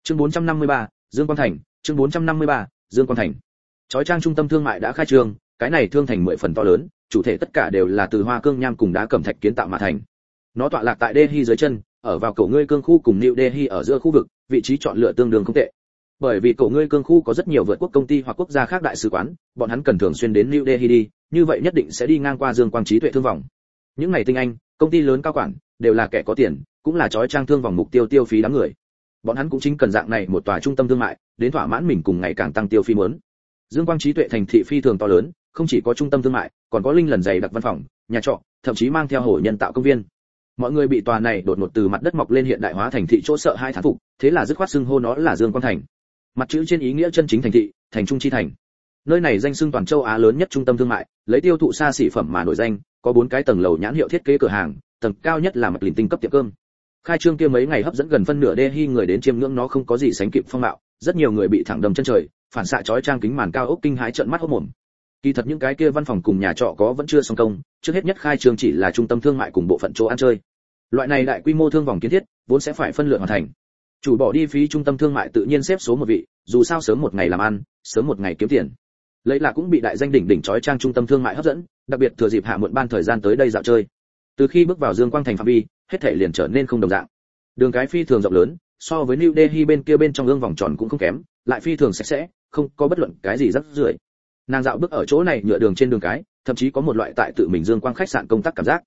Chương 453, Dương Quang Thành, chương 453, Dương Quang Thành. Chói trang trung tâm thương mại đã khai trương, cái này thương thành 10 phần to lớn, chủ thể tất cả đều là từ hoa cương nham cùng đá cẩm thạch kiến tạo mà thành. Nó tọa lạc tại Delhi dưới chân, ở vào cổ ngươi cương khu cùng New Delhi ở giữa khu vực, vị trí chọn lựa tương đương không tệ. Bởi vì cổ ngươi cương khu có rất nhiều vượt quốc công ty hoặc quốc gia khác đại sứ quán, bọn hắn cần thường xuyên đến New Delhi đi, như vậy nhất định sẽ đi ngang qua Dương Quang trí tuệ thương vòng. Những này tinh anh, công ty lớn cao quản, đều là kẻ có tiền, cũng là chói trang thương vòng mục tiêu tiêu phí đám người. Bọn hắn cũng chính cần dạng này một tòa trung tâm thương mại, đến thỏa mãn mình cùng ngày càng tăng tiêu phí muốn. Dương Quang trí tuệ thành thị phi thường to lớn, không chỉ có trung tâm thương mại, còn có linh lần dày đặc văn phòng, nhà trọ, thậm chí mang theo hồ nhân tạo công viên. Mọi người bị tòa này đột ngột từ mặt đất mọc lên hiện đại hóa thành thị chỗ sợ hai thán phục, thế là dứt khoát xưng hô nó là Dương Quang thành. Mặt chữ trên ý nghĩa chân chính thành thị, thành trung chi thành. Nơi này danh xưng toàn châu Á lớn nhất trung tâm thương mại, lấy tiêu thụ xa xỉ phẩm mà nổi danh, có 4 cái tầng lầu nhãn hiệu thiết kế cửa hàng, tầng cao nhất là mặt lìn tinh cấp tiệm cơm. Khai trương kia mấy ngày hấp dẫn gần phân nửa Delhi người đến chiêm ngưỡng nó không có gì sánh kịp phong mạo, rất nhiều người bị thẳng đầm chân trời, phản xạ chói trang kính màn cao ốc kinh hãi trợn mắt hốt mồm. Kỳ thật những cái kia văn phòng cùng nhà trọ có vẫn chưa xong công, trước hết nhất khai trương chỉ là trung tâm thương mại cùng bộ phận chỗ ăn chơi. Loại này đại quy mô thương vòng kiến thiết, vốn sẽ phải phân lượng hoàn thành. Chủ bỏ đi phí trung tâm thương mại tự nhiên xếp số một vị, dù sao sớm một ngày làm ăn, sớm một ngày kiếm tiền. Lấy là cũng bị đại danh đỉnh đỉnh chói trang trung tâm thương mại hấp dẫn, đặc biệt thừa dịp hạ muộn ban thời gian tới đây dạo chơi. Từ khi bước vào Dương Quang thành phạm vi, hết thảy liền trở nên không đồng dạng. Đường cái phi thường rộng lớn, so với New Delhi bên kia bên trong ương vòng tròn cũng không kém, lại phi thường sạch sẽ, không có bất luận cái gì rắc rưởi. Nàng dạo bước ở chỗ này nhựa đường trên đường cái, thậm chí có một loại tại tự mình Dương Quang khách sạn công tác cảm giác.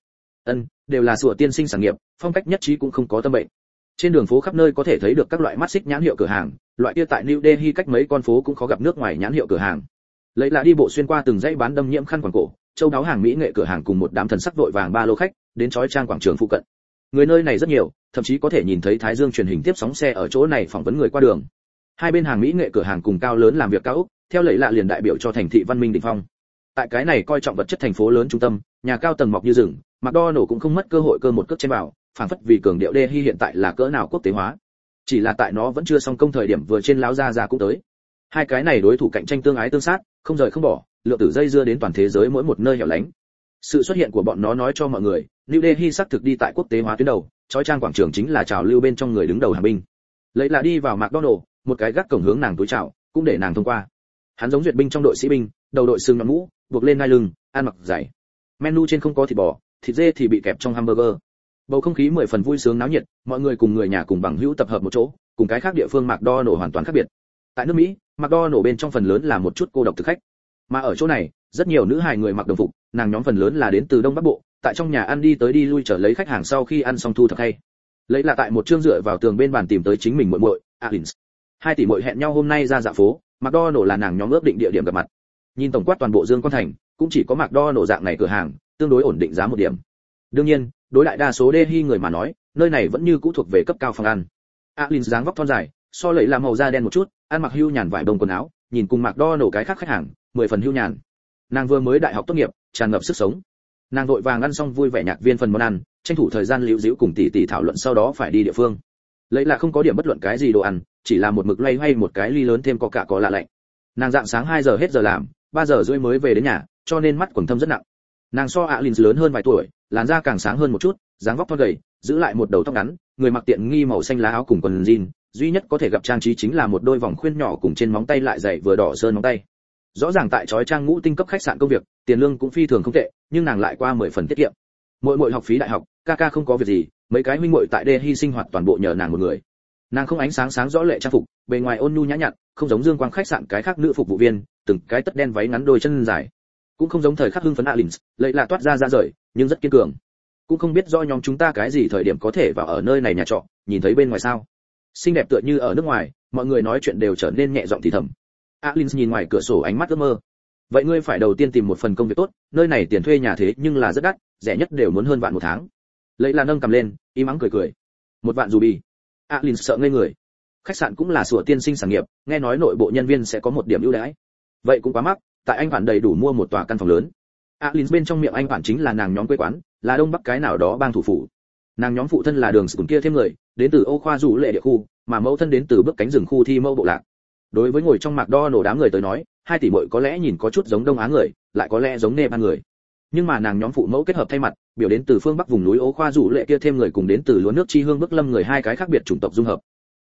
Đều là sủa tiên sinh sản nghiệp, phong cách nhất trí cũng không có tâm bệnh. Trên đường phố khắp nơi có thể thấy được các loại mắt xích nhãn hiệu cửa hàng, loại kia tại New Delhi cách mấy con phố cũng khó gặp nước ngoài nhãn hiệu cửa hàng. Lấy là đi bộ xuyên qua từng dãy bán đâm nhiễm khăn quàng cổ, châu đáo hàng mỹ nghệ cửa hàng cùng một đám thần sắc vội vàng ba lô khách, đến chói trang quảng trường phụ cận. Người nơi này rất nhiều, thậm chí có thể nhìn thấy Thái Dương truyền hình tiếp sóng xe ở chỗ này phỏng vấn người qua đường. Hai bên hàng mỹ nghệ cửa hàng cùng cao lớn làm việc cao ốc, theo lệ lạ liền đại biểu cho thành thị văn minh đỉnh phong. Tại cái này coi trọng vật chất thành phố lớn trung tâm, nhà cao tầng mọc như rừng, McDonald cũng không mất cơ hội cơ một cước trên vào, phản phất vì cường điệu Delhi hiện tại là cỡ nào quốc tế hóa. Chỉ là tại nó vẫn chưa xong công thời điểm vừa trên láo ra cũng tới. Hai cái này đối thủ cạnh tranh tương ái tương sát, không rời không bỏ, lượng tử dây dưa đến toàn thế giới mỗi một nơi hẻo lánh. Sự xuất hiện của bọn nó nói cho mọi người, New Delhi xác thực đi tại quốc tế hóa tuyến đầu, chói trang quảng trường chính là trào lưu bên trong người đứng đầu hàng binh. Lấy là đi vào McDonald, một cái gác cổng hướng nàng túi chào, cũng để nàng thông qua. Hắn giống duyệt binh trong đội sĩ binh, đầu đội sừng nhọn mũ, buộc lên ngai lưng, ăn mặc dày. Menu trên không có thịt bò, thịt dê thì bị kẹp trong hamburger. Bầu không khí 10 phần vui sướng náo nhiệt, mọi người cùng người nhà cùng bằng hữu tập hợp một chỗ, cùng cái khác địa phương McDonald hoàn toàn khác biệt. Tại nước Mỹ, McDonald bên trong phần lớn là một chút cô độc thực khách, mà ở chỗ này, rất nhiều nữ hài người mặc đồng phục, nàng nhóm phần lớn là đến từ Đông Bắc Bộ, tại trong nhà ăn đi tới đi lui chờ lấy khách hàng sau khi ăn xong thu thập hay. Lấy là tại một chương dựa vào tường bên bàn tìm tới chính mình muội muội, Alins. Hai tỷ muội hẹn nhau hôm nay ra dạo phố, McDonald là nàng nhóm ước định địa điểm gặp mặt. Nhìn tổng quát toàn bộ Dương Quang thành, cũng chỉ có McDonald dạng này cửa hàng, tương đối ổn định giá một điểm. Đương nhiên, đối lại đa số Delhi người mà nói, nơi này vẫn như cũ thuộc về cấp cao phòng ăn. Alins dáng vóc thon dài, so lấy là màu da đen một chút, ăn mặc hưu nhàn vải bông quần áo, nhìn cùng McDonald cái khác khách hàng, 10 phần hưu nhàn. Nàng vừa mới đại học tốt nghiệp, tràn ngập sức sống. Nàng vội vàng ăn xong vui vẻ nhạc viên phần món ăn, tranh thủ thời gian líu díu cùng tỷ tỷ thảo luận sau đó phải đi địa phương. Lấy là không có điểm bất luận cái gì đồ ăn, chỉ là một mực loay hoay một cái ly lớn thêm coca có lạ lạnh. Nàng dạng sáng 2 giờ hết giờ làm, 3 giờ rưỡi mới về đến nhà, cho nên mắt quầng thâm rất nặng. Nàng so Alins lớn hơn vài tuổi, làn da càng sáng hơn một chút, dáng vóc thon gầy, giữ lại một đầu tóc ngắn, người mặc tiện nghi màu xanh lá áo cùng quần jean, duy nhất có thể gặp trang trí chính là một đôi vòng khuyên nhỏ cùng trên móng tay lại dày vừa đỏ sơn móng tay. Rõ ràng tại chói trang ngũ tinh cấp khách sạn công việc, tiền lương cũng phi thường không tệ, nhưng nàng lại qua 10 phần tiết kiệm. Muội học phí đại học, ca không có việc gì, mấy cái huynh muội tại Delhi sinh hoạt toàn bộ nhờ nàng một người. Nàng không ánh sáng sáng rõ lệ trang phục, bề ngoài ôn nhu nhã nhặn, không giống Dương Quang khách sạn cái khác nữ phục vụ viên, từng cái tất đen váy ngắn đôi chân dài. Cũng không giống thời khắc hưng phấn Alins, lấy là toát ra rời, nhưng rất kiên cường. Cũng không biết do nhóm chúng ta cái gì thời điểm có thể vào ở nơi này nhà trọ, nhìn thấy bên ngoài sao? Xinh đẹp tựa như ở nước ngoài, mọi người nói chuyện đều trở nên nhẹ giọng thì thầm. Alins nhìn ngoài cửa sổ ánh mắt ước mơ. Vậy ngươi phải đầu tiên tìm một phần công việc tốt, nơi này tiền thuê nhà thế nhưng là rất đắt, rẻ nhất đều muốn hơn vạn một tháng. Lấy là nâng cầm lên, im ắng cười. 1 vạn dù bì. Alins sợ ngây người. Khách sạn cũng là sủa tiên sinh sản nghiệp, nghe nói nội bộ nhân viên sẽ có một điểm ưu đãi. Vậy cũng quá mắc, tại anh bản đầy đủ mua một tòa căn phòng lớn. Alins bên trong miệng anh bản chính là nàng nhóm quê quán, là đông bắc cái nào đó bang thủ phủ. Nàng nhóm phụ thân là đường sủng kia thêm người, đến từ Âu khoa rủ lệ địa khu, mà mẫu thân đến từ bước cánh rừng khu thi mâu bộ lạc. Đối với ngồi trong McDonald đám người tới nói, hai tỷ muội có lẽ nhìn có chút giống Đông Á người, lại có lẽ giống Nepal người. Nhưng mà nàng nhóm phụ mẫu kết hợp thay mặt, biểu đến từ phương bắc vùng núi Âu khoa rủ lệ kia thêm người cùng đến từ lúa nước chi hương Bước Lâm người hai cái khác biệt chủng tộc dung hợp.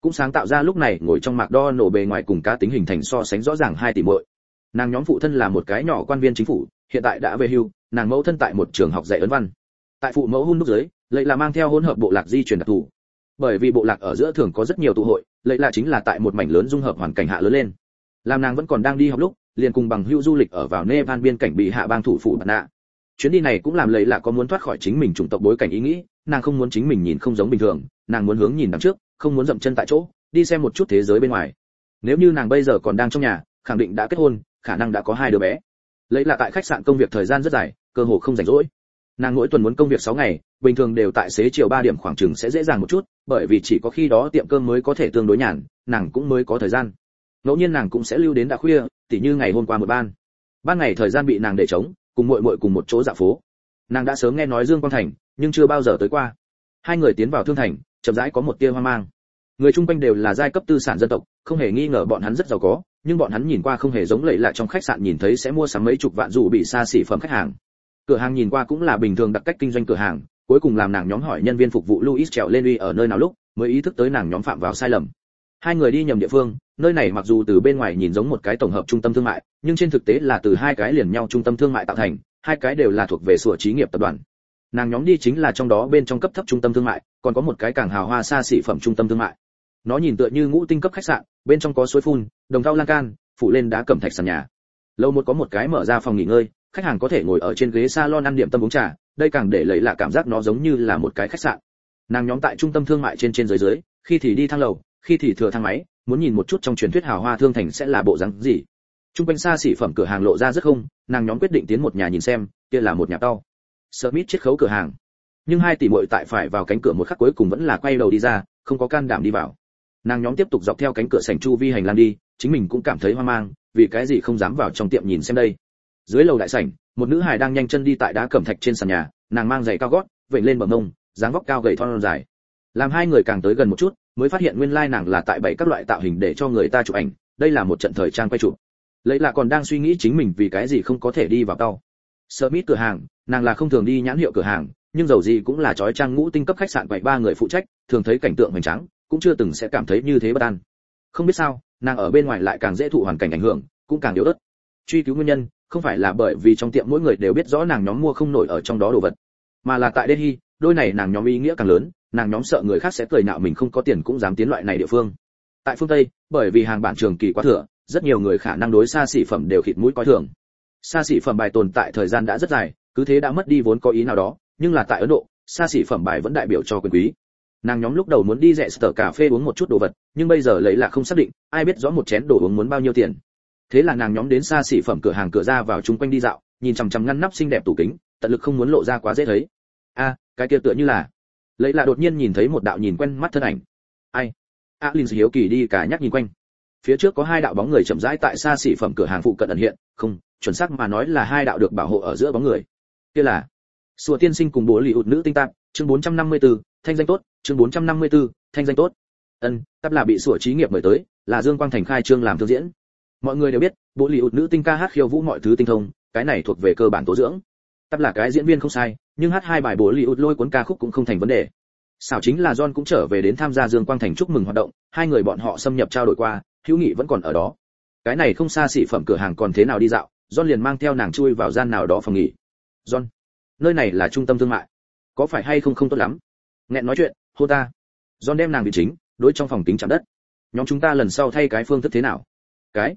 cũng sáng tạo ra lúc này ngồi trong mạc đo nổ bề ngoài cùng cá tính hình thành so sánh rõ ràng hai tỷ muội. Nàng nhóm phụ thân là một cái nhỏ quan viên chính phủ, hiện tại đã về hưu, nàng mẫu thân tại một trường học dạy ấn văn. Tại phụ mẫu hun đúc dưới, Lệ là mang theo hỗn hợp bộ lạc di truyền đặc thù. Bởi vì bộ lạc ở giữa thường có rất nhiều tụ hội, Lệ là chính là tại một mảnh lớn dung hợp hoàn cảnh hạ lớn lên. Làm nàng vẫn còn đang đi học lúc, liền cùng bằng hữu du lịch ở vào Nepal biên cảnh bị hạ bang thủ phủ Bản Nạ. Chuyến đi này cũng làm Lệ là có muốn thoát khỏi chính mình chủng tộc bối cảnh ý nghĩ, nàng không muốn chính mình nhìn không giống bình thường, nàng muốn hướng nhìn đằng trước, không muốn dậm chân tại chỗ, đi xem một chút thế giới bên ngoài. Nếu như nàng bây giờ còn đang trong nhà, khẳng định đã kết hôn, khả năng đã có 2 đứa bé. Lấy là tại khách sạn công việc thời gian rất dài, cơ hồ không rảnh rỗi. Nàng mỗi tuần muốn công việc 6 ngày, bình thường đều tại xế chiều 3 điểm khoảng chừng sẽ dễ dàng một chút, bởi vì chỉ có khi đó tiệm cơm mới có thể tương đối nhàn, nàng cũng mới có thời gian. Ngẫu nhiên nàng cũng sẽ lưu đến đã khuya, tỉ như ngày hôm qua một ban. Ban ngày thời gian bị nàng để trống, cùng muội muội cùng một chỗ dạo phố. Nàng đã sớm nghe nói Dương Quang Thành, nhưng chưa bao giờ tới qua. Hai người tiến vào thương thành, chậm rãi có một tia hoang mang. Người chung quanh đều là giai cấp tư sản dân tộc, không hề nghi ngờ bọn hắn rất giàu có, nhưng bọn hắn nhìn qua không hề giống Lệ là trong khách sạn nhìn thấy sẽ mua sắm mấy chục vạn dù bị xa xỉ phẩm khách hàng. Cửa hàng nhìn qua cũng là bình thường đặc cách kinh doanh cửa hàng, cuối cùng làm nàng nhóm hỏi nhân viên phục vụ Louis trèo lên uy ở nơi nào lúc, mới ý thức tới nàng nhóm phạm vào sai lầm. Hai người đi nhầm địa phương, nơi này mặc dù từ bên ngoài nhìn giống một cái tổng hợp trung tâm thương mại, nhưng trên thực tế là từ 2 cái liền nhau trung tâm thương mại tạo thành, 2 cái đều là thuộc về sủa trí nghiệp tập đoàn. Nàng nhóm đi chính là trong đó bên trong cấp thấp trung tâm thương mại, còn có một cái càng hào hoa xa xỉ phẩm trung tâm thương mại. Nó nhìn tựa như ngũ tinh cấp khách sạn, bên trong có suối phun, đồng thau lan can, phủ lên đá cẩm thạch sàn nhà. Lầu một có một cái mở ra phòng nghỉ ngơi, khách hàng có thể ngồi ở trên ghế salon ăn điểm tâm uống trà, đây càng để lấy lạ cảm giác nó giống như là một cái khách sạn. Nàng nhóm tại trung tâm thương mại trên dưới, khi thì đi thang lầu, khi thì thừa thang máy, muốn nhìn một chút trong truyền thuyết hào hoa thương thành sẽ là bộ dáng gì. Trung quanh xa xỉ phẩm cửa hàng lộ ra rất không, nàng nhóm quyết định tiến một nhà nhìn xem, kia là một nhà to. Smith chiết khấu cửa hàng. Nhưng 2 tỷ muội tại phải vào cánh cửa một khắc cuối cùng vẫn là quay đầu đi ra, không có can đảm đi vào. Nàng nhóm tiếp tục dọc theo cánh cửa sảnh chu vi hành lang đi, chính mình cũng cảm thấy hoang mang, vì cái gì không dám vào trong tiệm nhìn xem đây. Dưới lầu đại sảnh, một nữ hài đang nhanh chân đi tại đá cẩm thạch trên sàn nhà, nàng mang giày cao gót, vểnh lên bờ mông, dáng vóc cao gầy thon dài. Làm hai người càng tới gần một chút, mới phát hiện nguyên lai nàng là tại bày các loại tạo hình để cho người ta chụp ảnh, đây là một trận thời trang quay chụp. Lấy là còn đang suy nghĩ chính mình vì cái gì không có thể đi vào tàu. Smith cửa hàng, nàng là không thường đi nhãn hiệu cửa hàng, nhưng dầu gì cũng là chói trang ngũ tinh cấp khách sạn quậy 3 người phụ trách, thường thấy cảnh tượng hoành tráng, cũng chưa từng sẽ cảm thấy như thế bất an. Không biết sao, nàng ở bên ngoài lại càng dễ thụ hoàn cảnh ảnh hưởng, cũng càng yếu ớt. Truy cứu nguyên nhân, không phải là bởi vì trong tiệm mỗi người đều biết rõ nàng nhóm mua không nổi ở trong đó đồ vật, mà là tại Delhi, đôi này nàng nhóm ý nghĩa càng lớn, nàng nhóm sợ người khác sẽ cười nhạo mình không có tiền cũng dám tiến loại này địa phương. Tại phương Tây, bởi vì hàng bản trường kỳ quá thừa, rất nhiều người khả năng đối xa xỉ phẩm đều khịt mũi coi thường. Xa xỉ phẩm bài tồn tại thời gian đã rất dài, cứ thế đã mất đi vốn có ý nào đó, nhưng là tại Ấn Độ, xa xỉ phẩm bài vẫn đại biểu cho quyền quý. Nàng nhóm lúc đầu muốn đi rẻ sở cà phê uống một chút đồ vật, nhưng bây giờ lấy là không xác định, ai biết rõ một chén đồ uống muốn bao nhiêu tiền. Thế là nàng nhóm đến xa xỉ phẩm cửa hàng cửa ra vào chung quanh đi dạo, nhìn chằm chằm ngăn nắp xinh đẹp tủ kính, tận lực không muốn lộ ra quá dễ thấy. A, cái kia tựa như là. Lấy là đột nhiên nhìn thấy một đạo nhìn quen mắt thân ảnh. Ai? Alin hiếu kỳ đi cả nhắc nhìn quanh. Phía trước có 2 đạo bóng người chậm rãi tại xa xỉ phẩm cửa hàng phụ cận ẩn hiện, không, chuẩn xác mà nói là 2 đạo được bảo hộ ở giữa bóng người. Kia là Sùa tiên sinh cùng bố lì ụt nữ tinh tạp, chương 454, thanh danh tốt, chương 454, thanh danh tốt. Tạp là bị sủa trí nghiệp mời tới, là Dương Quang Thành khai trương làm thương diễn. Mọi người đều biết, bố lì ụt nữ tinh ca hát khiêu vũ mọi thứ tinh thông, cái này thuộc về cơ bản tố dưỡng. Tạp là cái diễn viên không sai, nhưng hát 2 bài bố lì ụt lôi cuốn ca khúc cũng không thành vấn đề. Xảo chính là John cũng trở về đến tham gia Dương Quang Thành chúc mừng hoạt động, 2 người bọn họ xâm nhập trao đổi qua, hữu nghị vẫn còn ở đó. Cái này không xa xỉ phẩm cửa hàng còn thế nào đi dạo, John liền mang theo nàng chui vào gian nào đó phòng nghỉ. John, nơi này là trung tâm thương mại, có phải hay không tốt lắm? Nghẹn nói chuyện, hô ta. John đem nàng vị chính, đối trong phòng kính chạm đất. Nhóm chúng ta lần sau thay cái phương thức thế nào? Cái?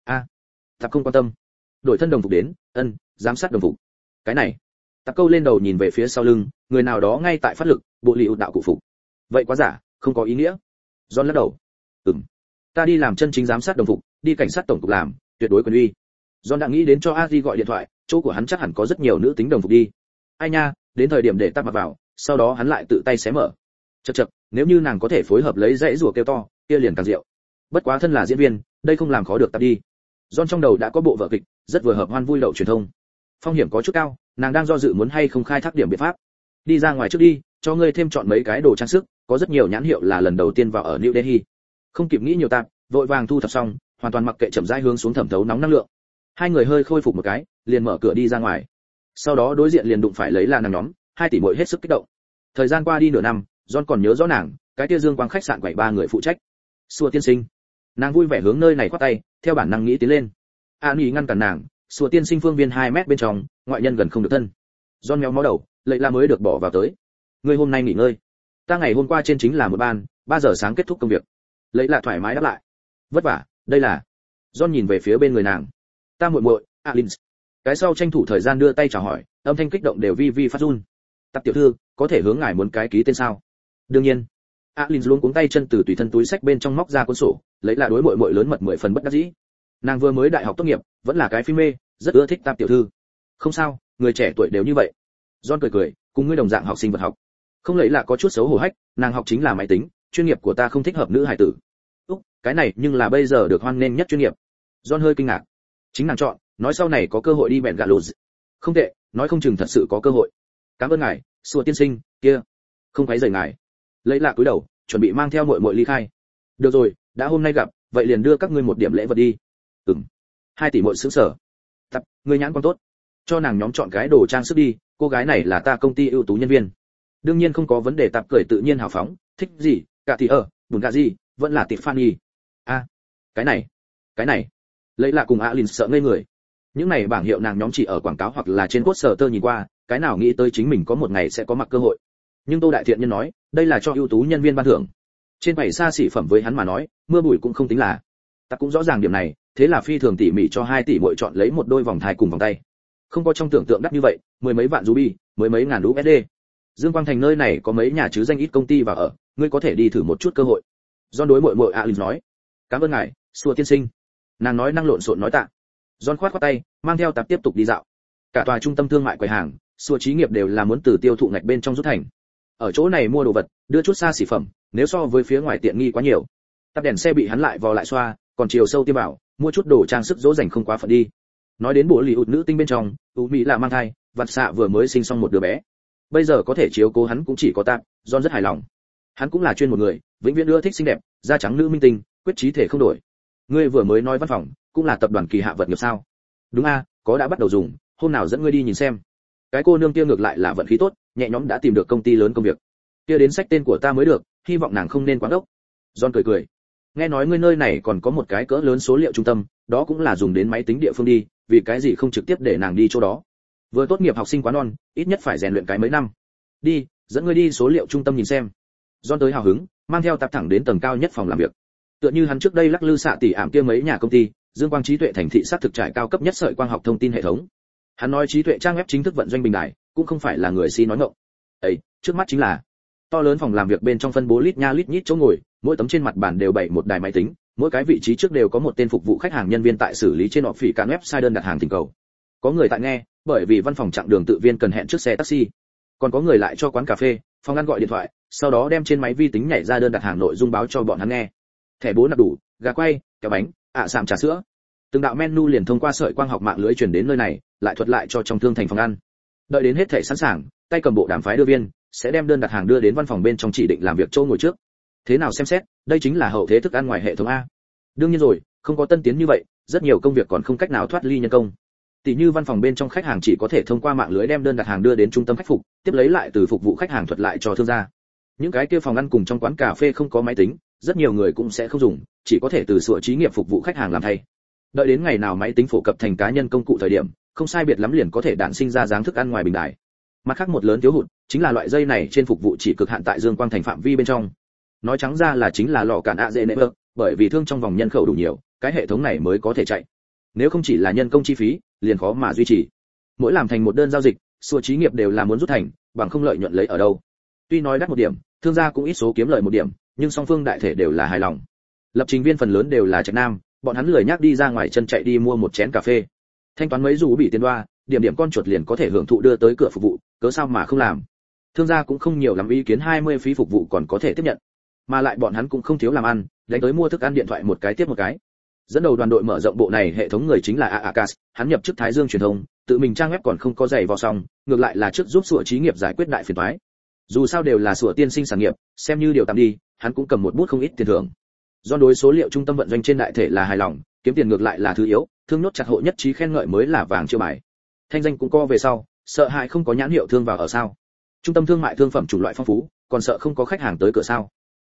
Tạp không quan tâm. Đổi thân đồng phục đến, giám sát đồng phục. Cái này. Tạp câu lên đầu nhìn về phía sau lưng, người nào đó ngay tại phát lực, bộ lì ụt đạo cụ phục. Vậy quá giả, không có ý nghĩa. John lắc đầu. Ta đi làm chân chính giám sát đồng phục, đi cảnh sát tổng cục làm, tuyệt đối quyền uy. John đã nghĩ đến cho Aji gọi điện thoại, chỗ của hắn chắc hẳn có rất nhiều nữ tính đồng phục đi. Ai nha, đến thời điểm để Tạp mặc vào, sau đó hắn lại tự tay xé mở. Chậc, nếu như nàng có thể phối hợp lấy dãy rùa kêu to, kia liền càng diệu. Bất quá thân là diễn viên, đây không làm khó được Tạp đi. John trong đầu đã có bộ vở kịch, rất vừa hợp hoan vui lậu truyền thông. Phong hiểm có chút cao, nàng đang do dự muốn hay không khai thác điểm biện pháp. Đi ra ngoài trước đi, cho ngươi thêm chọn mấy cái đồ trang sức, có rất nhiều nhãn hiệu là lần đầu tiên vào ở New Delhi. Không kịp nghĩ nhiều Tạp, vội vàng thu thập xong, hoàn toàn mặc kệ chậm rãi hướng xuống thẩm thấu nóng năng lượng. 2 người hơi khôi phục một cái, liền mở cửa đi ra ngoài. Sau đó đối diện liền đụng phải lấy là nàng nhóm, 2 tỷ muội hết sức kích động. Thời gian qua đi nửa năm, John còn nhớ rõ nàng, cái kia Dương Quang khách sạn quậy 3 người phụ trách. Xua tiên sinh. Nàng vui vẻ hướng nơi này quát tay, theo bản năng nghĩ tiến lên. An Nghị ngăn cản nàng, Xua tiên sinh phương viên 2 mét bên trong, ngoại nhân gần không được thân. John méo mó đầu, Lệ La mới được bỏ vào tới. Ngươi hôm nay nghỉ ngơi. Ta ngày hôm qua trên chính là một ban, 3 giờ sáng kết thúc công việc. Lệ La thoải mái đáp lại. Vất vả, đây là. John nhìn về phía bên người nàng. Ta muội muội, Alin. Cái sau tranh thủ thời gian đưa tay chào hỏi, âm thanh kích động đều vi vi phát run. Tập tiểu thư, có thể hướng ngài muốn cái ký tên sao? Đương nhiên. Alin luống cuống tay chân từ tùy thân túi sách bên trong móc ra cuốn sổ, lấy là đối muội muội lớn mật 10 phần bất đắc dĩ. Nàng vừa mới đại học tốt nghiệp, vẫn là cái phi mê, rất ưa thích Tạp tiểu thư. Không sao, người trẻ tuổi đều như vậy. John cười cười, cùng ngươi đồng dạng học sinh vật học. Không lấy là có chút xấu hổ hách, nàng học chính là máy tính, chuyên nghiệp của ta không thích hợp nữ hải tử. Úc, cái này nhưng là bây giờ được hoan nghênh nhất chuyên nghiệp. John hơi kinh ngạc. Chính nàng chọn, nói sau này có cơ hội đi bẹn gạ lụt. Không tệ, nói không chừng thật sự có cơ hội. Cảm ơn ngài, Xua tiên sinh, kia. Không phải rời ngài. Lấy lạc cúi đầu, chuẩn bị mang theo muội muội ly khai. Được rồi, đã hôm nay gặp, vậy liền đưa các ngươi một điểm lễ vật đi. Ừm. 2 tỷ muội sững sờ. Tập, ngươi nhãn quan tốt. Cho nàng nhóm chọn cái đồ trang sức đi, cô gái này là ta công ty ưu tú nhân viên. Đương nhiên không có vấn đề, Tập cười tự nhiên hào phóng, thích gì, cả thì bùn gà gì, vẫn là Tiffany. A, cái này. Lấy lạ cùng Alin sợ ngây người. Những này bảng hiệu nàng nhóm chỉ ở quảng cáo hoặc là trên poster nhìn qua, cái nào nghĩ tới chính mình có một ngày sẽ có mặc cơ hội. Nhưng Tô đại thiện nhân nói, đây là cho ưu tú nhân viên ban thưởng. Trên bày xa xỉ phẩm với hắn mà nói, mưa bụi cũng không tính là. Ta cũng rõ ràng điểm này, thế là phi thường tỉ mỉ cho 2 tỷ muội chọn lấy một đôi vòng thai cùng vòng tay. Không có trong tưởng tượng đắt như vậy, mười mấy vạn ruby, mới mấy ngàn USD. Dương Quang Thành nơi này có mấy nhà chứ danh ít công ty vào ở, ngươi có thể đi thử một chút cơ hội. John đối muội muội Alin nói, cảm ơn ngài, Xua tiên sinh. Nàng nói năng lộn xộn nói tạ. John khoát tay, mang theo Tạp tiếp tục đi dạo. Cả tòa trung tâm thương mại quầy hàng, Xua trí nghiệp đều là muốn từ tiêu thụ ngạch bên trong rút thành. Ở chỗ này mua đồ vật, đưa chút xa xỉ phẩm, nếu so với phía ngoài tiện nghi quá nhiều. Tạp đèn xe bị hắn lại vò lại xoa, còn chiều sâu tiêm bảo, mua chút đồ trang sức dỗ dành không quá phận đi. Nói đến bộ lì ụt nữ tinh bên trong, U Mỹ là mang thai, vặt xạ vừa mới sinh xong một đứa bé. Bây giờ có thể chiếu cố hắn cũng chỉ có Tạp, John rất hài lòng. Hắn cũng là chuyên một người, vĩnh viễn ưa thích xinh đẹp, da trắng nữ minh tinh, quyết chí thể không đổi. Ngươi vừa mới nói văn phòng, cũng là tập đoàn Kỳ Hạ vật nghiệp sao? Đúng a, có đã bắt đầu dùng, hôm nào dẫn ngươi đi nhìn xem. Cái cô nương kia ngược lại là vận khí tốt, nhẹ nhõm đã tìm được công ty lớn công việc. Kia đến sách tên của ta mới được, hy vọng nàng không nên quá đốc. John cười cười. Nghe nói ngươi nơi này còn có một cái cỡ lớn số liệu trung tâm, đó cũng là dùng đến máy tính địa phương đi, vì cái gì không trực tiếp để nàng đi chỗ đó? Vừa tốt nghiệp học sinh quá non, ít nhất phải rèn luyện cái mấy năm. Đi, dẫn ngươi đi số liệu trung tâm nhìn xem. John tới hào hứng, mang theo Tạp thẳng đến tầng cao nhất phòng làm việc. Tựa như hắn trước đây lắc lư xạ tỉ ảm kia mấy nhà công ty, Dương Quang trí tuệ thành thị sát thực trải cao cấp nhất sợi quang học thông tin hệ thống. Hắn nói trí tuệ trang web chính thức vận doanh bình đại, cũng không phải là người si nói ngọng. Ấy, trước mắt chính là to lớn phòng làm việc bên trong phân bố lít nha lít nhít chỗ ngồi, mỗi tấm trên mặt bàn đều bày một đài máy tính, mỗi cái vị trí trước đều có một tên phục vụ khách hàng nhân viên tại xử lý trên họp phỉ cản website đơn đặt hàng thỉnh cầu. Có người tại nghe, bởi vì văn phòng chặng đường tự viên cần hẹn trước xe taxi. Còn có người lại cho quán cà phê, phòng ăn gọi điện thoại, sau đó đem trên máy vi tính nhảy ra đơn đặt hàng nội dung báo cho bọn hắn nghe. Thẻ bố nạp đủ, gà quay, kẹo bánh, sạm trà sữa. Từng đạo menu liền thông qua sợi quang học mạng lưới truyền đến nơi này, lại thuật lại cho trong thương thành phòng ăn. Đợi đến hết thảy sẵn sàng, tay cầm bộ đàm phái đưa viên sẽ đem đơn đặt hàng đưa đến văn phòng bên trong chỉ định làm việc chỗ ngồi trước. Thế nào xem xét, đây chính là hậu thế thức ăn ngoài hệ thống a. Đương nhiên rồi, không có tân tiến như vậy, rất nhiều công việc còn không cách nào thoát ly nhân công. Tỷ như văn phòng bên trong khách hàng chỉ có thể thông qua mạng lưới đem đơn đặt hàng đưa đến trung tâm khách phục, tiếp lấy lại từ phục vụ khách hàng thuật lại cho thương gia. Những cái kia phòng ăn cùng trong quán cà phê không có máy tính, rất nhiều người cũng sẽ không dùng, chỉ có thể từ sửa trí nghiệp phục vụ khách hàng làm thay. Đợi đến ngày nào máy tính phổ cập thành cá nhân công cụ thời điểm, không sai biệt lắm liền có thể đản sinh ra dáng thức ăn ngoài bình đại. Mặt khác một lớn thiếu hụt chính là loại dây này trên phục vụ chỉ cực hạn tại Dương Quang Thành phạm vi bên trong. Nói trắng ra là chính là lọ cản AZNR, bởi vì thương trong vòng nhân khẩu đủ nhiều, cái hệ thống này mới có thể chạy. Nếu không chỉ là nhân công chi phí, liền khó mà duy trì. Mỗi làm thành một đơn giao dịch, sửa trí nghiệp đều là muốn rút thành, bằng không lợi nhuận lấy ở đâu. Tuy nói đắt một điểm, thương gia cũng ít số kiếm lợi một điểm, nhưng song phương đại thể đều là hài lòng. Lập trình viên phần lớn đều là trạch nam, bọn hắn lười nhác đi ra ngoài chân chạy đi mua một chén cà phê. Thanh toán mấy dù bị tiền đoa, điểm điểm con chuột liền có thể hưởng thụ đưa tới cửa phục vụ, cớ sao mà không làm. Thương gia cũng không nhiều lắm ý kiến 20 phí phục vụ còn có thể tiếp nhận. Mà lại bọn hắn cũng không thiếu làm ăn, đánh tới mua thức ăn điện thoại một cái tiếp một cái. Dẫn đầu đoàn đội mở rộng bộ này hệ thống người chính là Akas, hắn nhập chức Thái Dương truyền thông, tự mình trang web còn không có giày vào xong, ngược lại là trước giúp sửa trí nghiệp giải quyết đại phiền toái. Dù sao đều là sửa tiên sinh sản nghiệp, xem như điều tạm đi, hắn cũng cầm một bút không ít tiền thưởng. Do đối số liệu trung tâm vận doanh trên đại thể là hài lòng, kiếm tiền ngược lại là thứ yếu, thương nốt chặt hộ nhất trí khen ngợi mới là vàng chưa bài. Thanh danh cũng co về sau, sợ hại không có nhãn hiệu thương vào ở sao? Trung tâm thương mại thương phẩm chủng loại phong phú, còn sợ không có khách hàng tới cửa sao?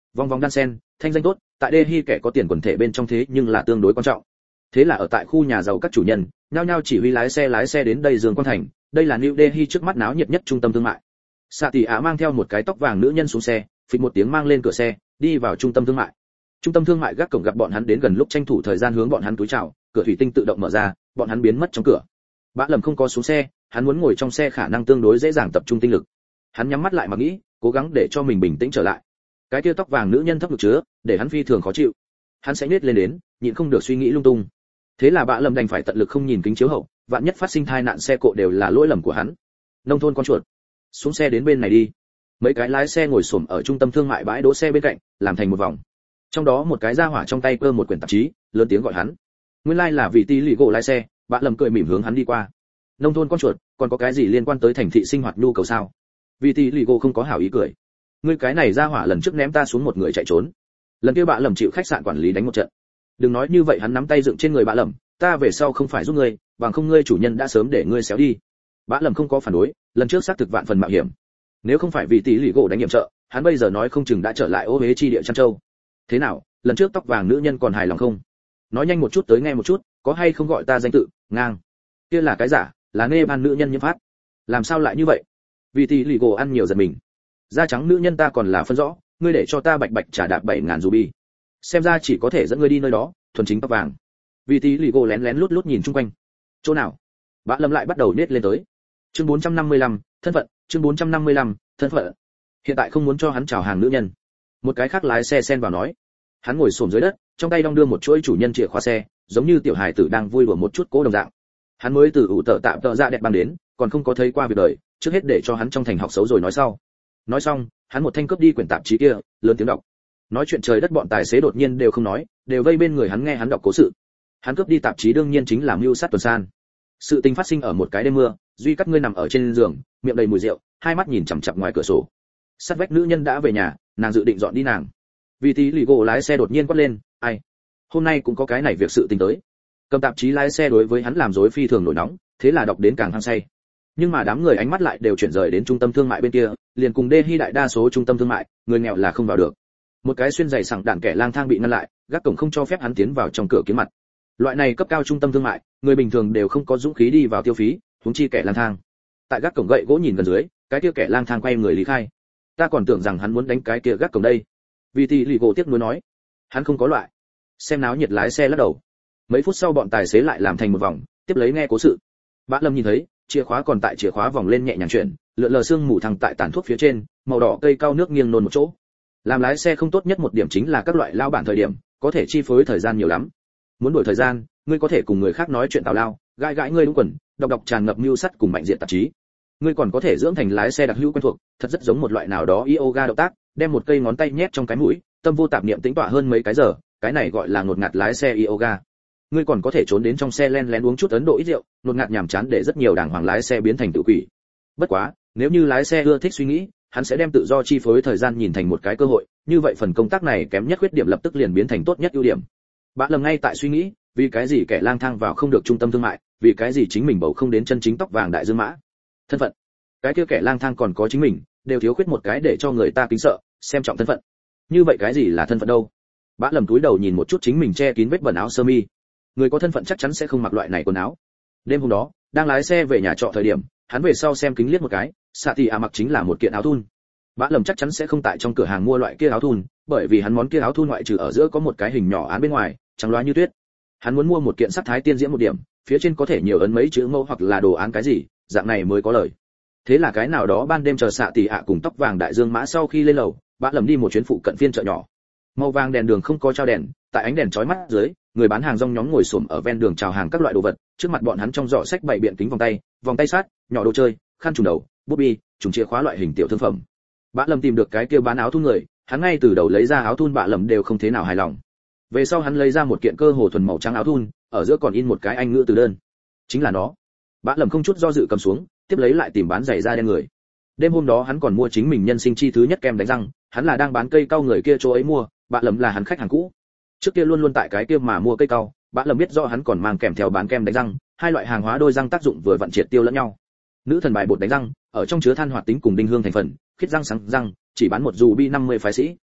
Vòng vòng đan sen, thanh danh tốt, tại Delhi kẻ có tiền quần thể bên trong thế nhưng là tương đối quan trọng. Thế là ở tại khu nhà giàu các chủ nhân, nhao nhao chỉ huy lái xe đến đây Dương Quang Thành, đây là New Delhi trước mắt náo nhiệt nhất trung tâm thương mại. Sạ Tỷ Á mang theo một cái tóc vàng nữ nhân xuống xe, phịch một tiếng mang lên cửa xe, đi vào trung tâm thương mại. Trung tâm thương mại gác cổng gặp bọn hắn đến gần lúc tranh thủ thời gian hướng bọn hắn túi chào, cửa thủy tinh tự động mở ra, bọn hắn biến mất trong cửa. Bã Lầm không có xuống xe, hắn muốn ngồi trong xe khả năng tương đối dễ dàng tập trung tinh lực. Hắn nhắm mắt lại mà nghĩ, cố gắng để cho mình bình tĩnh trở lại. Cái kia tóc vàng nữ nhân thấp ngực chứa, để hắn phi thường khó chịu. Hắn sẽ nhếch lên đến, nhịn không được suy nghĩ lung tung. Thế là Bã Lầm đành phải tận lực không nhìn kính chiếu hậu, vạn nhất phát sinh tai nạn xe cộ đều là lỗi lầm của hắn. Nông thôn con chuột, xuống xe đến bên này đi. Mấy cái lái xe ngồi xổm ở trung tâm thương mại bãi đỗ xe bên cạnh, làm thành một vòng. Trong đó một cái ra hỏa trong tay cơ một quyển tạp chí, lớn tiếng gọi hắn. Nguyên lai là vị tí lì gỗ lái xe, Bã Lầm cười mỉm hướng hắn đi qua. Nông thôn con chuột, còn có cái gì liên quan tới thành thị sinh hoạt nhu cầu sao? Vị tí lì gỗ không có hảo ý cười. Ngươi cái này ra hỏa lần trước ném ta xuống một người chạy trốn. Lần kia Bã Lầm chịu khách sạn quản lý đánh một trận. Đừng nói như vậy, hắn nắm tay dựng trên người Bã Lầm, ta về sau không phải giúp ngươi, bằng không ngươi chủ nhân đã sớm để ngươi xéo đi. Bã Lầm không có phản đối, lần trước xác thực vạn phần mạo hiểm. Nếu không phải vì tí lì gỗ đánh nhiệm trợ, hắn bây giờ nói không chừng đã trở lại ô hế chi địa Trăn Châu. Thế nào, lần trước tóc vàng nữ nhân còn hài lòng không? Nói nhanh một chút tới nghe một chút, có hay không gọi ta danh tự? Ngang. Kia là cái giả, là nê ban nữ nhân nhiễm phát. Làm sao lại như vậy? Vì tí lì gỗ ăn nhiều giật mình. Da trắng nữ nhân ta còn là phân rõ, ngươi để cho ta bạch bạch trả đạp 7000 ruby. Xem ra chỉ có thể dẫn ngươi đi nơi đó, thuần chính tóc vàng. Vì tí lì gỗ lén lén lút lút nhìn xung quanh. Chỗ nào? Bã Lâm lại bắt đầu nết lên tới. Chương 455, thân phận, chương 455, thân phận. Hiện tại không muốn cho hắn chào hàng nữ nhân. Một cái khác lái xe xen vào nói. Hắn ngồi xổm dưới đất, trong tay đong đưa một chuỗi chủ nhân chìa khóa xe, giống như tiểu hài tử đang vui đùa một chút cố đồng dạng. Hắn mới từ ủ tợ tạm tợ ra đẹp băng đến, còn không có thấy qua việc đời, trước hết để cho hắn trong thành học xấu rồi nói sau. Nói xong, hắn một thanh cướp đi quyển tạp chí kia, lớn tiếng đọc. Nói chuyện trời đất bọn tài xế đột nhiên đều không nói, đều vây bên người hắn nghe hắn đọc cố sự. Hắn cướp đi tạp chí đương nhiên chính là mưu sát tuần san. Sự tình phát sinh ở một cái đêm mưa, duy cắt ngươi nằm ở trên giường, miệng đầy mùi rượu, hai mắt nhìn chằm chằm ngoài cửa sổ. Sát vách nữ nhân đã về nhà, nàng dự định dọn đi nàng. Vì tí lì gỗ lái xe đột nhiên quát lên, ai? Hôm nay cũng có cái này việc sự tình tới. Cầm tạp chí lái xe đối với hắn làm rối phi thường nổi nóng, thế là đọc đến càng hăng say. Nhưng mà đám người ánh mắt lại đều chuyển rời đến trung tâm thương mại bên kia, liền cùng Delhi đại đa số trung tâm thương mại, người nghèo là không vào được. Một cái xuyên giày sảng đạn kẻ lang thang bị ngăn lại, gác cổng không cho phép hắn tiến vào trong cửa kiến mặt. Loại này cấp cao trung tâm thương mại, người bình thường đều không có dũng khí đi vào tiêu phí, huống chi kẻ lang thang. Tại gác cổng gậy gỗ nhìn gần dưới, cái kia kẻ lang thang quay người lý khai. Ta còn tưởng rằng hắn muốn đánh cái kia gác cổng đây. Vì thì lì gỗ tiếc nuối nói, hắn không có loại. Xem náo nhiệt lái xe lắc đầu. Mấy phút sau bọn tài xế lại làm thành một vòng, tiếp lấy nghe cố sự. Bã Lâm nhìn thấy, chìa khóa còn tại chìa khóa vòng lên nhẹ nhàng chuyển, lượn lờ sương mù thẳng tại tàn thuốc phía trên, màu đỏ cây cao nước nghiêng nôn một chỗ. Làm lái xe không tốt nhất một điểm chính là các loại lao bản thời điểm, có thể chi phối thời gian nhiều lắm. Muốn đổi thời gian, ngươi có thể cùng người khác nói chuyện tào lao, gãi gãi ngươi đúng quần, đọc tràn ngập mưu sắt cùng mạnh diện tạp chí. Ngươi còn có thể dưỡng thành lái xe đặc hữu quen thuộc, thật rất giống một loại nào đó yoga động tác, đem một cây ngón tay nhét trong cái mũi, tâm vô tạp niệm tĩnh tọa hơn mấy cái giờ, cái này gọi là ngột ngạt lái xe yoga. Ngươi còn có thể trốn đến trong xe len lén uống chút Ấn Độ ít rượu, ngột ngạt nhàm chán để rất nhiều đàng hoàng lái xe biến thành tự quỷ. Bất quá, nếu như lái xe ưa thích suy nghĩ, hắn sẽ đem tự do chi phối thời gian nhìn thành một cái cơ hội, như vậy phần công tác này kém nhất khuyết điểm lập tức liền biến thành tốt nhất ưu điểm. Bã Lâm ngay tại suy nghĩ, vì cái gì kẻ lang thang vào không được trung tâm thương mại, vì cái gì chính mình bầu không đến chân chính tóc vàng đại dương mã. Thân phận, cái kia kẻ lang thang còn có chính mình, đều thiếu khuyết một cái để cho người ta kính sợ, xem trọng thân phận. Như vậy cái gì là thân phận đâu? Bã Lâm túi đầu nhìn một chút chính mình che kín vết bẩn áo sơ mi. Người có thân phận chắc chắn sẽ không mặc loại này quần áo. Đêm hôm đó, đang lái xe về nhà trọ thời điểm, hắn về sau xem kính liếc một cái, Sạ Tỷ mặc chính là một kiện áo thun. Bã Lâm chắc chắn sẽ không tại trong cửa hàng mua loại kia áo thun, bởi vì hắn món kia áo thun ngoại trừ ở giữa có một cái hình nhỏ án bên ngoài, trắng loá như tuyết. Hắn muốn mua một kiện sắc thái tiên diễm một điểm, phía trên có thể nhiều ấn mấy chữ mẫu hoặc là đồ án cái gì, dạng này mới có lời. Thế là cái nào đó ban đêm chờ Sạ Tỷ cùng tóc vàng đại dương mã sau khi lên lầu, Bã Lâm đi một chuyến phụ cận phiên chợ nhỏ. Màu vàng đèn đường không có trao đèn, tại ánh đèn chói mắt dưới, người bán hàng rong nhóm ngồi xổm ở ven đường chào hàng các loại đồ vật, trước mặt bọn hắn trong giỏ sách bày biện kính vòng tay sát, nhỏ đồ chơi, khăn trùm đầu, bút bi, trùng chìa khóa loại hình tiểu thương phẩm. Bã Lâm tìm được cái kia bán áo thun người, hắn ngay từ đầu lấy ra áo thun Bã Lâm đều không thế nào hài lòng. Về sau hắn lấy ra một kiện cơ hồ thuần màu trắng áo thun, ở giữa còn in một cái Anh ngữ từ đơn. Chính là nó. Bã Lâm không chút do dự cầm xuống, tiếp lấy lại tìm bán giày da đen người. Đêm hôm đó hắn còn mua chính mình nhân sinh chi thứ nhất kem đánh răng, hắn là đang bán cây cau người kia chỗ ấy mua, Bã Lâm là hắn khách hàng cũ. Trước kia luôn luôn tại cái kia mà mua cây cau, Bã Lâm biết rõ hắn còn mang kèm theo bán kem đánh răng, hai loại hàng hóa đôi răng tác dụng vừa vặn triệt tiêu lẫn nhau. Nữ thần bài bột đánh răng, ở trong chứa than hoạt tính cùng đinh hương thành phần, khiết răng sáng răng, chỉ bán một ruby 50 phái sĩ.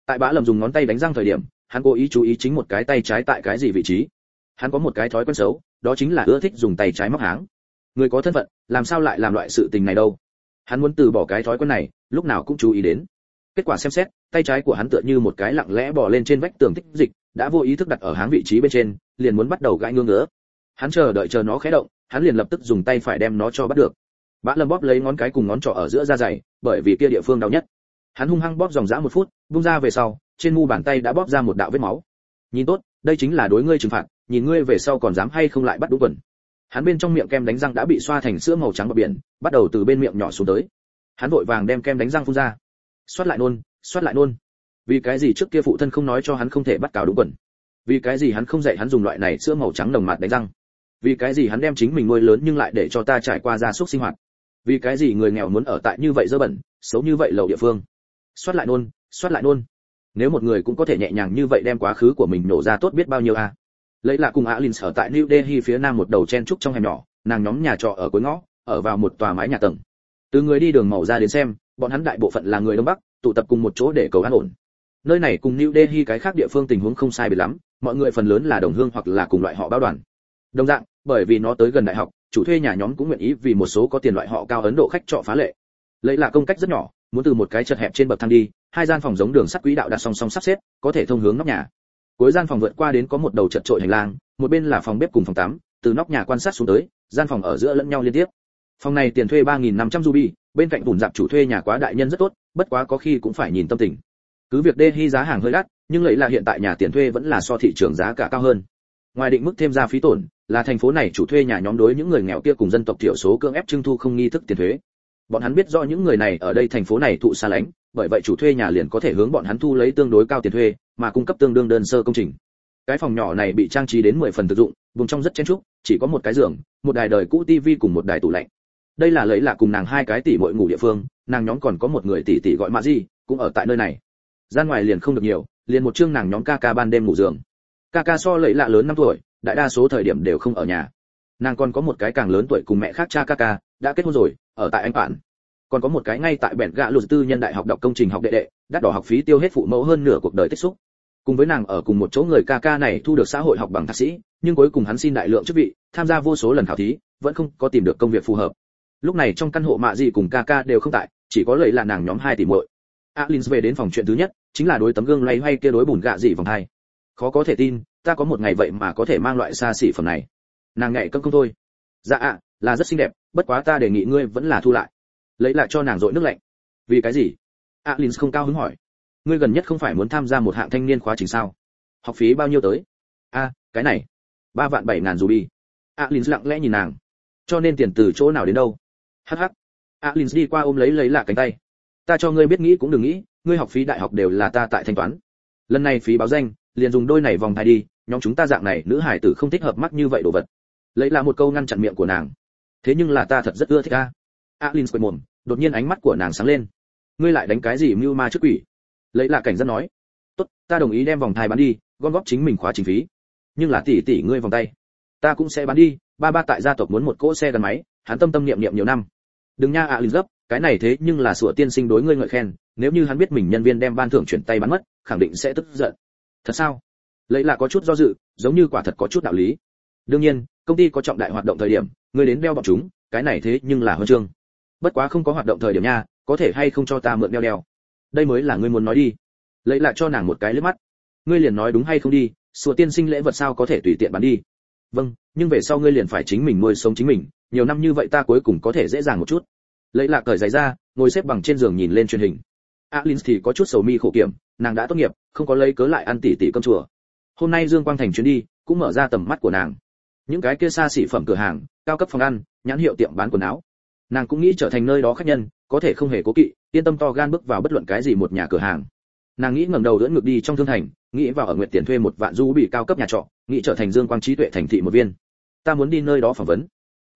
Tại Bã Lâm dùng ngón tay đánh răng thời điểm, hắn cố ý chú ý chính một cái tay trái tại cái gì vị trí. Hắn có một cái thói quen xấu, đó chính là ưa thích dùng tay trái móc háng. Người có thân phận, làm sao lại làm loại sự tình này đâu? Hắn muốn từ bỏ cái thói quen này, lúc nào cũng chú ý đến. Kết quả xem xét, tay trái của hắn tựa như một cái lặng lẽ bò lên trên vách tường tích dịch, đã vô ý thức đặt ở háng vị trí bên trên, liền muốn bắt đầu gãi ngứa ngứa. Hắn chờ nó khẽ động, hắn liền lập tức dùng tay phải đem nó cho bắt được. Bã Lâm bóp lấy ngón cái cùng ngón trỏ ở giữa da dày, bởi vì kia địa phương đau nhất. Hắn hung hăng bóp dòng dã 1 phút, vung ra về sau, trên mu bàn tay đã bóp ra một đạo vết máu. Nhìn tốt, đây chính là đối ngươi trừng phạt, nhìn ngươi về sau còn dám hay không lại bắt đúng quần. Hắn bên trong miệng kem đánh răng đã bị xoa thành sữa màu trắng bọt biển, bắt đầu từ bên miệng nhỏ xuống tới. Hắn vội vàng đem kem đánh răng phun ra. Xoát lại nôn. Vì cái gì trước kia phụ thân không nói cho hắn không thể bắt cào đúng quần? Vì cái gì hắn không dạy hắn dùng loại này sữa màu trắng nồng mạt đánh răng? Vì cái gì hắn đem chính mình nuôi lớn nhưng lại để cho ta trải qua gia súc sinh hoạt? Vì cái gì người nghèo muốn ở tại như vậy dơ bẩn, xấu như vậy lầu địa phương? Xoát lại nôn. Nếu một người cũng có thể nhẹ nhàng như vậy đem quá khứ của mình nổ ra tốt biết bao nhiêu a. Lấy là cùng Alin ở tại New Delhi phía nam một đầu chen trúc trong hẻm nhỏ, nàng nhóm nhà trọ ở cuối ngõ, ở vào một tòa mái nhà tầng. Từ người đi đường màu ra đến xem, bọn hắn đại bộ phận là người đông bắc, tụ tập cùng một chỗ để cầu an ổn. Nơi này cùng New Delhi cái khác địa phương tình huống không sai biệt lắm, mọi người phần lớn là đồng hương hoặc là cùng loại họ báo đoàn. Đồng dạng, bởi vì nó tới gần đại học, chủ thuê nhà nhóm cũng nguyện ý vì một số có tiền loại họ cao Ấn Độ khách trọ phá lệ. Lấy là công cách rất nhỏ, muốn từ một cái chật hẹp trên bậc thang đi, 2 gian phòng giống đường sắt quỹ đạo đặt song song sắp xếp, có thể thông hướng nóc nhà. Cuối gian phòng vượt qua đến có một đầu chật trội hành lang, một bên là phòng bếp cùng phòng tắm, từ nóc nhà quan sát xuống tới, gian phòng ở giữa lẫn nhau liên tiếp. Phòng này tiền thuê 3.500 ruby, bên cạnh bùn dạp chủ thuê nhà quá đại nhân rất tốt, bất quá có khi cũng phải nhìn tâm tình. Cứ việc Delhi giá hàng hơi đắt, nhưng lấy là hiện tại nhà tiền thuê vẫn là so thị trường giá cả cao hơn. Ngoài định mức thêm ra phí tổn, là thành phố này chủ thuê nhà nhóm đối những người nghèo kia cùng dân tộc thiểu số cưỡng ép trưng thu không nghi thức tiền thuế. Bọn hắn biết rõ những người này ở đây thành phố này thụ xa lánh, bởi vậy chủ thuê nhà liền có thể hướng bọn hắn thu lấy tương đối cao tiền thuê, mà cung cấp tương đương đơn sơ công trình. Cái phòng nhỏ này bị trang trí đến 10 phần thực dụng, vùng trong rất chen chúc, chỉ có một cái giường, một đài đời cũ tivi cùng một đài tủ lạnh. Đây là lấy là cùng nàng 2 cái tỷ muội ngủ địa phương, nàng nhóm còn có một người tỷ tỷ gọi Mạ cũng ở tại nơi này. Gian ngoài liền không được nhiều, liền một chương nàng nhóm ca ban đêm ngủ giường. Ca so lấy lạ lớn 5 tuổi, đại đa số thời điểm đều không ở nhà. Nàng còn có một cái càng lớn tuổi cùng mẹ khác cha ca đã kết hôn rồi, ở tại Anh Bản. Còn có một cái ngay tại bẻn gạ lụt tư nhân đại học đọc công trình học đệ, đắt đỏ học phí tiêu hết phụ mẫu hơn nửa cuộc đời tích xúc. Cùng với nàng ở cùng một chỗ người ca này thu được xã hội học bằng thạc sĩ, nhưng cuối cùng hắn xin đại lượng chức vị, tham gia vô số lần khảo thí, vẫn không có tìm được công việc phù hợp. Lúc này trong căn hộ Mạ cùng ca đều không tại, chỉ có lấy là nàng nhóm 2 tỷ muội. Alin về đến phòng chuyện thứ nhất, chính là đối tấm gương loay hoay kia đối bùn gạ vòng 2. Khó có thể tin, ta có một ngày vậy mà có thể mang loại xa xỉ phẩm này. Nàng nhảy câm không thôi. Dạ là rất xinh đẹp, bất quá ta đề nghị ngươi vẫn là thu lại. Lấy lại cho nàng dội nước lạnh. Vì cái gì? Alin không cao hứng hỏi. Ngươi gần nhất không phải muốn tham gia một hạng thanh niên khóa trình sao? Học phí bao nhiêu tới? Cái này 3.700.000 ruby. Alin lặng lẽ nhìn nàng. Cho nên tiền từ chỗ nào đến đâu? Hắc. Alin đi qua ôm lấy lạ cánh tay. Ta cho ngươi biết nghĩ cũng đừng nghĩ, ngươi học phí đại học đều là ta tại thanh toán. Lần này phí báo danh, liền dùng đôi này vòng thai đi, nhóm chúng ta dạng này nữ hải tử không thích hợp mắc như vậy đồ vật. Lấy là một câu ngăn chặn miệng của nàng. Thế nhưng là ta thật rất ưa thích a. Alin quệt mồm, đột nhiên ánh mắt của nàng sáng lên. Ngươi lại đánh cái gì mưu ma trước quỷ? Lấy là cảnh giác nói. Tốt, ta đồng ý đem vòng thai bán đi, gom góp chính mình khóa trình phí. Nhưng là tỷ ngươi vòng tay, ta cũng sẽ bán đi. Ba tại gia tộc muốn một cỗ xe gắn máy, hắn tâm niệm nhiều năm. Đừng nha Alin gấp, cái này thế nhưng là sủa tiên sinh đối ngươi ngợi khen, nếu như hắn biết mình nhân viên đem ban thưởng chuyển tay bán mất, khẳng định sẽ tức giận. Thật sao? Lấy là có chút do dự, giống như quả thật có chút đạo lý. Đương nhiên, công ty có trọng đại hoạt động thời điểm, ngươi đến đeo bọn chúng, cái này thế nhưng là huân chương. Bất quá không có hoạt động thời điểm nha, có thể hay không cho ta mượn đeo. Đây mới là ngươi muốn nói đi. Lấy lại cho nàng một cái liếc mắt. Ngươi liền nói đúng hay không đi, sủa tiên sinh lễ vật sao có thể tùy tiện bán đi. Vâng, nhưng về sau ngươi liền phải chính mình nuôi sống chính mình, nhiều năm như vậy ta cuối cùng có thể dễ dàng một chút. Lấy lạc cởi giày ra, ngồi xếp bằng trên giường nhìn lên truyền hình. Alin thì có chút sầu mi khổ kiểm, nàng đã tốt nghiệp, không có lấy cớ lại ăn tỉ cơm chùa. Hôm nay Dương Quang Thành chuyến đi, cũng mở ra tầm mắt của nàng. Những cái kia xa xỉ phẩm cửa hàng, cao cấp phòng ăn, nhãn hiệu tiệm bán quần áo, nàng cũng nghĩ trở thành nơi đó khách nhân, có thể không hề cố kỵ, yên tâm to gan bước vào bất luận cái gì một nhà cửa hàng. Nàng nghĩ ngẩng đầu đỡ ngược đi trong thương thành, nghĩ vào ở nguyện tiền thuê một vạn du bị cao cấp nhà trọ, nghĩ trở thành Dương Quang trí tuệ thành thị một viên. Ta muốn đi nơi đó phỏng vấn.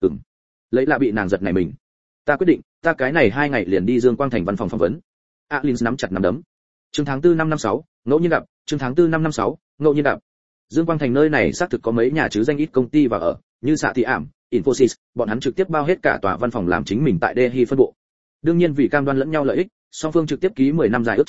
Lấy là bị nàng giật này mình. Ta quyết định, ta cái này 2 ngày liền đi Dương Quang Thành văn phòng phỏng vấn. Alin nắm chặt nắm đấm. Chương tháng 4 năm 56, ngẫu nhiên gặp, chương tháng 4 năm 56, ngẫu nhiên gặp. Dương Quang Thành nơi này xác thực có mấy nhà chứ danh ít công ty vào ở, như Xạ Thị Ảm, Infosys, bọn hắn trực tiếp bao hết cả tòa văn phòng làm chính mình tại Delhi phân bộ. Đương nhiên vì cam đoan lẫn nhau lợi ích, song phương trực tiếp ký 10 năm dài ước chừng,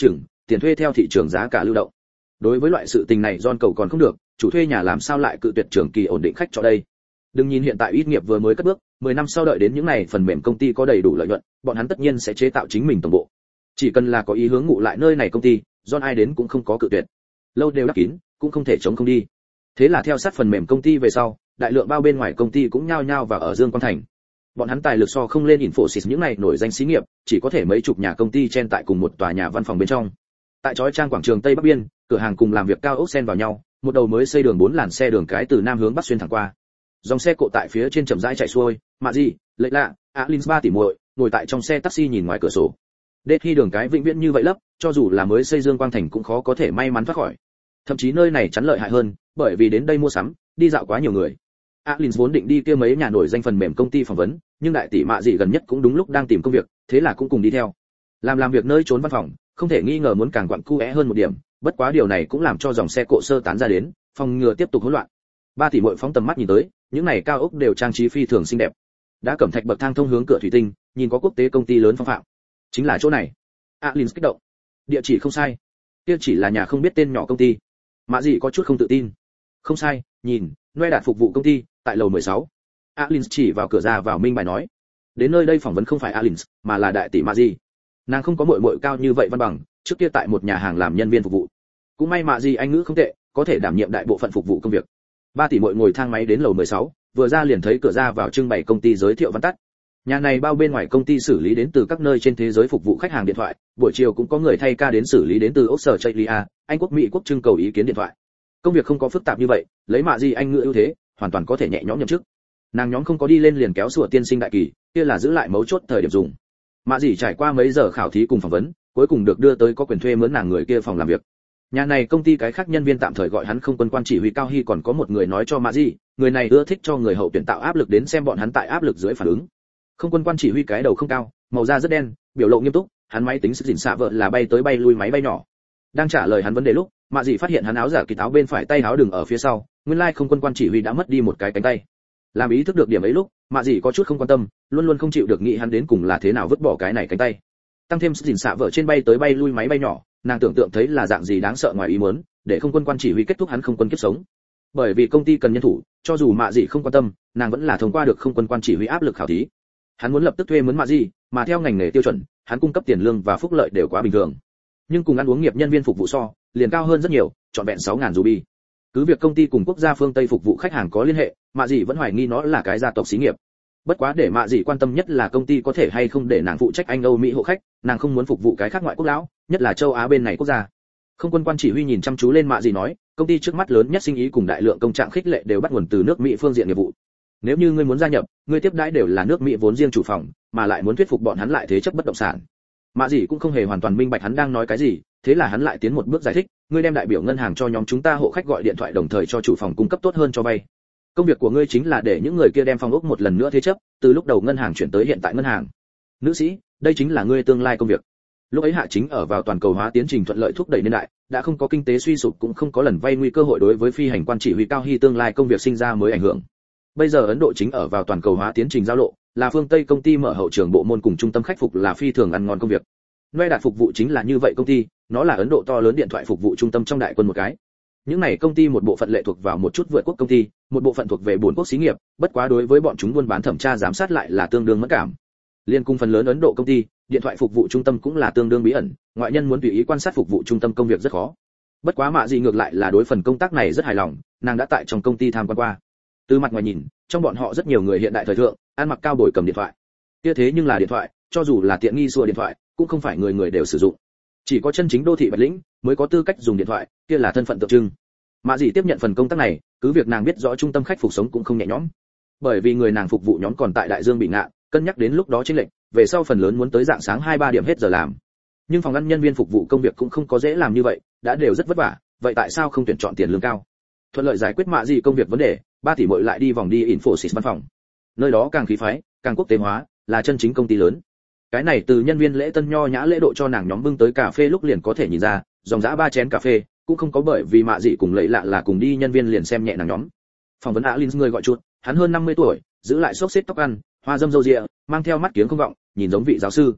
tiền thuê theo thị trường giá cả lưu động. Đối với loại sự tình này John cầu còn không được, chủ thuê nhà làm sao lại cự tuyệt trưởng kỳ ổn định khách cho đây. Đừng nhìn hiện tại ít nghiệp vừa mới cất bước, 10 năm sau đợi đến những này phần mềm công ty có đầy đủ lợi nhuận, bọn hắn tất nhiên sẽ chế tạo chính mình tổng bộ. Chỉ cần là có ý hướng ngụ lại nơi này công ty, John ai đến cũng không có cự tuyệt. Lâu đều đắp kín, cũng không thể chống không đi. Thế là theo sát phần mềm công ty về sau, đại lượng bao bên ngoài công ty cũng nhao nhao vào ở Dương Quang Thành. Bọn hắn tài lực so không lên Infosys những này nổi danh xí nghiệp, chỉ có thể mấy chục nhà công ty chen tại cùng một tòa nhà văn phòng bên trong. Tại chói trang quảng trường Tây Bắc Biên, cửa hàng cùng làm việc cao ốc xen vào nhau, một đầu mới xây đường 4 làn xe đường cái từ nam hướng bắc xuyên thẳng qua. Dòng xe cộ tại phía trên chậm rãi chạy xuôi, Mạ Dị, Lệ Lạ, Alins ba tỷ muội ngồi tại trong xe taxi nhìn ngoài cửa sổ. Đê khi đường cái vĩnh viễn như vậy lấp, cho dù là mới xây Dương Quang Thành cũng khó có thể may mắn thoát khỏi. Thậm chí nơi này chắn lợi hại hơn, bởi vì đến đây mua sắm, đi dạo quá nhiều người. Alins vốn định đi kia mấy nhà nổi danh phần mềm công ty phỏng vấn, nhưng đại tỷ Mạ Dị gần nhất cũng đúng lúc đang tìm công việc, thế là cũng cùng đi theo. Làm việc nơi trốn văn phòng, không thể nghi ngờ muốn càng quặn cu é hơn một điểm, bất quá điều này cũng làm cho dòng xe cộ sơ tán ra đến, phòng ngừa tiếp tục hỗn loạn. Ba tỷ muội phóng tầm mắt nhìn tới, những này cao ốc đều trang trí phi thường xinh đẹp. Đã cẩm thạch bậc thang thông hướng cửa thủy tinh, nhìn có quốc tế công ty lớn phong phạm. Chính là chỗ này. Alins kích động. Địa chỉ không sai. Kia chỉ là nhà không biết tên nhỏ công ty. Mạ Dị có chút không tự tin. Không sai, nhìn, Noe đạt phục vụ công ty, tại lầu 16. Alins chỉ vào cửa ra vào minh bài nói. Đến nơi đây phỏng vấn không phải Alins, mà là đại tỷ Mạ Dị. Nàng không có muội muội cao như vậy văn bằng, trước kia tại một nhà hàng làm nhân viên phục vụ. Cũng may Mạ Dị anh ngữ không tệ, có thể đảm nhiệm đại bộ phận phục vụ công việc. Ba tỷ muội ngồi thang máy đến lầu 16, vừa ra liền thấy cửa ra vào trưng bày công ty giới thiệu văn tắt. Nhà này bao bên ngoài công ty xử lý đến từ các nơi trên thế giới phục vụ khách hàng điện thoại, buổi chiều cũng có người thay ca đến xử lý đến từ Australia, Anh quốc Mỹ quốc trưng cầu ý kiến điện thoại. Công việc không có phức tạp như vậy, lấy Mạ Dị anh ngữ ưu thế, hoàn toàn có thể nhẹ nhõm nhậm chức. Nàng nhóm không có đi lên liền kéo sủa tiên sinh đại kỳ, kia là giữ lại mấu chốt thời điểm dùng. Mạ Dị trải qua mấy giờ khảo thí cùng phỏng vấn, cuối cùng được đưa tới có quyền thuê mướn nàng người kia phòng làm việc. Nhà này công ty cái khác nhân viên tạm thời gọi hắn không quân quan chỉ huy Cao Hy, còn có một người nói cho Mạ Dị, người này ưa thích cho người hậu tuyển tạo áp lực đến xem bọn hắn tại áp lực dưới phản ứng. Không quân quan chỉ huy cái đầu không cao, màu da rất đen, biểu lộ nghiêm túc, hắn máy tính sức dình xạ vợ là bay tới bay lui máy bay nhỏ. Đang trả lời hắn vấn đề lúc, Mạ Dị phát hiện hắn áo giả kỳ áo bên phải tay áo đừng ở phía sau, nguyên lai không quân quan chỉ huy đã mất đi một cái cánh tay. Làm ý thức được điểm ấy lúc, Mạ Dị có chút không quan tâm, luôn luôn không chịu được nghĩ hắn đến cùng là thế nào vứt bỏ cái này cánh tay. Tăng thêm sức dình xạ vợ trên bay tới bay lui máy bay nhỏ, nàng tưởng tượng thấy là dạng gì đáng sợ ngoài ý muốn, để không quân quan chỉ huy kết thúc hắn không quân kiếp sống. Bởi vì công ty cần nhân thủ, cho dù Mạ Dị không quan tâm, nàng vẫn là thông qua được không quân quan chỉ huy áp lực khảo thí. Hắn muốn lập tức thuê mướn Mạ Dị, mà theo ngành nghề tiêu chuẩn, hắn cung cấp tiền lương và phúc lợi đều quá bình thường. Nhưng cùng ăn uống nghiệp nhân viên phục vụ so, liền cao hơn rất nhiều, trọn vẹn 6.000 ruby. Cứ việc công ty cùng quốc gia phương Tây phục vụ khách hàng có liên hệ, Mạ Dị vẫn hoài nghi nó là cái gia tộc xí nghiệp. Bất quá để Mạ Dị quan tâm nhất là công ty có thể hay không để nàng phụ trách Anh Âu Mỹ hộ khách, nàng không muốn phục vụ cái khác ngoại quốc lão, nhất là châu Á bên này quốc gia. Không quân quan chỉ huy nhìn chăm chú lên Mạ Dị nói, công ty trước mắt lớn nhất sinh ý cùng đại lượng công trạng khích lệ đều bắt nguồn từ nước Mỹ phương diện nghiệp vụ. Nếu như ngươi muốn gia nhập, ngươi tiếp đãi đều là nước Mỹ vốn riêng chủ phòng, mà lại muốn thuyết phục bọn hắn lại thế chấp bất động sản. Mạ Dị cũng không hề hoàn toàn minh bạch hắn đang nói cái gì, thế là hắn lại tiến một bước giải thích, ngươi đem đại biểu ngân hàng cho nhóm chúng ta hộ khách gọi điện thoại đồng thời cho chủ phòng cung cấp tốt hơn cho vay. Công việc của ngươi chính là để những người kia đem phòng ốc một lần nữa thế chấp, từ lúc đầu ngân hàng chuyển tới hiện tại ngân hàng. Nữ sĩ, đây chính là ngươi tương lai công việc. Lúc ấy Hạ chính ở vào toàn cầu hóa tiến trình thuận lợi thúc đẩy niên đại, đã không có kinh tế suy sụp cũng không có lần vay nguy cơ hội đối với phi hành quan chỉ huy Cao Hy tương lai công việc sinh ra mới ảnh hưởng. Bây giờ Ấn Độ chính ở vào toàn cầu hóa tiến trình giao lộ, là phương Tây công ty mở hậu trường bộ môn cùng trung tâm khách phục là phi thường ăn ngon công việc. Noe đạt phục vụ chính là như vậy công ty, nó là Ấn Độ to lớn điện thoại phục vụ trung tâm trong đại quân một cái. Những này công ty một bộ phận lệ thuộc vào một chút vượt quốc công ty, một bộ phận thuộc về bốn quốc xí nghiệp, bất quá đối với bọn chúng buôn bán thẩm tra giám sát lại là tương đương mẫn cảm. Liên cung phần lớn Ấn Độ công ty, điện thoại phục vụ trung tâm cũng là tương đương bí ẩn, ngoại nhân muốn tùy ý quan sát phục vụ trung tâm công việc rất khó. Bất quá Mạ Dị ngược lại là đối phần công tác này rất hài lòng, nàng đã tại trong công ty tham quan qua. Từ mặt ngoài nhìn, trong bọn họ rất nhiều người hiện đại thời thượng, ăn mặc cao bồi cầm điện thoại. Kia thế nhưng là điện thoại, cho dù là tiện nghi xua điện thoại, cũng không phải người người đều sử dụng. Chỉ có chân chính đô thị Bạch Lĩnh mới có tư cách dùng điện thoại, kia là thân phận tượng trưng. Mạ Dị tiếp nhận phần công tác này, cứ việc nàng biết rõ trung tâm khách phục sống cũng không nhẹ nhõm. Bởi vì người nàng phục vụ nhóm còn tại Đại Dương bị ngạn, cân nhắc đến lúc đó chênh lệch, về sau phần lớn muốn tới dạng sáng 2-3 điểm hết giờ làm. Nhưng phòng ăn nhân viên phục vụ công việc cũng không có dễ làm như vậy, đã đều rất vất vả, vậy tại sao không tuyển chọn tiền lương cao? Thuận lợi giải quyết Mạ Dị công việc vấn đề, ba tỷ muội lại đi vòng đi Infosys văn phòng. Nơi đó càng khí phái, càng quốc tế hóa, là chân chính công ty lớn. Cái này từ nhân viên lễ tân nho nhã lễ độ cho nàng nhóm bưng tới cà phê lúc liền có thể nhìn ra, dòng dã 3 chén cà phê, cũng không có bởi vì Mạ Dị cùng Lệ Lạ là cùng đi nhân viên liền xem nhẹ nàng nhóm. Phỏng vấn Alins người gọi chuột, hắn hơn 50 tuổi, giữ lại xốc xếp tóc ăn, hoa râm râu ria, mang theo mắt kiếng không vọng, nhìn giống vị giáo sư.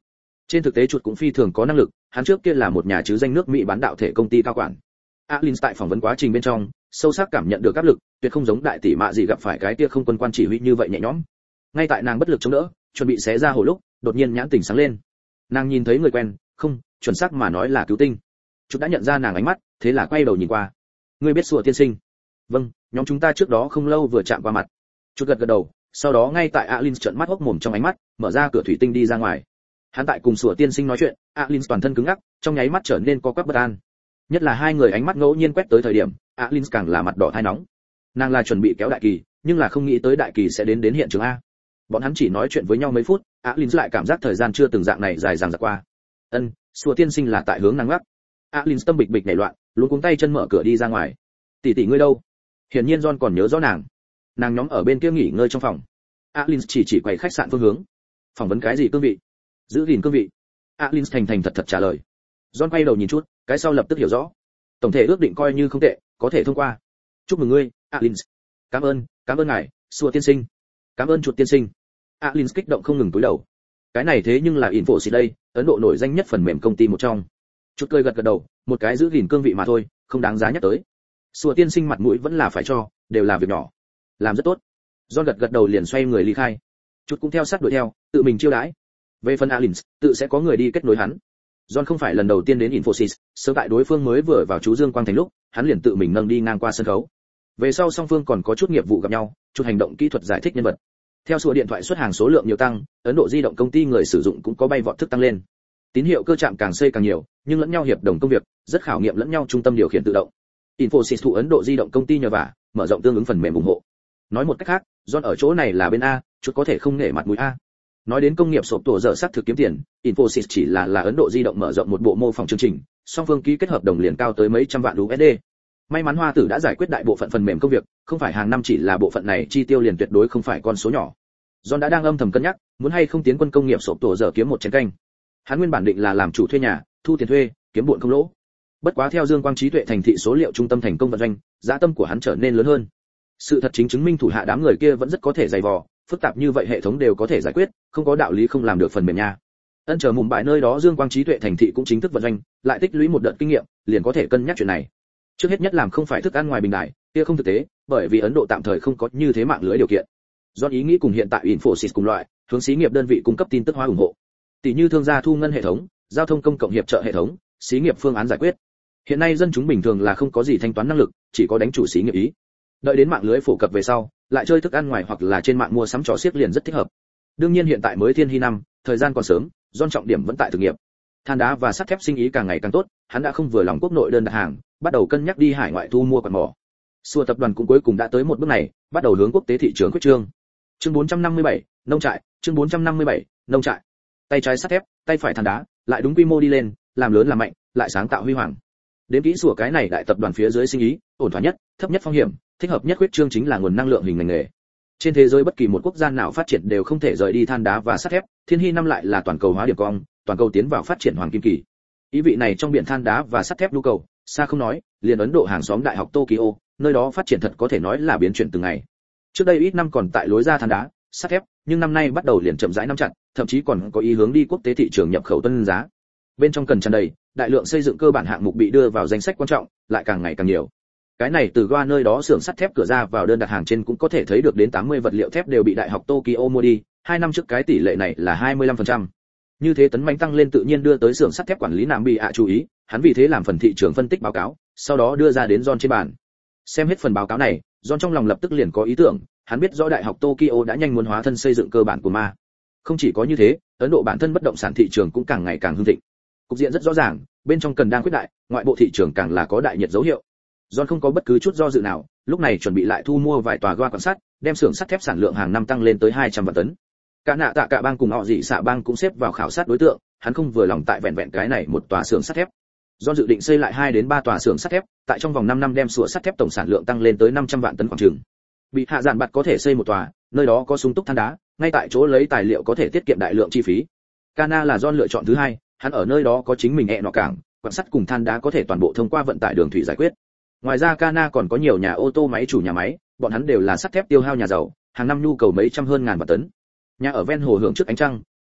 Trên thực tế chuột cũng phi thường có năng lực, hắn trước kia là một nhà chứ danh nước Mỹ bán đạo thể công ty cao quản. Alins tại phỏng vấn quá trình bên trong, sâu sắc cảm nhận được áp lực, tuyệt không giống đại tỷ mạ gì gặp phải cái kia không quân quan chỉ huy như vậy nhẹ nhõm. Ngay tại nàng bất lực chống đỡ, chuẩn bị xé ra hổ lúc, đột nhiên nhãn tỉnh sáng lên. Nàng nhìn thấy người quen, không, chuẩn xác mà nói là cứu tinh. Chúng đã nhận ra nàng ánh mắt, thế là quay đầu nhìn qua. Ngươi biết Sủa tiên sinh? Vâng, nhóm chúng ta trước đó không lâu vừa chạm qua mặt. Chút gật gật đầu, sau đó ngay tại Alins trợn mắt hốc mồm trong ánh mắt, mở ra cửa thủy tinh đi ra ngoài. Hắn tại cùng Sủa tiên sinh nói chuyện, Alins toàn thân cứng ngắc, trong nháy mắt trở nên co quắp bất an. Nhất là hai người ánh mắt ngẫu nhiên quét tới thời điểm, Alins càng là mặt đỏ thai nóng. Nàng là chuẩn bị kéo đại kỳ, nhưng là không nghĩ tới đại kỳ sẽ đến hiện trường a. Bọn hắn chỉ nói chuyện với nhau mấy phút, Alins lại cảm giác thời gian chưa từng dạng này dài dằng dặc qua. Sủa tiên sinh là tại hướng nàng ngắc. Alins tâm bịch bịch nhảy loạn, luống cuống tay chân mở cửa đi ra ngoài. Tỷ tỷ ngươi đâu? Hiển nhiên John còn nhớ rõ nàng. Nàng nhóm ở bên kia nghỉ ngơi trong phòng. Alins chỉ quay khách sạn phương hướng. Phỏng vấn cái gì cương vị? Giữ gìn cương vị. Alins thành thật trả lời. John quay đầu nhìn chút, cái sau lập tức hiểu rõ. Tổng thể ước định coi như không tệ, có thể thông qua. Chúc mừng ngươi, Alins. Cảm ơn ngài, Sủa tiên sinh. Cảm ơn chuột tiên sinh. Alins kích động không ngừng cúi đầu. Cái này thế nhưng là Infosys đây, Ấn Độ nổi danh nhất phần mềm công ty một trong. Chút cười gật đầu, một cái giữ gìn cương vị mà thôi, không đáng giá nhắc tới. Sủa tiên sinh mặt mũi vẫn là phải cho, đều là việc nhỏ. Làm rất tốt. John gật đầu liền xoay người ly khai. Chút cũng theo sát đuổi theo, tự mình chiêu đãi. Về phần Alins, tự sẽ có người đi kết nối hắn. John không phải lần đầu tiên đến Infosys, sớm tại đối phương mới vừa vào chú Dương Quang Thành lúc, hắn liền tự mình nâng đi ngang qua sân khấu. Về sau song phương còn có chút nghiệp vụ gặp nhau, chút hành động kỹ thuật giải thích nhân vật. Theo Sủa điện thoại xuất hàng số lượng nhiều tăng, Ấn Độ di động công ty người sử dụng cũng có bay vọt thức tăng lên. Tín hiệu cơ trạm càng xây càng nhiều, nhưng lẫn nhau hiệp đồng công việc, rất khảo nghiệm lẫn nhau trung tâm điều khiển tự động. Infosys thụ Ấn Độ di động công ty nhờ vả, mở rộng tương ứng phần mềm ủng hộ. Nói một cách khác, John ở chỗ này là bên A, chút có thể không nể mặt mũi A. Nói đến công nghiệp sộp tổ dở xác thực kiếm tiền, Infosys chỉ là Ấn Độ di động mở rộng một bộ mô phỏng chương trình, song phương ký kết hợp đồng liền cao tới mấy trăm vạn USD. May mắn Hoa Tử đã giải quyết đại bộ phận phần mềm công việc, không phải hàng năm chỉ là bộ phận này chi tiêu liền tuyệt đối không phải con số nhỏ. John đã đang âm thầm cân nhắc, muốn hay không tiến quân công nghiệp sộp tổ dở kiếm một chén canh. Hắn nguyên bản định là làm chủ thuê nhà, thu tiền thuê, kiếm buồn không lỗ. Bất quá theo Dương Quang trí tuệ thành thị số liệu trung tâm thành công vận doanh, giá tâm của hắn trở nên lớn hơn. Sự thật chính chứng minh thủ hạ đám người kia vẫn rất có thể dày vò, phức tạp như vậy hệ thống đều có thể giải quyết, không có đạo lý không làm được phần mềm nha. Chờ mùng bại nơi đó Dương Quang trí tuệ thành thị cũng chính thức vận doanh, lại tích lũy một đợt kinh nghiệm, liền có thể cân nhắc chuyện này. Trước hết nhất làm không phải thức ăn ngoài bình đại, kia không thực tế, bởi vì Ấn Độ tạm thời không có như thế mạng lưới điều kiện. Do ý nghĩ cùng hiện tại Infosys cùng loại, hướng xí nghiệp đơn vị cung cấp tin tức hóa ủng hộ. Tỷ như thương gia thu ngân hệ thống, giao thông công cộng hiệp trợ hệ thống, xí nghiệp phương án giải quyết. Hiện nay dân chúng bình thường là không có gì thanh toán năng lực, chỉ có đánh chủ xí nghiệp ý. Đợi đến mạng lưới phổ cập về sau, lại chơi thức ăn ngoài hoặc là trên mạng mua sắm trò xiếc liền rất thích hợp. Đương nhiên hiện tại mới thiên hy năm, thời gian còn sớm, John trọng điểm vẫn tại thực nghiệp. Than đá và sắt thép sinh ý càng ngày càng tốt, hắn đã không vừa lòng quốc nội đơn đặt hàng, bắt đầu cân nhắc đi hải ngoại thu mua quặng mỏ. Sủa tập đoàn cũng cuối cùng đã tới một bước này, bắt đầu hướng quốc tế thị trường quyết trương. Chương 457, nông trại, chương 457, nông trại. Tay trái sắt thép, tay phải than đá, lại đúng quy mô đi lên, làm lớn làm mạnh, lại sáng tạo huy hoàng. Đến kỹ sủa cái này đại tập đoàn phía dưới sinh ý, ổn thỏa nhất, thấp nhất phong hiểm, thích hợp nhất quyết trương chính là nguồn năng lượng hình ngành nghề. Trên thế giới bất kỳ một quốc gia nào phát triển đều không thể rời đi than đá và sắt thép, thiên hy năm lại là toàn cầu hóa điểm cong, toàn cầu tiến vào phát triển hoàng kim kỳ. Ý vị này trong biển than đá và sắt thép nhu cầu, xa không nói, liền Ấn Độ hàng xóm đại học Tokyo, nơi đó phát triển thật có thể nói là biến chuyển từng ngày. Trước đây ít năm còn tại lối ra than đá, sắt thép, nhưng năm nay bắt đầu liền chậm rãi nắm chặt, thậm chí còn có ý hướng đi quốc tế thị trường nhập khẩu tân giá. Bên trong cần tràn đầy, đại lượng xây dựng cơ bản hạng mục bị đưa vào danh sách quan trọng, lại càng ngày càng nhiều. Cái này từ Goa nơi đó xưởng sắt thép cửa ra vào đơn đặt hàng trên cũng có thể thấy được đến 80 vật liệu thép đều bị đại học Tokyo mua đi, 2 năm trước cái tỷ lệ này là 25%. Như thế tấn mãnh tăng lên tự nhiên đưa tới xưởng sắt thép quản lý Nam Bị chú ý, hắn vì thế làm phần thị trường phân tích báo cáo, sau đó đưa ra đến John trên bàn. Xem hết phần báo cáo này, John trong lòng lập tức liền có ý tưởng, hắn biết rõ đại học Tokyo đã nhanh muốn hóa thân xây dựng cơ bản của ma. Không chỉ có như thế, Ấn Độ bản thân bất động sản thị trường cũng càng ngày càng hưng thịnh. Cục diện rất rõ ràng, bên trong cần đang quyết đại, ngoại bộ thị trường càng là có đại nhiệt dấu hiệu. John không có bất cứ chút do dự nào, lúc này chuẩn bị lại thu mua vài tòa Goa quan sát, đem xưởng sắt thép sản lượng hàng năm tăng lên tới 200 vạn tấn. Cả nạ tạ cả bang cùng họ dị xạ bang cũng xếp vào khảo sát đối tượng, hắn không vừa lòng tại vẹn vẹn cái này một tòa xưởng sắt thép. John dự định xây lại 2 đến 3 tòa xưởng sắt thép, tại trong vòng 5 năm đem sủa sắt thép tổng sản lượng tăng lên tới 500 vạn tấn khoảng chừng. Bị hạ giản bạt có thể xây một tòa, nơi đó có sung túc than đá, ngay tại chỗ lấy tài liệu có thể tiết kiệm đại lượng chi phí. Cana là John lựa chọn thứ hai, hắn ở nơi đó có chính mình nọ cảng, quan sắt cùng than đá có thể toàn bộ thông qua vận tải đường thủy giải quyết. Ngoài ra Cana còn có nhiều nhà ô tô máy chủ nhà máy, bọn hắn đều là sắt thép tiêu hao nhà giàu, hàng năm nhu cầu mấy trăm hơn ngàn vạn tấn. Nhà ở ven hồ hưởng trước ánh trăng,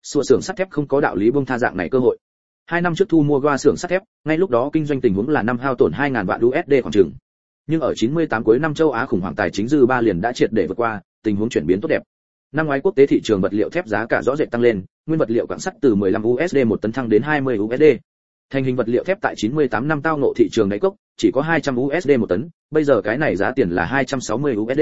Sủa xưởng sắt thép không có đạo lý buông tha dạng này cơ hội. 2 năm trước thu mua Goa xưởng sắt thép, ngay lúc đó kinh doanh tình huống là năm hao tổn 2.000 vạn USD khoảng chừng. Nhưng ở 98 cuối năm châu Á khủng hoảng tài chính dư ba liền đã triệt để vượt qua, tình huống chuyển biến tốt đẹp. Năm ngoái quốc tế thị trường vật liệu thép giá cả rõ rệt tăng lên, nguyên vật liệu quặng sắt từ 15 USD một tấn thăng đến 20 USD. Thành hình vật liệu thép tại 98 năm tao ngộ thị trường đáy cốc, chỉ có 200 USD một tấn, bây giờ cái này giá tiền là 260 USD.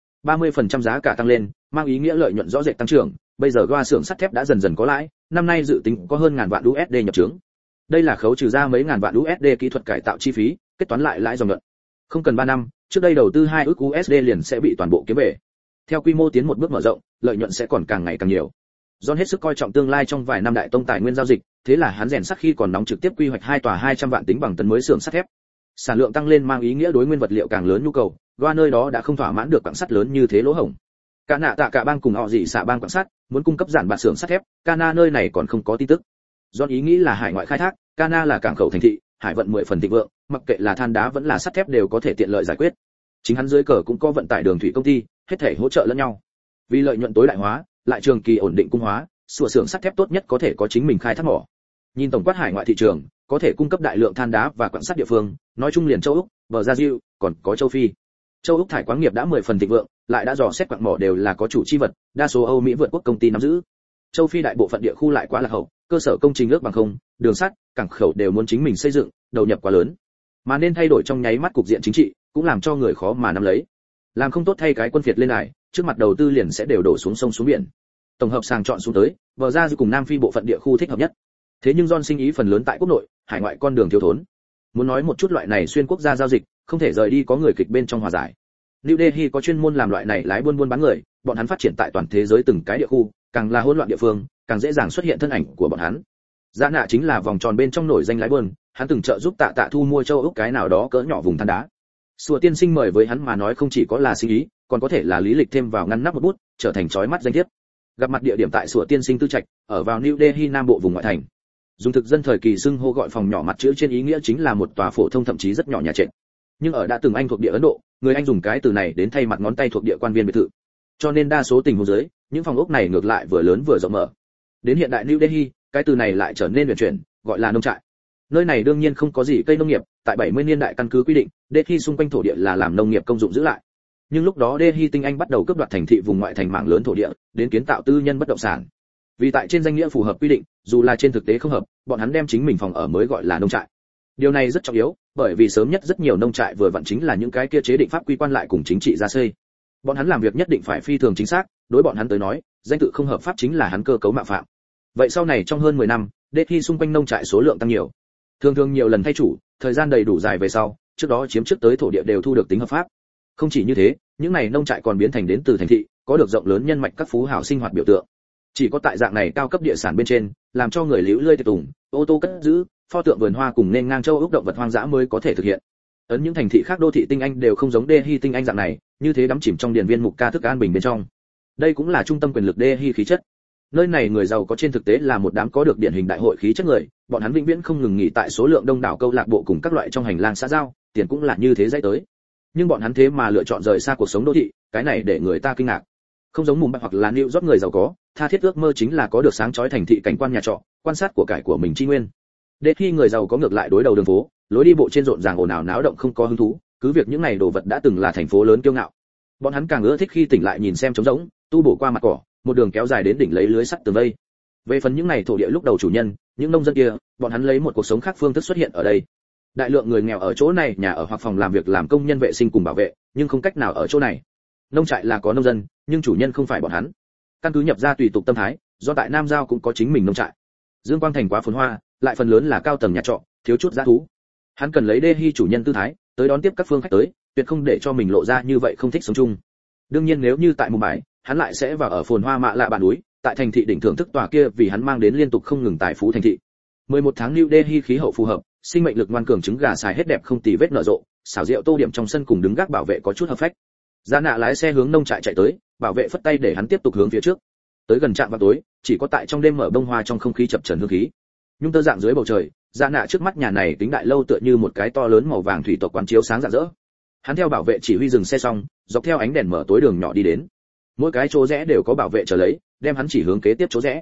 30% giá cả tăng lên, mang ý nghĩa lợi nhuận rõ rệt tăng trưởng, bây giờ Goa xưởng sắt thép đã dần dần có lãi, năm nay dự tính có hơn ngàn vạn USD nhập trướng. Đây là khấu trừ ra mấy ngàn vạn USD kỹ thuật cải tạo chi phí, kết toán lại lãi dòng nhuận. Không cần 3 năm, trước đây đầu tư 2 ức USD liền sẽ bị toàn bộ kiếm về. Theo quy mô tiến một bước mở rộng, lợi nhuận sẽ còn càng ngày càng nhiều. John hết sức coi trọng tương lai trong vài năm đại tông tài nguyên giao dịch, thế là hắn rèn sắt khi còn nóng trực tiếp quy hoạch 2 tòa 200 vạn tính bằng tấn mới xưởng sắt thép. Sản lượng tăng lên mang ý nghĩa đối nguyên vật liệu càng lớn nhu cầu, Goa nơi đó đã không thỏa mãn được quặng sắt lớn như thế lỗ hổng. Cả nạ tạ cả bang cùng họ dị xạ bang quặng sắt, muốn cung cấp giản bạt xưởng sắt thép, Cana nơi này còn không có tin tức. John ý nghĩ là hải ngoại khai thác, Cana là cảng khẩu thành thị, hải vận 10 phần thịnh vượng, mặc kệ là than đá vẫn là sắt thép đều có thể tiện lợi giải quyết. Chính hắn dưới cờ cũng có vận tải đường thủy công ty, hết thể hỗ trợ lẫn nhau. Vì lợi nhuận tối đại hóa, lại trường kỳ ổn định cung hóa, sủa xưởng sắt thép tốt nhất có thể có chính mình khai thác mỏ. Nhìn tổng quát hải ngoại thị trường, có thể cung cấp đại lượng than đá và quặng sắt địa phương, nói chung liền châu Úc, bờ Gia Diệu, còn có châu Phi. Châu Úc thải khoáng nghiệp đã 10 phần thịnh vượng, lại đã dò xét quặng mỏ đều là có chủ chi vật, đa số Âu Mỹ vượt quốc công ty nắm giữ. Châu Phi đại bộ phận địa khu lại quá lạc hậu, cơ sở công trình ước bằng không, đường sắt, cảng khẩu đều muốn chính mình xây dựng, đầu nhập quá lớn. Mà nên thay đổi trong nháy mắt cục diện chính trị, cũng làm cho người khó mà nắm lấy. Làm không tốt thay cái quân phiệt lên lại, trước mặt đầu tư liền sẽ đều đổ xuống sông xuống biển. Tổng hợp sàng chọn xuống tới, bờ Gia Diệu cùng Nam Phi bộ phận địa khu thích hợp nhất. Thế nhưng John sinh ý phần lớn tại quốc nội, hải ngoại con đường thiếu thốn. Muốn nói một chút loại này xuyên quốc gia giao dịch, không thể rời đi có người kịch bên trong hòa giải. New Delhi có chuyên môn làm loại này lái buôn bán người, bọn hắn phát triển tại toàn thế giới từng cái địa khu, càng là hỗn loạn địa phương, càng dễ dàng xuất hiện thân ảnh của bọn hắn. Giá nạ chính là vòng tròn bên trong nổi danh lái buôn, hắn từng trợ giúp Tạ thu mua châu Úc cái nào đó cỡ nhỏ vùng than đá. Sủa tiên sinh mời với hắn mà nói không chỉ có là sinh ý, còn có thể là lý lịch thêm vào ngăn nắp một bút, trở thành chói mắt danh thiếp. Gặp mặt địa điểm tại Sủa tiên sinh tư trạch, ở vào New Delhi nam bộ vùng ngoại thành. Dùng thực dân thời kỳ xưng hô gọi phòng nhỏ mặt chữ trên ý nghĩa chính là một tòa phổ thông thậm chí rất nhỏ nhà trệt. Nhưng ở đã từng Anh thuộc địa Ấn Độ, người Anh dùng cái từ này đến thay mặt ngón tay thuộc địa quan viên biệt thự. Cho nên đa số tình huống dưới, những phòng ốc này ngược lại vừa lớn vừa rộng mở. Đến hiện đại New Delhi, cái từ này lại trở nên huyền chuyển, gọi là nông trại. Nơi này đương nhiên không có gì cây nông nghiệp, tại 70 niên đại căn cứ quy định, Delhi xung quanh thổ địa là làm nông nghiệp công dụng giữ lại. Nhưng lúc đó Delhi tinh Anh bắt đầu cướp đoạt thành thị vùng ngoại thành mảng lớn thổ địa, đến kiến tạo tư nhân bất động sản. Vì tại trên danh nghĩa phù hợp quy định, dù là trên thực tế không hợp, bọn hắn đem chính mình phòng ở mới gọi là nông trại. Điều này rất trọng yếu, bởi vì sớm nhất rất nhiều nông trại vừa vặn chính là những cái kia chế định pháp quy quan lại cùng chính trị ra xây. Bọn hắn làm việc nhất định phải phi thường chính xác, đối bọn hắn tới nói, danh tự không hợp pháp chính là hắn cơ cấu mạo phạm. Vậy sau này trong hơn 10 năm, Delhi xung quanh nông trại số lượng tăng nhiều. Thường nhiều lần thay chủ, thời gian đầy đủ dài về sau, trước đó chiếm trước tới thổ địa đều thu được tính hợp pháp. Không chỉ như thế, những này nông trại còn biến thành đến từ thành thị, có được rộng lớn nhân mạch các phú hào sinh hoạt biểu tượng. Chỉ có tại dạng này cao cấp địa sản bên trên, làm cho người liễu lơi tiệt tùng, ô tô cất giữ, pho tượng vườn hoa cùng nên ngang châu Úc động vật hoang dã mới có thể thực hiện. Ấn những thành thị khác đô thị tinh Anh đều không giống Delhi tinh Anh dạng này, như thế đắm chìm trong điển viên mục ca thức an bình bên trong. Đây cũng là trung tâm quyền lực Delhi khí chất. Nơi này người giàu có trên thực tế là một đám có được điển hình đại hội khí chất người, bọn hắn vĩnh viễn không ngừng nghỉ tại số lượng đông đảo câu lạc bộ cùng các loại trong hành lang xã giao, tiền cũng là như thế dãy tới. Nhưng bọn hắn thế mà lựa chọn rời xa cuộc sống đô thị, cái này để người ta kinh ngạc. Không giống Mumbai hoặc là New York người giàu có, tha thiết ước mơ chính là có được sáng chói thành thị cảnh quan nhà trọ, quan sát của cải của mình chi nguyên. Delhi người giàu có ngược lại đối đầu đường phố, lối đi bộ trên rộn ràng ồn ào náo động không có hứng thú, cứ việc những này đồ vật đã từng là thành phố lớn kiêu ngạo. Bọn hắn càng ưa thích khi tỉnh lại nhìn xem trống rỗng, tu bổ qua mặt cỏ, một đường kéo dài đến đỉnh lấy lưới sắt tường vây. Về phần những này thổ địa lúc đầu chủ nhân, những nông dân kia, bọn hắn lấy một cuộc sống khác phương thức xuất hiện ở đây. Đại lượng người nghèo ở chỗ này, nhà ở hoặc phòng làm việc làm công nhân vệ sinh cùng bảo vệ, nhưng không cách nào ở chỗ này. Nông trại là có nông dân, nhưng chủ nhân không phải bọn hắn. Căn cứ nhập ra tùy tục tâm thái, do tại Nam Giao cũng có chính mình nông trại. Dương Quang Thành quá phồn hoa, lại phần lớn là cao tầng nhà trọ, thiếu chút giá thú. Hắn cần lấy Delhi chủ nhân tư thái, tới đón tiếp các phương khách tới, tuyệt không để cho mình lộ ra như vậy không thích sống chung. Đương nhiên nếu như tại Mumbai, hắn lại sẽ vào ở phồn hoa mạ lạ bản núi, tại thành thị đỉnh thưởng thức tòa kia vì hắn mang đến liên tục không ngừng tài phú thành thị. 11 tháng New Delhi khí hậu phù hợp, sinh mệnh lực ngoan cường trứng gà xài hết đẹp không tì vết nở rộ, xảo diệu tô điểm trong sân cùng đứng gác bảo vệ có chút hợp phách. Gia nạ lái xe hướng nông trại chạy tới, bảo vệ phất tay để hắn tiếp tục hướng phía trước. Tới gần trạm vào tối, chỉ có tại trong đêm mở bông hoa trong không khí chập chờn hương khí. Nhung tơ dạng dưới bầu trời, Gia nạ trước mắt nhà này kính đại lâu tựa như một cái to lớn màu vàng thủy tộc quán chiếu sáng rạng rỡ. Hắn theo bảo vệ chỉ huy dừng xe xong, dọc theo ánh đèn mở tối đường nhỏ đi đến. Mỗi cái chỗ rẽ đều có bảo vệ chờ lấy, đem hắn chỉ hướng kế tiếp chỗ rẽ.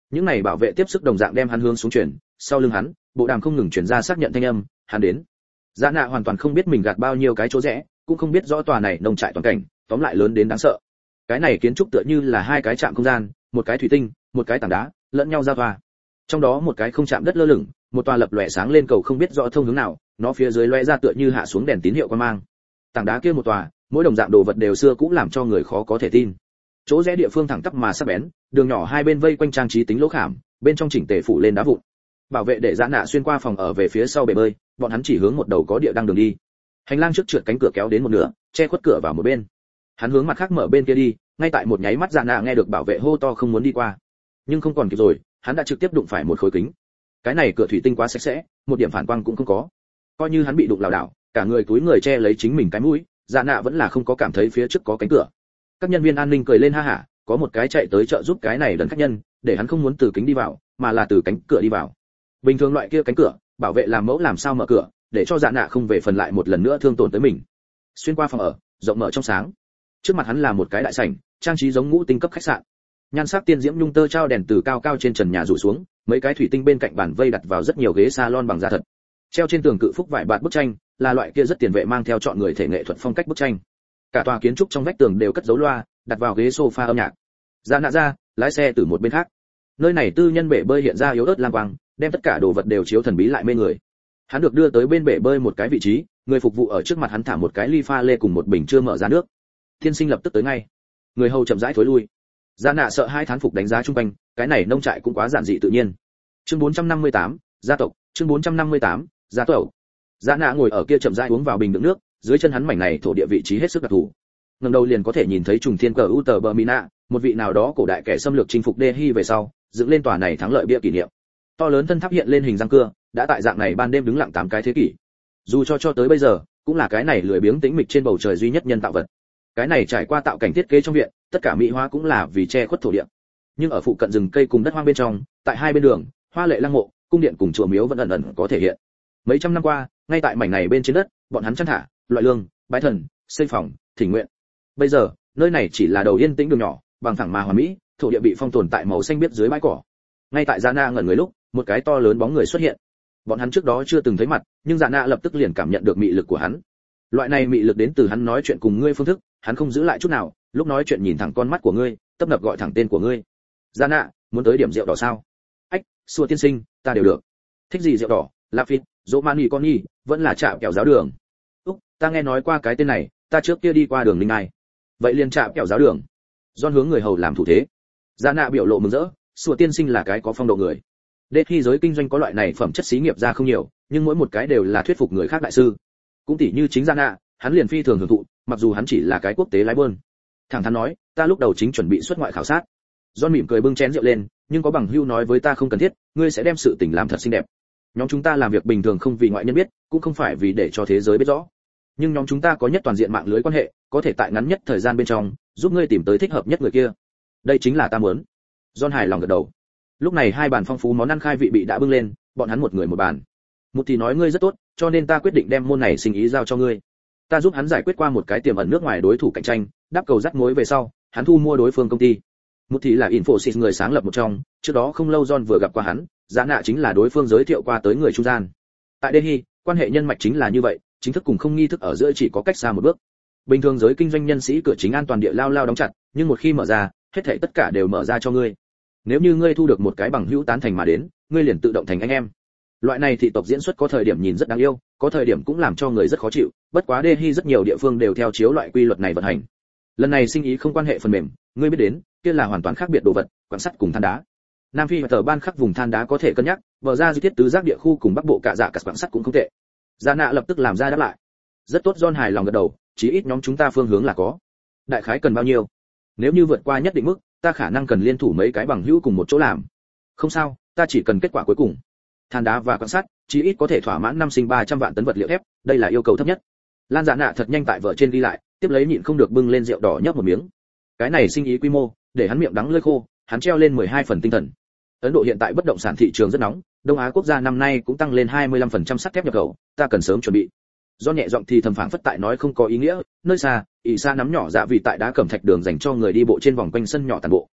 Những này bảo vệ tiếp sức đồng dạng đem hắn hướng xuống chuyển, sau lưng hắn, bộ đàm không ngừng truyền ra xác nhận thanh âm, hắn đến. Dạ nạ hoàn toàn không biết mình gạt bao nhiêu cái chỗ rẽ, cũng không biết rõ tòa này nông trại toàn cảnh, tóm lại lớn đến đáng sợ. Cái này kiến trúc tựa như là hai cái trạm không gian, một cái thủy tinh, một cái tảng đá, lẫn nhau giao thoa. Trong đó một cái không chạm đất lơ lửng, một tòa lập lòe sáng lên cầu không biết rõ thông hướng nào, nó phía dưới lóe ra tựa như hạ xuống đèn tín hiệu quan mang. Tảng đá kia một tòa, mỗi đồng dạng đồ vật đều xưa cũ làm cho người khó có thể tin. Chỗ rẽ địa phương thẳng tắp mà sắc bén, đường nhỏ hai bên vây quanh trang trí tính lỗ khảm, bên trong chỉnh tề phủ lên đá vụn. Bảo vệ để Dạ nạ xuyên qua phòng ở về phía sau bể bơi, bọn hắn chỉ hướng một đầu có địa đăng đường đi. Hành lang trước trượt cánh cửa kéo đến một nửa, che khuất cửa vào một bên. Hắn hướng mặt khác mở bên kia đi, ngay tại một nháy mắt Dạ nạ nghe được bảo vệ hô to không muốn đi qua. Nhưng không còn kịp rồi, hắn đã trực tiếp đụng phải một khối kính. Cái này cửa thủy tinh quá sạch sẽ, một điểm phản quang cũng không có. Coi như hắn bị đụng lảo đảo, cả người túi người che lấy chính mình cái mũi, Dạ nạ vẫn là không có cảm thấy phía trước có cánh cửa. Các nhân viên an ninh cười lên ha hả, có một cái chạy tới trợ giúp cái này đần khách nhân, để hắn không muốn từ kính đi vào, mà là từ cánh cửa đi vào. Bình thường loại kia cánh cửa, bảo vệ làm mẫu làm sao mở cửa, để cho Dạ nạ không về phần lại một lần nữa thương tổn tới mình. Xuyên qua phòng ở, rộng mở trong sáng. Trước mặt hắn là một cái đại sảnh, trang trí giống ngũ tinh cấp khách sạn. Nhan sắc tiên diễm nhung tơ trao đèn từ cao cao trên trần nhà rủ xuống, mấy cái thủy tinh bên cạnh bàn vây đặt vào rất nhiều ghế salon bằng da thật. Treo trên tường cự phúc vải bạt bức tranh, là loại kia rất tiền vệ mang theo chọn người thể nghệ thuật phong cách bức tranh. Cả tòa kiến trúc trong vách tường đều cất dấu loa, đặt vào ghế sofa âm nhạc. Dạ nạ ra, lái xe từ một bên khác. Nơi này tư nhân bể bơi hiện ra yếu ớt lam quang, đem tất cả đồ vật đều chiếu thần bí lại mê người. Hắn được đưa tới bên bể bơi một cái vị trí, người phục vụ ở trước mặt hắn thả một cái ly pha lê cùng một bình chưa mở ra nước. Thiên sinh lập tức tới ngay. Người hầu chậm rãi thối lui. Dạ nạ sợ hai thán phục đánh giá chung quanh, cái này nông trại cũng quá giản dị tự nhiên. Chương 458, gia tộc, chương 458, gia tộc. Dạ nạ ngồi ở kia chậm rãi uống vào bình đựng nước, dưới chân hắn mảnh này thổ địa vị trí hết sức đặc thù. Ngẩng đầu liền có thể nhìn thấy trùng thiên cờ u tờ bờ mina, một vị nào đó cổ đại kẻ xâm lược chinh phục Delhi về sau, dựng lên tòa này thắng lợi bia kỷ niệm. To lớn thân tháp hiện lên hình răng cưa, đã tại dạng này ban đêm đứng lặng 8 cái thế kỷ. Dù cho tới bây giờ, cũng là cái này lười biếng tĩnh mịch trên bầu trời duy nhất nhân tạo vật. Cái này trải qua tạo cảnh thiết kế trong viện, tất cả mỹ hóa cũng là vì che khuất thổ địa. Nhưng ở phụ cận rừng cây cùng đất hoang bên trong, tại hai bên đường, hoa lệ lăng mộ, cung điện cùng chùa miếu vẫn ẩn ẩn có thể hiện. Mấy trăm năm qua, ngay tại mảnh này bên trên đất, bọn hắn chăn thả, loại lương, bái thần, xây phòng, thỉnh nguyện. Bây giờ, nơi này chỉ là đầu yên tĩnh đường nhỏ, bằng phẳng mà hoàn mỹ, thổ địa bị phong tồn tại màu xanh biếc dưới bãi cỏ. Ngay tại Dạ nạ ngẩn người lúc, một cái to lớn bóng người xuất hiện. Bọn hắn trước đó chưa từng thấy mặt, nhưng Dạ nạ lập tức liền cảm nhận được mị lực của hắn. Loại này mị lực đến từ hắn nói chuyện cùng ngươi phương thức, hắn không giữ lại chút nào, lúc nói chuyện nhìn thẳng con mắt của ngươi, tấp nập gọi thẳng tên của ngươi. Dạ nạ, muốn tới điểm rượu đỏ sao? Ách, xua tiên sinh, ta đều được. Thích gì rượu đỏ, Lafite, Romani con nhi, vẫn là chạm kẹo giáo đường. Úc, ta nghe nói qua cái tên này, ta trước kia đi qua đường Ninh Ai. Vậy liền chạm kẹo giáo đường. John hướng người hầu làm thủ thế. Dạ nạ biểu lộ mừng rỡ, xua tiên sinh là cái có phong độ người. Đến khi giới kinh doanh có loại này phẩm chất xí nghiệp ra không nhiều, nhưng mỗi một cái đều là thuyết phục người khác đại sư. Cũng tỉ như chính Dạ nạ, hắn liền phi thường hưởng thụ, mặc dù hắn chỉ là cái quốc tế lái buôn. Thẳng thắn nói, ta lúc đầu chính chuẩn bị xuất ngoại khảo sát. John mỉm cười bưng chén rượu lên, nhưng có bằng hữu nói với ta không cần thiết, ngươi sẽ đem sự tình làm thật xinh đẹp. Nhóm chúng ta làm việc bình thường không vì ngoại nhân biết, cũng không phải vì để cho thế giới biết rõ. Nhưng nhóm chúng ta có nhất toàn diện mạng lưới quan hệ, có thể tại ngắn nhất thời gian bên trong, giúp ngươi tìm tới thích hợp nhất người kia. Đây chính là ta muốn. John hài lòng gật đầu. Lúc này hai bàn phong phú món ăn khai vị bị đã bưng lên, bọn hắn một người một bàn. Một thì nói ngươi rất tốt, cho nên ta quyết định đem môn này sinh ý giao cho ngươi. Ta giúp hắn giải quyết qua một cái tiềm ẩn nước ngoài đối thủ cạnh tranh, đáp cầu dắt mối về sau, hắn thu mua đối phương công ty. Một thì là Infosys người sáng lập một trong, trước đó không lâu John vừa gặp qua hắn, Dạ nạ chính là đối phương giới thiệu qua tới người trung gian. Tại Delhi, quan hệ nhân mạch chính là như vậy, chính thức cùng không nghi thức ở giữa chỉ có cách xa một bước. Bình thường giới kinh doanh nhân sĩ cửa chính an toàn địa lao lao đóng chặt, nhưng một khi mở ra, hết thảy tất cả đều mở ra cho ngươi. Nếu như ngươi thu được một cái bằng hữu tán thành mà đến, ngươi liền tự động thành anh em. Loại này thị tộc diễn xuất có thời điểm nhìn rất đáng yêu, có thời điểm cũng làm cho người rất khó chịu, bất quá Delhi rất nhiều địa phương đều theo chiếu loại quy luật này vận hành. Lần này sinh ý không quan hệ phần mềm, ngươi biết đến, kia là hoàn toàn khác biệt đồ vật, quan sắt cùng than đá. Nam Phi và tờ ban khắc vùng than đá có thể cân nhắc, bờ ra di thiết tứ giác địa khu cùng bắc bộ cả dạ cả quan sắt cũng không tệ. Dạ nạ lập tức làm ra đáp lại. Rất tốt, John hài lòng gật đầu, chí ít nhóm chúng ta phương hướng là có. Đại khái cần bao nhiêu? Nếu như vượt qua nhất định mức, ta khả năng cần liên thủ mấy cái bằng hữu cùng một chỗ làm. Không sao, ta chỉ cần kết quả cuối cùng. Than đá và quan sắt, chí ít có thể thỏa mãn năm sinh 300 vạn tấn vật liệu thép, đây là yêu cầu thấp nhất. Lan Dạ nạ thật nhanh tại vợ trên đi lại, tiếp lấy nhịn không được bưng lên rượu đỏ nhấp một miếng. Cái này sinh ý quy mô, để hắn miệng đắng lưỡi khô, hắn treo lên 12 phần tinh thần. Ấn Độ hiện tại bất động sản thị trường rất nóng, Đông Á quốc gia năm nay cũng tăng lên 25% sắt thép nhập khẩu, ta cần sớm chuẩn bị. Do nhẹ giọng thì thầm phảng phất tại nói không có ý nghĩa, nơi xa, ỷ xa nắm nhỏ dạ vị tại đá cẩm thạch đường dành cho người đi bộ trên vòng quanh sân nhỏ tàn bộ.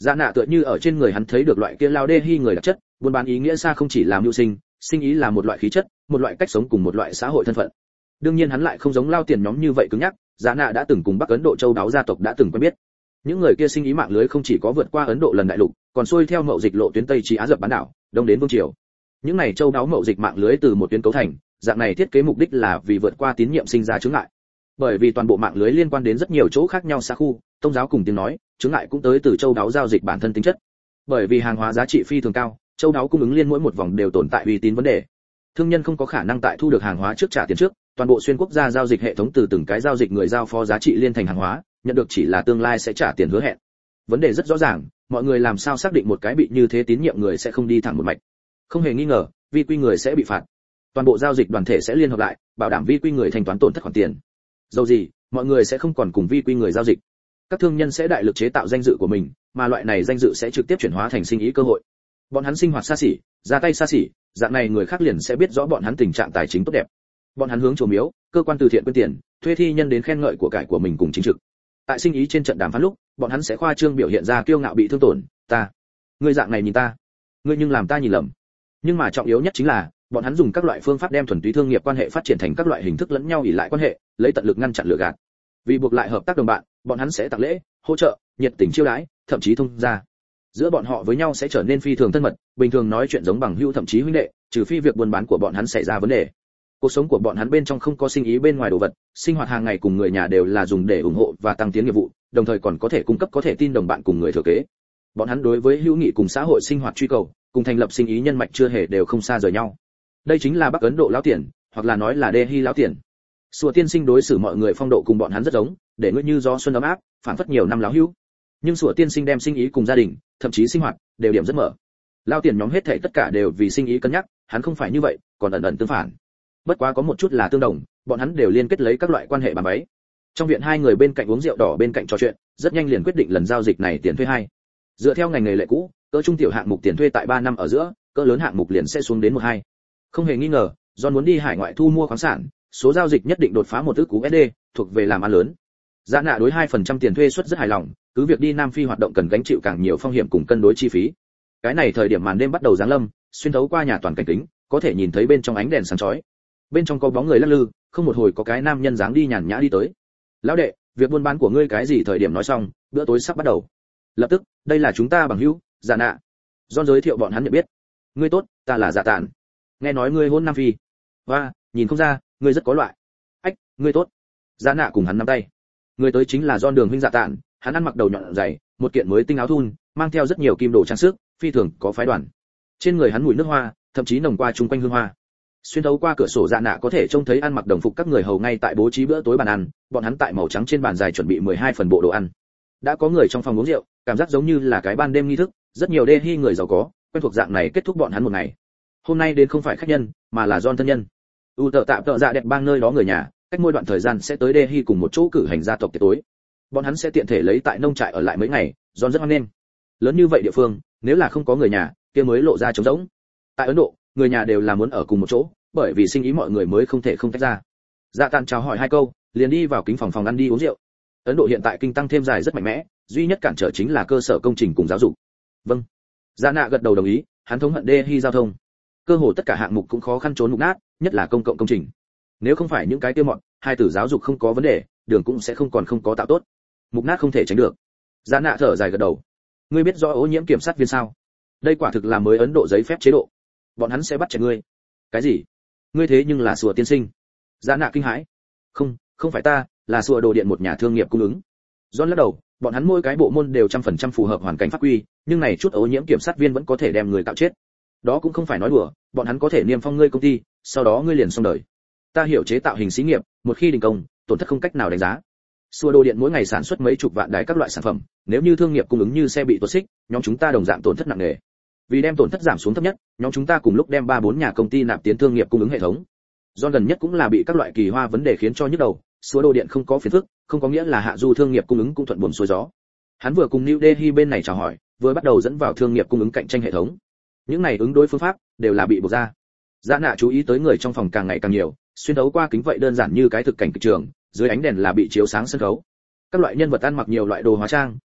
Dạ nạ tựa như ở trên người hắn thấy được loại kia lao đê hi người đặc chất, buôn bán ý nghĩa xa không chỉ là mưu sinh, sinh ý là một loại khí chất, một loại cách sống cùng một loại xã hội thân phận. Đương nhiên hắn lại không giống lao tiền nhóm như vậy cứng nhắc, Dạ nạ đã từng cùng Bắc Ấn Độ châu đáo gia tộc đã từng quen biết. Những người kia sinh ý mạng lưới không chỉ có vượt qua Ấn Độ lần đại lục, còn xuôi theo mậu dịch lộ tuyến Tây Chí Á Dập bán đảo, đông đến vương triều. Những này châu đáo mậu dịch mạng lưới từ một tuyến cấu thành, dạng này thiết kế mục đích là vì vượt qua tín nhiệm sinh ra chướng ngại. Bởi vì toàn bộ mạng lưới liên quan đến rất nhiều chỗ khác nhau xã khu, tôn giáo cùng tiếng nói, chướng ngại cũng tới từ châu đáo giao dịch bản thân tính chất. Bởi vì hàng hóa giá trị phi thường cao, châu đáo cung ứng liên mỗi một vòng đều tồn tại uy tín vấn đề. Thương nhân không có khả năng tại thu được hàng hóa trước trả tiền trước, toàn bộ xuyên quốc gia giao dịch hệ thống từ từng cái giao dịch người giao phó giá trị liên thành hàng hóa, nhận được chỉ là tương lai sẽ trả tiền hứa hẹn. Vấn đề rất rõ ràng, mọi người làm sao xác định một cái bị như thế tín nhiệm người sẽ không đi thẳng một mạch. Không hề nghi ngờ, vi quy người sẽ bị phạt. Toàn bộ giao dịch đoàn thể sẽ liên hợp lại, bảo đảm vi quy người thanh toán tổn thất khoản tiền. Dầu gì, mọi người sẽ không còn cùng vi quy người giao dịch. Các thương nhân sẽ đại lực chế tạo danh dự của mình, mà loại này danh dự sẽ trực tiếp chuyển hóa thành sinh ý cơ hội. Bọn hắn sinh hoạt xa xỉ, ra tay xa xỉ, dạng này người khác liền sẽ biết rõ bọn hắn tình trạng tài chính tốt đẹp. Bọn hắn hướng chùa miếu, cơ quan từ thiện quyên tiền, thuê thi nhân đến khen ngợi của cải của mình cùng chính trực. Tại sinh ý trên trận đàm phán lúc, bọn hắn sẽ khoa trương biểu hiện ra kiêu ngạo bị thương tổn, ngươi dạng này nhìn ta, ngươi nhưng làm ta nhìn lầm. Nhưng mà trọng yếu nhất chính là, bọn hắn dùng các loại phương pháp đem thuần túy thương nghiệp quan hệ phát triển thành các loại hình thức lẫn nhau ỷ lại quan hệ, lấy tận lực ngăn chặn lừa gạt. Vì buộc lại hợp tác đồng bạn, bọn hắn sẽ tặng lễ, hỗ trợ, nhiệt tình chiêu đãi, thậm chí thông gia. Giữa bọn họ với nhau sẽ trở nên phi thường thân mật, bình thường nói chuyện giống bằng hữu thậm chí huynh đệ, trừ phi việc buôn bán của bọn hắn xảy ra vấn đề. Cuộc sống của bọn hắn bên trong không có sinh ý bên ngoài đồ vật, sinh hoạt hàng ngày cùng người nhà đều là dùng để ủng hộ và tăng tiến nghiệp vụ, đồng thời còn có thể cung cấp có thể tin đồng bạn cùng người thừa kế. Bọn hắn đối với hữu nghị cùng xã hội sinh hoạt truy cầu, cùng thành lập sinh ý nhân mạch chưa hề đều không xa rời nhau. Đây chính là Bắc Ấn Độ lão tiền, hoặc là nói là Delhi lão tiền. Sùa tiên sinh đối xử mọi người phong độ cùng bọn hắn rất giống, để ngươi như gió xuân ấm áp, phản phất nhiều năm láo hữu. Nhưng Sùa tiên sinh đem sinh ý cùng gia đình, thậm chí sinh hoạt, đều điểm rất mở. Lão tiền nhóm hết thảy tất cả đều vì sinh ý cân nhắc, hắn không phải như vậy, còn ẩn ẩn tương phản. Bất quá có một chút là tương đồng, bọn hắn đều liên kết lấy các loại quan hệ bàn bấy. Trong viện hai người bên cạnh uống rượu đỏ bên cạnh trò chuyện, rất nhanh liền quyết định lần giao dịch này tiền thuê hai. Dựa theo ngành nghề lệ cũ, cỡ trung tiểu hạng mục tiền thuê tại 3 năm ở giữa, cỡ lớn hạng mục liền sẽ xuống đến 1-2. Không hề nghi ngờ, John muốn đi hải ngoại thu mua khoáng sản, số giao dịch nhất định đột phá 1 ức USD, thuộc về làm ăn lớn. Dạ nạ đối 2% tiền thuê suất rất hài lòng, cứ việc đi Nam Phi hoạt động cần gánh chịu càng nhiều phong hiểm cùng cân đối chi phí. Cái này thời điểm màn đêm bắt đầu giáng lâm, xuyên thấu qua nhà toàn cảnh kính, có thể nhìn thấy bên trong ánh đèn sáng chói. Bên trong có bóng người lắc lư, không một hồi có cái nam nhân dáng đi nhàn nhã đi tới. Lão đệ, việc buôn bán của ngươi cái gì thời điểm nói xong, bữa tối sắp bắt đầu. Lập tức, đây là chúng ta bằng hữu, Dạ nạ. John giới thiệu bọn hắn nhận biết. Ngươi tốt, ta là Dạ Tản. Nghe nói ngươi hôn Nam Phi. Và, nhìn không ra, ngươi rất có loại. Ách, ngươi tốt. Dạ nạ cùng hắn nắm tay. Người tới chính là John Đường huynh Dạ Tản, hắn ăn mặc đầu nhọn dày, một kiện mới tinh áo thun, mang theo rất nhiều kim đồ trang sức, phi thường có phái đoàn. Trên người hắn mùi nước hoa, thậm chí nồng qua chung quanh hương hoa. Xuyên thấu qua cửa sổ Dạ nạ có thể trông thấy ăn mặc đồng phục các người hầu ngay tại bố trí bữa tối bàn ăn, bọn hắn tại màu trắng trên bàn dài chuẩn bị 12 phần bộ đồ ăn. Đã có người trong phòng uống rượu, cảm giác giống như là cái ban đêm nghi thức, rất nhiều Delhi người giàu có, quen thuộc dạng này kết thúc bọn hắn một ngày. Hôm nay đến không phải khách nhân, mà là John thân nhân. Tợ tạm tợ dạ đẹp bang nơi đó người nhà, cách mỗi đoạn thời gian sẽ tới Delhi cùng một chỗ cử hành gia tộc tiệc tối. Bọn hắn sẽ tiện thể lấy tại nông trại ở lại mấy ngày, John rất hoan nghênh. Lớn như vậy địa phương, nếu là không có người nhà, kia mới lộ ra trống rỗng. Tại Ấn Độ, người nhà đều là muốn ở cùng một chỗ, bởi vì sinh ý mọi người mới không thể không tách ra. Dạ Tản chào hỏi 2 câu, liền đi vào kính phòng ăn đi uống rượu. Ấn Độ hiện tại kinh tăng thêm dài rất mạnh mẽ, duy nhất cản trở chính là cơ sở công trình cùng giáo dục. Vâng. Dạ nạ gật đầu đồng ý, hắn thống hận Delhi giao thông. Cơ hồ tất cả hạng mục cũng khó khăn trốn mục nát, nhất là công cộng công trình. Nếu không phải những cái tiêu mọn, hai tử giáo dục không có vấn đề, đường cũng sẽ không có tạo tốt. Mục nát không thể tránh được. Dạ nạ thở dài gật đầu. Ngươi biết rõ ô nhiễm kiểm sát viên sao? Đây quả thực là mới Ấn Độ giấy phép chế độ. Bọn hắn sẽ bắt chẹt ngươi. Cái gì? Ngươi thế nhưng là Sùa tiên sinh. Dạ nạ kinh hãi. Không phải ta, là Sùa đồ điện một nhà thương nghiệp cung ứng. John lắc đầu, bọn hắn mỗi cái bộ môn đều 100% phù hợp hoàn cảnh pháp quy, nhưng này chút ô nhiễm kiểm sát viên vẫn có thể đem người cạo chết. Đó cũng không phải nói đùa, bọn hắn có thể niêm phong ngươi công ty, sau đó ngươi liền xong đời. Ta hiểu chế tạo hình xí nghiệp, một khi đình công, tổn thất không cách nào đánh giá. Sùa đồ điện mỗi ngày sản xuất mấy chục vạn đài các loại sản phẩm, nếu như thương nghiệp cung ứng như xe bị tuột xích, nhóm chúng ta đồng dạng tổn thất nặng nề. Vì đem tổn thất giảm xuống thấp nhất, nhóm chúng ta cùng lúc đem 3-4 nhà công ty nạp tiến thương nghiệp cung ứng hệ thống. Do gần nhất cũng là bị các loại kỳ hoa vấn đề khiến cho nhức đầu, Sùa đồ điện không có phiền phức, không có nghĩa là hạ du thương nghiệp cung ứng cũng thuận buồm xuôi gió. Hắn vừa cùng New Delhi bên này chào hỏi, vừa bắt đầu dẫn vào thương nghiệp cung ứng cạnh tranh hệ thống. Những này ứng đối phương pháp đều là bị buộc ra. Dạ nạ chú ý tới người trong phòng càng ngày càng nhiều, xuyên thấu qua kính vậy đơn giản như cái thực cảnh kịch trường, dưới ánh đèn là bị chiếu sáng sân khấu. Các loại nhân vật ăn mặc nhiều loại đồ hóa trang,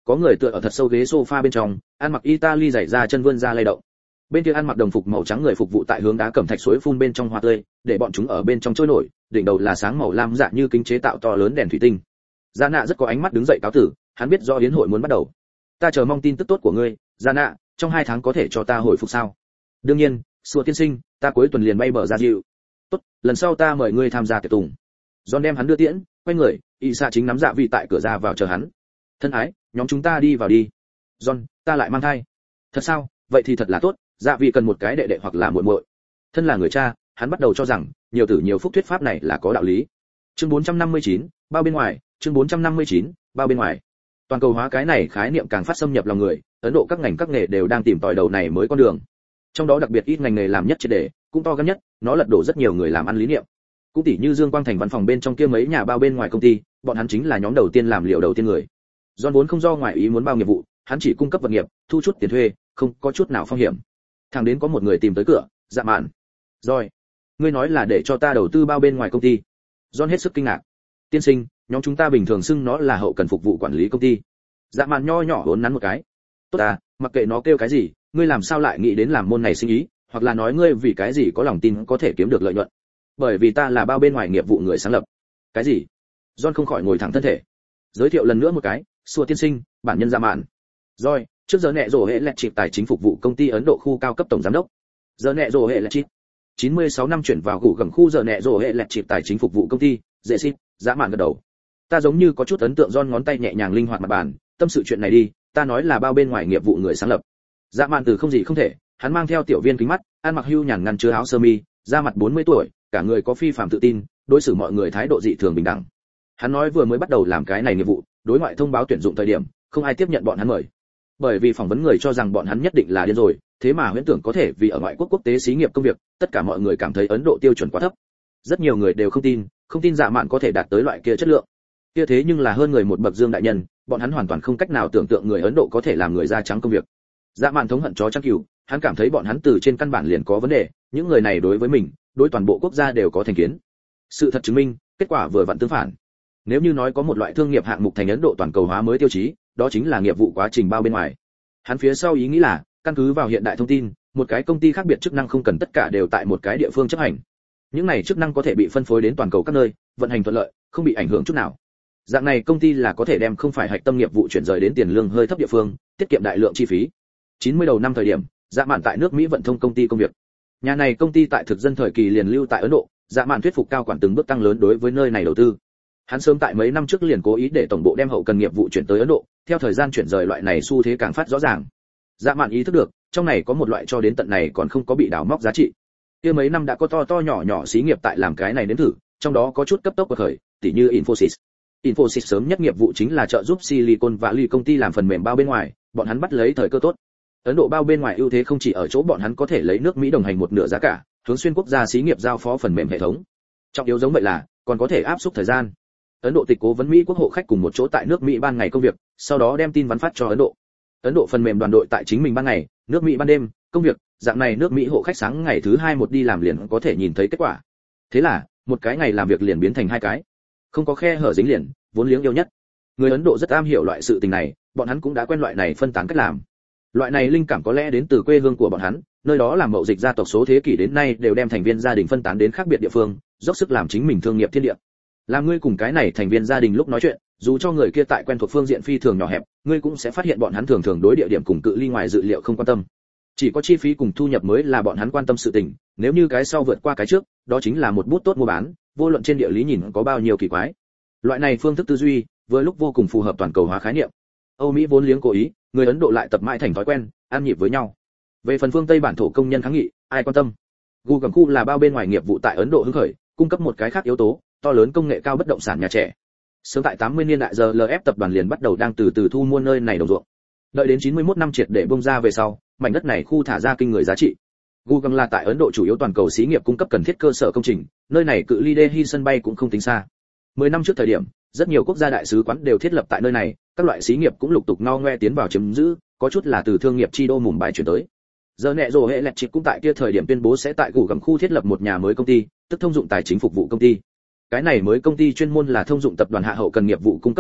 có người tựa ở thật sâu ghế sofa bên trong, ăn mặc Italy giày da chân vươn ra lay động. Bên kia ăn mặc đồng phục màu trắng người phục vụ tại hướng đá cẩm thạch suối phun bên trong hoa tươi, để bọn chúng ở bên trong trôi nổi, đỉnh đầu là sáng màu lam dạ như kính chế tạo to lớn đèn thủy tinh. Gia Nạ rất có ánh mắt đứng dậy cáo tử, hắn biết do yến hội muốn bắt đầu. Ta chờ mong tin tức tốt của ngươi, Gia Nạ, trong 2 tháng có thể cho ta hồi phục sao? Đương nhiên, Sùa tiên sinh, ta cuối tuần liền bay bờ ra dịu. Tốt, lần sau ta mời ngươi tham gia tiệc tùng. John đem hắn đưa tiễn, quay người, y xạ chính nắm dạ vị tại cửa ra vào chờ hắn. Thân ái, nhóm chúng ta đi vào đi. John, ta lại mang thai. Thật sao? Vậy thì thật là tốt, dạ vị cần một cái đệ đệ hoặc là muội muội. Thân là người cha, hắn bắt đầu cho rằng nhiều tử nhiều phúc thuyết pháp này là có đạo lý. Chương 459, bao bên ngoài, chương 459, bao bên ngoài. Toàn cầu hóa cái này khái niệm càng phát xâm nhập lòng người, Ấn Độ các ngành các nghề đều đang tìm tòi đầu này mới con đường. Trong đó đặc biệt ít ngành nghề làm nhất triệt để, cũng to gan nhất, nó lật đổ rất nhiều người làm ăn lý niệm. Cũng tỷ như Dương Quang Thành văn phòng bên trong kia mấy nhà bao bên ngoài công ty, bọn hắn chính là nhóm đầu tiên làm liệu đầu tiên người. John vốn không do ngoại ý muốn bao nghiệp vụ, hắn chỉ cung cấp vật nghiệp, thu chút tiền thuê, không có chút nào phong hiểm. Thẳng đến có một người tìm tới cửa, Dạ Mạn. Rồi, ngươi nói là để cho ta đầu tư bao bên ngoài công ty. John hết sức kinh ngạc. Tiên sinh, nhóm chúng ta bình thường xưng nó là hậu cần phục vụ quản lý công ty. Dạ Mạn nho nhỏ uốn nắn một cái. Tốt à, mặc kệ nó kêu cái gì, ngươi làm sao lại nghĩ đến làm môn này sinh ý, hoặc là nói ngươi vì cái gì có lòng tin có thể kiếm được lợi nhuận? Bởi vì ta là bao bên ngoài nghiệp vụ người sáng lập. Cái gì? John không khỏi ngồi thẳng thân thể. Giới thiệu lần nữa một cái, Sùa tiên sinh, bản nhân Dạ Mạn. Rồi, trước giờ nẹ rổ hệ lẹt chịp tài chính phục vụ công ty Ấn Độ khu cao cấp tổng giám đốc. Giờ nẹ rổ hệ lẹt chịp. 96 năm chuyển vào gủ gầm khu giờ nẹ rổ hệ lẹt chịp tài chính phục vụ công ty, dễ xin, Dạ Mạn gật đầu. Ta giống như có chút ấn tượng, John ngón tay nhẹ nhàng linh hoạt mặt bàn, tâm sự chuyện này đi, ta nói là bao bên ngoài nghiệp vụ người sáng lập. Dạ Mạn từ không gì không thể, hắn mang theo tiểu viên kính mắt, ăn mặc hưu nhàn ngăn chứa áo sơ mi, da mặt 40 tuổi, cả người có phi phàm tự tin, đối xử mọi người thái độ dị thường bình đẳng. Hắn nói vừa mới bắt đầu làm cái này nghiệp vụ, đối ngoại thông báo tuyển dụng thời điểm, không ai tiếp nhận bọn hắn mời. Bởi vì phỏng vấn người cho rằng bọn hắn nhất định là điên rồi, thế mà huyễn tưởng có thể vì ở ngoại quốc quốc tế xí nghiệp công việc, tất cả mọi người cảm thấy Ấn Độ tiêu chuẩn quá thấp. Rất nhiều người đều không tin Dạ Mạn có thể đạt tới loại kia chất lượng. Kia thế nhưng là hơn người một bậc Dương đại nhân, bọn hắn hoàn toàn không cách nào tưởng tượng người Ấn Độ có thể làm người da trắng công việc. Dạ Mạn thống hận chó chăn cừu, hắn cảm thấy bọn hắn từ trên căn bản liền có vấn đề, những người này đối với mình, đối toàn bộ quốc gia đều có thành kiến. Sự thật chứng minh, kết quả vừa vặn tương phản. Nếu như nói có một loại thương nghiệp hạng mục thành Ấn Độ toàn cầu hóa mới tiêu chí, đó chính là nghiệp vụ quá trình bao bên ngoài. Hắn phía sau ý nghĩ là, căn cứ vào hiện đại thông tin, một cái công ty khác biệt chức năng không cần tất cả đều tại một cái địa phương chấp hành. Những này chức năng có thể bị phân phối đến toàn cầu các nơi, vận hành thuận lợi, không bị ảnh hưởng chút nào. Dạng này công ty là có thể đem không phải hạch tâm nghiệp vụ chuyển rời đến tiền lương hơi thấp địa phương, tiết kiệm đại lượng chi phí. 90 đầu năm thời điểm, Dạ Mạn tại nước Mỹ vận thông công ty công việc. Nhà này công ty tại thực dân thời kỳ liền lưu tại Ấn Độ, Dạ Mạn thuyết phục cao quản từng bước tăng lớn đối với nơi này đầu tư. Hắn sớm tại mấy năm trước liền cố ý để tổng bộ đem hậu cần nghiệp vụ chuyển tới Ấn Độ, theo thời gian chuyển rời loại này xu thế càng phát rõ ràng. Dạ Mạn ý thức được, trong này có một loại cho đến tận này còn không có bị đào móc giá trị. Kia mấy năm đã có to nhỏ nhỏ xí nghiệp tại làm cái này đến thử, trong đó có chút cấp tốc bậc khởi, tỉ như Infosys. Infosys sớm nhất nghiệp vụ chính là trợ giúp Silicon Valley công ty làm phần mềm bao bên ngoài, bọn hắn bắt lấy thời cơ tốt. Ấn Độ bao bên ngoài ưu thế không chỉ ở chỗ bọn hắn có thể lấy nước Mỹ đồng hành một nửa giá cả, hướng xuyên quốc gia xí nghiệp giao phó phần mềm hệ thống. Trọng yếu giống vậy là, còn có thể áp suất thời gian. Ấn Độ tịch cố vấn Mỹ quốc hộ khách cùng một chỗ tại nước Mỹ ban ngày công việc, sau đó đem tin vắn phát cho Ấn Độ. Ấn Độ phần mềm đoàn đội tại chính mình ban ngày, nước Mỹ ban đêm, công việc, dạng này nước Mỹ hộ khách sáng ngày thứ 2 một đi làm liền có thể nhìn thấy kết quả. Thế là, một cái ngày làm việc liền biến thành 2 cái. Không có khe hở dính liền, vốn liếng yêu nhất. Người Ấn Độ rất am hiểu loại sự tình này, bọn hắn cũng đã quen loại này phân tán cách làm. Loại này linh cảm có lẽ đến từ quê hương của bọn hắn, nơi đó làm mậu dịch gia tộc số thế kỷ đến nay đều đem thành viên gia đình phân tán đến khác biệt địa phương, dốc sức làm chính mình thương nghiệp thiên địa. Làm ngươi cùng cái này thành viên gia đình lúc nói chuyện, dù cho người kia tại quen thuộc phương diện phi thường nhỏ hẹp, ngươi cũng sẽ phát hiện bọn hắn thường thường đối địa điểm cùng cự ly ngoài dự liệu không quan tâm. Chỉ có chi phí cùng thu nhập mới là bọn hắn quan tâm sự tình, nếu như cái sau vượt qua cái trước, đó chính là một bút tốt mua bán, vô luận trên địa lý nhìn có bao nhiêu kỳ quái. Loại này phương thức tư duy, vừa lúc vô cùng phù hợp toàn cầu hóa khái niệm. Âu Mỹ vốn liếng cố ý, người Ấn Độ lại tập mãi thành thói quen, ăn nhịp với nhau. Về phần phương Tây bản thổ công nhân kháng nghị, ai quan tâm? Google khu là bao bên ngoài nghiệp vụ tại Ấn Độ hứng khởi, cung cấp một cái khác yếu tố, to lớn công nghệ cao bất động sản nhà trẻ. Sớm tại 80 niên đại giờ LF tập đoàn liền bắt đầu đang từ từ thu mua nơi này đồng ruộng. Đợi đến 91 năm triệt để bung ra về sau, mảnh đất này khu thả ra kinh người giá trị. Google là tại Ấn Độ chủ yếu toàn cầu xí nghiệp cung cấp cần thiết cơ sở công trình, nơi này cự ly Delhi sân bay cũng không tính xa. 10 năm trước thời điểm, rất nhiều quốc gia đại sứ quán đều thiết lập tại nơi này, các loại xí nghiệp cũng lục tục ngo ngoe tiến vào chiếm giữ, có chút là từ thương nghiệp chi đô Mumbai chuyển tới. Giờ nẹ rồ hệ lẹt chip cũng tại kia thời điểm tuyên bố sẽ tại Google khu thiết lập một nhà mới công ty, tức thông dụng tài chính phục vụ công ty. Cái này mới công ty chuyên môn là thông dụng tập đoàn hạ hậu cần nghiệp vụ cung cấp ủng hộ,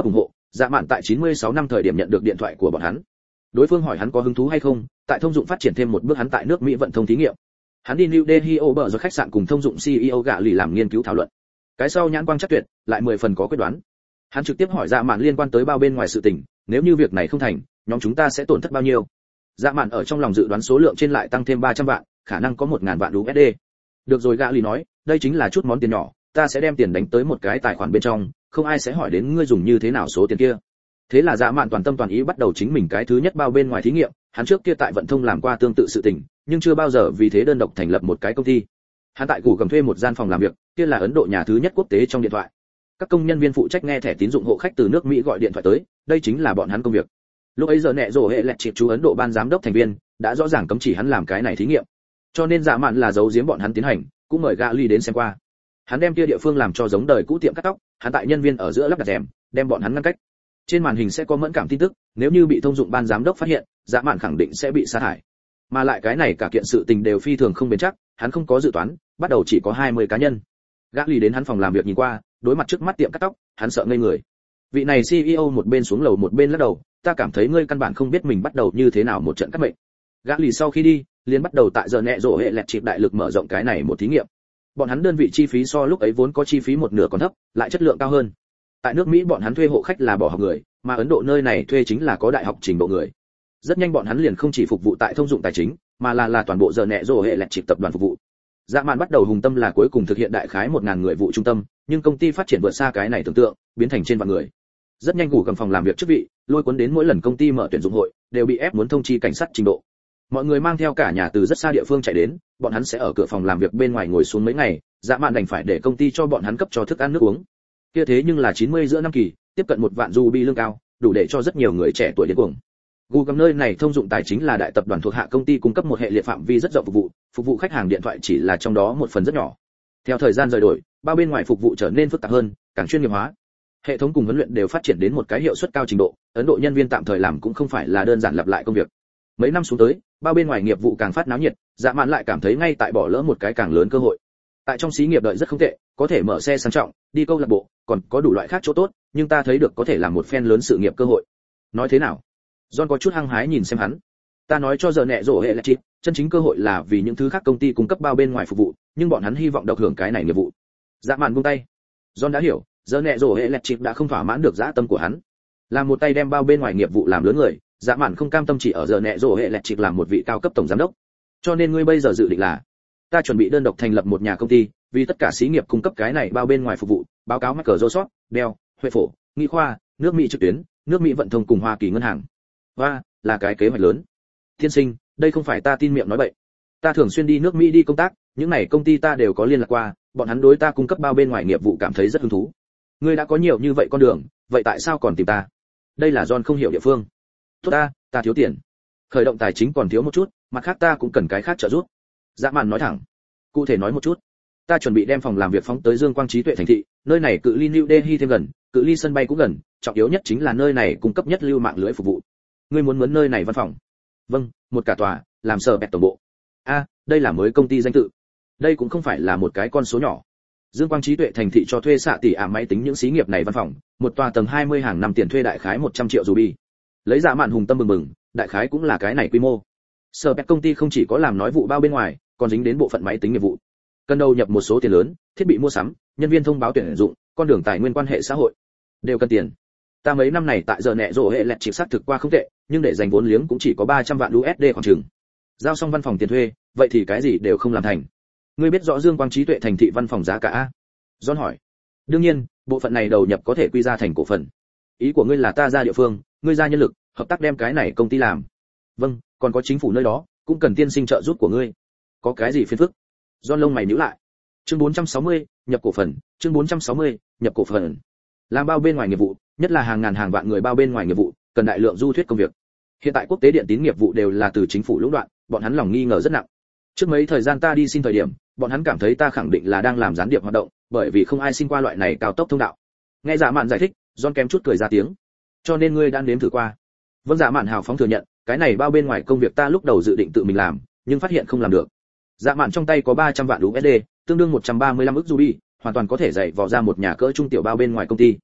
Dạ Mạn tại 96 năm thời điểm nhận được điện thoại của bọn hắn. Đối phương hỏi hắn có hứng thú hay không, tại thông dụng phát triển thêm một bước hắn tại nước Mỹ vận thông thí nghiệm. Hắn đi New Delhi bờ rồi khách sạn cùng thông dụng CEO gạ lì làm nghiên cứu thảo luận. Cái sau nhãn quang chắc tuyệt, lại 10 phần có quyết đoán. Hắn trực tiếp hỏi Dạ Mạn liên quan tới bao bên ngoài sự tình, nếu như việc này không thành, nhóm chúng ta sẽ tổn thất bao nhiêu? Dạ Mạn ở trong lòng dự đoán số lượng trên lại tăng thêm 300 vạn, khả năng có 1000 vạn USD. Được rồi, gạ lì nói, đây chính là chút món tiền nhỏ, ta sẽ đem tiền đánh tới một cái tài khoản bên trong, không ai sẽ hỏi đến ngươi dùng như thế nào số tiền kia. Thế là Dạ Mạn toàn tâm toàn ý bắt đầu chính mình cái thứ nhất bao bên ngoài thí nghiệm, hắn trước kia tại vận thông làm qua tương tự sự tình, nhưng chưa bao giờ vì thế đơn độc thành lập một cái công ty. Hắn tại Củ Cầm thuê một gian phòng làm việc, kia là Ấn Độ nhà thứ nhất quốc tế trong điện thoại. Các công nhân viên phụ trách nghe thẻ tín dụng hộ khách từ nước Mỹ gọi điện thoại tới, đây chính là bọn hắn công việc. Lúc ấy giờ nẹ rồ hệ lẹt chịp chú Ấn Độ ban giám đốc thành viên đã rõ ràng cấm chỉ hắn làm cái này thí nghiệm, cho nên Dạ Mạn là giấu giếm bọn hắn tiến hành, cũng mời gã ly đến xem qua. Hắn đem kia địa phương làm cho giống đời cũ tiệm cắt tóc, hắn tại nhân viên ở giữa lắp đặt rèm, đem bọn hắn ngăn cách. Trên màn hình sẽ có mẫn cảm tin tức, nếu như bị thông dụng ban giám đốc phát hiện, Dạ Mạn khẳng định sẽ bị sa thải. Mà lại cái này cả kiện sự tình đều phi thường không bền chắc, hắn không có dự toán, bắt đầu chỉ có 20 cá nhân. Gã ly đến hắn phòng làm việc nhìn qua, đối mặt trước mắt tiệm cắt tóc, hắn sợ ngây người. Vị này CEO một bên xuống lầu một bên lắc đầu, ta cảm thấy ngươi căn bản không biết mình bắt đầu như thế nào một trận cắt mệnh. Gã lì sau khi đi, liền bắt đầu tại giờ nẹ rổ hệ lẹt chịp đại lực mở rộng cái này một thí nghiệm. Bọn hắn đơn vị chi phí so lúc ấy vốn có chi phí một nửa còn thấp, lại chất lượng cao hơn. Tại nước Mỹ bọn hắn thuê hộ khách là bỏ học người, mà Ấn Độ nơi này thuê chính là có đại học trình độ người. Rất nhanh bọn hắn liền không chỉ phục vụ tại thông dụng tài chính, mà là toàn bộ giờ nẹ rổ hệ lẹt chịp tập đoàn phục vụ. Dạ Mạn bắt đầu hùng tâm là cuối cùng thực hiện đại khái 1000 người vụ trung tâm, nhưng công ty phát triển vượt xa cái này tưởng tượng, biến thành trên vạn người. Rất nhanh Củ Cầm phòng làm việc chức vị, lôi cuốn đến mỗi lần công ty mở tuyển dụng hội, đều bị ép muốn thông chi cảnh sát trình độ. Mọi người mang theo cả nhà từ rất xa địa phương chạy đến, bọn hắn sẽ ở cửa phòng làm việc bên ngoài ngồi xuống mấy ngày, Dạ Mạn đành phải để công ty cho bọn hắn cấp cho thức ăn nước uống. Kia thế nhưng là 90 giữa năm kỳ, tiếp cận 1 vạn ruby lương cao, đủ để cho rất nhiều người trẻ tuổi điên cuồng. Google nơi này thông dụng tài chính là đại tập đoàn thuộc hạ công ty cung cấp một hệ liệt phạm vi rất rộng phục vụ khách hàng điện thoại chỉ là trong đó một phần rất nhỏ. Theo thời gian rời đổi, bao bên ngoài phục vụ trở nên phức tạp hơn, càng chuyên nghiệp hóa. Hệ thống cùng huấn luyện đều phát triển đến một cái hiệu suất cao trình độ, Ấn Độ nhân viên tạm thời làm cũng không phải là đơn giản lặp lại công việc. Mấy năm xuống tới, bao bên ngoài nghiệp vụ càng phát náo nhiệt, Dạ Mạn lại cảm thấy ngay tại bỏ lỡ một cái càng lớn cơ hội. Tại trong xí nghiệp đợi rất không tệ, có thể mở xe sang trọng, đi câu lạc bộ, còn có đủ loại khác chỗ tốt, nhưng ta thấy được có thể làm một phen lớn sự nghiệp cơ hội. Nói thế nào? John có chút hăng hái nhìn xem hắn. Ta nói cho giờ nẹ rổ hệ là chip, chân chính cơ hội là vì những thứ khác công ty cung cấp bao bên ngoài phục vụ, nhưng bọn hắn hy vọng độc hưởng cái này nghiệp vụ. Dạ Mạn buông tay. John đã hiểu, giờ nẹ rổ hệ là chip đã không thỏa mãn được dã tâm của hắn. Làm một tay đem bao bên ngoài nghiệp vụ làm lớn người, Dạ Mạn không cam tâm chỉ ở giờ nẹ rổ hệ là chip làm một vị cao cấp tổng giám đốc. Cho nên ngươi bây giờ dự định là, ta chuẩn bị đơn độc thành lập một nhà công ty, vì tất cả xí nghiệp cung cấp cái này bao bên ngoài phục vụ, báo cáo Microsoft, Dell, Huệ phổ, Nghi khoa, nước Mỹ trực tuyến, nước Mỹ vận thông cùng Hoa Kỳ ngân hàng. Và là cái kế hoạch lớn. Tiên sinh, đây không phải ta tin miệng nói bậy. Ta thường xuyên đi nước Mỹ đi công tác, những này công ty ta đều có liên lạc qua, bọn hắn đối ta cung cấp bao bên ngoài nghiệp vụ cảm thấy rất hứng thú. Ngươi đã có nhiều như vậy con đường, vậy tại sao còn tìm ta? Đây là John không hiểu địa phương. Tốt ta thiếu tiền. Khởi động tài chính còn thiếu một chút, mặt khác ta cũng cần cái khác trợ giúp. Dạ Mạn nói thẳng. Cụ thể nói một chút. Ta chuẩn bị đem phòng làm việc phóng tới Dương Quang trí tuệ thành thị, nơi này cự ly New Delhi thêm gần, cự ly sân bay cũng gần, trọng yếu nhất chính là nơi này cung cấp nhất lưu mạng lưới phục vụ. Ngươi muốn mướn nơi này văn phòng? Vâng, một cả tòa, làm sở bẹt tổng bộ. Đây là mới công ty danh tự. Đây cũng không phải là một cái con số nhỏ. Dương Quang trí tuệ thành thị cho thuê xạ tỷ máy tính những xí nghiệp này văn phòng, một tòa tầng 20 hàng năm tiền thuê đại khái 100 triệu ruby. Lấy Dạ Mạn hùng tâm bừng bừng, đại khái cũng là cái này quy mô. Sở bẹt công ty không chỉ có làm nói vụ bao bên ngoài, còn dính đến bộ phận máy tính nghiệp vụ. Cần đầu nhập một số tiền lớn, thiết bị mua sắm, nhân viên thông báo tuyển dụng, con đường tài nguyên quan hệ xã hội, đều cần tiền. Ta mấy năm này tại giờ nẹ rổ hệ lẹt chỉ xác thực qua không tệ, nhưng để dành vốn liếng cũng chỉ có 300 vạn USD khoảng chừng. Giao xong văn phòng tiền thuê, vậy thì cái gì đều không làm thành. Ngươi biết rõ Dương Quang trí tuệ thành thị văn phòng giá cả a? John hỏi. Đương nhiên, bộ phận này đầu nhập có thể quy ra thành cổ phần. Ý của ngươi là ta ra địa phương, ngươi ra nhân lực, hợp tác đem cái này công ty làm. Vâng, còn có chính phủ nơi đó, cũng cần tiên sinh trợ giúp của ngươi. Có cái gì phiền phức? John lông mày nhíu lại. Chương 460, nhập cổ phần, chương 460, nhập cổ phần. Làm bao bên ngoài nghiệp vụ, nhất là hàng ngàn hàng vạn người bao bên ngoài nghiệp vụ, cần đại lượng du thuyết công việc. Hiện tại quốc tế điện tín nghiệp vụ đều là từ chính phủ lũng đoạn, bọn hắn lòng nghi ngờ rất nặng. Trước mấy thời gian ta đi xin thời điểm, bọn hắn cảm thấy ta khẳng định là đang làm gián điệp hoạt động, bởi vì không ai xin qua loại này cao tốc thông đạo. Nghe Dạ Mạn giải thích, John kém chút cười ra tiếng. Cho nên ngươi đã nếm thử qua? Vâng, Dạ Mạn hào phóng thừa nhận, cái này bao bên ngoài công việc ta lúc đầu dự định tự mình làm, nhưng phát hiện không làm được. Dạ Mạn trong tay có 300 vạn USD, tương đương 135 ức ruby, hoàn toàn có thể dạy vò ra một nhà cỡ trung tiểu bao bên ngoài công ty.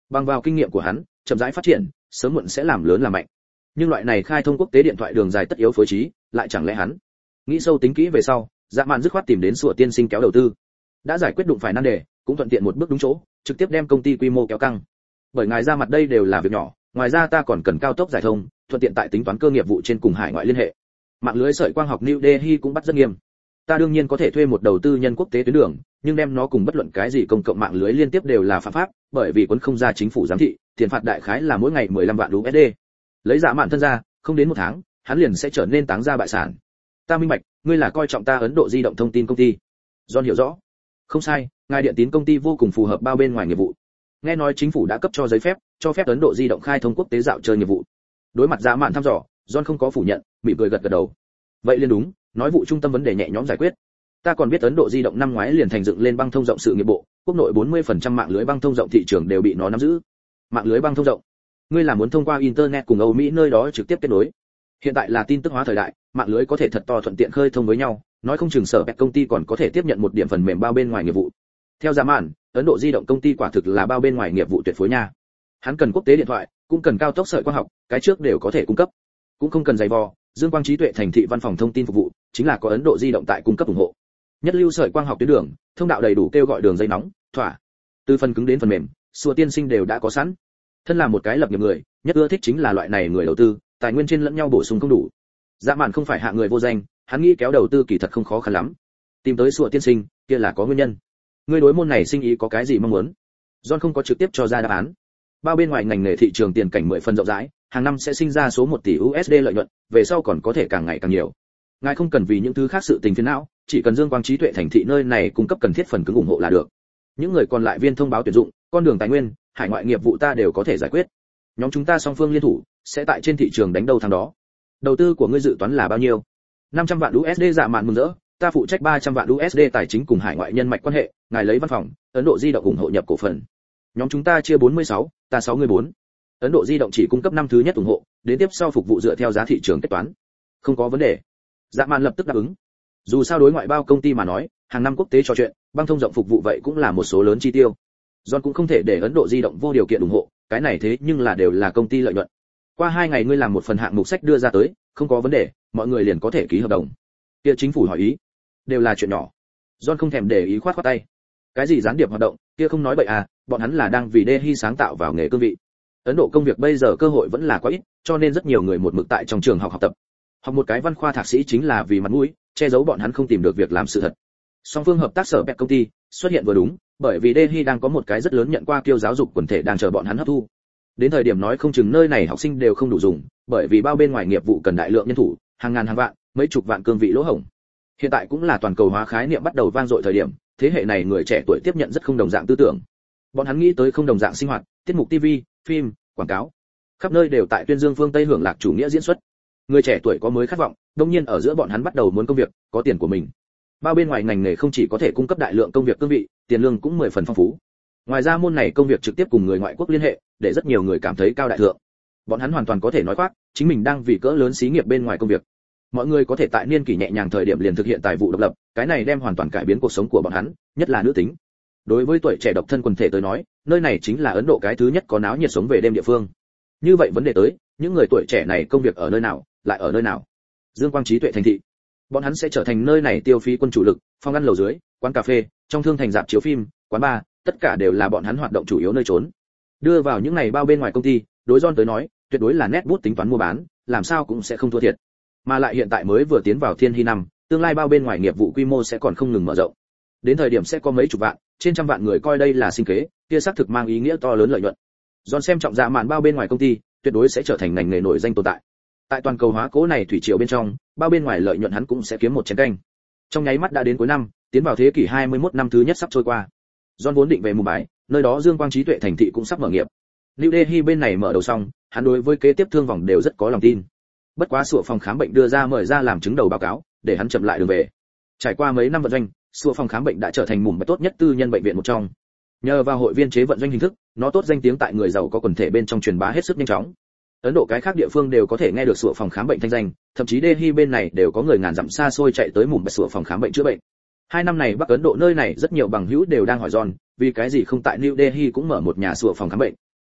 Bằng vào kinh nghiệm của hắn, chậm rãi phát triển, sớm muộn sẽ làm lớn làm mạnh. Nhưng loại này khai thông quốc tế điện thoại đường dài tất yếu phối trí, lại chẳng lẽ hắn nghĩ sâu tính kỹ về sau, Dạ Mạn dứt khoát tìm đến Sủa tiên sinh kéo đầu tư. Đã giải quyết đụng phải nan đề, cũng thuận tiện một bước đúng chỗ, trực tiếp đem công ty quy mô kéo căng. Bởi ngài ra mặt đây đều là việc nhỏ, ngoài ra ta còn cần cao tốc giải thông, thuận tiện tại tính toán cơ nghiệp vụ trên cùng hải ngoại liên hệ. Mạng lưới sợi quang học New Delhi cũng bắt rất nghiêm. Ta đương nhiên có thể thuê một đầu tư nhân quốc tế tuyến đường, nhưng đem nó cùng bất luận cái gì công cộng mạng lưới liên tiếp đều là phạm pháp, bởi vì quấn không ra chính phủ giám thị, tiền phạt đại khái là mỗi ngày 15 vạn USD. Lấy Dạ Mạn thân ra, không đến một tháng, hắn liền sẽ trở nên táng ra bại sản. Ta minh bạch, ngươi là coi trọng ta Ấn Độ di động thông tin công ty. John hiểu rõ. Không sai, ngài điện tín công ty vô cùng phù hợp bao bên ngoài nghiệp vụ. Nghe nói chính phủ đã cấp cho giấy phép, cho phép Ấn Độ di động khai thông quốc tế dạo chơi nghiệp vụ. Đối mặt Dạ Mạn thăm dò, John không có phủ nhận, mỉm cười gật gật đầu. Vậy liền đúng, nói vụ trung tâm vấn đề nhẹ nhõm giải quyết. Ta còn biết Ấn Độ di động năm ngoái liền thành dựng lên băng thông rộng sự nghiệp bộ, quốc nội 40% mạng lưới băng thông rộng thị trường đều bị nó nắm giữ. Mạng lưới băng thông rộng, ngươi là muốn thông qua internet cùng Âu Mỹ nơi đó trực tiếp kết nối. Hiện tại là tin tức hóa thời đại, mạng lưới có thể thật to thuận tiện khơi thông với nhau, nói không chừng sở bẹt công ty còn có thể tiếp nhận một điểm phần mềm bao bên ngoài nghiệp vụ. Theo Dạ Mạn, Ấn Độ di động công ty quả thực là bao bên ngoài nghiệp vụ tuyệt phối nha. Hắn cần quốc tế điện thoại, cũng cần cao tốc sợi quang học, cái trước đều có thể cung cấp. Cũng không cần dày vò, Dương Quang trí tuệ thành thị văn phòng thông tin phục vụ, chính là có Ấn Độ di động tại cung cấp ủng hộ. Nhất lưu sợi quang học tuyến đường, thông đạo đầy đủ kêu gọi đường dây nóng, thỏa. Từ phần cứng đến phần mềm, Sủa tiên sinh đều đã có sẵn. Thân là một cái lập nghiệp người, nhất ưa thích chính là loại này người đầu tư, tài nguyên trên lẫn nhau bổ sung không đủ. Dạ Mạn không phải hạ người vô danh, hắn nghĩ kéo đầu tư kỳ thật không khó khăn lắm. Tìm tới Sủa tiên sinh, kia là có nguyên nhân. Ngươi đối môn này sinh ý có cái gì mong muốn? John không có trực tiếp cho ra đáp án. Bao bên ngoài ngành nghề thị trường tiền cảnh 10 phần rộng rãi, hàng năm sẽ sinh ra số 1 tỷ USD lợi nhuận, về sau còn có thể càng ngày càng nhiều. Ngài không cần vì những thứ khác sự tình phiền não, chỉ cần Dương Quang trí tuệ thành thị nơi này cung cấp cần thiết phần cứng ủng hộ là được. Những người còn lại viên thông báo tuyển dụng, con đường tài nguyên, hải ngoại nghiệp vụ ta đều có thể giải quyết. Nhóm chúng ta song phương liên thủ, sẽ tại trên thị trường đánh đầu thằng đó. Đầu tư của ngươi dự toán là bao nhiêu? 500 vạn USD. Dạ Mạn mừng rỡ, ta phụ trách 300 vạn USD tài chính cùng hải ngoại nhân mạch quan hệ, ngài lấy văn phòng, Ấn Độ di động ủng hộ nhập cổ phần. Nhóm chúng ta chia 46, ta 64. Ấn Độ di động chỉ cung cấp năm thứ nhất ủng hộ, đến tiếp sau phục vụ dựa theo giá thị trường kết toán. Không có vấn đề. Dạ Mạn lập tức đáp ứng. Dù sao đối ngoại bao công ty mà nói, hàng năm quốc tế trò chuyện, băng thông rộng phục vụ vậy cũng là một số lớn chi tiêu. John cũng không thể để Ấn Độ di động vô điều kiện ủng hộ, cái này thế nhưng là đều là công ty lợi nhuận. Qua 2 ngày ngươi làm một phần hạng mục sách đưa ra tới, không có vấn đề, mọi người liền có thể ký hợp đồng. Kia chính phủ hỏi ý, đều là chuyện nhỏ. John không thèm để ý khoát tay. Cái gì gián điệp hoạt động, kia không nói bậy à, bọn hắn là đang vì Delhi sáng tạo vào nghề cương vị. Ấn Độ công việc bây giờ cơ hội vẫn là quá ít, cho nên rất nhiều người một mực tại trong trường học tập. Học một cái văn khoa thạc sĩ chính là vì mặt mũi, che giấu bọn hắn không tìm được việc làm sự thật. Song phương hợp tác sở bẹt công ty xuất hiện vừa đúng, bởi vì Delhi đang có một cái rất lớn nhận qua kiêu giáo dục quần thể đang chờ bọn hắn hấp thu. Đến thời điểm nói không chừng nơi này học sinh đều không đủ dùng, bởi vì bao bên ngoài nghiệp vụ cần đại lượng nhân thủ, hàng ngàn hàng vạn, mấy chục vạn cương vị lỗ hổng. Hiện tại cũng là toàn cầu hóa khái niệm bắt đầu vang dội thời điểm, thế hệ này người trẻ tuổi tiếp nhận rất không đồng dạng tư tưởng. Bọn hắn nghĩ tới không đồng dạng sinh hoạt, tiết mục TV, phim, quảng cáo, khắp nơi đều tại tuyên dương phương Tây hưởng lạc chủ nghĩa diễn xuất. Người trẻ tuổi có mới khát vọng, đương nhiên ở giữa bọn hắn bắt đầu muốn công việc, có tiền của mình. Bao bên ngoài ngành nghề không chỉ có thể cung cấp đại lượng công việc cương vị, tiền lương cũng 10 phần phong phú. Ngoài ra môn này công việc trực tiếp cùng người ngoại quốc liên hệ, để rất nhiều người cảm thấy cao đại thượng. Bọn hắn hoàn toàn có thể nói khoác, chính mình đang vì cỡ lớn xí nghiệp bên ngoài công việc. Mọi người có thể tại niên kỷ nhẹ nhàng thời điểm liền thực hiện tài vụ độc lập, cái này đem hoàn toàn cải biến cuộc sống của bọn hắn, nhất là nữ tính. Đối với tuổi trẻ độc thân quần thể tới nói, nơi này chính là Ấn Độ cái thứ nhất có náo nhiệt sống về đêm địa phương. Như vậy vấn đề tới, những người tuổi trẻ này công việc ở nơi nào, lại ở nơi nào? Dương Quang trí tuệ thành thị, bọn hắn sẽ trở thành nơi này tiêu phí quân chủ lực, phòng ăn lầu dưới, quán cà phê, trong thương thành rạp chiếu phim, quán bar, tất cả đều là bọn hắn hoạt động chủ yếu nơi trốn. Đưa vào những này bao bên ngoài công ty, đối John tới nói, tuyệt đối là nét bút tính toán mua bán, làm sao cũng sẽ không thua thiệt. Mà lại hiện tại mới vừa tiến vào Thiên Hy năm, tương lai bao bên ngoài nghiệp vụ quy mô sẽ còn không ngừng mở rộng. Đến thời điểm sẽ có mấy chục vạn, trên trăm vạn người coi đây là sinh kế, kia xác thực mang ý nghĩa to lớn lợi nhuận. John xem trọng Dạ Mạn bao bên ngoài công ty, tuyệt đối sẽ trở thành ngành nghề nổi danh tồn tại. Tại toàn cầu hóa cố này thủy triều bên trong, bao bên ngoài lợi nhuận hắn cũng sẽ kiếm một chén canh. Trong nháy mắt đã đến cuối năm, tiến vào thế kỷ 21 năm thứ nhất sắp trôi qua. John vốn định về Mumbai, nơi đó Dương Quang trí tuệ thành thị cũng sắp mở nghiệp. New Delhi bên này mở đầu xong, hắn đối với kế tiếp thương vòng đều rất có lòng tin. Bất quá sủa phòng khám bệnh đưa ra mời ra làm chứng đầu báo cáo, để hắn chậm lại đường về. Trải qua mấy năm vận doanh, sủa phòng khám bệnh đã trở thành Mumbai tốt nhất tư nhân bệnh viện một trong. Nhờ vào hội viên chế vận doanh hình thức, nó tốt danh tiếng tại người giàu có quần thể bên trong truyền bá hết sức nhanh chóng. Ấn Độ cái khác địa phương đều có thể nghe được sủa phòng khám bệnh thanh danh, thậm chí Delhi bên này đều có người ngàn dặm xa xôi chạy tới Mumbai sủa phòng khám bệnh chữa bệnh. 2 năm này Bắc Ấn Độ nơi này rất nhiều bằng hữu đều đang hỏi John, vì cái gì không tại New Delhi cũng mở một nhà sủa phòng khám bệnh.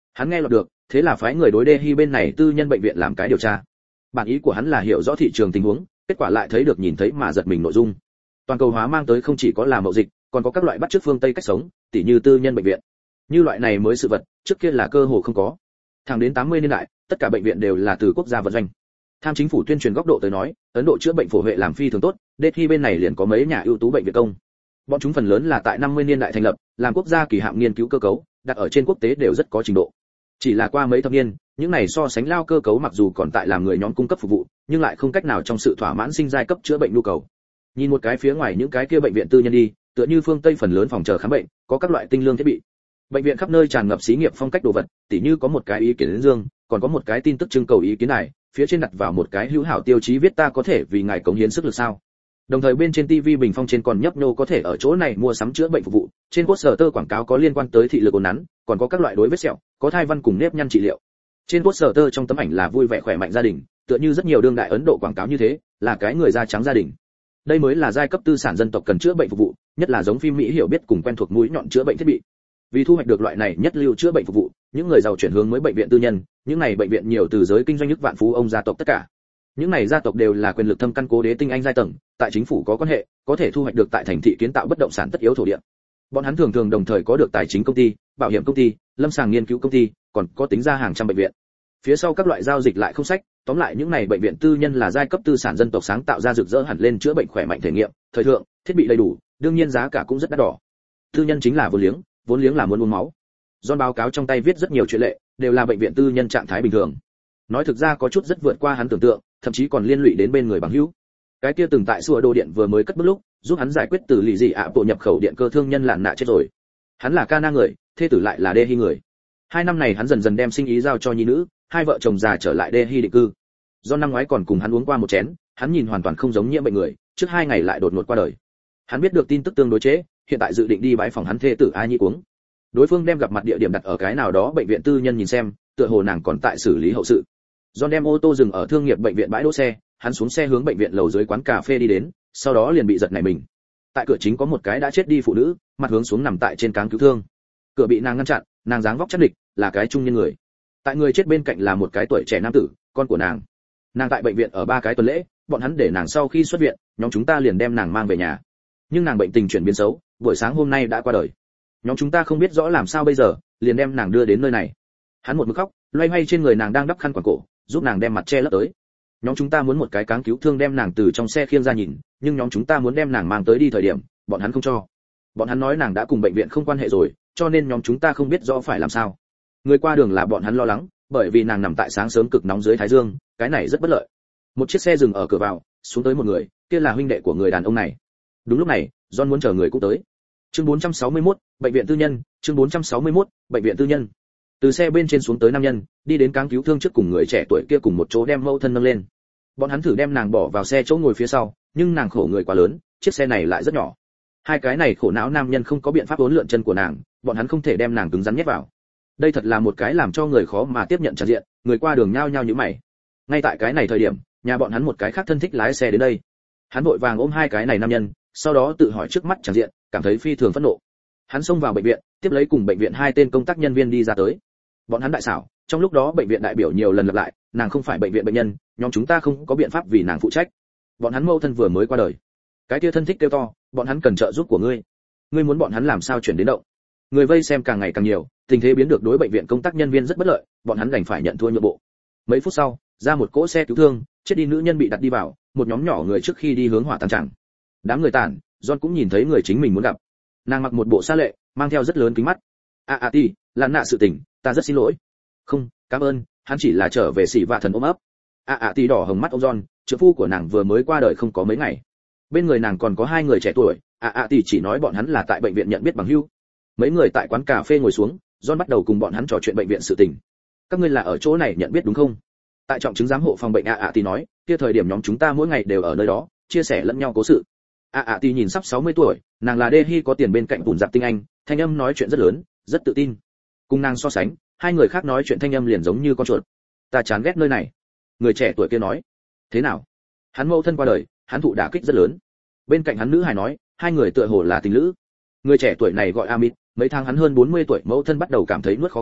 Hắn nghe lọt được, thế là phái người đối Delhi bên này tư nhân bệnh viện làm cái điều tra. Bản ý của hắn là hiểu rõ thị trường tình huống, kết quả lại thấy được nhìn thấy mà giật mình nội dung. Toàn cầu hóa mang tới không chỉ có là mậu dịch, còn có các loại bắt chước phương Tây cách sống, tỉ như tư nhân bệnh viện. Như loại này mới sự vật, trước kia là cơ hồ không có. Thẳng đến 80 niên đại, tất cả bệnh viện đều là từ quốc gia vận doanh. Tham chính phủ tuyên truyền góc độ tới nói, Ấn Độ chữa bệnh phổ huệ làm phi thường tốt, Delhi bên này liền có mấy nhà ưu tú bệnh viện công. Bọn chúng phần lớn là tại 50 niên đại thành lập, làm quốc gia kỳ hạm nghiên cứu cơ cấu, đặt ở trên quốc tế đều rất có trình độ. Chỉ là qua mấy thập niên, những này so sánh lao cơ cấu mặc dù còn tại làm người nhóm cung cấp phục vụ, nhưng lại không cách nào trong sự thỏa mãn sinh giai cấp chữa bệnh nhu cầu. Nhìn một cái phía ngoài những cái kia bệnh viện tư nhân đi, tựa như phương Tây phần lớn phòng chờ khám bệnh, có các loại tinh lương thiết bị. Bệnh viện khắp nơi tràn ngập xí nghiệp phong cách đồ vật, tỉ như có một cái ý kiến đến dương, còn có một cái tin tức trưng cầu ý kiến này, phía trên đặt vào một cái hữu hảo tiêu chí viết ta có thể vì ngài cống hiến sức lực sao. Đồng thời bên trên TV bình phong trên còn nhấp nhô có thể ở chỗ này mua sắm chữa bệnh phục vụ, trên poster quảng cáo có liên quan tới thị lực uốn nắn, còn có các loại đối vết sẹo, có thai văn cùng nếp nhăn trị liệu. Trên poster trong tấm ảnh là vui vẻ khỏe mạnh gia đình, tựa như rất nhiều đương đại Ấn Độ quảng cáo như thế, là cái người da trắng gia đình. Đây mới là giai cấp tư sản dân tộc cần chữa bệnh phục vụ, nhất là giống phim Mỹ hiểu biết cùng quen thuộc mũi nhọn chữa bệnh thiết bị. Vì thu hoạch được loại này nhất lưu chữa bệnh phục vụ, những người giàu chuyển hướng mới bệnh viện tư nhân, những này bệnh viện nhiều từ giới kinh doanh nước vạn phú ông gia tộc tất cả. Những này gia tộc đều là quyền lực thâm căn cố đế tinh anh giai tầng, tại chính phủ có quan hệ, có thể thu hoạch được tại thành thị kiến tạo bất động sản tất yếu thổ địa. Bọn hắn thường thường đồng thời có được tài chính công ty, bảo hiểm công ty, lâm sàng nghiên cứu công ty, còn có tính ra hàng trăm bệnh viện. Phía sau các loại giao dịch lại không sách, tóm lại những này bệnh viện tư nhân là giai cấp tư sản dân tộc sáng tạo ra rực rỡ hẳn lên chữa bệnh khỏe mạnh thể nghiệm, thời thượng, thiết bị đầy đủ, đương nhiên giá cả cũng rất đắt đỏ. Tư nhân chính là vốn liếng là muốn uống máu. John báo cáo trong tay viết rất nhiều chuyện lệ, đều là bệnh viện tư nhân trạng thái bình thường. Nói thực ra có chút rất vượt qua hắn tưởng tượng, thậm chí còn liên lụy đến bên người bằng hữu. Cái kia từng tại xua đồ điện vừa mới cất bước lúc, giúp hắn giải quyết từ lì dị ạ bộ nhập khẩu điện cơ thương nhân lạn nạ chết rồi. Hắn là Cana người, thê tử lại là Delhi người. 2 năm này hắn dần dần đem sinh ý giao cho nhi nữ, hai vợ chồng già trở lại Delhi định cư. Do năm ngoái còn cùng hắn uống qua một chén, hắn nhìn hoàn toàn không giống nhiễm bệnh người, trước 2 ngày lại đột ngột qua đời. Hắn biết được tin tức tương đối chế, hiện tại dự định đi bái phòng hắn thê tử A Nhi uống. Đối phương đem gặp mặt địa điểm đặt ở cái nào đó bệnh viện tư nhân nhìn xem, tựa hồ nàng còn tại xử lý hậu sự. John đem ô tô dừng ở thương nghiệp bệnh viện bãi đỗ xe, hắn xuống xe hướng bệnh viện lầu dưới quán cà phê đi đến, sau đó liền bị giật nảy mình. Tại cửa chính có một cái đã chết đi phụ nữ, mặt hướng xuống nằm tại trên cáng cứu thương. Cửa bị nàng ngăn chặn, nàng dáng vóc chắc địch, là cái trung niên người. Tại người chết bên cạnh là một cái tuổi trẻ nam tử, con của nàng. Nàng tại bệnh viện ở 3 cái tuần lễ, bọn hắn để nàng sau khi xuất viện, nhóm chúng ta liền đem nàng mang về nhà. Nhưng nàng bệnh tình chuyển biến xấu, buổi sáng hôm nay đã qua đời. Nhóm chúng ta không biết rõ làm sao bây giờ, liền đem nàng đưa đến nơi này. Hắn một mực khóc, loay hoay trên người nàng đang đắp khăn quàng cổ, giúp nàng đem mặt che lấp tới. Nhóm chúng ta muốn một cái cáng cứu thương đem nàng từ trong xe khiêng ra nhìn, nhưng nhóm chúng ta muốn đem nàng mang tới đi thời điểm, bọn hắn không cho. Bọn hắn nói nàng đã cùng bệnh viện không quan hệ rồi, cho nên nhóm chúng ta không biết rõ phải làm sao. Người qua đường là bọn hắn lo lắng, bởi vì nàng nằm tại sáng sớm cực nóng dưới thái dương, cái này rất bất lợi. Một chiếc xe dừng ở cửa vào, xuống tới một người, kia là huynh đệ của người đàn ông này. Đúng lúc này, John muốn chờ người cũng tới. Chương 461, bệnh viện tư nhân, chương 461, bệnh viện tư nhân. Từ xe bên trên xuống tới nam nhân, đi đến cáng cứu thương trước cùng người trẻ tuổi kia cùng một chỗ đem mẫu thân nâng lên. Bọn hắn thử đem nàng bỏ vào xe chỗ ngồi phía sau, nhưng nàng khổ người quá lớn, chiếc xe này lại rất nhỏ. Hai cái này khổ não nam nhân không có biện pháp uốn lượn chân của nàng, bọn hắn không thể đem nàng cứng rắn nhét vào. Đây thật là một cái làm cho người khó mà tiếp nhận tràn diện, người qua đường nhao nhao như mày. Ngay tại cái này thời điểm, nhà bọn hắn một cái khác thân thích lái xe đến đây. Hắn vội vàng ôm hai cái này nam nhân, sau đó tự hỏi trước mắt tràn diện, cảm thấy phi thường phẫn nộ. Hắn xông vào bệnh viện, tiếp lấy cùng bệnh viện 2 tên công tác nhân viên đi ra tới. Bọn hắn đại xảo, trong lúc đó bệnh viện đại biểu nhiều lần lặp lại, nàng không phải bệnh viện bệnh nhân, nhóm chúng ta không có biện pháp vì nàng phụ trách. Bọn hắn mâu thân vừa mới qua đời. Cái kia thân thích kêu to, bọn hắn cần trợ giúp của ngươi. Ngươi muốn bọn hắn làm sao chuyển đến động? Người vây xem càng ngày càng nhiều, tình thế biến được đối bệnh viện công tác nhân viên rất bất lợi, bọn hắn đành phải nhận thua nhượng bộ. Mấy phút sau, ra một cỗ xe cứu thương, chết đi nữ nhân bị đặt đi vào, một nhóm nhỏ người trước khi đi hướng hỏa táng tràng. Đám người tản, John cũng nhìn thấy người chính mình muốn gặp. Nàng mặc một bộ sa lệ, mang theo rất lớn kính mắt. Ti, là nạ sự tình, ta rất xin lỗi. Không, cảm ơn, hắn chỉ là trở về xỉ vạ thần ôm ấp. Ti đỏ hồng mắt ông John, trợ phu của nàng vừa mới qua đời không có mấy ngày. Bên người nàng còn có 2 người trẻ tuổi, Ti chỉ nói bọn hắn là tại bệnh viện nhận biết bằng hữu. Mấy người tại quán cà phê ngồi xuống, John bắt đầu cùng bọn hắn trò chuyện bệnh viện sự tình. Các ngươi là ở chỗ này nhận biết đúng không? Tại trọng chứng giám hộ phòng bệnh Ti nói, kia thời điểm nhóm chúng ta mỗi ngày đều ở nơi đó, chia sẻ lẫn nhau cố sự. Ti nhìn sắp 60 tuổi, nàng là Delhi có tiền bên cạnh bùn giặc tinh anh, thanh âm nói chuyện rất lớn, rất tự tin. Cùng nàng so sánh, 2 người khác nói chuyện thanh âm liền giống như con chuột. Ta chán ghét nơi này. Người trẻ tuổi kia nói. Thế nào? Hắn mẫu thân qua đời, hắn thụ đả kích rất lớn. Bên cạnh hắn nữ hài nói, 2 người tựa hồ là tình lữ. Người trẻ tuổi này gọi Amit, mấy tháng hắn hơn 40 tuổi, mẫu thân bắt đầu cảm thấy nuốt khó khăn,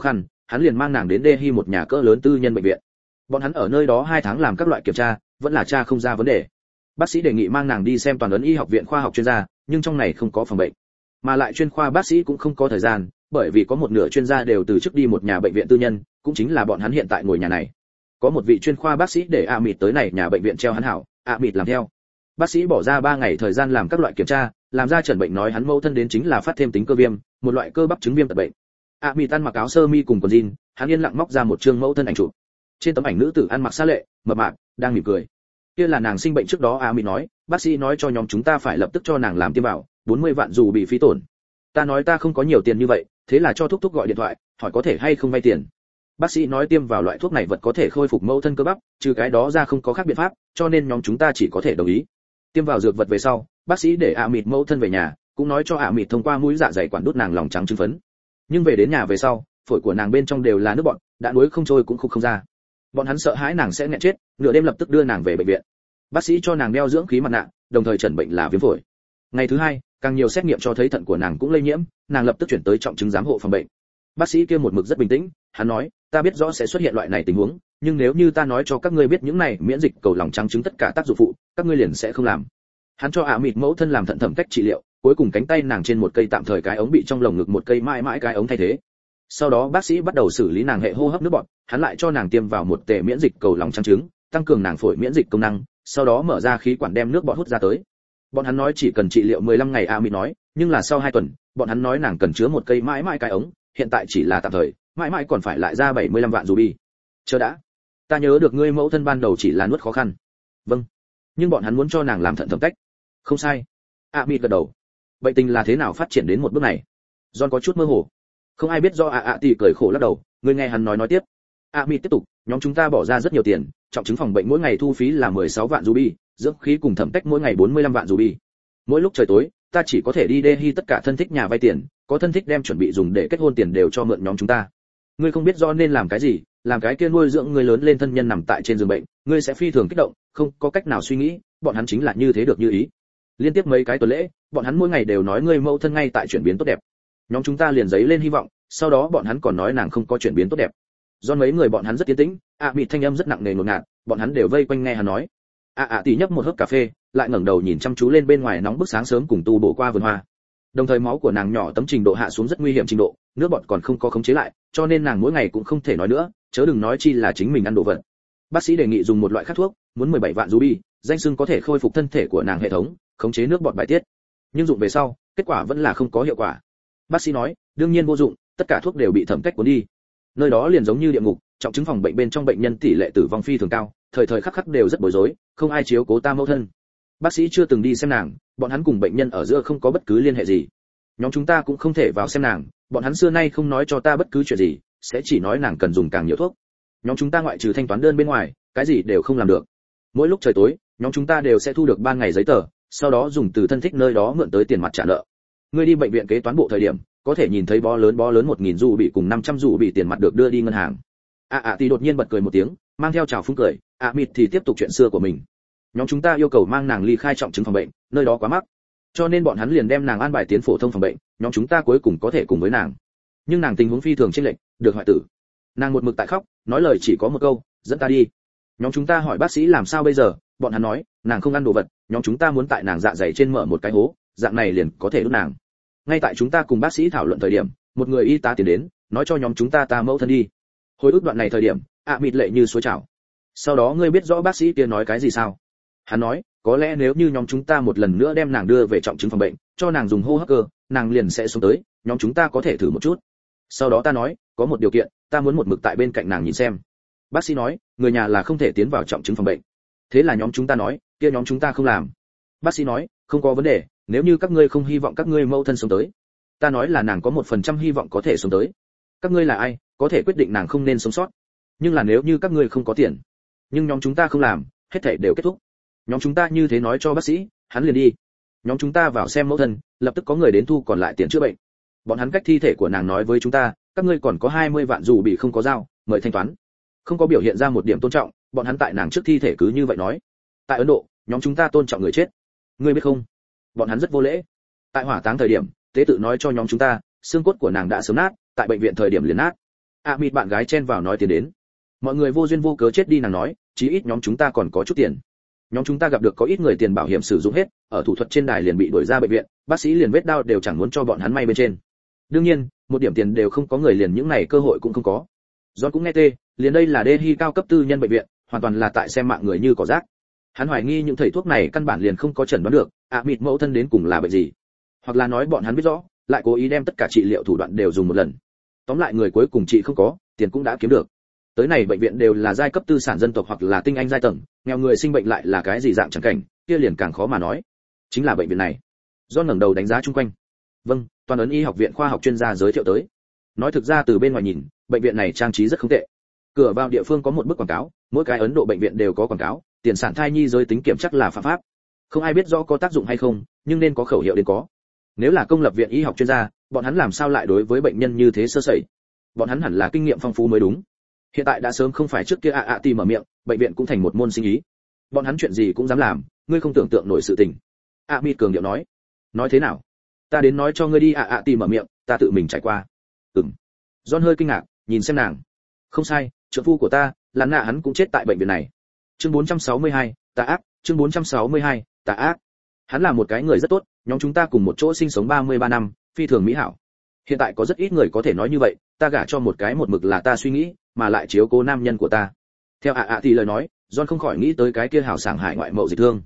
hắn liền mang nàng đến Delhi một nhà cỡ lớn tư nhân bệnh viện. Bọn hắn ở nơi đó 2 tháng làm các loại kiểm tra, vẫn là tra không ra vấn đề. Bác sĩ đề nghị mang nàng đi xem toàn ấn y học viện khoa học chuyên gia, nhưng trong này không có phòng bệnh, mà lại chuyên khoa bác sĩ cũng không có thời gian, bởi vì có một nửa chuyên gia đều từ chức đi một nhà bệnh viện tư nhân, cũng chính là bọn hắn hiện tại ngồi nhà này. Có một vị chuyên khoa bác sĩ để Mịt tới này nhà bệnh viện treo hắn hảo, Mịt làm theo. Bác sĩ bỏ ra 3 ngày thời gian làm các loại kiểm tra, làm ra chẩn bệnh nói hắn mâu thân đến chính là phát thêm tính cơ viêm, một loại cơ bắp chứng viêm tật bệnh. Mịt ăn mặc áo sơ mi cùng quần jean, hắn yên lặng móc ra một chương mẫu thân ảnh chụp. Trên tấm ảnh nữ tử ăn mặc xa lệ, mập mạp, đang mỉm cười. Kia là nàng sinh bệnh trước đó. Mịt nói, bác sĩ nói cho nhóm chúng ta phải lập tức cho nàng làm tiêm vào, 40 vạn dù bị phí tổn. Ta nói ta không có nhiều tiền như vậy, thế là cho thúc thúc gọi điện thoại, hỏi có thể hay không vay tiền. Bác sĩ nói tiêm vào loại thuốc này vật có thể khôi phục mẫu thân cơ bắp, trừ cái đó ra không có khác biện pháp, cho nên nhóm chúng ta chỉ có thể đồng ý. Tiêm vào dược vật về sau, bác sĩ để Mịt mẫu thân về nhà, cũng nói cho Mịt thông qua mũi dạ dày quản đút nàng lòng trắng trứng phấn. Nhưng về đến nhà về sau, phổi của nàng bên trong đều là nước bọt, đã nuối không trôi cũng khục không ra. Bọn hắn sợ hãi nàng sẽ nghẹn chết, nửa đêm lập tức đưa nàng về bệnh viện. Bác sĩ cho nàng đeo dưỡng khí mặt nạ, đồng thời chẩn bệnh là viêm phổi. Ngày thứ 2, càng nhiều xét nghiệm cho thấy thận của nàng cũng lây nhiễm, nàng lập tức chuyển tới trọng chứng giám hộ phòng bệnh. Bác sĩ kia một mực rất bình tĩnh, hắn nói, ta biết rõ sẽ xuất hiện loại này tình huống, nhưng nếu như ta nói cho các ngươi biết những này miễn dịch cầu lòng trắng trứng tất cả tác dụng phụ, các ngươi liền sẽ không làm. Hắn cho Mịt mẫu thân làm thận thẩm cách trị liệu, cuối cùng cánh tay nàng trên một cây tạm thời cái ống bị trong lồng ngực một cây mãi mãi cái ống thay thế. Sau đó bác sĩ bắt đầu xử lý nàng hệ hô hấp nước bọt, hắn lại cho nàng tiêm vào một tể miễn dịch cầu lòng trắng trứng, tăng cường nàng phổi miễn dịch công năng, sau đó mở ra khí quản đem nước bọt hút ra tới. Bọn hắn nói chỉ cần trị liệu 15 ngày. Mịt nói, nhưng là sau 2 tuần, bọn hắn nói nàng cần chứa một cây mãi mãi cái ống, hiện tại chỉ là tạm thời, mãi mãi còn phải lại ra 75 vạn ruby. Chờ đã, ta nhớ được ngươi mẫu thân ban đầu chỉ là nuốt khó khăn. Vâng, nhưng bọn hắn muốn cho nàng làm thận thẩm cách. Không sai. Mịt gật đầu. Bệnh tình là thế nào phát triển đến một bước này? John có chút mơ hồ. Không ai biết do. Tỷ cười khổ lắc đầu, ngươi nghe hắn nói tiếp. Mịt tiếp tục, nhóm chúng ta bỏ ra rất nhiều tiền, trọng chứng phòng bệnh mỗi ngày thu phí là 16 vạn ruby, dưỡng khí cùng thẩm cách mỗi ngày 45 vạn ruby. Mỗi lúc trời tối, ta chỉ có thể đi Delhi tất cả thân thích nhà vay tiền, có thân thích đem chuẩn bị dùng để kết hôn tiền đều cho mượn nhóm chúng ta. Ngươi không biết do nên làm cái gì, làm cái kia nuôi dưỡng ngươi lớn lên thân nhân nằm tại trên giường bệnh, ngươi sẽ phi thường kích động, không có cách nào suy nghĩ, bọn hắn chính là như thế được như ý. Liên tiếp mấy cái tuần lễ, bọn hắn mỗi ngày đều nói ngươi mẫu thân ngay tại chuyển biến tốt đẹp. Nhóm chúng ta liền giấy lên hy vọng, sau đó bọn hắn còn nói nàng không có chuyển biến tốt đẹp. Do mấy người bọn hắn rất tiến tĩnh, Mịt thanh âm rất nặng nề ngột ngạt, bọn hắn đều vây quanh nghe hắn nói. Tỷ nhấp một hớp cà phê, lại ngẩng đầu nhìn chăm chú lên bên ngoài nóng bức sáng sớm cùng tu bổ qua vườn hoa. Đồng thời máu của nàng nhỏ tấm trình độ hạ xuống rất nguy hiểm trình độ, nước bọt còn không có khống chế lại, cho nên nàng mỗi ngày cũng không thể nói nữa, chớ đừng nói chi là chính mình ăn đồ vật. Bác sĩ đề nghị dùng một loại khác thuốc, muốn 17 vạn ruby, danh xưng có thể khôi phục thân thể của nàng hệ thống, khống chế nước bọt bài tiết. Nhưng dụng về sau, kết quả vẫn là không có hiệu quả. Bác sĩ nói, đương nhiên vô dụng, tất cả thuốc đều bị thẩm cách cuốn đi. Nơi đó liền giống như địa ngục, trọng chứng phòng bệnh bên trong bệnh nhân tỷ lệ tử vong phi thường cao, thời thời khắc khắc đều rất bối rối, không ai chiếu cố ta mẫu thân. Bác sĩ chưa từng đi xem nàng, bọn hắn cùng bệnh nhân ở giữa không có bất cứ liên hệ gì. Nhóm chúng ta cũng không thể vào xem nàng, bọn hắn xưa nay không nói cho ta bất cứ chuyện gì, sẽ chỉ nói nàng cần dùng càng nhiều thuốc. Nhóm chúng ta ngoại trừ thanh toán đơn bên ngoài, cái gì đều không làm được. Mỗi lúc trời tối, nhóm chúng ta đều sẽ thu được ban ngày giấy tờ, sau đó dùng từ thân thích nơi đó mượn tới tiền mặt trả nợ. Ngươi đi bệnh viện kế toán bộ thời điểm, có thể nhìn thấy bó lớn 1000 dù bị cùng 500 dù bị tiền mặt được đưa đi ngân hàng. Tỷ đột nhiên bật cười một tiếng, mang theo trào phúng cười, Mịt thì tiếp tục chuyện xưa của mình. Nhóm chúng ta yêu cầu mang nàng ly khai trọng chứng phòng bệnh, nơi đó quá mắc, cho nên bọn hắn liền đem nàng an bài tiến phổ thông phòng bệnh, nhóm chúng ta cuối cùng có thể cùng với nàng. Nhưng nàng tình huống phi thường chênh lệch, được hoại tử. Nàng một mực tại khóc, nói lời chỉ có một câu, dẫn ta đi. Nhóm chúng ta hỏi bác sĩ làm sao bây giờ, bọn hắn nói, nàng không ăn đồ vật, nhóm chúng ta muốn tại nàng dạ dày trên mở một cái hố, dạng này liền có thể đút nàng. Ngay tại chúng ta cùng bác sĩ thảo luận thời điểm, một người y tá tiến đến, nói cho nhóm chúng ta mẫu thân đi. Hồi ức đoạn này thời điểm, Mịt lệ như suối trào. Sau đó ngươi biết rõ bác sĩ kia nói cái gì sao? Hắn nói, có lẽ nếu như nhóm chúng ta một lần nữa đem nàng đưa về trọng chứng phòng bệnh, cho nàng dùng hô hấp cơ, nàng liền sẽ sống tới, nhóm chúng ta có thể thử một chút. Sau đó ta nói, có một điều kiện, ta muốn một mực tại bên cạnh nàng nhìn xem. Bác sĩ nói, người nhà là không thể tiến vào trọng chứng phòng bệnh. Thế là nhóm chúng ta nói, kia nhóm chúng ta không làm. Bác sĩ nói, không có vấn đề, nếu như các ngươi không hy vọng các ngươi mẫu thân sống tới. Ta nói là nàng có 1% hy vọng có thể sống tới. Các ngươi là ai, có thể quyết định nàng không nên sống sót. Nhưng là nếu như các ngươi không có tiền. Nhưng nhóm chúng ta không làm, hết thảy đều kết thúc. Nhóm chúng ta như thế nói cho bác sĩ, hắn liền đi. Nhóm chúng ta vào xem mẫu thân, lập tức có người đến thu còn lại tiền chữa bệnh. Bọn hắn cách thi thể của nàng nói với chúng ta, các ngươi còn có 20 vạn dù bị không có giao, mời thanh toán. Không có biểu hiện ra một điểm tôn trọng, bọn hắn tại nàng trước thi thể cứ như vậy nói. Tại Ấn Độ, nhóm chúng ta tôn trọng người chết. Ngươi biết không? Bọn hắn rất vô lễ. Tại hỏa táng thời điểm, tế tự nói cho nhóm chúng ta, xương cốt của nàng đã sớm nát, tại bệnh viện thời điểm liền nát. Mịt bạn gái chen vào nói tiến đến. Mọi người vô duyên vô cớ chết đi, nàng nói, chí ít nhóm chúng ta còn có chút tiền. Nhóm chúng ta gặp được có ít người tiền bảo hiểm sử dụng hết, ở thủ thuật trên đài liền bị đuổi ra bệnh viện, bác sĩ liền vết đau đều chẳng muốn cho bọn hắn may bên trên. Đương nhiên, một điểm tiền đều không có người liền những này cơ hội cũng không có. John cũng nghe tê, liền đây là Delhi cao cấp tư nhân bệnh viện, hoàn toàn là tại xem mạng người như cỏ rác. Hắn hoài nghi những thầy thuốc này căn bản liền không có chẩn đoán được, Mịt mẫu thân đến cùng là bệnh gì, hoặc là nói bọn hắn biết rõ, lại cố ý đem tất cả trị liệu thủ đoạn đều dùng một lần. Tóm lại người cuối cùng trị không có, tiền cũng đã kiếm được. Tới này bệnh viện đều là giai cấp tư sản dân tộc hoặc là tinh anh giai tầng, nghèo người sinh bệnh lại là cái gì dạng chẳng cảnh, kia liền càng khó mà nói. Chính là bệnh viện này. John ngẩng đầu đánh giá chung quanh. Vâng, toàn ấn y học viện khoa học chuyên gia giới thiệu tới. Nói thực ra từ bên ngoài nhìn, bệnh viện này trang trí rất không tệ. Cửa vào địa phương có một bức quảng cáo, mỗi cái Ấn Độ bệnh viện đều có quảng cáo, tiền sản thai nhi giới tính kiểm chắc là phạm pháp. Không ai biết rõ có tác dụng hay không, nhưng nên có khẩu hiệu đến có. Nếu là công lập viện y học chuyên gia, bọn hắn làm sao lại đối với bệnh nhân như thế sơ sẩy? Bọn hắn hẳn là kinh nghiệm phong phú mới đúng. Hiện tại đã sớm không phải trước kia ti mở miệng, bệnh viện cũng thành một môn sinh ý. Bọn hắn chuyện gì cũng dám làm, ngươi không tưởng tượng nổi sự tình. Mịt cường điệu nói. Nói thế nào? Ta đến nói cho ngươi đi, ti mở miệng, ta tự mình trải qua. John hơi kinh ngạc, nhìn xem nàng. Không sai, trợ phu của ta, Lan Nạ hắn cũng chết tại bệnh viện này. Chương 462, tà ác, chương 462, tà ác. Hắn là một cái người rất tốt, nhóm chúng ta cùng một chỗ sinh sống 33 năm, phi thường mỹ hảo. Hiện tại có rất ít người có thể nói như vậy, ta gả cho một cái một mực là ta suy nghĩ, mà lại chiếu cố nam nhân của ta. Theo thì lời nói, John không khỏi nghĩ tới cái kia hảo sảng hải ngoại mậu dịch thương.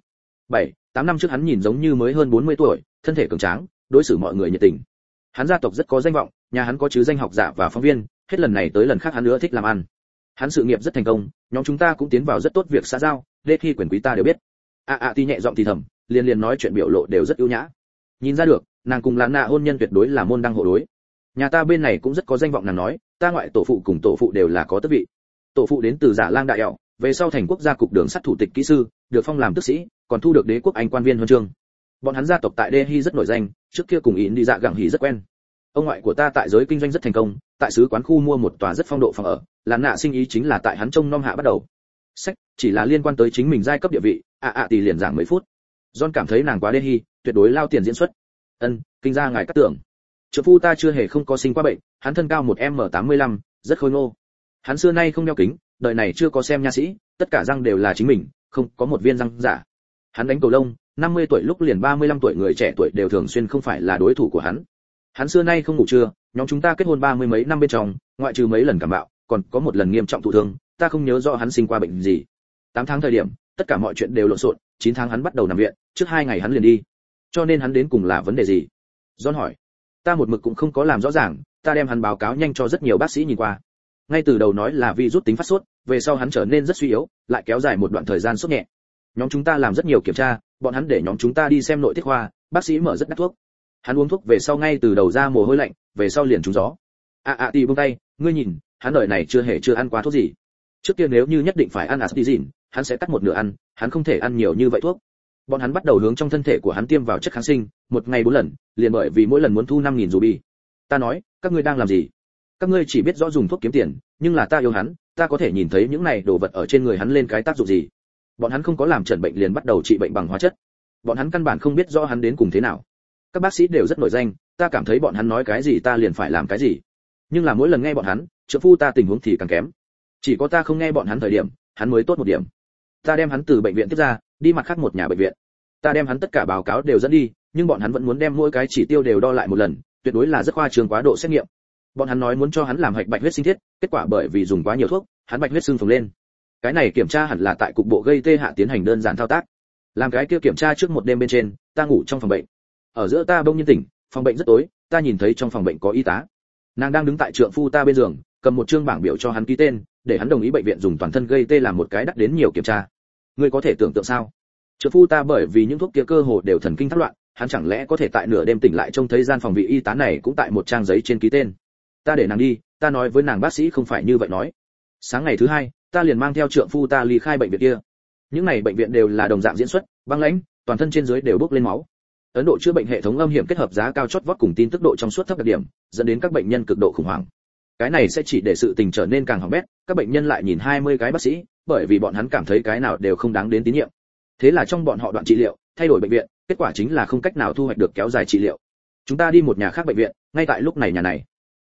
7-8 năm trước hắn nhìn giống như mới hơn 40 tuổi, thân thể cường tráng, đối xử mọi người nhiệt tình. Hắn gia tộc rất có danh vọng, nhà hắn có chứ danh học giả và phóng viên, hết lần này tới lần khác hắn nữa thích làm ăn. Hắn sự nghiệp rất thành công, nhóm chúng ta cũng tiến vào rất tốt việc xã giao, đê khi quyền quý ta đều biết. Thì nhẹ giọng thì thầm, liền nói chuyện biểu lộ đều rất ưu nhã. Nhìn ra được, nàng cùng Lan Nạ hôn nhân tuyệt đối là môn đăng hộ đối. Nhà ta bên này cũng rất có danh vọng, nàng nói, ta ngoại tổ phụ cùng tổ phụ đều là có tước vị. Tổ phụ đến từ Giả Lang Đại Ẹo, về sau thành quốc gia cục đường sắt thủ tịch kỹ sư, được phong làm tước sĩ, còn thu được đế quốc Anh quan viên huân chương. Bọn hắn gia tộc tại Delhi rất nổi danh, trước kia cùng Yến đi dạ gặng hỉ rất quen. Ông ngoại của ta tại giới kinh doanh rất thành công, tại sứ quán khu mua một tòa rất phong độ phòng ở, Lan Nạ sinh ý chính là tại hắn trông nom hạ bắt đầu. Sách, chỉ là liên quan tới chính mình giai cấp địa vị, thì liền giảng mấy phút. John cảm thấy nàng quá Delhi, tuyệt đối lao tiền diễn xuất. Kinh gia ngài cắt tưởng. Trợ phu ta chưa hề không có sinh qua bệnh, hắn thân cao 1m85, rất khôi ngô. Hắn xưa nay không đeo kính, đời này chưa có xem nha sĩ, tất cả răng đều là chính mình, không có một viên răng giả. Hắn đánh cầu lông, 50 tuổi lúc liền 35 tuổi người trẻ tuổi đều thường xuyên không phải là đối thủ của hắn. Hắn xưa nay không ngủ trưa, nhóm chúng ta kết hôn 30 mấy năm bên trong, ngoại trừ mấy lần cảm bạo, còn có một lần nghiêm trọng thụ thương, ta không nhớ rõ hắn sinh qua bệnh gì. 8 tháng thời điểm, tất cả mọi chuyện đều lộn xộn, 9 tháng hắn bắt đầu nằm viện, trước 2 ngày hắn liền đi. Cho nên hắn đến cùng là vấn đề gì? John hỏi. Ta một mực cũng không có làm rõ ràng, ta đem hắn báo cáo nhanh cho rất nhiều bác sĩ nhìn qua. Ngay từ đầu nói là virus tính phát sốt, về sau hắn trở nên rất suy yếu, lại kéo dài một đoạn thời gian sốt nhẹ. Nhóm chúng ta làm rất nhiều kiểm tra, bọn hắn để nhóm chúng ta đi xem nội tiết khoa, bác sĩ mở rất đắt thuốc. Hắn uống thuốc về sau ngay từ đầu ra mồ hôi lạnh, về sau liền trúng gió. Thì buông tay, ngươi nhìn, hắn đời này chưa ăn qua thuốc gì. Trước kia nếu như nhất định phải ăn aspirin, hắn sẽ cắt một nửa ăn, hắn không thể ăn nhiều như vậy thuốc. Bọn hắn bắt đầu hướng trong thân thể của hắn tiêm vào chất kháng sinh, một ngày 4 lần, liền bởi vì mỗi lần muốn thu 5.000 ruby. Ta nói, các ngươi đang làm gì? Các ngươi chỉ biết rõ dùng thuốc kiếm tiền, nhưng là ta yêu hắn, ta có thể nhìn thấy những này đồ vật ở trên người hắn lên cái tác dụng gì. Bọn hắn không có làm chẩn bệnh liền bắt đầu trị bệnh bằng hóa chất. Bọn hắn căn bản không biết rõ hắn đến cùng thế nào. Các bác sĩ đều rất nổi danh, ta cảm thấy bọn hắn nói cái gì ta liền phải làm cái gì. Nhưng là mỗi lần nghe bọn hắn, trợ phu ta tình huống thì càng kém. Chỉ có ta không nghe bọn hắn thời điểm, hắn mới tốt một điểm. Ta đem hắn từ bệnh viện tiếp ra, đi mặt khác một nhà bệnh viện. Ta đem hắn tất cả báo cáo đều dẫn đi, nhưng bọn hắn vẫn muốn đem mỗi cái chỉ tiêu đều đo lại một lần, tuyệt đối là rất khoa trương quá độ xét nghiệm. Bọn hắn nói muốn cho hắn làm hạch bạch huyết sinh thiết, kết quả bởi vì dùng quá nhiều thuốc, hắn bạch huyết sưng phồng lên. Cái này kiểm tra hẳn là tại cục bộ gây tê hạ tiến hành đơn giản thao tác. Làm cái kia kiểm tra trước một đêm bên trên, ta ngủ trong phòng bệnh. Ở giữa ta bỗng nhiên tỉnh, phòng bệnh rất tối, ta nhìn thấy trong phòng bệnh có y tá. Nàng đang đứng tại trượng phu ta bên giường, cầm một chương bảng biểu cho hắn ký tên, để hắn đồng ý bệnh viện dùng toàn thân gây tê làm một cái đắt đến nhiều kiểm tra. Ngươi có thể tưởng tượng sao? Trượng phu ta bởi vì những thuốc kia cơ hồ đều thần kinh thác loạn, hắn chẳng lẽ có thể tại nửa đêm tỉnh lại trông thấy gian phòng vị y tá này cũng tại một trang giấy trên ký tên. Ta để nàng đi, ta nói với nàng bác sĩ không phải như vậy nói. Sáng ngày thứ 2, ta liền mang theo trượng phu ta ly khai bệnh viện kia. Những này bệnh viện đều là đồng dạng diễn xuất, băng lãnh, toàn thân trên dưới đều bốc lên máu. Ấn Độ chữa bệnh hệ thống âm hiểm kết hợp giá cao chót vót cùng tin tức độ trong suốt thấp đặc điểm, dẫn đến các bệnh nhân cực độ khủng hoảng. Cái này sẽ chỉ để sự tình trở nên càng hỏng bét, các bệnh nhân lại nhìn 20 cái bác sĩ, bởi vì bọn hắn cảm thấy cái nào đều không đáng đến tín nhiệm. Thế là trong bọn họ đoạn trị liệu, thay đổi bệnh viện, kết quả chính là không cách nào thu hoạch được kéo dài trị liệu. Chúng ta đi một nhà khác bệnh viện, ngay tại lúc này nhà này.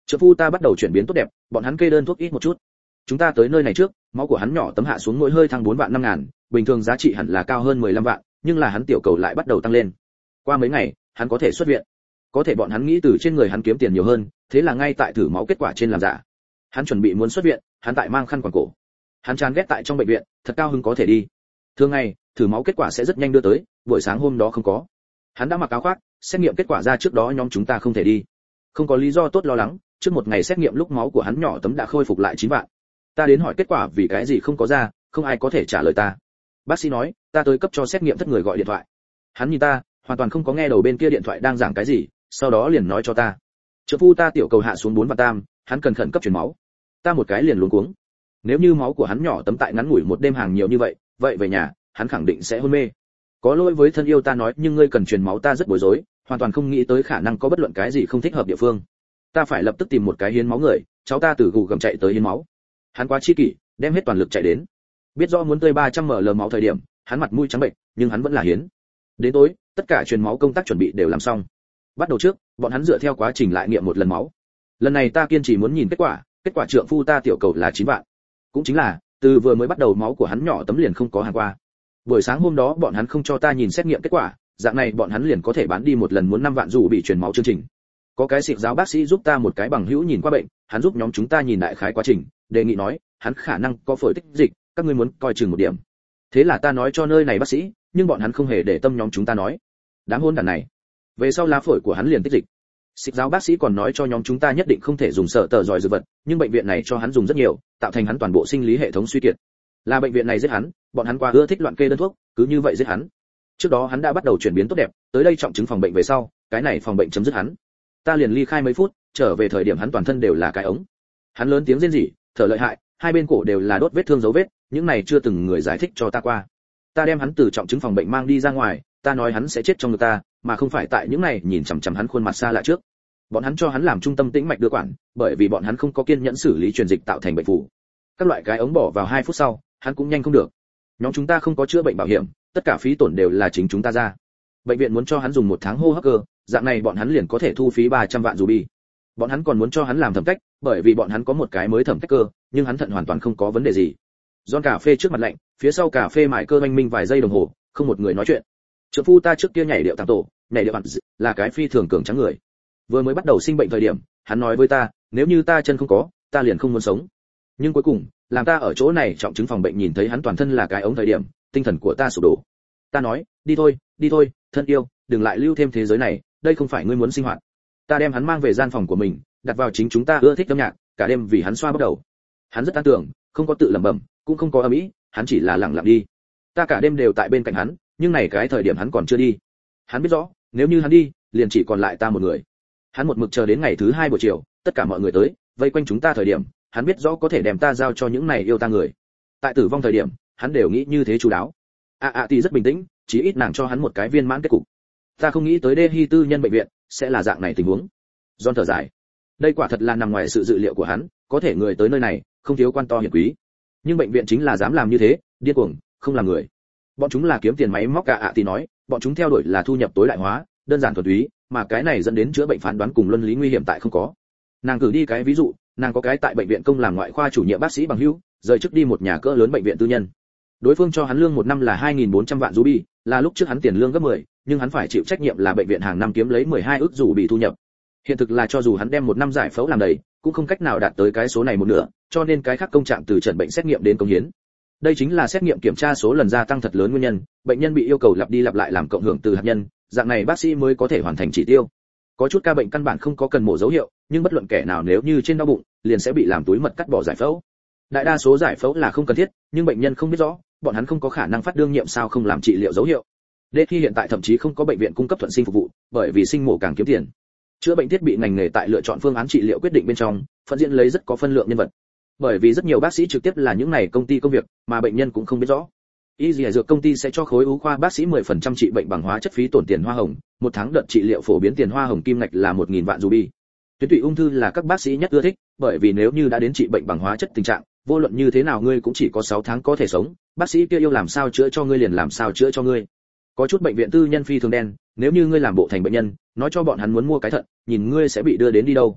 Trợ phu ta bắt đầu chuyển biến tốt đẹp, bọn hắn kê đơn thuốc ít một chút. Chúng ta tới nơi này trước, máu của hắn nhỏ tấm hạ xuống mỗi hơi thăng 4 vạn 5 ngàn, bình thường giá trị hẳn là cao hơn 15 vạn, nhưng là hắn tiểu cầu lại bắt đầu tăng lên. Qua mấy ngày, hắn có thể xuất viện. Có thể bọn hắn nghĩ từ trên người hắn kiếm tiền nhiều hơn, thế là ngay tại thử máu kết quả trên làm giả. Hắn chuẩn bị muốn xuất viện, hắn tại mang khăn quàng cổ. Hắn chán ghét tại trong bệnh viện, thật cao hứng có thể đi. Thường ngày, thử máu kết quả sẽ rất nhanh đưa tới, buổi sáng hôm đó không có. Hắn đã mặc áo khoác, xét nghiệm kết quả ra trước đó nhóm chúng ta không thể đi. Không có lý do tốt lo lắng, trước một ngày xét nghiệm lúc máu của hắn nhỏ tấm đã khôi phục lại 9 vạn. Ta đến hỏi kết quả vì cái gì không có ra, không ai có thể trả lời ta. Bác sĩ nói, ta tới cấp cho xét nghiệm thất người gọi điện thoại. Hắn nhìn ta, hoàn toàn không có nghe đầu bên kia điện thoại đang giảng cái gì, sau đó liền nói cho ta. Trợ phu ta tiểu cầu hạ xuống 4 vạn tam, hắn cần khẩn cấp truyền máu. Ta một cái liền luống cuống. Nếu như máu của hắn nhỏ tấm tại ngắn ngủi một đêm hàng nhiều như vậy, vậy về nhà, hắn khẳng định sẽ hôn mê. Có lỗi với thân yêu ta nói, nhưng ngươi cần truyền máu, ta rất bối rối, hoàn toàn không nghĩ tới khả năng có bất luận cái gì không thích hợp địa phương. Ta phải lập tức tìm một cái hiến máu người, cháu ta từ gù gầm chạy tới hiến máu. Hắn quá chi kỷ, đem hết toàn lực chạy đến. Biết rõ muốn tươi 300 ml máu thời điểm, hắn mặt mũi trắng bệnh, nhưng hắn vẫn là hiến. Đến tối, tất cả truyền máu công tác chuẩn bị đều làm xong. Bắt đầu trước, bọn hắn dựa theo quá trình lại nghiệm một lần máu. Lần này ta kiên trì muốn nhìn kết quả trượng phu ta tiểu cầu là 9 vạn. Cũng chính là, từ vừa mới bắt đầu máu của hắn nhỏ tấm liền không có hàng qua. Buổi sáng hôm đó bọn hắn không cho ta nhìn xét nghiệm kết quả, dạng này bọn hắn liền có thể bán đi một lần muốn 5 vạn dù bị truyền máu chương trình. Có cái xịt giáo bác sĩ giúp ta một cái bằng hữu nhìn qua bệnh, hắn giúp nhóm chúng ta nhìn đại khái quá trình, đề nghị nói, hắn khả năng có phổi tích dịch, các ngươi muốn coi chừng một điểm. Thế là ta nói cho nơi này bác sĩ, nhưng bọn hắn không hề để tâm nhóm chúng ta nói. Đám hôn đản này. Về sau lá phổi của hắn liền tích dịch. Xịt giáo bác sĩ còn nói cho nhóm chúng ta nhất định không thể dùng sợ tờ giỏi dược vật, nhưng bệnh viện này cho hắn dùng rất nhiều, tạo thành hắn toàn bộ sinh lý hệ thống suy kiệt. Là bệnh viện này giết hắn, bọn hắn qua ưa thích loạn kê đơn thuốc, cứ như vậy giết hắn. Trước đó hắn đã bắt đầu chuyển biến tốt đẹp, tới đây trọng chứng phòng bệnh về sau, cái này phòng bệnh chấm dứt hắn. Ta liền ly khai mấy phút, trở về thời điểm hắn toàn thân đều là cái ống. Hắn lớn tiếng rên rỉ, thở lợi hại, hai bên cổ đều là đốt vết thương dấu vết, những này chưa từng người giải thích cho ta qua. Ta đem hắn từ trọng chứng phòng bệnh mang đi ra ngoài, ta nói hắn sẽ chết trong ngực ta, mà không phải tại những này nhìn chằm chằm hắn khuôn mặt xa lạ trước. Bọn hắn cho hắn làm trung tâm tĩnh mạch đưa quản, bởi vì bọn hắn không có kiên nhẫn xử lý truyền dịch tạo thành bệnh phù. Các loại cái ống bỏ vào 2 phút sau, hắn cũng nhanh không được. Nhóm chúng ta không có chữa bệnh bảo hiểm, tất cả phí tổn đều là chính chúng ta ra. Bệnh viện muốn cho hắn dùng 1 tháng hô hấp cơ, dạng này bọn hắn liền có thể thu phí 300 vạn ruby. Bọn hắn còn muốn cho hắn làm thẩm cách, bởi vì bọn hắn có một cái mới thẩm cách cơ, nhưng hắn thận hoàn toàn không có vấn đề gì. Giòn cà phê trước mặt lạnh, phía sau cà phê mải cơ oanh minh vài giây đồng hồ, không một người nói chuyện. Trượng phu ta trước kia nhảy điệu tàng tổ, nhảy điệu bạn là cái phi thường cường tráng người. Vừa mới bắt đầu sinh bệnh thời điểm, hắn nói với ta, nếu như ta chân không có, ta liền không muốn sống. Nhưng cuối cùng, làm ta ở chỗ này trọng chứng phòng bệnh nhìn thấy hắn toàn thân là cái ống thời điểm, tinh thần của ta sụp đổ. Ta nói, đi thôi, thân yêu, đừng lại lưu thêm thế giới này, đây không phải ngươi muốn sinh hoạt. Ta đem hắn mang về gian phòng của mình, đặt vào chính chúng ta ưa thích âm nhạc, cả đêm vì hắn xoa bóp đầu. Hắn rất an tưởng, không có tự lẩm bẩm, cũng không có ầm ĩ, hắn chỉ là lặng lặng đi. Ta cả đêm đều tại bên cạnh hắn, nhưng này cái thời điểm hắn còn chưa đi. Hắn biết rõ, nếu như hắn đi, liền chỉ còn lại ta một người. Hắn một mực chờ đến ngày thứ 2 buổi chiều, tất cả mọi người tới, vây quanh chúng ta thời điểm, hắn biết rõ có thể đem ta giao cho những này yêu ta người. Tại tử vong thời điểm, hắn đều nghĩ như thế chú đáo. Thì rất bình tĩnh, chỉ ít nàng cho hắn một cái viên mãn kết cục. Ta không nghĩ tới Dehi tư nhân bệnh viện sẽ là dạng này tình huống. John thở dài. Đây quả thật là nằm ngoài sự dự liệu của hắn, có thể người tới nơi này, không thiếu quan to hiển quý. Nhưng bệnh viện chính là dám làm như thế, điên cuồng, không làm người. Bọn chúng là kiếm tiền máy móc cả thì nói, bọn chúng theo đuổi là thu nhập tối đại hóa, đơn giản thuần túy, mà cái này dẫn đến chữa bệnh phán đoán cùng luân lý nguy hiểm tại không có. Nàng cử đi cái ví dụ, nàng có cái tại bệnh viện công làm ngoại khoa chủ nhiệm bác sĩ bằng hữu, rời trước đi một nhà cỡ lớn bệnh viện tư nhân. Đối phương cho hắn lương một năm là 2.400 vạn ruby, là lúc trước hắn tiền lương gấp 10, nhưng hắn phải chịu trách nhiệm là bệnh viện hàng năm kiếm lấy 12 ức ruby thu nhập. Hiện thực là cho dù hắn đem một năm giải phẫu làm đầy, cũng không cách nào đạt tới cái số này một nửa, cho nên cái khác công trạng từ trần bệnh xét nghiệm đến công hiến. Đây chính là xét nghiệm kiểm tra số lần gia tăng thật lớn nguyên nhân, bệnh nhân bị yêu cầu lặp đi lặp lại làm cộng hưởng từ hạt nhân, dạng này bác sĩ mới có thể hoàn thành chỉ tiêu. Có chút ca bệnh căn bản không có cần mổ dấu hiệu, nhưng bất luận kẻ nào nếu như trên đau bụng, liền sẽ bị làm túi mật cắt bỏ giải phẫu. Đại đa số giải phẫu là không cần thiết, nhưng bệnh nhân không biết rõ, bọn hắn không có khả năng phát đương nhiệm sao không làm trị liệu dấu hiệu. Khi hiện tại thậm chí không có bệnh viện cung cấp thuận sinh phục vụ, bởi vì sinh mổ càng kiếm tiền. Chữa bệnh thiết bị ngành nghề tại lựa chọn phương án trị liệu quyết định bên trong, phân diễn lấy rất có phân lượng nhân vật. Bởi vì rất nhiều bác sĩ trực tiếp là những này công ty công việc, mà bệnh nhân cũng không biết rõ. Y dược công ty sẽ cho khối ưu khoa bác sĩ 10% trị bệnh bằng hóa chất phí tổn tiền hoa hồng, một tháng đợt trị liệu phổ biến tiền hoa hồng kim ngạch là 1.000 vạn ruby. Tuyến tụy ung thư là các bác sĩ nhất ưa thích, bởi vì nếu như đã đến trị bệnh bằng hóa chất tình trạng, vô luận như thế nào ngươi cũng chỉ có 6 tháng có thể sống, bác sĩ kia yêu làm sao chữa cho ngươi liền làm sao chữa cho ngươi. Có chút bệnh viện tư nhân phi thường đen, nếu như ngươi làm bộ thành bệnh nhân, nói cho bọn hắn muốn mua cái thận, nhìn ngươi sẽ bị đưa đến đi đâu.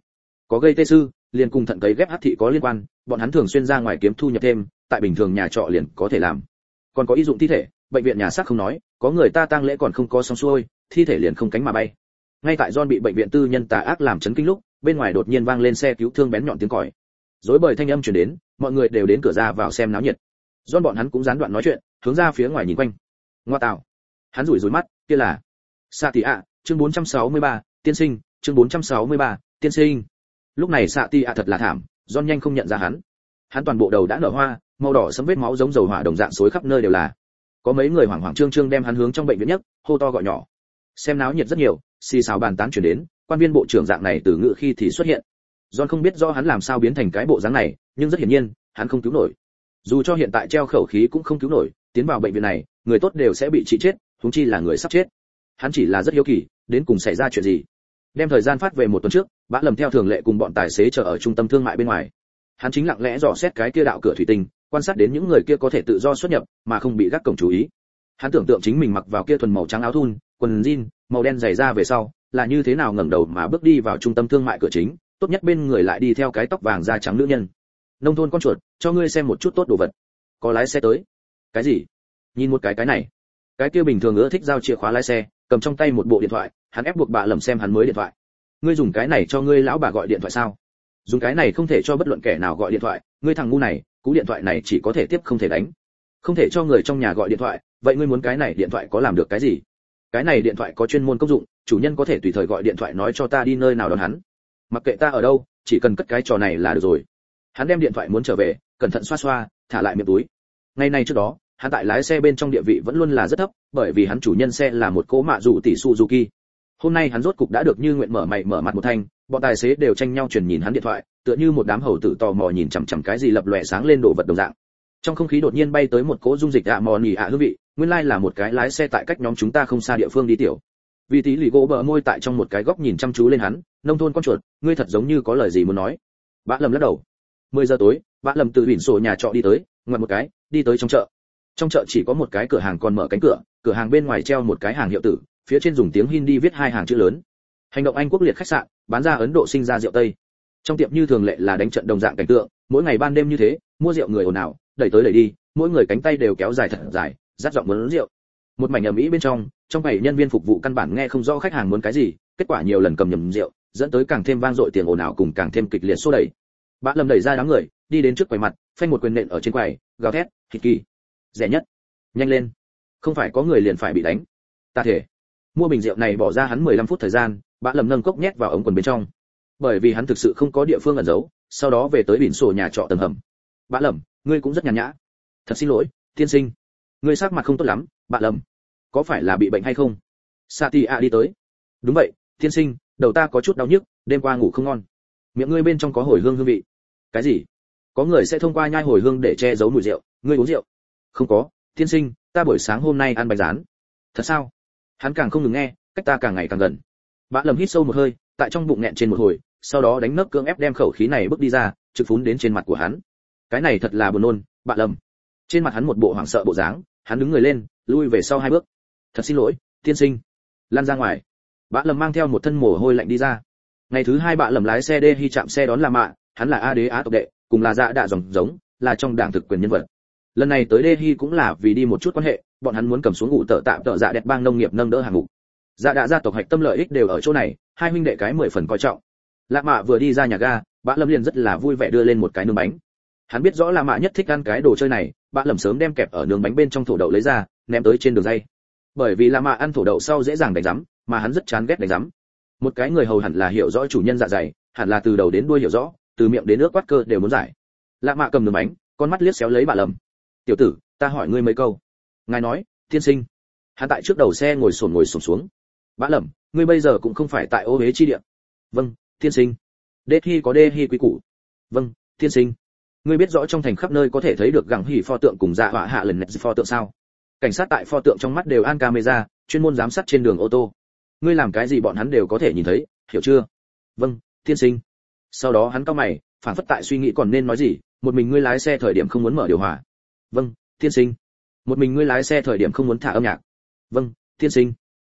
có gây tê sư, liền cùng thận cấy ghép hắc thị có liên quan, bọn hắn thường xuyên ra ngoài kiếm thu nhập thêm, tại bình thường nhà trọ liền có thể làm. Còn có ý dụng thi thể, bệnh viện nhà xác không nói, có người ta tang lễ còn không có xong xuôi, thi thể liền không cánh mà bay. Ngay tại John bị bệnh viện tư nhân tà ác làm chấn kinh lúc, bên ngoài đột nhiên vang lên xe cứu thương bén nhọn tiếng còi. Rối bời thanh âm truyền đến, mọi người đều đến cửa ra vào xem náo nhiệt. John bọn hắn cũng gián đoạn nói chuyện, hướng ra phía ngoài nhìn quanh. Ngoa tạo. Hắn rủi rủi mắt, kia là Sạ Tỷ ạ, chương 463, tiên sinh, chương 463, tiên sinh. Lúc này Sạ Tỷ ạ thật là thảm, John nhanh không nhận ra hắn. Hắn toàn bộ đầu đã nở hoa, màu đỏ sẫm vết máu giống dầu hỏa đồng dạng xối khắp nơi đều là. Có mấy người hoảng hoảng trương trương đem hắn hướng trong bệnh viện nhất, hô to gọi nhỏ. Xem náo nhiệt rất nhiều, xì xào bàn tán truyền đến, quan viên bộ trưởng dạng này từ ngự khi thì xuất hiện. John không biết rõ hắn làm sao biến thành cái bộ dáng này, nhưng rất hiển nhiên, hắn không cứu nổi. Dù cho hiện tại treo khẩu khí cũng không cứu nổi, tiến vào bệnh viện này, người tốt đều sẽ bị trị chết, huống chi là người sắp chết. Hắn chỉ là rất hiếu kỳ, đến cùng xảy ra chuyện gì. Đem thời gian phát về một tuần trước, Bã Lầm theo thường lệ cùng bọn tài xế chờ ở trung tâm thương mại bên ngoài. Hắn chính lặng lẽ dò xét cái kia đạo cửa thủy tinh, quan sát đến những người kia có thể tự do xuất nhập, mà không bị gác cổng chú ý. Hắn tưởng tượng chính mình mặc vào kia thuần màu trắng áo thun, quần jean, màu đen giày da về sau, là như thế nào ngẩng đầu mà bước đi vào trung tâm thương mại cửa chính, tốt nhất bên người lại đi theo cái tóc vàng da trắng nữ nhân. Nông thôn con chuột, cho ngươi xem một chút tốt đồ vật. Có lái xe tới. Cái gì? Nhìn một cái này. Cái kia bình thường ưa thích giao chìa khóa lái xe, cầm trong tay một bộ điện thoại, hắn ép buộc bà Lầm xem hắn mới điện thoại. Ngươi dùng cái này cho ngươi lão bà gọi điện thoại sao? Dùng cái này không thể cho bất luận kẻ nào gọi điện thoại, ngươi thằng ngu này, cú điện thoại này chỉ có thể tiếp không thể đánh. Không thể cho người trong nhà gọi điện thoại, vậy ngươi muốn cái này điện thoại có làm được cái gì? Cái này điện thoại có chuyên môn công dụng, chủ nhân có thể tùy thời gọi điện thoại nói cho ta đi nơi nào đón hắn. Mặc kệ ta ở đâu, chỉ cần cất cái trò này là được rồi. Hắn đem điện thoại muốn trở về, cẩn thận xoa xoa, thả lại miệng túi. Ngày nay trước đó, hắn tại lái xe bên trong địa vị vẫn luôn là rất thấp, bởi vì hắn chủ nhân xe là một cỗ mạ dù tỷ Suzuki. Hôm nay hắn rốt cục đã được như nguyện mở mày mở mặt một thanh, bọn tài xế đều tranh nhau truyền nhìn hắn điện thoại, tựa như một đám hầu tử tò mò nhìn chằm chằm cái gì lập lòe sáng lên đồ vật đồng dạng. Trong không khí đột nhiên bay tới một cỗ dung dịch mò nỉ hương vị, nguyên lai là một cái lái xe tại cách nhóm chúng ta không xa địa phương đi tiểu. Vì tí lì gỗ bờ môi tại trong một cái góc nhìn chăm chú lên hắn, nông thôn con chuột, ngươi thật giống như có lời gì muốn nói. Bã Lầm lắc đầu. 10 giờ tối, Bã Lầm từ biển sổ nhà trọ đi tới, ngoặt một cái, đi tới trong chợ. Trong chợ chỉ có một cái cửa hàng còn mở cánh cửa, cửa hàng bên ngoài treo một cái hàng hiệu tử, phía trên dùng tiếng Hindi viết hai hàng chữ lớn. Hành động Anh quốc liệt khách sạn, bán ra Ấn Độ sinh ra rượu Tây. Trong tiệm như thường lệ là đánh trận đồng dạng cảnh tượng, mỗi ngày ban đêm như thế, mua rượu người ồn ào, đẩy tới đẩy đi, mỗi người cánh tay đều kéo dài thật dài, dắt giọng muốn uống rượu. Một mảnh ầm ĩ bên trong bảy nhân viên phục vụ căn bản nghe không rõ khách hàng muốn cái gì, kết quả nhiều lần cầm nhầm rượu, dẫn tới càng thêm vang dội tiền ồn ào cùng càng thêm kịch liệt xô đẩy. Bã Lầm đẩy ra đám người, đi đến trước quầy mặt, phanh một quyền nện ở trên quầy, gào thét, "Thịt kỳ, rẻ nhất, nhanh lên, không phải có người liền phải bị đánh." Ta thể. Mua bình rượu này bỏ ra hắn 15 phút thời gian, Bã Lầm nâng cốc nhét vào ống quần bên trong. Bởi vì hắn thực sự không có địa phương ẩn giấu, sau đó về tới biển sổ nhà trọ tầng hầm. "Bã Lầm, ngươi cũng rất nhàn nhã." "Thật xin lỗi, tiên sinh. Ngươi sắc mặt không tốt lắm, Bã Lầm. Có phải là bị bệnh hay không?" Satia đi tới. "Đúng vậy, tiên sinh, đầu ta có chút đau nhức, đêm qua ngủ không ngon." "Miệng ngươi bên trong có hồi hương hương vị." "Cái gì? Có người sẽ thông qua nhai hồi hương để che giấu mùi rượu, ngươi uống rượu?" "Không có, tiên sinh, ta buổi sáng hôm nay ăn bánh rán." "Thật sao?" Hắn càng không ngừng nghe, cách ta càng ngày càng gần. Bã Lầm hít sâu một hơi, tại trong bụng nghẹn trên một hồi, sau đó đánh nấc cưỡng ép đem khẩu khí này bước đi ra, trực phún đến trên mặt của hắn. Cái này thật là buồn nôn, Bã Lầm. Trên mặt hắn một bộ hoảng sợ bộ dáng, hắn đứng người lên, lui về sau 2 bước. "Thật xin lỗi, tiên sinh." Lăn ra ngoài. Bã Lầm mang theo một thân mồ hôi lạnh đi ra. Ngày thứ 2 Bã Lầm lái xe đi hy chạm xe đón La Mạ, hắn là A Đế Á tộc đệ, cùng là dạ đạ dòng giống, là trong đảng thực quyền nhân vật. Lần này tới Delhi cũng là vì đi một chút quan hệ, bọn hắn muốn cầm xuống ngụ tợ tạm tợ dạ đẹp bang nông nghiệp nâng đỡ hàng ngũ. Dạ đạ gia tộc hạch tâm lợi ích đều ở chỗ này, hai huynh đệ cái 10 phần coi trọng. Lạ Mạ vừa đi ra nhà ga, Bã Lầm liền rất là vui vẻ đưa lên một cái nướng bánh. Hắn biết rõ Lạ Mạ nhất thích ăn cái đồ chơi này, Bã Lầm sớm đem kẹp ở nướng bánh bên trong thổ đậu lấy ra, ném tới trên đường dây. Bởi vì Lạ Mạ ăn thổ đậu sau dễ dàng đánh rắm, mà hắn rất chán ghét đánh rắm. Một cái người hầu hẳn là hiểu rõ chủ nhân dạ dày, hẳn là từ đầu đến đuôi hiểu rõ, từ miệng đến nước quát cơ đều muốn giải. Lạ Mạ cầm nướng bánh, con mắt liếc xéo lấy Bã Lầm. "Tiểu tử, ta hỏi ngươi mấy câu." "Ngài nói, tiên sinh." Hắn tại trước đầu xe ngồi xổm xuống. "Bã Lầm, ngươi bây giờ cũng không phải tại ô hế chi địa." "Vâng, tiên sinh." "Đê thi có đê hi quý củ." "Vâng, tiên sinh." "Ngươi biết rõ trong thành khắp nơi có thể thấy được gẳng hỉ pho tượng cùng dạ họa hạ lần nẹt pho tượng sao?" "Cảnh sát tại pho tượng trong mắt đều an camera, chuyên môn giám sát trên đường ô tô. Ngươi làm cái gì bọn hắn đều có thể nhìn thấy, hiểu chưa?" "Vâng, tiên sinh." Sau đó hắn cau mày, phản phất tại suy nghĩ còn nên nói gì. "Một mình ngươi lái xe thời điểm không muốn mở điều hòa." "Vâng, tiên sinh." "Một mình ngươi lái xe thời điểm không muốn thả âm nhạc." "Vâng, tiên sinh."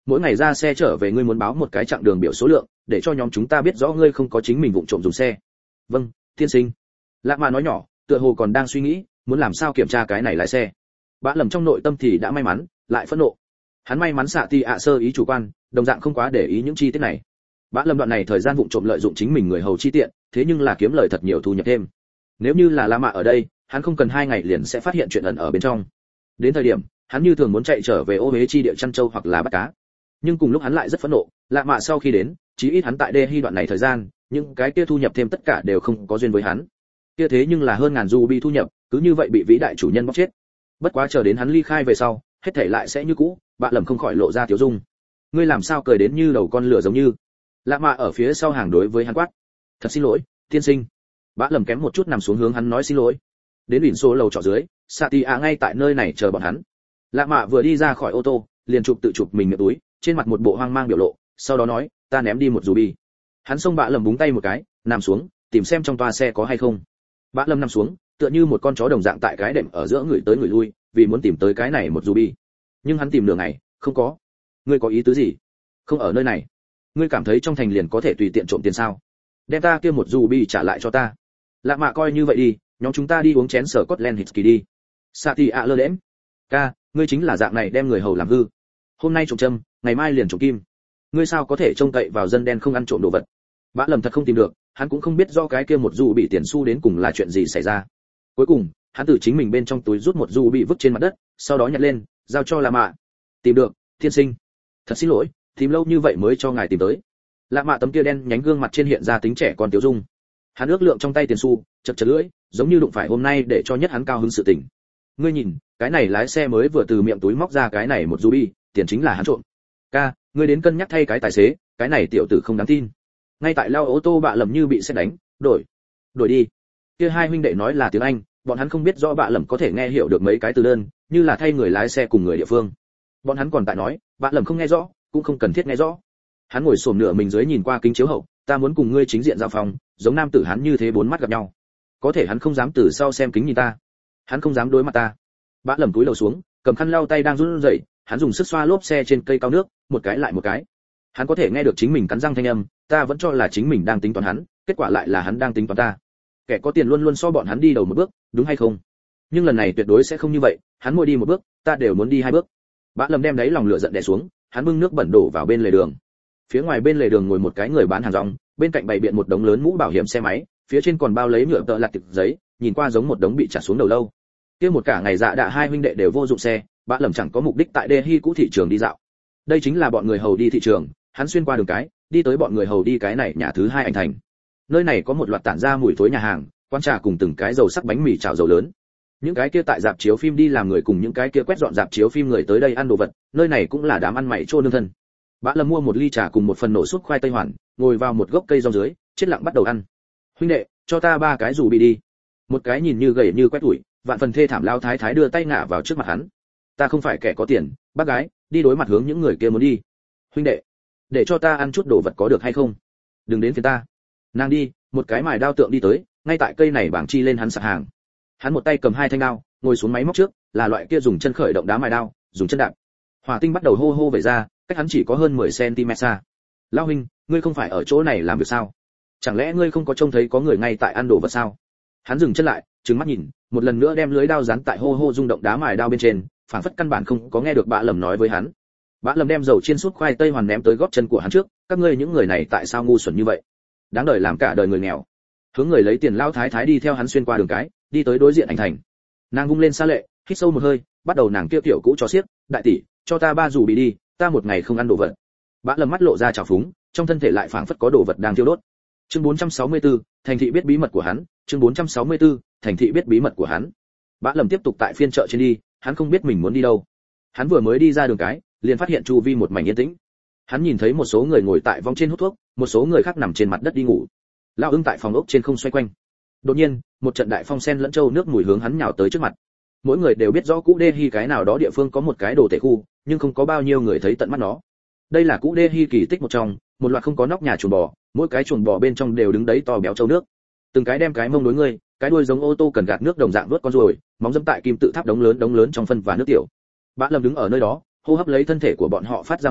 mỗi ngày ra xe trở về ngươi muốn báo một cái chặng đường biểu số lượng, để cho nhóm chúng ta biết rõ ngươi không có chính mình vụng trộm dùng xe. Vâng, tiên sinh. Lạ Mạ nói nhỏ, tựa hồ còn đang suy nghĩ muốn làm sao kiểm tra cái này lái xe. Bã lầm trong nội tâm thì đã may mắn lại phẫn nộ. Hắn may mắn xạ ti ạ sơ ý chủ quan, đồng dạng không quá để ý những chi tiết này. Bã lầm đoạn này thời gian vụng trộm lợi dụng chính mình người hầu chi tiện, thế nhưng là kiếm lời thật nhiều thu nhập thêm. Nếu như là La Mạ ở đây, hắn không cần 2 ngày liền sẽ phát hiện chuyện ẩn ở bên trong. Đến thời điểm, hắn như thường muốn chạy trở về ô Huế chi địa chăn trâu hoặc là bắt cá. Nhưng cùng lúc hắn lại rất phẫn nộ, La Mạ sau khi đến, chí ít hắn tại Delhi đoạn này thời gian, những cái kia thu nhập thêm tất cả đều không có duyên với hắn. Kia thế nhưng là hơn ngàn ruby thu nhập, cứ như vậy bị vĩ đại chủ nhân bóc chết. Bất quá chờ đến hắn ly khai về sau, hết thảy lại sẽ như cũ, Bạ Lầm không khỏi lộ ra tiểu dung. Ngươi làm sao cười đến như đầu con lửa giống như? Lạ Mạ ở phía sau hàng đối với hắn quát. Thật xin lỗi, tiên sinh. Bạ Lầm kém một chút nằm xuống hướng hắn nói xin lỗi. Đến biển số lầu trọ dưới, Satia ngay tại nơi này chờ bọn hắn. Lạ Mạ vừa đi ra khỏi ô tô, liền tự chụp mình miệng túi, trên mặt một bộ hoang mang biểu lộ, sau đó nói, ta ném đi một ruby. Hắn xông Bạ Lầm búng tay một cái, nằm xuống, tìm xem trong toa xe có hay không. Bạ Lầm nằm xuống, tựa như một con chó đồng dạng tại cái đệm ở giữa người tới người lui, vì muốn tìm tới cái này một ruby. Nhưng hắn tìm nửa ngày, không có. Ngươi có ý tứ gì? Không ở nơi này. Ngươi cảm thấy trong thành liền có thể tùy tiện trộm tiền sao? Đem ta kia một ruby trả lại cho ta. Lạ Mạ coi như vậy đi, nhóm chúng ta đi uống chén sở Scotland Whisky đi. Sati ạ lơ đễm. Ca, ngươi chính là dạng này đem người hầu làm hư. Hôm nay trộm châm, ngày mai liền trộm kim. Ngươi sao có thể trông cậy vào dân đen không ăn trộm đồ vật? Bã Lầm thật không tìm được, hắn cũng không biết do cái kia một du bị tiền xu đến cùng là chuyện gì xảy ra. Cuối cùng, hắn từ chính mình bên trong túi rút một du bị vứt trên mặt đất, sau đó nhặt lên, giao cho La Mạ. Tìm được, tiên sinh. Thật xin lỗi, tìm lâu như vậy mới cho ngài tìm tới. La Mạ tấm kia đen nhánh gương mặt trên hiện ra tính trẻ con tiểu dung. Hắn ước lượng trong tay tiền xu, chật chật lưỡi, giống như đụng phải hôm nay để cho nhất hắn cao hứng sự tình. Ngươi nhìn, cái này lái xe mới vừa từ miệng túi móc ra cái này một ruby, tiền chính là hắn trộm. Ca, ngươi đến cân nhắc thay cái tài xế, cái này tiểu tử không đáng tin. Ngay tại lao ô tô Bạ Lầm như bị sét đánh, đổi đi. Kia hai huynh đệ nói là tiếng Anh, bọn hắn không biết rõ Bạ Lầm có thể nghe hiểu được mấy cái từ đơn, như là thay người lái xe cùng người địa phương. Bọn hắn còn tại nói, Bạ Lầm không nghe rõ, cũng không cần thiết nghe rõ. Hắn ngồi xổm nửa mình dưới nhìn qua kính chiếu hậu, ta muốn cùng ngươi chính diện giao phòng, giống nam tử hắn như thế bốn mắt gặp nhau. Có thể hắn không dám từ sau xem kính nhìn ta, hắn không dám đối mặt ta. Bạ Lầm cúi đầu xuống, cầm khăn lau tay đang run rẩy, hắn dùng sức xoa lốp xe trên cây cao nước, một cái lại một cái. Hắn có thể nghe được chính mình cắn răng thanh âm, ta vẫn cho là chính mình đang tính toán hắn, kết quả lại là hắn đang tính toán ta. Kẻ có tiền luôn luôn so bọn hắn đi đầu một bước, đúng hay không? Nhưng lần này tuyệt đối sẽ không như vậy, hắn mỗi đi một bước, ta đều muốn đi 2 bước. Bã Lâm đem đáy lòng lửa giận đè xuống, hắn bưng nước bẩn đổ vào bên lề đường. Phía ngoài bên lề đường ngồi một cái người bán hàng rong, bên cạnh bày biện một đống lớn mũ bảo hiểm xe máy, phía trên còn bao lấy nhựa tợ lặt tiệp giấy, nhìn qua giống một đống bị trả xuống đầu lâu. Kia một cả ngày dạ đạ hai huynh đệ đều vô dụng xe, Bã Lâm chẳng có mục đích tại Delhi cũ thị trường đi dạo. Đây chính là bọn người hầu đi thị trường, hắn xuyên qua đường cái, đi tới bọn người hầu đi cái này nhà thứ 2 ảnh thành. Nơi này có một loạt tản ra mùi thối nhà hàng, quán trà cùng từng cái dầu sắc bánh mì chảo dầu lớn. Những cái kia tại dạp chiếu phim đi làm người cùng những cái kia quét dọn dạp chiếu phim người tới đây ăn đồ vật, nơi này cũng là đám ăn mày trô nương thân. Bã Lâm mua một ly trà cùng một phần nổ súp khoai tây hoàn, ngồi vào một gốc cây rau dưới, chết lặng bắt đầu ăn. Huynh đệ, cho ta 3 cái dù bị đi. Một cái nhìn như gầy như quét tuổi, vạn phần thê thảm lao thái thái đưa tay ngả vào trước mặt hắn. Ta không phải kẻ có tiền, bác gái, đi đối mặt hướng những người kia muốn đi. Huynh đệ, để cho ta ăn chút đồ vật có được hay không? Đừng đến phiền ta. Nàng đi, một cái mài đao tượng đi tới, ngay tại cây này bảng chi lên hắn sạp hàng. Hắn một tay cầm 2 thanh đao, ngồi xuống máy móc trước, là loại kia dùng chân khởi động đá mài đao, dùng chân đạp. Hỏa tinh bắt đầu hô hô về ra, cách hắn chỉ có hơn 10 cm xa. Lão huynh, ngươi không phải ở chỗ này làm việc sao? Chẳng lẽ ngươi không có trông thấy có người ngay tại ăn đồ vật sao? Hắn dừng chân lại, trừng mắt nhìn, một lần nữa đem lưới đao dán tại hô hô rung động đá mài đao bên trên, phảng phất căn bản không có nghe được Bã Lầm nói với hắn. Bã Lầm đem dầu chiên sút khoai tây hoàn ném tới gót chân của hắn trước, các ngươi những người này tại sao ngu xuẩn như vậy? Đáng đời làm cả đời người nghèo. Hướng người lấy tiền lao thái thái đi theo hắn xuyên qua đường cái, đi tới đối diện ảnh thành. Nàng vung lên xa lệ, hít sâu một hơi, bắt đầu nàng kia tiểu cũ cho xiếc, đại tỷ, cho ta 3 dù bị đi, ta một ngày không ăn đồ vật. Bã Lầm mắt lộ ra trào phúng, trong thân thể lại phảng phất có đồ vật đang thiêu đốt. Chương 464, thành thị biết bí mật của hắn, chương 464, thành thị biết bí mật của hắn. Bã Lầm tiếp tục tại phiên chợ trên đi, hắn không biết mình muốn đi đâu. Hắn vừa mới đi ra đường cái, liền phát hiện chu vi một mảnh yên tĩnh. Hắn nhìn thấy một số người ngồi tại vong trên hút thuốc, một số người khác nằm trên mặt đất đi ngủ. Lão ưng tại phòng ốc trên không xoay quanh. Đột nhiên, một trận đại phong sen lẫn châu nước mùi hướng hắn nhào tới trước mặt. Mỗi người đều biết rõ cũ Delhi cái nào đó địa phương có một cái đồ tể khu, nhưng không có bao nhiêu người thấy tận mắt nó. Đây là cũ Delhi kỳ tích một trong, một loạt không có nóc nhà chuồng bò, mỗi cái chuồng bò bên trong đều đứng đấy to béo châu nước. Từng cái đem cái mông đối ngươi, cái đuôi giống ô tô cần gạt nước đồng dạng nuốt con ruồi, móng dẫm tại kim tự tháp đống lớn trong phân và nước tiểu. Bã Lâm đứng ở nơi đó, hô hấp lấy thân thể của bọn họ phát ra mùi,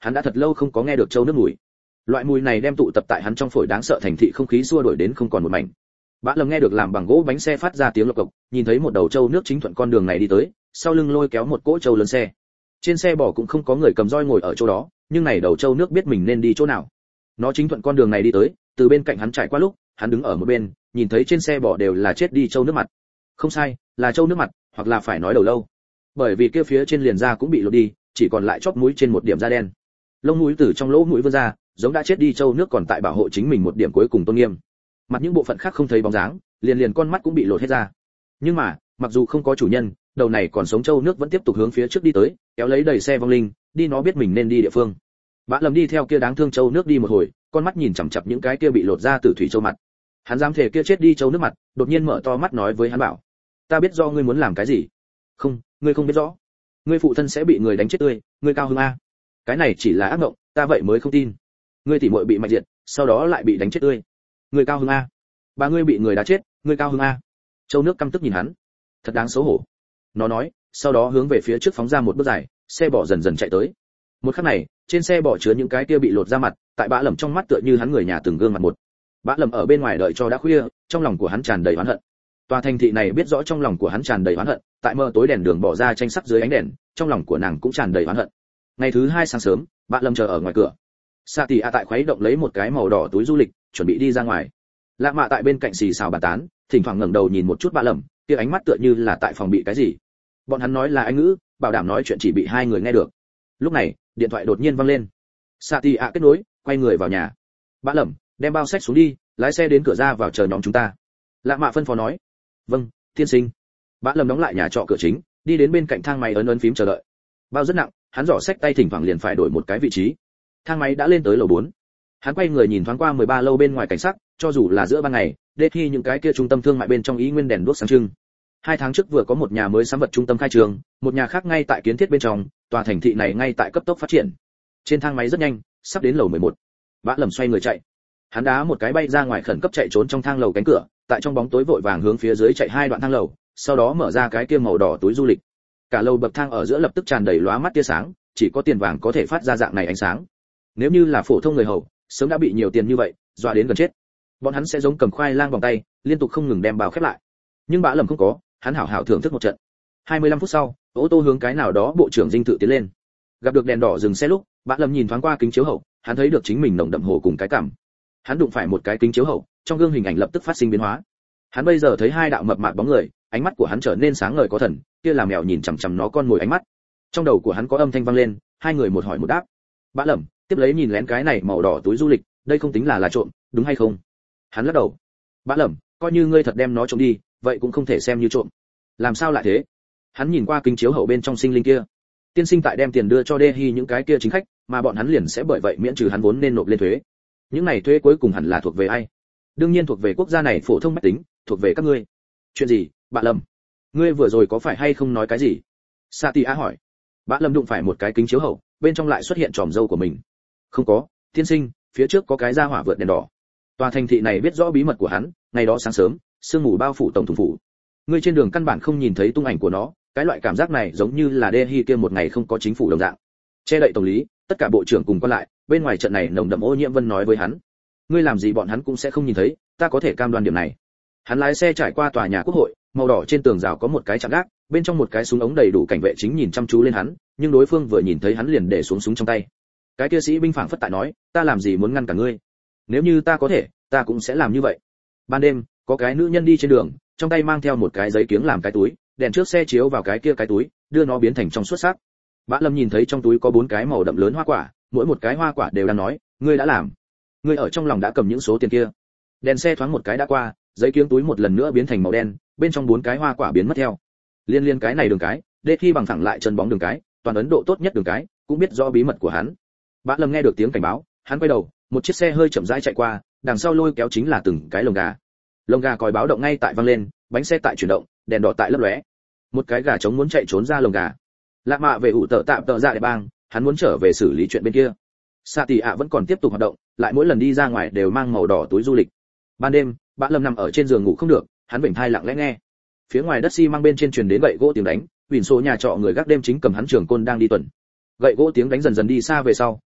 hắn đã thật lâu không có nghe được trâu nước mùi. Loại mùi này đem tụ tập tại hắn trong phổi đáng sợ thành thị không khí xua đuổi đến không còn một mảnh. Bã Lâm nghe được làm bằng gỗ bánh xe phát ra tiếng lộc cộc, nhìn thấy một đầu trâu nước chính thuận con đường này đi tới, sau lưng lôi kéo một cỗ trâu lớn xe. Trên xe bò cũng không có người cầm roi ngồi ở chỗ đó, nhưng này đầu trâu nước biết mình nên đi chỗ nào. Nó chính thuận con đường này đi tới, từ bên cạnh hắn trải qua lúc, hắn đứng ở một bên, nhìn thấy trên xe bò đều là chết đi trâu nước mặt. Không sai, là trâu nước mặt, hoặc là phải nói đầu lâu. Bởi vì kia phía trên liền da cũng bị lột đi, chỉ còn lại chóp mũi trên một điểm da đen. Lông mũi từ trong lỗ mũi vươn ra, giống đã chết đi trâu nước còn tại bảo hộ chính mình một điểm cuối cùng tôn nghiêm. Mặt những bộ phận khác không thấy bóng dáng, liền con mắt cũng bị lột hết ra. Nhưng mà, mặc dù không có chủ nhân, đầu này còn sống trâu nước vẫn tiếp tục hướng phía trước đi tới, kéo lấy đầy xe vong linh, đi nó biết mình nên đi địa phương. Bã Lâm đi theo kia đáng thương trâu nước đi một hồi, con mắt nhìn chằm chằm những cái kia bị lột ra từ thủy trâu mặt. Hắn dám thể kia chết đi trâu nước mặt, đột nhiên mở to mắt nói với hắn bảo: "Ta biết do ngươi muốn làm cái gì." "Không, ngươi không biết rõ. Ngươi phụ thân sẽ bị người đánh chết tươi, ngươi cao hứng a." "Cái này chỉ là ác mộng, ta vậy mới không tin. Ngươi tỉ muội bị mạch diệt, sau đó lại bị đánh chết tươi. Ngươi cao hứng a. Bà ngươi bị người đá chết, ngươi cao hứng a." Trâu nước căm tức nhìn hắn, thật đáng xấu hổ. Nó nói, sau đó hướng về phía trước phóng ra một bước dài, xe bò dần dần chạy tới. Một khắc này, trên xe bò chứa những cái kia bị lột ra mặt, tại Bã Lẩm trong mắt tựa như hắn người nhà từng gương mặt một. Bã Lẩm ở bên ngoài đợi cho đã khuya, trong lòng của hắn tràn đầy oán hận. Tòa thành thị này biết rõ trong lòng của hắn tràn đầy oán hận, tại mờ tối đèn đường bỏ ra tranh sắc dưới ánh đèn, trong lòng của nàng cũng tràn đầy oán hận. Ngày thứ hai sáng sớm, Bã Lẩm chờ ở ngoài cửa. Sa Tỷ A tại khuấy động lấy một cái màu đỏ túi du lịch, chuẩn bị đi ra ngoài. Lạ Mạ tại bên cạnh xì xào bàn tán, thỉnh thoảng ngẩng đầu nhìn một chút Bã Lẩm, kia ánh mắt tựa như là tại phòng bị cái gì. Bọn hắn nói là Anh ngữ, bảo đảm nói chuyện chỉ bị hai người nghe được. Lúc này, điện thoại đột nhiên vang lên. Sa Tỷ A kết nối, quay người vào nhà. Bã Lẩm, đem bao sách xuống đi, lái xe đến cửa ra vào chờ nhóm chúng ta. Lạ Mạ phân phó nói. Vâng, tiên sinh. Bã Lẩm đóng lại nhà trọ cửa chính, đi đến bên cạnh thang máy ấn phím chờ đợi. Bao rất nặng, hắn giỏ sách tay thỉnh thoảng liền phải đổi một cái vị trí. Thang máy đã lên tới lầu 4. Hắn quay người nhìn thoáng qua 13 lâu bên ngoài cảnh sắc, cho dù là giữa ban ngày, đê khi những cái kia trung tâm thương mại bên trong ý nguyên đèn đuốc sáng trưng. 2 tháng trước vừa có một nhà mới sắm vật trung tâm khai trường, một nhà khác ngay tại kiến thiết bên trong, tòa thành thị này ngay tại cấp tốc phát triển. Trên thang máy rất nhanh, sắp đến lầu 11. Bã Lẩm xoay người chạy. Hắn đá một cái bay ra ngoài khẩn cấp chạy trốn trong thang lầu cánh cửa, tại trong bóng tối vội vàng hướng phía dưới chạy 2 đoạn thang lầu, sau đó mở ra cái kia màu đỏ túi du lịch. Cả lầu bậc thang ở giữa lập tức tràn đầy lóa mắt tia sáng, chỉ có tiền vàng có thể phát ra dạng này ánh sáng. Nếu như là phổ thông người hầu, sớm đã bị nhiều tiền như vậy, dọa đến gần chết. Bọn hắn sẽ giống cầm khoai lang vòng tay, liên tục không ngừng đem bao khép lại. Nhưng Bã Lẩm không có, hắn hảo hảo thưởng thức một trận. 25 phút sau, ô tô hướng cái nào đó bộ trưởng dinh thự tiến lên. Gặp được đèn đỏ dừng xe lúc, Bã Lẩm nhìn thoáng qua kính chiếu hậu, hắn thấy được chính mình nồng đậm hồ cùng cái cảm. Hắn đụng phải một cái kính chiếu hậu, trong gương hình ảnh lập tức phát sinh biến hóa. Hắn bây giờ thấy 2 đạo mập mạp bóng người, ánh mắt của hắn trở nên sáng ngời có thần, kia là mèo nhìn chằm chằm nó con mồi ánh mắt. Trong đầu của hắn có âm thanh vang lên, hai người một hỏi một đáp. Bã Lẩm tiếp lấy nhìn lén cái này màu đỏ túi du lịch, đây không tính là trộm, đúng hay không? Hắn lắc đầu. Bã Lẩm, coi như ngươi thật đem nó trộm đi, vậy cũng không thể xem như trộm. Làm sao lại thế? Hắn nhìn qua kính chiếu hậu bên trong sinh linh kia. Tiên sinh tại đem tiền đưa cho Đê Hi những cái kia chính khách, mà bọn hắn liền sẽ bởi vậy miễn trừ hắn vốn nên nộp lên thuế. Những này thuế cuối cùng hẳn là thuộc về ai? Đương nhiên thuộc về quốc gia này phổ thông bách tính, thuộc về các ngươi. Chuyện gì, Bã Lẩm? Ngươi vừa rồi có phải hay không nói cái gì? Sa Tỷ A hỏi. Bã Lẩm đụng phải một cái kính chiếu hậu, bên trong lại xuất hiện tròm râu của mình. Không có, tiên sinh, phía trước có cái ra hỏa vượt đèn đỏ. Tòa thành thị này biết rõ bí mật của hắn, ngày đó sáng sớm, sương mù bao phủ tổng thủ phủ. Ngươi trên đường căn bản không nhìn thấy tung ảnh của nó, cái loại cảm giác này giống như là Đê Hi kia một ngày không có chính phủ đồng dạng. Che đậy tổng lý, tất cả bộ trưởng cùng quan lại, bên ngoài trận này nồng đậm ô nhiễm vân nói với hắn. Ngươi làm gì bọn hắn cũng sẽ không nhìn thấy, ta có thể cam đoan điểm này. Hắn lái xe trải qua tòa nhà quốc hội, màu đỏ trên tường rào có một cái chạm gác, bên trong một cái súng ống đầy đủ cảnh vệ chính nhìn chăm chú lên hắn, nhưng đối phương vừa nhìn thấy hắn liền để xuống súng trong tay. Cái kia sĩ binh phảng phất tại nói, ta làm gì muốn ngăn cả ngươi? Nếu như ta có thể, ta cũng sẽ làm như vậy. Ban đêm, có cái nữ nhân đi trên đường, trong tay mang theo một cái giấy kiếng làm cái túi, đèn trước xe chiếu vào cái kia cái túi, đưa nó biến thành trong suốt sắc. Bã Lẩm nhìn thấy trong túi có 4 cái màu đậm lớn hoa quả, mỗi một cái hoa quả đều đang nói, ngươi đã làm. Ngươi ở trong lòng đã cầm những số tiền kia. Đèn xe thoáng một cái đã qua, giấy kiếng túi một lần nữa biến thành màu đen, bên trong 4 cái hoa quả biến mất theo. Liên cái này đường cái, Đê Khi bằng thẳng lại chân bóng đường cái, toàn Ấn Độ tốt nhất đường cái, cũng biết rõ bí mật của hắn. Bã Lẩm nghe được tiếng cảnh báo, hắn quay đầu, một chiếc xe hơi chậm rãi chạy qua, đằng sau lôi kéo chính là từng cái lồng gà. Lồng gà còi báo động ngay tại vang lên, bánh xe tại chuyển động, đèn đỏ tại lấp lóe. Một cái gà trống muốn chạy trốn ra lồng gà. Lạ Mạ về ủ tợ tạm tợ dạ để bang, hắn muốn trở về xử lý chuyện bên kia. Sa Tỷ ạ vẫn còn tiếp tục hoạt động, lại mỗi lần đi ra ngoài đều mang màu đỏ túi du lịch. Ban đêm, Bã Lẩm nằm ở trên giường ngủ không được, hắn vểnh thai lặng lẽ nghe. Phía ngoài đất xi măng bên trên truyền đến gậy gỗ tiếng đánh, Huỳnh số nhà trọ người gác đêm chính cầm hắn trường côn đang đi tuần. Gậy gỗ tiếng đánh dần dần đi xa về sau,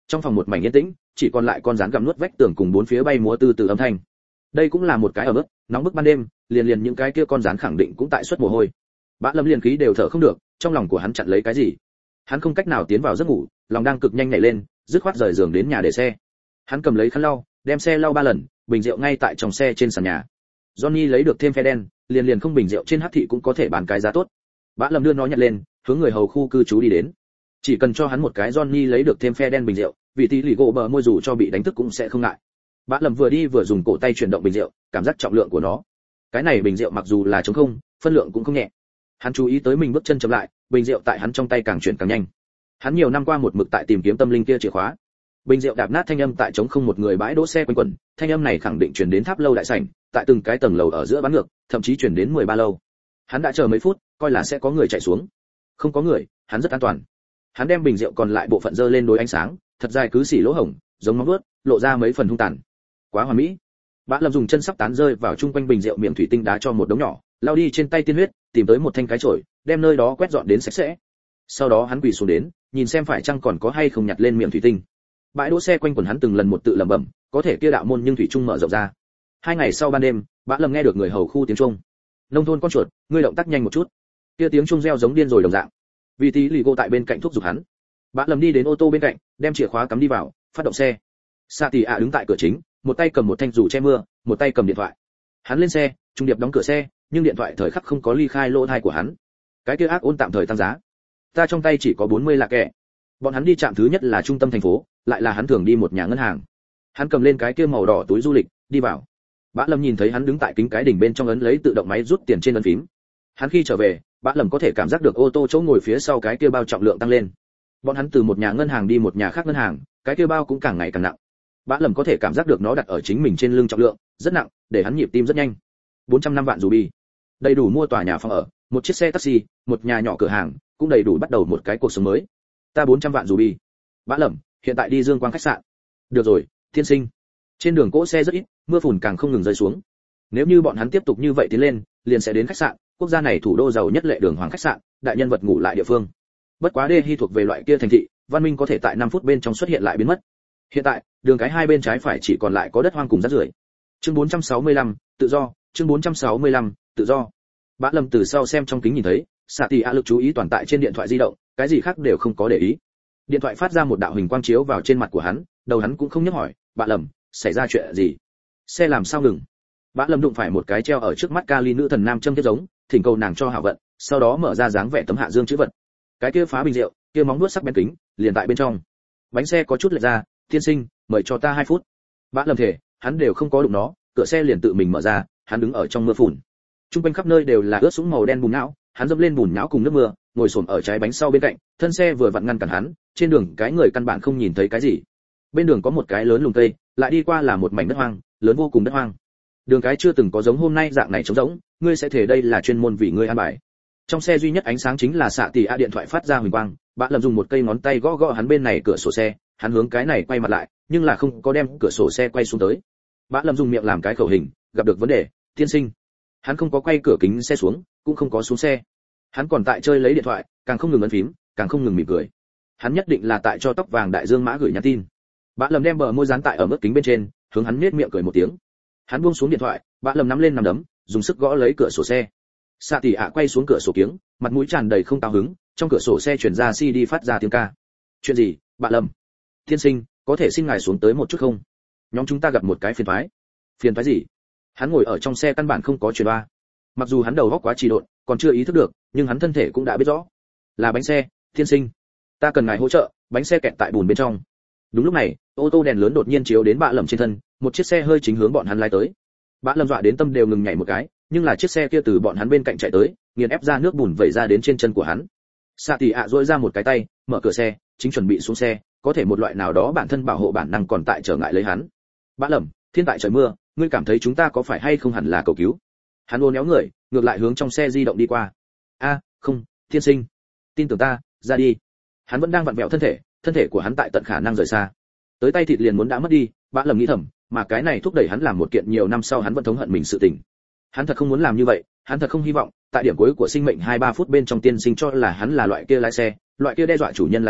trong phòng một mảnh yên tĩnh, chỉ còn lại con rắn gặm nuốt vách tường cùng bốn phía bay múa từ từ âm thanh. Đây cũng là một cái ở mức nóng bức ban đêm, liền những cái kia con rắn khẳng định cũng tại suất mồ hôi. Bã Lâm liền khí đều thở không được, trong lòng của hắn chặn lấy cái gì. Hắn không cách nào tiến vào giấc ngủ, lòng đang cực nhanh nhảy lên, dứt khoát rời giường đến nhà để xe. Hắn cầm lấy khăn lau, đem xe lau 3 lần, bình rượu ngay tại trong xe trên sàn nhà. Johnny lấy được thêm phe đen, liền không bình rượu trên hắc thị cũng có thể bán cái giá tốt. Bã Lâm đưa nó nhặt lên, hướng người hầu khu cư trú đi đến. Chỉ cần cho hắn một cái Johnny lấy được thêm phe đen bình rượu, vị tỷ lì gỗ bờ môi dù cho bị đánh thức cũng sẽ không ngại. Bã Lâm vừa đi vừa dùng cổ tay chuyển động bình rượu, cảm giác trọng lượng của nó. Cái này bình rượu mặc dù là trống không, phân lượng cũng không nhẹ. Hắn chú ý tới mình bước chân chậm lại, bình rượu tại hắn trong tay càng chuyển càng nhanh. Hắn nhiều năm qua một mực tại tìm kiếm tâm linh kia chìa khóa. Bình rượu đạp nát thanh âm tại trống không một người bãi đỗ xe quanh quẩn, thanh âm này khẳng định truyền đến tháp lâu đại sảnh, tại từng cái tầng lầu ở giữa bán ngược, thậm chí truyền đến 13 lâu. Hắn đã chờ mấy phút, coi là sẽ có người chạy xuống. Không có người, hắn rất an toàn. Hắn đem bình rượu còn lại bộ phận dơ lên đối ánh sáng, thật dài cứ xỉ lỗ hổng, giống móng vuốt, lộ ra mấy phần hung tàn. Quá hoàn mỹ. Bã Lâm dùng chân sắp tán rơi vào chung quanh bình rượu miệng thủy tinh đá cho một đống nhỏ, lao đi trên tay tiên huyết, tìm tới một thanh cái chổi, đem nơi đó quét dọn đến sạch sẽ. Sau đó hắn quỳ xuống đến, nhìn xem phải chăng còn có hay không nhặt lên miệng thủy tinh. Bãi đỗ xe quanh quẩn hắn từng lần một tự lẩm bẩm, có thể kia đạo môn nhưng thủy trung mở rộng ra. 2 ngày sau ban đêm, Bã Lâm nghe được người hầu khu tiếng chuông. Nông thôn con chuột, ngươi động tác nhanh một chút. Kia tiếng chuông reo giống điên rồi đồng dạng. Vì tí lì cô tại bên cạnh thúc giục hắn. Bã Lâm đi đến ô tô bên cạnh, đem chìa khóa cắm đi vào, phát động xe. Sa Tỷ ạ đứng tại cửa chính, một tay cầm một thanh dù che mưa, một tay cầm điện thoại. Hắn lên xe, trung điệp đóng cửa xe, nhưng điện thoại thời khắc không có ly khai lỗ tai của hắn. Cái kia ác ôn tạm thời tăng giá. Ta trong tay chỉ có 40 là kẻ. Bọn hắn đi trạm thứ nhất là trung tâm thành phố, lại là hắn thường đi một nhà ngân hàng. Hắn cầm lên cái kia màu đỏ túi du lịch, đi vào. Bã Lâm nhìn thấy hắn đứng tại kính cái đỉnh bên trong ấn lấy tự động máy rút tiền trên ấn phím. Hắn khi trở về, Bã Lâm có thể cảm giác được ô tô chỗ ngồi phía sau cái kia bao trọng lượng tăng lên. Bọn hắn từ một nhà ngân hàng đi một nhà khác ngân hàng, cái kia bao cũng càng ngày càng nặng. Bã Lâm có thể cảm giác được nó đặt ở chính mình trên lưng trọng lượng, rất nặng, để hắn nhịp tim rất nhanh. 405 vạn ruby. Đầy đủ mua tòa nhà phòng ở, một chiếc xe taxi, một nhà nhỏ cửa hàng, cũng đầy đủ bắt đầu một cái cuộc sống mới. Ta 400 vạn ruby. Bã Lâm, hiện tại đi Dương Quang khách sạn. Được rồi, tiên sinh. Trên đường cỗ xe rất ít, mưa phùn càng không ngừng rơi xuống. Nếu như bọn hắn tiếp tục như vậy tiến lên, liền sẽ đến khách sạn, quốc gia này thủ đô giàu nhất lệ đường hoàng khách sạn, đại nhân vật ngủ lại địa phương. Bất quá Đê Hi thuộc về loại kia thành thị, văn minh có thể tại 5 phút bên trong xuất hiện lại biến mất. Hiện tại, đường cái hai bên trái phải chỉ còn lại có đất hoang cùng rác rưởi. Chương 465, tự do, chương 465, tự do. Bã Lâm từ sau xem trong kính nhìn thấy, Sa Tỷ ạ lực chú ý toàn tại trên điện thoại di động, cái gì khác đều không có để ý. Điện thoại phát ra một đạo hình quang chiếu vào trên mặt của hắn, đầu hắn cũng không nhấc hỏi, "Bã Lâm, xảy ra chuyện gì? Xe làm sao ngừng?" Bã Lâm đụng phải một cái treo ở trước mắt Kali nữ thần nam châm tiếp giống, thỉnh cầu nàng cho hảo vận, sau đó mở ra dáng vẻ tấm hạ dương chữ vật. Cái kia phá bình rượu, kia móng vuốt sắc bén kính, liền tại bên trong. Bánh xe có chút lệch ra, "Tiên sinh, mời cho ta 2 phút." Bã Lâm thể, hắn đều không có đụng nó, cửa xe liền tự mình mở ra, hắn đứng ở trong mưa phùn. Trung quanh khắp nơi đều là ướt sũng màu đen bùn nhão, hắn dẫm lên bùn nhão cùng nước mưa, ngồi xổm ở trái bánh sau bên cạnh, thân xe vừa vặn ngăn cản hắn, trên đường cái người căn bản không nhìn thấy cái gì. Bên đường có một cái lớn lùm cây, lại đi qua là một mảnh đất hoang, lớn vô cùng đất hoang. Đường cái chưa từng có giống hôm nay dạng này trống rỗng, ngươi sẽ thể đây là chuyên môn vì ngươi an bài. Trong xe duy nhất ánh sáng chính là Sa Tỷ ạ điện thoại phát ra huỳnh quang, Bã Lâm dùng một cây ngón tay gõ gõ hắn bên này cửa sổ xe, hắn hướng cái này quay mặt lại, nhưng là không có đem cửa sổ xe quay xuống tới. Bã Lâm dùng miệng làm cái khẩu hình, gặp được vấn đề, tiên sinh. Hắn không có quay cửa kính xe xuống, cũng không có xuống xe. Hắn còn tại chơi lấy điện thoại, càng không ngừng ấn phím, càng không ngừng mỉm cười. Hắn nhất định là tại cho tóc vàng đại dương mã gửi nhắn tin. Bã Lâm đem bờ môi dán tại ở mức kính bên trên, hướng hắn nhếch miệng cười một tiếng. Hắn buông xuống điện thoại, Bã Lâm nắm lên nắm đấm, dùng sức gõ lấy cửa sổ xe. Sa Tỷ ạ quay xuống cửa sổ kiếng, mặt mũi tràn đầy không cao hứng, trong cửa sổ xe truyền ra CD phát ra tiếng ca. Chuyện gì, Bã Lâm? Tiên sinh, có thể xin ngài xuống tới một chút không? Nhóm chúng ta gặp một cái phiền toái. Phiền toái gì? Hắn ngồi ở trong xe căn bản không có chuyển ba. Mặc dù hắn đầu óc quá trì độn, còn chưa ý thức được, nhưng hắn thân thể cũng đã biết rõ. Là bánh xe, tiên sinh. Ta cần ngài hỗ trợ, bánh xe kẹt tại bùn bên trong. Đúng lúc này, ô tô đèn lớn đột nhiên chiếu đến Bã Lâm trên thân, một chiếc xe hơi chính hướng bọn hắn lái tới. Bã Lâm dọa đến tâm đều ngừng nhảy một cái, nhưng là chiếc xe kia từ bọn hắn bên cạnh chạy tới, nghiền ép ra nước bùn vẩy ra đến trên chân của hắn. Sa Tỷ ạ duỗi ra một cái tay, mở cửa xe, chính chuẩn bị xuống xe, có thể một loại nào đó bản thân bảo hộ bản năng còn tại trở ngại lấy hắn. Bã Lâm, thiên tại trời mưa, ngươi cảm thấy chúng ta có phải hay không hẳn là cầu cứu? Hắn uốn éo người, ngược lại hướng trong xe di động đi qua. Không, tiên sinh, tin tưởng ta, ra đi. Hắn vẫn đang vặn vẹo thân thể của hắn tại tận khả năng rời xa. Tới tay thịt liền muốn đã mất đi, Bã Lâm nghĩ thầm, mà cái này thúc đẩy hắn làm một kiện nhiều năm sau hắn vẫn thống hận mình sự tình. Hắn thật không muốn làm như vậy, hắn thật không hy vọng, tại điểm cuối của sinh mệnh 2-3 phút bên trong tiên sinh cho là hắn là loại kia lái xe, loại kia đe dọa chủ nhân lái xe,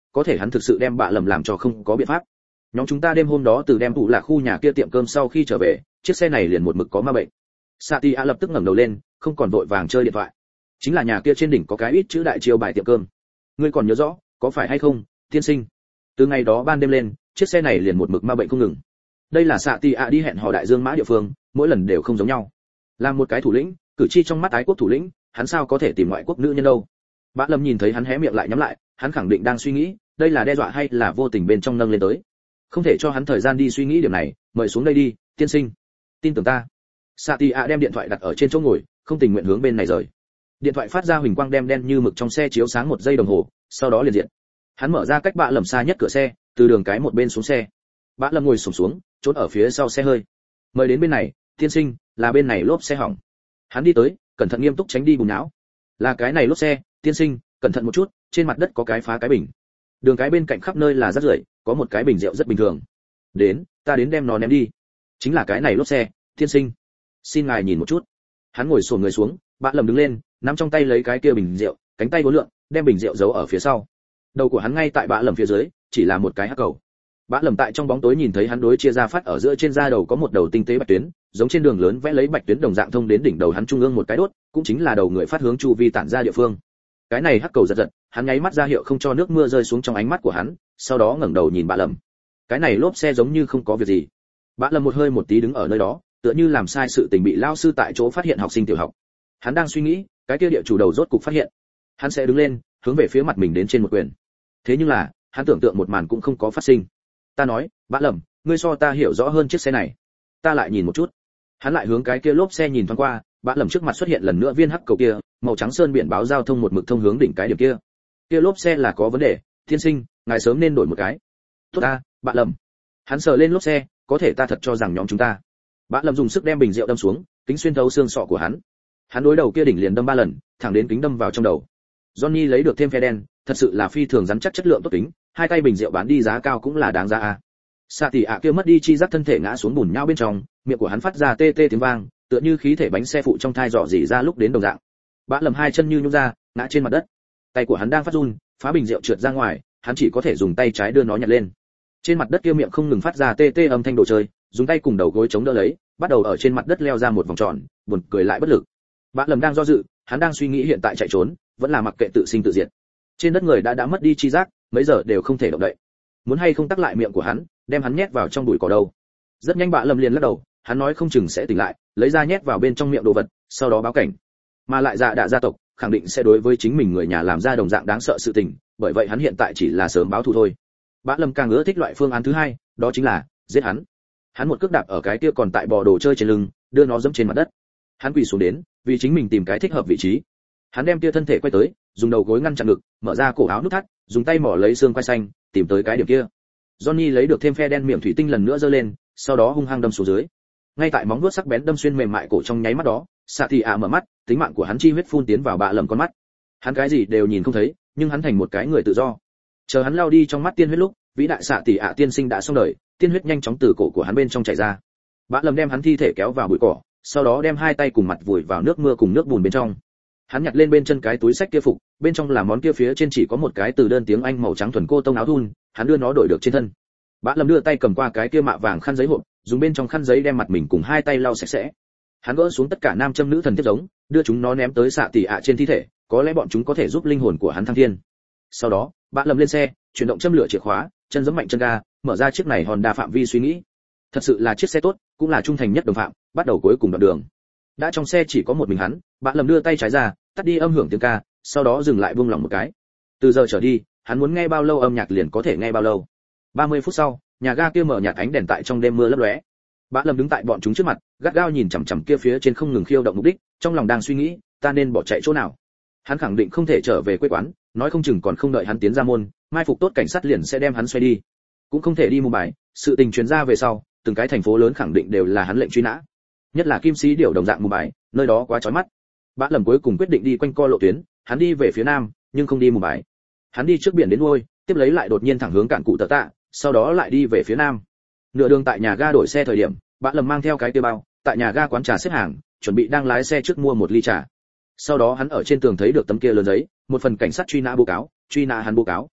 có thể hắn thực sự đem bạ lầm làm cho không có biện pháp. Nhóm chúng ta đêm hôm đó từ đem tụ là khu nhà kia tiệm cơm sau khi trở về, chiếc xe này liền một mực có ma bệnh. Satia lập tức ngẩng đầu lên, không còn vội vàng chơi điện thoại. Chính là nhà kia trên đỉnh có cái ít chữ đại chiêu bài tiệm cơm. Ngươi còn nhớ rõ, có phải hay không, tiên sinh? Từ ngày đó ban đêm lên, chiếc xe này liền một mực ma bệnh không ngừng. Đây là Satia đi hẹn hò đại dương mã địa phương, mỗi lần đều không giống nhau. Làm một cái thủ lĩnh, cử tri trong mắt ái quốc thủ lĩnh, hắn sao có thể tìm ngoại quốc nữ nhân đâu? Bã Lâm nhìn thấy hắn hé miệng lại nhắm lại, hắn khẳng định đang suy nghĩ, đây là đe dọa hay là vô tình bên trong nâng lên tới. Không thể cho hắn thời gian đi suy nghĩ điểm này, mời xuống đây đi, tiên sinh. Tin tưởng ta. Satia đem điện thoại đặt ở trên chỗ ngồi, không tình nguyện hướng bên này rời. Điện thoại phát ra huỳnh quang đem đen như mực trong xe chiếu sáng 1 giây đồng hồ, sau đó liền diện. Hắn mở ra cách Bã Lâm xa nhất cửa xe, từ đường cái một bên xuống xe. Bã Lâm ngồi xổm xuống, trốn ở phía sau xe hơi. Mời đến bên này, tiên sinh, là bên này lốp xe hỏng. Hắn đi tới, cẩn thận nghiêm túc tránh đi bùn não. Là cái này lốp xe, tiên sinh, cẩn thận một chút, trên mặt đất có cái phá cái bình. Đường cái bên cạnh khắp nơi là rác rưởi, có một cái bình rượu rất bình thường. Đến, ta đến đem nó ném đi. Chính là cái này lốp xe, tiên sinh. Xin ngài nhìn một chút. Hắn ngồi xổm người xuống, Bã Lâm đứng lên, nắm trong tay lấy cái kia bình rượu, cánh tay vỗ lượn, đem bình rượu giấu ở phía sau. Đầu của hắn ngay tại Bã Lâm phía dưới, chỉ là một cái hắc cầu. Bã Lâm tại trong bóng tối nhìn thấy hắn đối chia ra phát ở giữa trên da đầu có một đầu tinh tế bạch tuyến, giống trên đường lớn vẽ lấy bạch tuyến đồng dạng thông đến đỉnh đầu hắn trung ương một cái đốt, cũng chính là đầu người phát hướng chu vi tản ra địa phương. Cái này hắc cầu giật giật, hắn nháy mắt ra hiệu không cho nước mưa rơi xuống trong ánh mắt của hắn, sau đó ngẩng đầu nhìn Bã Lâm. Cái này lốp xe giống như không có việc gì. Bã Lâm một hơi một tí đứng ở nơi đó, tựa như làm sai sự tình bị lao sư tại chỗ phát hiện học sinh tiểu học. Hắn đang suy nghĩ, cái kia địa chủ đầu rốt cục phát hiện. Hắn sẽ đứng lên, hướng về phía mặt mình đến trên một quyền. Thế nhưng là, hắn tưởng tượng một màn cũng không có phát sinh. Ta nói, Bã Lâm, ngươi so ta hiểu rõ hơn chiếc xe này. Ta lại nhìn một chút. Hắn lại hướng cái kia lốp xe nhìn thoáng qua, Bã Lâm trước mặt xuất hiện lần nữa viên hắc cầu kia, màu trắng sơn biển báo giao thông một mực thông hướng đỉnh cái điểm kia. Kia lốp xe là có vấn đề, tiên sinh, ngài sớm nên đổi một cái. Tốt ta, Bã Lâm. Hắn sờ lên lốp xe, có thể ta thật cho rằng nhóm chúng ta. Bã Lâm dùng sức đem bình rượu đâm xuống, kính xuyên thấu xương sọ của hắn. Hắn đối đầu kia đỉnh liền đâm 3 lần, thẳng đến kính đâm vào trong đầu. Johnny lấy được thêm phe đen, thật sự là phi thường rắn chắc chất lượng tốt kính, hai tay bình rượu bán đi giá cao cũng là đáng giá a. Satia kia mất đi chi giác thân thể ngã xuống bùn nhau bên trong, miệng của hắn phát ra tê tê tiếng vang, tựa như khí thể bánh xe phụ trong thai dò dỉ ra lúc đến đồng dạng. Bã Lâm hai chân như nhũn ra, ngã trên mặt đất. Tay của hắn đang phát run, phá bình rượu trượt ra ngoài, hắn chỉ có thể dùng tay trái đưa nó nhặt lên. Trên mặt đất kia miệng không ngừng phát ra tê tê âm thanh đồ chơi, dùng tay cùng đầu gối chống đỡ lấy, bắt đầu ở trên mặt đất leo ra một vòng tròn, buồn cười lại bất lực. Bã Lâm đang do dự, hắn đang suy nghĩ hiện tại chạy trốn, vẫn là mặc kệ tự sinh tự diệt. Trên đất người đã mất đi chi giác, mấy giờ đều không thể động đậy. Muốn hay không tắc lại miệng của hắn, đem hắn nhét vào trong bụi cỏ đâu. Rất nhanh Bã Lâm liền lắc đầu, hắn nói không chừng sẽ tỉnh lại, lấy ra nhét vào bên trong miệng đồ vật, sau đó báo cảnh. Mà lại Dạ Đạ gia tộc khẳng định sẽ đối với chính mình người nhà làm ra đồng dạng đáng sợ sự tình, bởi vậy hắn hiện tại chỉ là sớm báo thù thôi. Bã Lâm càng ưa thích loại phương án thứ hai, đó chính là giết hắn. Hắn một cước đạp ở cái kia còn tại bò đồ chơi trên lưng, đưa nó dẫm trên mặt đất. Hắn quỳ xuống đến, vì chính mình tìm cái thích hợp vị trí. Hắn đem kia thân thể quay tới, dùng đầu gối ngăn chặn ngực, mở ra cổ áo nút thắt, dùng tay mỏ lấy xương quai xanh, tìm tới cái điểm kia. Johnny lấy được thêm phe đen miệng thủy tinh lần nữa giơ lên, sau đó hung hăng đâm xuống dưới. Ngay tại móng vuốt sắc bén đâm xuyên mềm mại cổ trong nháy mắt đó, Satia mở mắt, tính mạng của hắn chi huyết phun tiến vào Bã Lâm con mắt. Hắn cái gì đều nhìn không thấy, nhưng hắn thành một cái người tự do. Chờ hắn lao đi trong mắt tiên huyết lúc, vĩ đại Satia tiên sinh đã xong đời, tiên huyết nhanh chóng từ cổ của hắn bên trong chảy ra. Bã Lâm đem hắn thi thể kéo vào bụi cỏ, sau đó đem hai tay cùng mặt vùi vào nước mưa cùng nước bùn bên trong. Hắn nhặt lên bên chân cái túi sách kia phục, bên trong là món kia phía trên chỉ có một cái từ đơn tiếng Anh màu trắng thuần cô tông áo thun, hắn đưa nó đổi được trên thân. Bã Lâm đưa tay cầm qua cái kia mạ vàng khăn giấy hộp, dùng bên trong khăn giấy đem mặt mình cùng hai tay lau sạch sẽ. Hắn gỡ xuống tất cả nam châm nữ thần tiếp giống, đưa chúng nó ném tới Satia trên thi thể, có lẽ bọn chúng có thể giúp linh hồn của hắn thăng thiên. Sau đó, Bã Lâm lên xe, chuyển động châm lửa chìa khóa, chân giẫm mạnh chân ga, mở ra chiếc này Honda phạm vi suy nghĩ. Thật sự là chiếc xe tốt, cũng là trung thành nhất đồng phạm, bắt đầu cuối cùng đoạn đường. Đã trong xe chỉ có một mình hắn, Bã Lâm đưa tay trái ra, tắt đi âm hưởng tiếng ca, sau đó dừng lại buông lỏng một cái. Từ giờ trở đi, hắn muốn nghe bao lâu âm nhạc liền có thể nghe bao lâu. 30 phút sau, nhà ga kia mở nhạt ánh đèn tại trong đêm mưa lấp lóe. Bã Lâm đứng tại bọn chúng trước mặt, gắt gao nhìn chằm chằm kia phía trên không ngừng khiêu động mục đích, trong lòng đang suy nghĩ, ta nên bỏ chạy chỗ nào. Hắn khẳng định không thể trở về quê quán, nói không chừng còn không đợi hắn tiến ra môn, mai phục tốt cảnh sát liền sẽ đem hắn xoay đi. Cũng không thể đi Mumbai, sự tình truyền ra về sau, từng cái thành phố lớn khẳng định đều là hắn lệnh truy nã. Nhất là Kim Sĩ Điểu đồng dạng Mumbai, nơi đó quá chói mắt. Bã Lâm cuối cùng quyết định đi quanh co lộ tuyến, hắn đi về phía nam, nhưng không đi Mumbai. Hắn đi trước biển đến nuôi, tiếp lấy lại đột nhiên thẳng hướng cạn cụ tờ tạ, sau đó lại đi về phía nam. Nửa đường tại nhà ga đổi xe thời điểm, Bã Lâm mang theo cái tiêu bao, tại nhà ga quán trà xếp hàng, chuẩn bị đang lái xe trước mua một ly trà. Sau đó hắn ở trên tường thấy được tấm kia lớn giấy, một phần cảnh sát truy nã báo cáo, truy nã hắn báo cáo.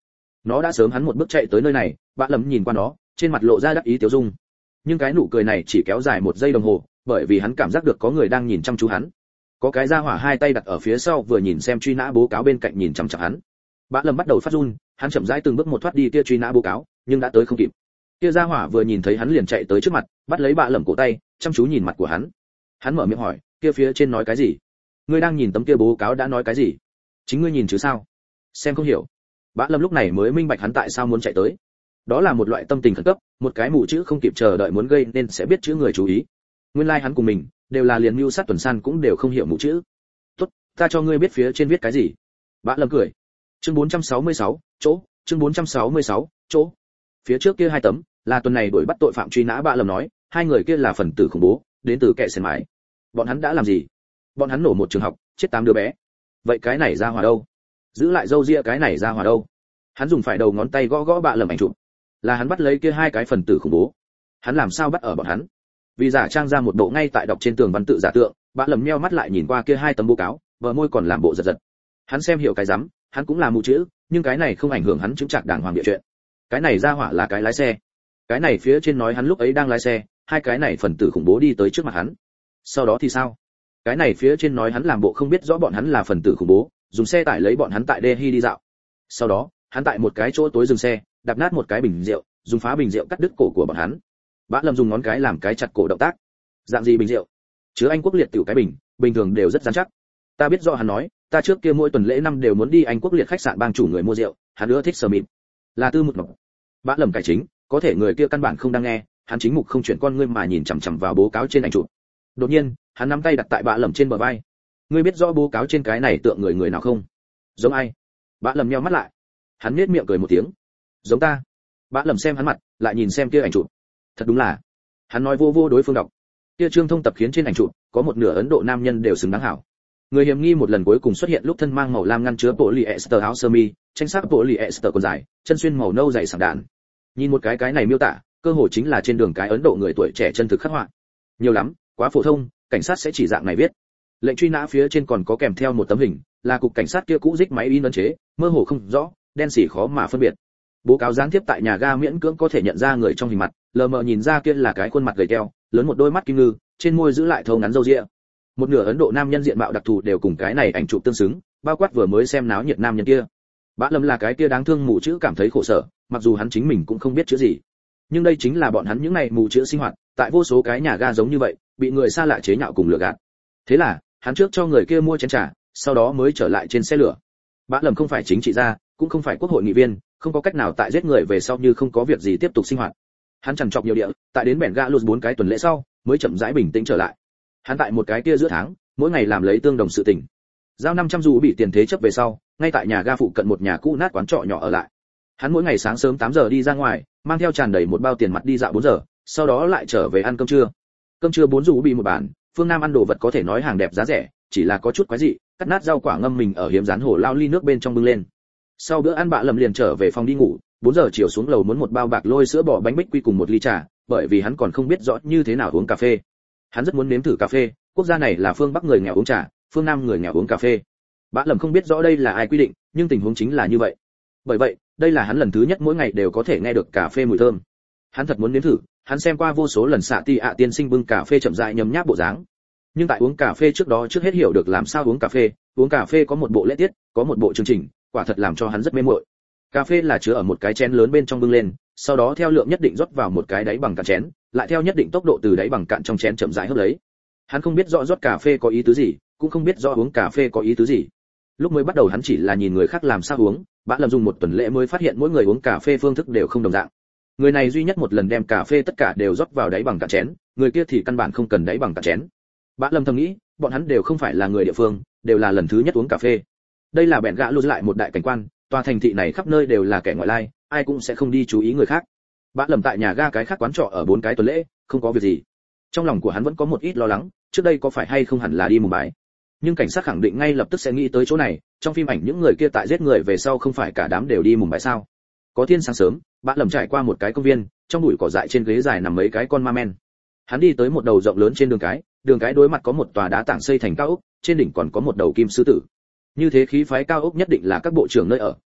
Nó đã sớm hắn một bước chạy tới nơi này. Bạ lầm nhìn qua nó, trên mặt lộ ra đắc ý tiêu dung. Nhưng cái nụ cười này chỉ kéo dài 1 giây đồng hồ, bởi vì hắn cảm giác được có người đang nhìn chăm chú hắn. Có cái gia hỏa hai tay đặt ở phía sau vừa nhìn xem truy nã bố cáo bên cạnh nhìn chằm chằm hắn. Bạ lầm bắt đầu phát run, hắn chậm rãi từng bước một thoát đi kia truy nã bố cáo, nhưng đã tới không kịp. Kia gia hỏa vừa nhìn thấy hắn liền chạy tới trước mặt, bắt lấy bạ lầm cổ tay, chăm chú nhìn mặt của hắn. Hắn mở miệng hỏi, kia phía trên nói cái gì? Ngươi đang nhìn tấm kia bố cáo đã nói cái gì? Chính ngươi nhìn chứ sao? Xem không hiểu. Bạ lầm lúc này mới minh bạch hắn tại sao muốn chạy tới. Đó là một loại tâm tình khẩn cấp, một cái mù chữ không kịp chờ đợi muốn gây nên sẽ biết chữ người chú ý. Nguyên lai hắn cùng mình đều là liền mưu sát tuần san cũng đều không hiểu mù chữ. Tốt, ta cho ngươi biết phía trên viết cái gì. Bạ lầm cười. Chương 466, chỗ, chương 466, chỗ. Phía trước kia 2 tấm là tuần này đuổi bắt tội phạm truy nã. Bạ lầm nói, 2 người kia là phần tử khủng bố, đến từ kẻ xen mái. Bọn hắn đã làm gì? Bọn hắn nổ một trường học, chết 8 đứa bé. Vậy cái này ra hòa đâu? Giữ lại dâu ria cái này ra hòa đâu? Hắn dùng phải đầu ngón tay gõ gõ bạ lầm ảnh chụp. Là hắn bắt lấy kia 2 cái phần tử khủng bố. Hắn làm sao bắt ở bọn hắn? Vì giả trang ra một bộ ngay tại đọc trên tường văn tự giả tượng, bạ lầm nheo mắt lại nhìn qua kia 2 tấm báo cáo, bờ môi còn làm bộ giật giật. Hắn xem hiểu cái rắm, hắn cũng là mù chữ, nhưng cái này không ảnh hưởng hắn chứng trạc đàng hoàng địa chuyện. Cái này ra hỏa là cái lái xe. Cái này phía trên nói hắn lúc ấy đang lái xe, 2 cái này phần tử khủng bố đi tới trước mặt hắn. Sau đó thì sao? Cái này phía trên nói hắn làm bộ không biết rõ bọn hắn là phần tử khủng bố, dùng xe tải lấy bọn hắn tại Delhi đi dạo. Sau đó, hắn tại một cái chỗ tối dừng xe, đạp nát một cái bình rượu, dùng phá bình rượu cắt đứt cổ của bọn hắn. Bã Lâm dùng ngón cái làm cái chặt cổ động tác. Dạng gì bình rượu? Chứa Anh Quốc liệt tiểu cái bình, bình thường đều rất rắn chắc. Ta biết rõ hắn nói, ta trước kia mỗi tuần lễ năm đều muốn đi Anh Quốc liệt khách sạn bang chủ người mua rượu, hắn ưa thích sờ mịn. Là Tư Mục Ngọc. Bã Lâm cải chính, có thể người kia căn bản không đang nghe, hắn chính mục không chuyển con ngươi mà nhìn chằm chằm vào báo cáo trên ảnh chụp. Đột nhiên, hắn nắm tay đặt tại Bã Lâm trên bờ vai. Ngươi biết rõ báo cáo trên cái này tượng người nào không? Giống ai? Bã Lâm nheo mắt lại. Hắn nhếch miệng cười một tiếng. Giống ta. Bã Lâm xem hắn mặt, lại nhìn xem kia ảnh chụp. Thật đúng là. Hắn nói vô vô đối phương đọc. Kia Trương Thông tập khiến trên ảnh chụp có một nửa Ấn Độ nam nhân đều xứng đáng hảo. Người hiểm nghi một lần cuối cùng xuất hiện lúc thân mang màu lam ngăn chứa polyester áo sơ mi, tranh sắc polyester quần dài, chân xuyên màu nâu dày sảng đạn. Nhìn một cái này miêu tả, cơ hội chính là trên đường cái Ấn Độ người tuổi trẻ chân thực khắc họa. Nhiều lắm, quá phổ thông, cảnh sát sẽ chỉ dạng này viết. Lệnh truy nã phía trên còn có kèm theo một tấm hình, là cục cảnh sát kia cũ rích máy in ấn chế, mơ hồ không rõ, đen xỉ khó mà phân biệt. Bố cáo gián tiếp tại nhà ga miễn cưỡng có thể nhận ra người trong hình mặt, lờ mờ nhìn ra kia là cái khuôn mặt gầy teo, lớn một đôi mắt kim ngư, trên môi giữ lại thâu ngắn râu ria. Một nửa Ấn Độ nam nhân diện mạo đặc thù đều cùng cái này ảnh chụp tương xứng, bao quát vừa mới xem náo nhiệt nam nhân kia. Bã Lâm là cái kia đáng thương mù chữ cảm thấy khổ sở, mặc dù hắn chính mình cũng không biết chữ gì. Nhưng đây chính là bọn hắn những này mù chữ sinh hoạt, tại vô số cái nhà ga giống như vậy, bị người xa lạ chế nhạo cùng lừa gạt. Thế là, hắn trước cho người kia mua chén trà, sau đó mới trở lại trên xe lửa. Bã Lâm không phải chính trị gia, cũng không phải quốc hội nghị viên, không có cách nào tại giết người về sau như không có việc gì tiếp tục sinh hoạt. Hắn trằn trọc nhiều địa, tại đến bẻn gạ lụt 4 cái tuần lễ sau, mới chậm rãi bình tĩnh trở lại. Hắn tại một cái kia giữa tháng, mỗi ngày làm lấy tương đồng sự tình. Giao 500 dù bị tiền thế chấp về sau, ngay tại nhà ga phụ cận một nhà cũ nát quán trọ nhỏ ở lại. Hắn mỗi ngày sáng sớm 8 giờ đi ra ngoài, mang theo tràn đầy một bao tiền mặt đi dạo 4 giờ, sau đó lại trở về ăn cơm trưa. Cơm trưa 4 dù bị một bàn, phương Nam ăn đồ vật có thể nói hàng đẹp giá rẻ, chỉ là có chút quái dị, cắt nát rau quả ngâm mình ở hiếm rán hổ lao ly nước bên trong bưng lên. Sau bữa ăn Bạ Lâm liền trở về phòng đi ngủ, 4 giờ chiều xuống lầu muốn một bao bạc lôi sữa bò bánh bích quy cùng một ly trà, bởi vì hắn còn không biết rõ như thế nào uống cà phê. Hắn rất muốn nếm thử cà phê, quốc gia này là phương Bắc người nghèo uống trà, phương Nam người nghèo uống cà phê. Bạ Lâm không biết rõ đây là ai quy định, nhưng tình huống chính là như vậy. Bởi vậy, đây là hắn lần thứ nhất mỗi ngày đều có thể nghe được cà phê mùi thơm. Hắn thật muốn nếm thử, hắn xem qua vô số lần xạ ti ạ tiên sinh bưng cà phê chậm rãi nhấm nháp bộ dáng. Nhưng tại uống cà phê trước đó trước hết hiểu được làm sao uống cà phê có một bộ lễ tiết, có một bộ chương trình, quả thật làm cho hắn rất mê muội. Cà phê là chứa ở một cái chén lớn bên trong bưng lên, sau đó theo lượng nhất định rót vào một cái đáy bằng cạn chén, lại theo nhất định tốc độ từ đáy bằng cạn trong chén chậm rãi hấp lấy. Hắn không biết rõ rót cà phê có ý tứ gì, cũng không biết rõ uống cà phê có ý tứ gì. Lúc mới bắt đầu hắn chỉ là nhìn người khác làm sao uống, Bạ Lâm dùng một tuần lễ mới phát hiện mỗi người uống cà phê phương thức đều không đồng dạng. Người này duy nhất một lần đem cà phê tất cả đều rót vào đáy bằng cạn chén, người kia thì căn bản không cần đáy bằng cạn chén. Bạ Lâm thầm nghĩ, bọn hắn đều không phải là người địa phương, đều là lần thứ nhất uống cà phê. Đây là bèn gạ lụt lại một đại cảnh quan, tòa thành thị này khắp nơi đều là kẻ ngoại lai, ai cũng sẽ không đi chú ý người khác. Bạ Lâm tại nhà ga cái khác quán trọ ở 4 cái tuần lễ, không có việc gì. Trong lòng của hắn vẫn có một ít lo lắng, trước đây có phải hay không hẳn là đi Mumbai. Nhưng cảnh sát khẳng định ngay lập tức sẽ nghĩ tới chỗ này, trong phim ảnh những người kia tại giết người về sau không phải cả đám đều đi Mumbai sao? Có thiên sáng sớm, Bạ Lâm trải qua một cái công viên, trong bụi cỏ dại trên ghế dài nằm mấy cái con ma men. Hắn đi tới một đầu rộng lớn trên đường cái đối mặt có một tòa đá tảng xây thành cao ốc, trên đỉnh còn có một đầu kim sư tử. Như thế khí phái cao ốc nhất định là các bộ trưởng nơi ở,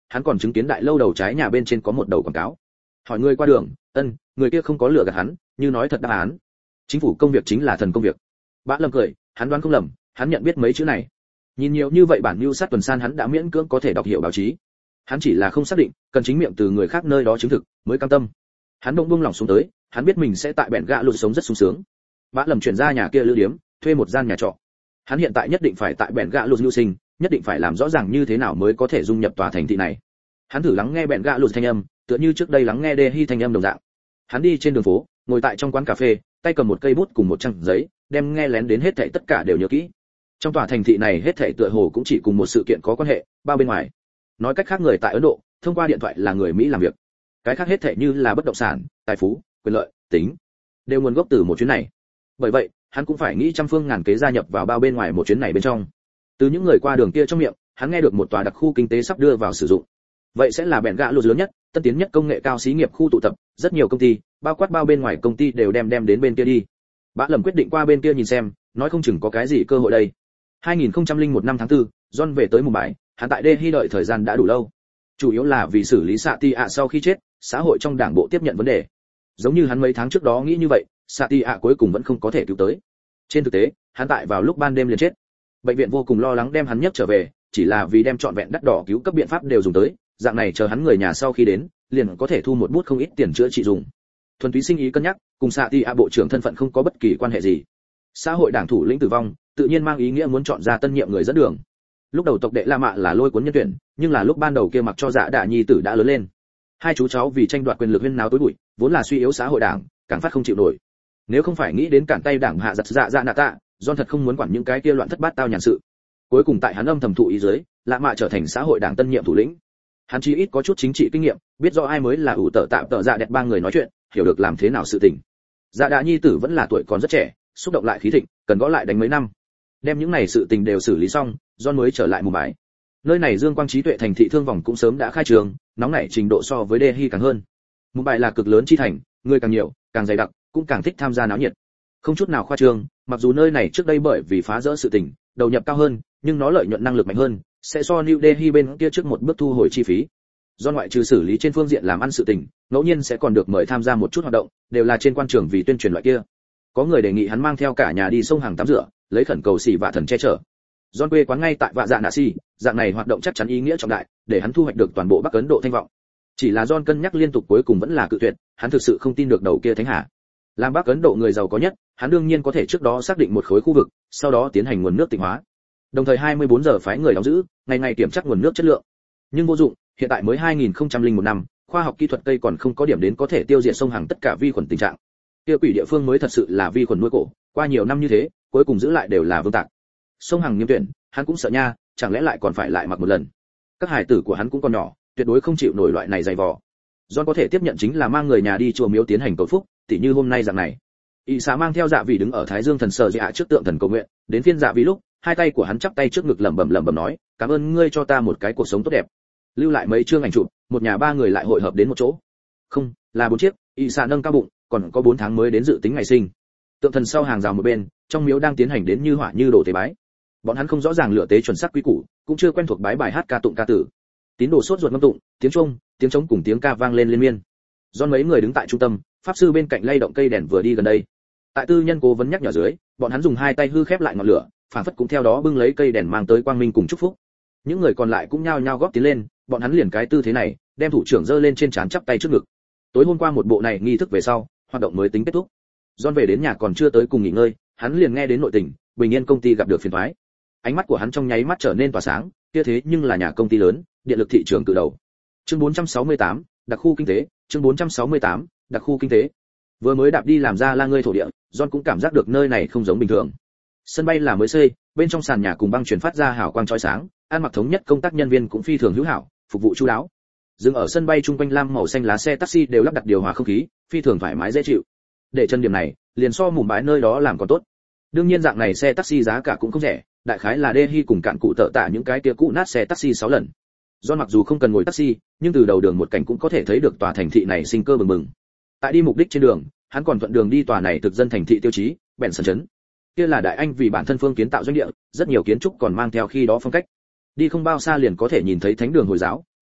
hắn còn chứng kiến đại lâu đầu trái nhà bên trên có một đầu quảng cáo. Hỏi người qua đường, người kia không có lừa gạt hắn, như nói thật đáp án. Chính phủ công việc chính là thần công việc. Bã Lâm cười, hắn đoán không lầm, hắn nhận biết mấy chữ này. Nhìn nhiều như vậy bản mưu sát tuần san hắn đã miễn cưỡng có thể đọc hiểu báo chí. Hắn chỉ là không xác định, cần chính miệng từ người khác nơi đó chứng thực mới cam tâm. Hắn bỗng buông lòng xuống tới, hắn biết mình sẽ tại bẹn gạ lụt sống rất sung sướng. Bã Lâm chuyển ra nhà kia lữ điếm, thuê một gian nhà trọ. Hắn hiện tại nhất định phải tại bẹn gạ lụt lưu sinh, nhất định phải làm rõ ràng như thế nào mới có thể dung nhập tòa thành thị này. Hắn thử lắng nghe bẹn gạ lụt thanh âm, tựa như trước đây lắng nghe đê hi thanh âm đồng dạng. Hắn đi trên đường phố, ngồi tại trong quán cà phê, tay cầm một cây bút cùng một trang giấy, đem nghe lén đến hết thảy tất cả đều nhớ kỹ. Trong tòa thành thị này hết thảy tựa hồ cũng chỉ cùng một sự kiện có quan hệ, bao bên ngoài. Nói cách khác, người tại Ấn Độ, thông qua điện thoại là người Mỹ làm việc. Cái khác hết thảy như là bất động sản, tài phú, quyền lợi, tính, đều nguồn gốc từ một chuyến này. Bởi vậy, hắn cũng phải nghĩ trăm phương ngàn kế gia nhập vào bao bên ngoài một chuyến này bên trong. Từ những người qua đường kia trong miệng, hắn nghe được một tòa đặc khu kinh tế sắp đưa vào sử dụng. Vậy sẽ là bẹn gạ lụt lớn nhất, tân tiến nhất công nghệ cao xí nghiệp khu tụ tập, rất nhiều công ty, bao quát bao bên ngoài công ty đều đem đến bên kia đi. Bã Lầm quyết định qua bên kia nhìn xem, nói không chừng có cái gì cơ hội đây. 2001 năm tháng 4, John về tới Mumbai, hắn tại Delhi đợi thời gian đã đủ lâu. Chủ yếu là vì xử lý Satia sau khi chết, xã hội trong đảng bộ tiếp nhận vấn đề. Giống như hắn mấy tháng trước đó nghĩ như vậy, Satia cuối cùng vẫn không có thể cứu tới. Trên thực tế, hắn tại vào lúc ban đêm liền chết. Bệnh viện vô cùng lo lắng đem hắn nhấc trở về, chỉ là vì đem trọn vẹn đắt đỏ cứu cấp biện pháp đều dùng tới, dạng này chờ hắn người nhà sau khi đến, liền có thể thu một bút không ít tiền chữa trị dùng. Thuần túy sinh ý cân nhắc, cùng Satia bộ trưởng thân phận không có bất kỳ quan hệ gì. Xã hội đảng thủ lĩnh tử vong, tự nhiên mang ý nghĩa muốn chọn ra tân nhiệm người dẫn đường. Lúc đầu tộc đệ La Mạ là lôi cuốn nhân tuyển, nhưng là lúc ban đầu kia mặc cho Dạ Đạ nhi tử đã lớn lên. Hai chú cháu vì tranh đoạt quyền lực huyên náo tối bụi, vốn là suy yếu xã hội đảng, càng phát không chịu nổi. Nếu không phải nghĩ đến cản tay đảng hạ giật Dạ Dạ nạ tạ, John thật không muốn quản những cái kia loạn thất bát tao nhàn sự. Cuối cùng tại hắn âm thầm thụ ý dưới, La Mạ trở thành xã hội đảng tân nhiệm thủ lĩnh. Hắn chí ít có chút chính trị kinh nghiệm, biết rõ ai mới là ủ tợ tạm tợ dạ đẹp ba người nói chuyện, hiểu được làm thế nào sự tình. Dạ Đạ nhi tử vẫn là tuổi còn rất trẻ, xúc động lại khí thịnh, cần gõ lại đánh mấy năm. Đem những này sự tình đều xử lý xong, John mới trở lại Mumbai. Nơi này dương quang trí tuệ thành thị thương vòng cũng sớm đã khai trường, nóng nảy trình độ so với Delhi càng hơn. Mumbai là cực lớn chi thành, người càng nhiều, càng dày đặc, cũng càng thích tham gia náo nhiệt. Không chút nào khoa trương, mặc dù nơi này trước đây bởi vì phá rỡ sự tình, đầu nhập cao hơn, nhưng nó lợi nhuận năng lực mạnh hơn, sẽ so New Delhi bên kia trước một bước thu hồi chi phí. Do ngoại trừ xử lý trên phương diện làm ăn sự tình, ngẫu nhiên sẽ còn được mời tham gia một chút hoạt động, đều là trên quan trường vì tuyên truyền loại kia. Có người đề nghị hắn mang theo cả nhà đi sông hàng tắm rửa, lấy khẩn cầu xỉ vạ thần che chở. John quê quán ngay tại Vạ Dạ Nạ Si, dạng này hoạt động chắc chắn ý nghĩa trọng đại, để hắn thu hoạch được toàn bộ Bắc Ấn Độ thanh vọng. Chỉ là John cân nhắc liên tục cuối cùng vẫn là cự tuyệt, hắn thực sự không tin được đầu kia thánh hạ. Làm Bắc Ấn Độ người giàu có nhất, hắn đương nhiên có thể trước đó xác định một khối khu vực, sau đó tiến hành nguồn nước tịnh hóa. Đồng thời 24 giờ phái người đóng giữ, ngày ngày kiểm tra nguồn nước chất lượng. Nhưng vô dụng, hiện tại mới 2001 năm, khoa học kỹ thuật cây còn không có điểm đến có thể tiêu diệt sông hàng tất cả vi khuẩn tình trạng. Kia quỷ địa phương mới thật sự là vi khuẩn nuôi cổ, qua nhiều năm như thế, cuối cùng giữ lại đều là vương tạc. Sông hàng nghiêm tuyển, hắn cũng sợ nha, chẳng lẽ lại còn phải lại mặc một lần. Các hải tử của hắn cũng còn nhỏ, tuyệt đối không chịu nổi loại này dày vò. John có thể tiếp nhận chính là mang người nhà đi chùa miếu tiến hành cầu phúc, tỉ như hôm nay dạng này. Y xá mang theo Dạ Vị đứng ở Thái Dương thần sở dạ trước tượng thần cầu nguyện, đến phiên Dạ Vị lúc, hai tay của hắn chắp tay trước ngực lẩm bẩm nói, cảm ơn ngươi cho ta một cái cuộc sống tốt đẹp. Lưu lại mấy chương ảnh chụp, một nhà ba người lại hội hợp đến một chỗ. Không, là 4 chiếc. Y xá nâng cao bụng, còn có 4 tháng mới đến dự tính ngày sinh. Tượng thần sau hàng rào một bên, trong miếu đang tiến hành đến như hỏa như đổ tế bái. Bọn hắn không rõ ràng lựa tế chuẩn xác quý củ, cũng chưa quen thuộc bái bài hát ca tụng ca tử. Tín đồ sốt ruột ngâm tụng, tiếng chuông, tiếng trống cùng tiếng ca vang lên liên miên. Do mấy người đứng tại trung tâm, pháp sư bên cạnh lay động cây đèn vừa đi gần đây. Tại tư nhân cố vấn nhắc nhở dưới, bọn hắn dùng hai tay hư khép lại ngọn lửa, phản phất cũng theo đó bưng lấy cây đèn mang tới quang minh cùng chúc phúc. Những người còn lại cũng nhao nhao góp tiến lên, bọn hắn liền cái tư thế này, đem thủ trưởng giơ lên trên trán chắp tay trước ngực. Tối hôm qua một bộ này nghi thức về sau, hoạt động mới tính kết thúc. John về đến nhà còn chưa tới cùng nghỉ ngơi, hắn liền nghe đến nội tình, Bình Yên công ty gặp được phiền toái. Ánh mắt của hắn trong nháy mắt trở nên tỏa sáng, kia thế nhưng là nhà công ty lớn, điện lực thị trường cự đầu. Chương 468, đặc khu kinh tế, chương 468, đặc khu kinh tế. Vừa mới đạp đi làm ra la ngươi thổ địa, John cũng cảm giác được nơi này không giống bình thường. Sân bay là mới xây, bên trong sàn nhà cùng băng truyền phát ra hào quang chói sáng, ăn mặc thống nhất công tác nhân viên cũng phi thường hữu hảo, phục vụ chu đáo. Dừng ở sân bay trung quanh lam màu xanh lá xe taxi đều lắp đặt điều hòa không khí, phi thường thoải mái dễ chịu. Để chân điểm này, liền so mùm bãi nơi đó làm còn tốt. Đương nhiên dạng này xe taxi giá cả cũng không rẻ, đại khái là Delhi cùng cạn cụ tợ tạ những cái kia cũ nát xe taxi 6 lần. John mặc dù không cần ngồi taxi, nhưng từ đầu đường một cảnh cũng có thể thấy được tòa thành thị này sinh cơ bừng bừng. Tại đi mục đích trên đường, hắn còn thuận đường đi tòa này thực dân thành thị tiêu chí, bèn sân trấn. Kia là Đại Anh vì bản thân phương kiến tạo doanh địa, rất nhiều kiến trúc còn mang theo khi đó phong cách. Đi không bao xa liền có thể nhìn thấy thánh đường Hồi giáo,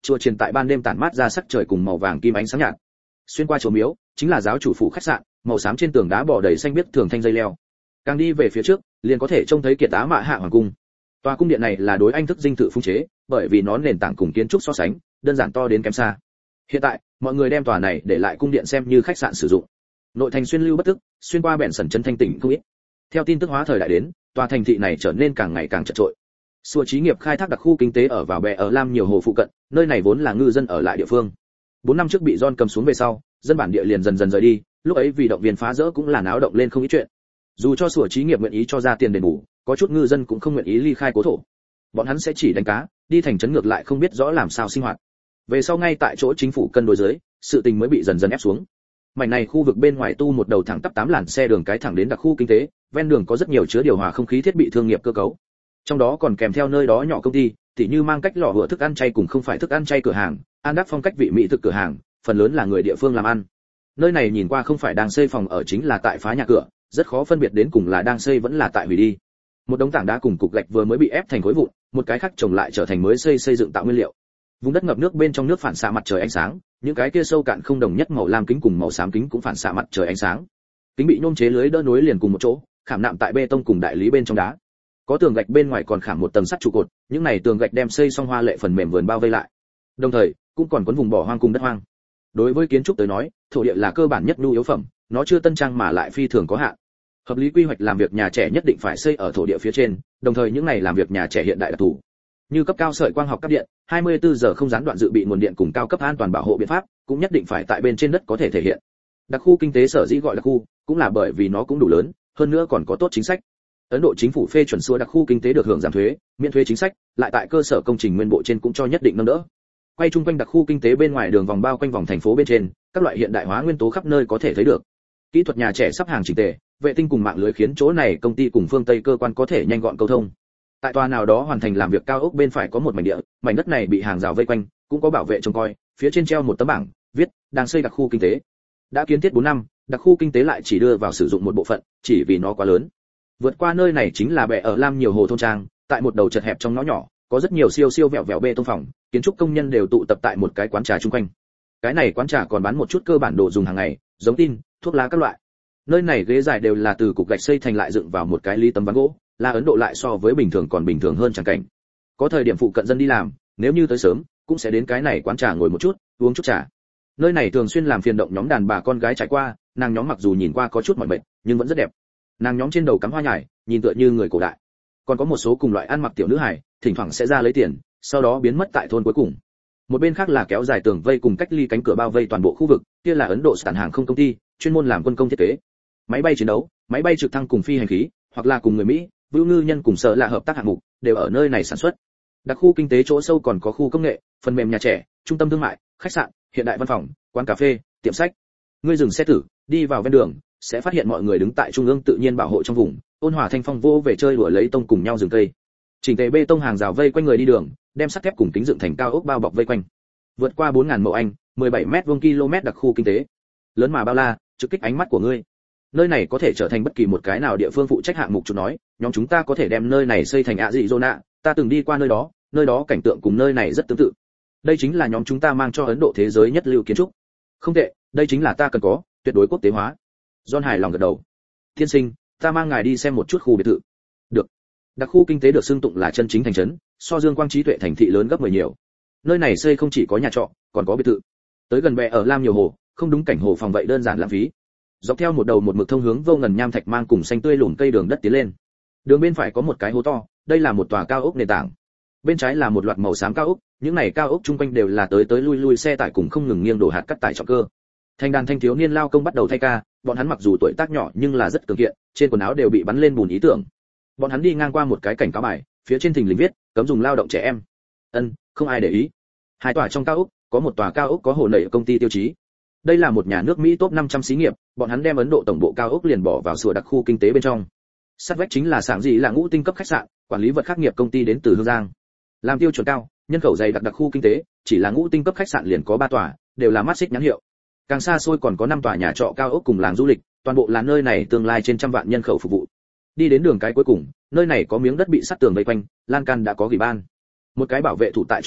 chùa chiền tại ban đêm tản mát ra sắc trời cùng màu vàng kim ánh sáng nhạt. Xuyên qua chùa miếu, chính là giáo chủ phủ khách sạn, màu xám trên tường đá bò đầy xanh biếc thường thanh dây leo. Càng đi về phía trước, liền có thể trông thấy Kiệt Tá Mạ Hạ Hoàng cung. Tòa cung điện này là đối Anh thức dinh thự phung chế, bởi vì nó nền tảng cùng kiến trúc so sánh, đơn giản to đến kém xa. Hiện tại, mọi người đem tòa này để lại cung điện xem như khách sạn sử dụng. Nội thành xuyên lưu bất tức, xuyên qua bèn sần chân thanh tỉnh không ít. Theo tin tức hóa thời đại đến, tòa thành thị này trở nên càng ngày càng chật chội. Xua Chí nghiệp khai thác đặc khu kinh tế ở vào bè ở Lam nhiều hồ phụ cận, nơi này vốn là ngư dân ở lại địa phương. 4 năm trước bị John cầm xuống về sau, dân bản địa liền dần dần rời đi, lúc ấy vì động viên phá rỡ cũng là náo động lên không ít chuyện. Dù cho Xua Chí nghiệp nguyện ý cho ra tiền đền bù, có chút ngư dân cũng không nguyện ý ly khai cố thổ. Bọn hắn sẽ chỉ đánh cá, đi thành trấn ngược lại không biết rõ làm sao sinh hoạt. Về sau ngay tại chỗ chính phủ cân đối dưới, sự tình mới bị dần dần ép xuống. Mảnh này khu vực bên ngoài tu một đầu thẳng tắp 8 làn xe đường cái thẳng đến đặc khu kinh tế, ven đường có rất nhiều chứa điều hòa không khí thiết bị thương nghiệp cơ cấu. Trong đó còn kèm theo nơi đó nhỏ công ty, tỉ như mang cách lò hựa thức ăn chay cùng không phải thức ăn chay cửa hàng, an đắc phong cách vị mỹ thực cửa hàng, phần lớn là người địa phương làm ăn. Nơi này nhìn qua không phải đang xây phòng ở chính là tại phá nhà cửa, rất khó phân biệt đến cùng là đang xây vẫn là tại hủy đi. Một đống tảng đá cùng cục gạch vừa mới bị ép thành khối vụn, một cái khác chồng lại trở thành mới xây dựng tạo nguyên liệu. Vùng đất ngập nước bên trong nước phản xạ mặt trời ánh sáng, những cái kia sâu cạn không đồng nhất màu lam kính cùng màu xám kính cũng phản xạ mặt trời ánh sáng. Kính bị nhôm chế lưới đỡ nối liền cùng một chỗ, khảm nạm tại bê tông cùng đại lý bên trong đá. Có tường gạch bên ngoài còn khảm một tầng sắt trụ cột, những này tường gạch đem xây xong hoa lệ phần mềm vườn bao vây lại. Đồng thời, cũng còn cuốn vùng bỏ hoang cùng đất hoang. Đối với kiến trúc tới nói, thổ địa là cơ bản nhất nhu yếu phẩm, nó chưa tân trang mà lại phi thường có hạn. Hợp lý quy hoạch làm việc nhà trẻ nhất định phải xây ở thổ địa phía trên, đồng thời những này làm việc nhà trẻ hiện đại đặc thù, như cấp cao sợi quang học cấp điện, 24 giờ không gián đoạn dự bị nguồn điện cùng cao cấp an toàn bảo hộ biện pháp, cũng nhất định phải tại bên trên đất có thể thể hiện. Đặc khu kinh tế sở dĩ gọi đặc khu, cũng là bởi vì nó cũng đủ lớn, hơn nữa còn có tốt chính sách. Ấn Độ chính phủ phê chuẩn xua đặc khu kinh tế được hưởng giảm thuế, miễn thuế chính sách, lại tại cơ sở công trình nguyên bộ trên cũng cho nhất định nâng đỡ. Quay chung quanh đặc khu kinh tế bên ngoài đường vòng bao quanh vòng thành phố bên trên, các loại hiện đại hóa nguyên tố khắp nơi có thể thấy được. Kỹ thuật nhà trẻ sắp hàng chỉnh tề, vệ tinh cùng mạng lưới khiến chỗ này công ty cùng phương Tây cơ quan có thể nhanh gọn câu thông. Tại tòa nào đó hoàn thành làm việc cao ốc bên phải có một mảnh địa, mảnh đất này bị hàng rào vây quanh, cũng có bảo vệ trông coi, phía trên treo một tấm bảng, viết đang xây đặc khu kinh tế. Đã kiến thiết 4 năm, đặc khu kinh tế lại chỉ đưa vào sử dụng một bộ phận, chỉ vì nó quá lớn. Vượt qua nơi này chính là bè ở Lam nhiều hồ thôn trang, tại một đầu chật hẹp trong ngõ nhỏ, có rất nhiều siêu vẹo vẹo bê tông phòng, kiến trúc công nhân đều tụ tập tại một cái quán trà chung quanh. Cái này quán trà còn bán một chút cơ bản đồ dùng hàng ngày, giống tin, thuốc lá các loại. Nơi này ghế dài đều là từ cục gạch xây thành lại dựng vào một cái ly tấm ván gỗ, là Ấn Độ lại so với bình thường còn bình thường hơn chẳng cảnh. Có thời điểm phụ cận dân đi làm, nếu như tới sớm, cũng sẽ đến cái này quán trà ngồi một chút, uống chút trà. Nơi này thường xuyên làm phiền động nhóm đàn bà con gái trải qua, nàng nhóm mặc dù nhìn qua có chút mỏi mệt, nhưng vẫn rất đẹp. Nàng nhóm trên đầu cắm hoa nhài, nhìn tựa như người cổ đại. Còn có một số cùng loại ăn mặc tiểu nữ hài, thỉnh thoảng sẽ ra lấy tiền, sau đó biến mất tại thôn cuối cùng. Một bên khác là kéo dài tường vây cùng cách ly cánh cửa bao vây toàn bộ khu vực, kia là Ấn Độ sản hàng không công ty, chuyên môn làm quân công thiết kế. Máy bay chiến đấu, máy bay trực thăng cùng phi hành khí, hoặc là cùng người Mỹ, vưu ngư nhân cùng sở là hợp tác hạng mục, đều ở nơi này sản xuất. Đặc khu kinh tế chỗ sâu còn có khu công nghệ, phần mềm nhà trẻ, trung tâm thương mại, khách sạn, hiện đại văn phòng, quán cà phê, tiệm sách. Ngươi dừng xe thử, đi vào ven đường, sẽ phát hiện mọi người đứng tại trung ương tự nhiên bảo hộ trong vùng, ôn hòa thanh phong vô về chơi đùa lấy tông cùng nhau rừng cây. Chỉnh tề bê tông hàng rào vây quanh người đi đường, đem sắt thép cùng kính dựng thành cao ốc bao bọc vây quanh. Vượt qua 4000 mẫu Anh, 17 mét vuông km đặc khu kinh tế. Lớn mà bao la, trực kích ánh mắt của ngươi. Nơi này có thể trở thành bất kỳ một cái nào địa phương phụ trách hạng mục chủ nói, nhóm chúng ta có thể đem nơi này xây thành Arizona, ta từng đi qua nơi đó cảnh tượng cùng nơi này rất tương tự. Đây chính là nhóm chúng ta mang cho Ấn Độ thế giới nhất lưu kiến trúc. Không tệ, đây chính là ta cần có, tuyệt đối quốc tế hóa. John hài lòng gật đầu. Thiên sinh, ta mang ngài đi xem một chút khu biệt thự. Được. Đặc khu kinh tế được xưng tụng là chân chính thành trấn, so Dương Quang trí tuệ thành thị lớn gấp 10 nhiều. Nơi này xây không chỉ có nhà trọ, còn có biệt thự. Tới gần bè ở Lam nhiều hồ, không đúng cảnh hồ phòng vậy đơn giản lãng phí. Dọc theo một đầu một mực thông hướng vô ngần nham thạch mang cùng xanh tươi lùn cây đường đất tiến lên. Đường bên phải có một cái hố to, đây là một tòa cao ốc nền tảng. Bên trái là một loạt màu xám cao ốc, những này cao ốc chung quanh đều là tới lui xe tải cùng không ngừng nghiêng đổ hạt cắt tải trọng cơ. Thanh đàn thanh thiếu niên lao công bắt đầu thay ca, bọn hắn mặc dù tuổi tác nhỏ nhưng là rất cường kiện, trên quần áo đều bị bắn lên bùn ý tưởng. Bọn hắn đi ngang qua một cái cảnh cáo bài, phía trên thình lình viết, cấm dùng lao động trẻ em. Không ai để ý. Hai tòa trong cao ốc, có một tòa cao ốc có hồ nảy công ty tiêu chí. Đây là một nhà nước Mỹ top 500 xí nghiệp, bọn hắn đem Ấn Độ tổng bộ cao ốc liền bỏ vào sửa đặc khu kinh tế bên trong. Sát vách chính là sảng gì là ngũ tinh cấp khách sạn, quản lý vật khắc nghiệp công ty đến từ Hương Giang. Làm tiêu chuẩn cao, nhân khẩu dày đặc khu kinh tế, chỉ là ngũ tinh cấp khách sạn liền có 3 tòa, đều là mắt xích nhãn hiệu. Càng xa xôi còn có 5 tòa nhà trọ cao ốc cùng làng du lịch, toàn bộ là nơi này tương lai trên trăm vạn nhân khẩu phục vụ. Đi đến đường cái cuối cùng, nơi này có miếng đất bị sắt tường vây quanh, lan can đã có gỉ ban. Một cái bảo vệ thủ tại chỗ này,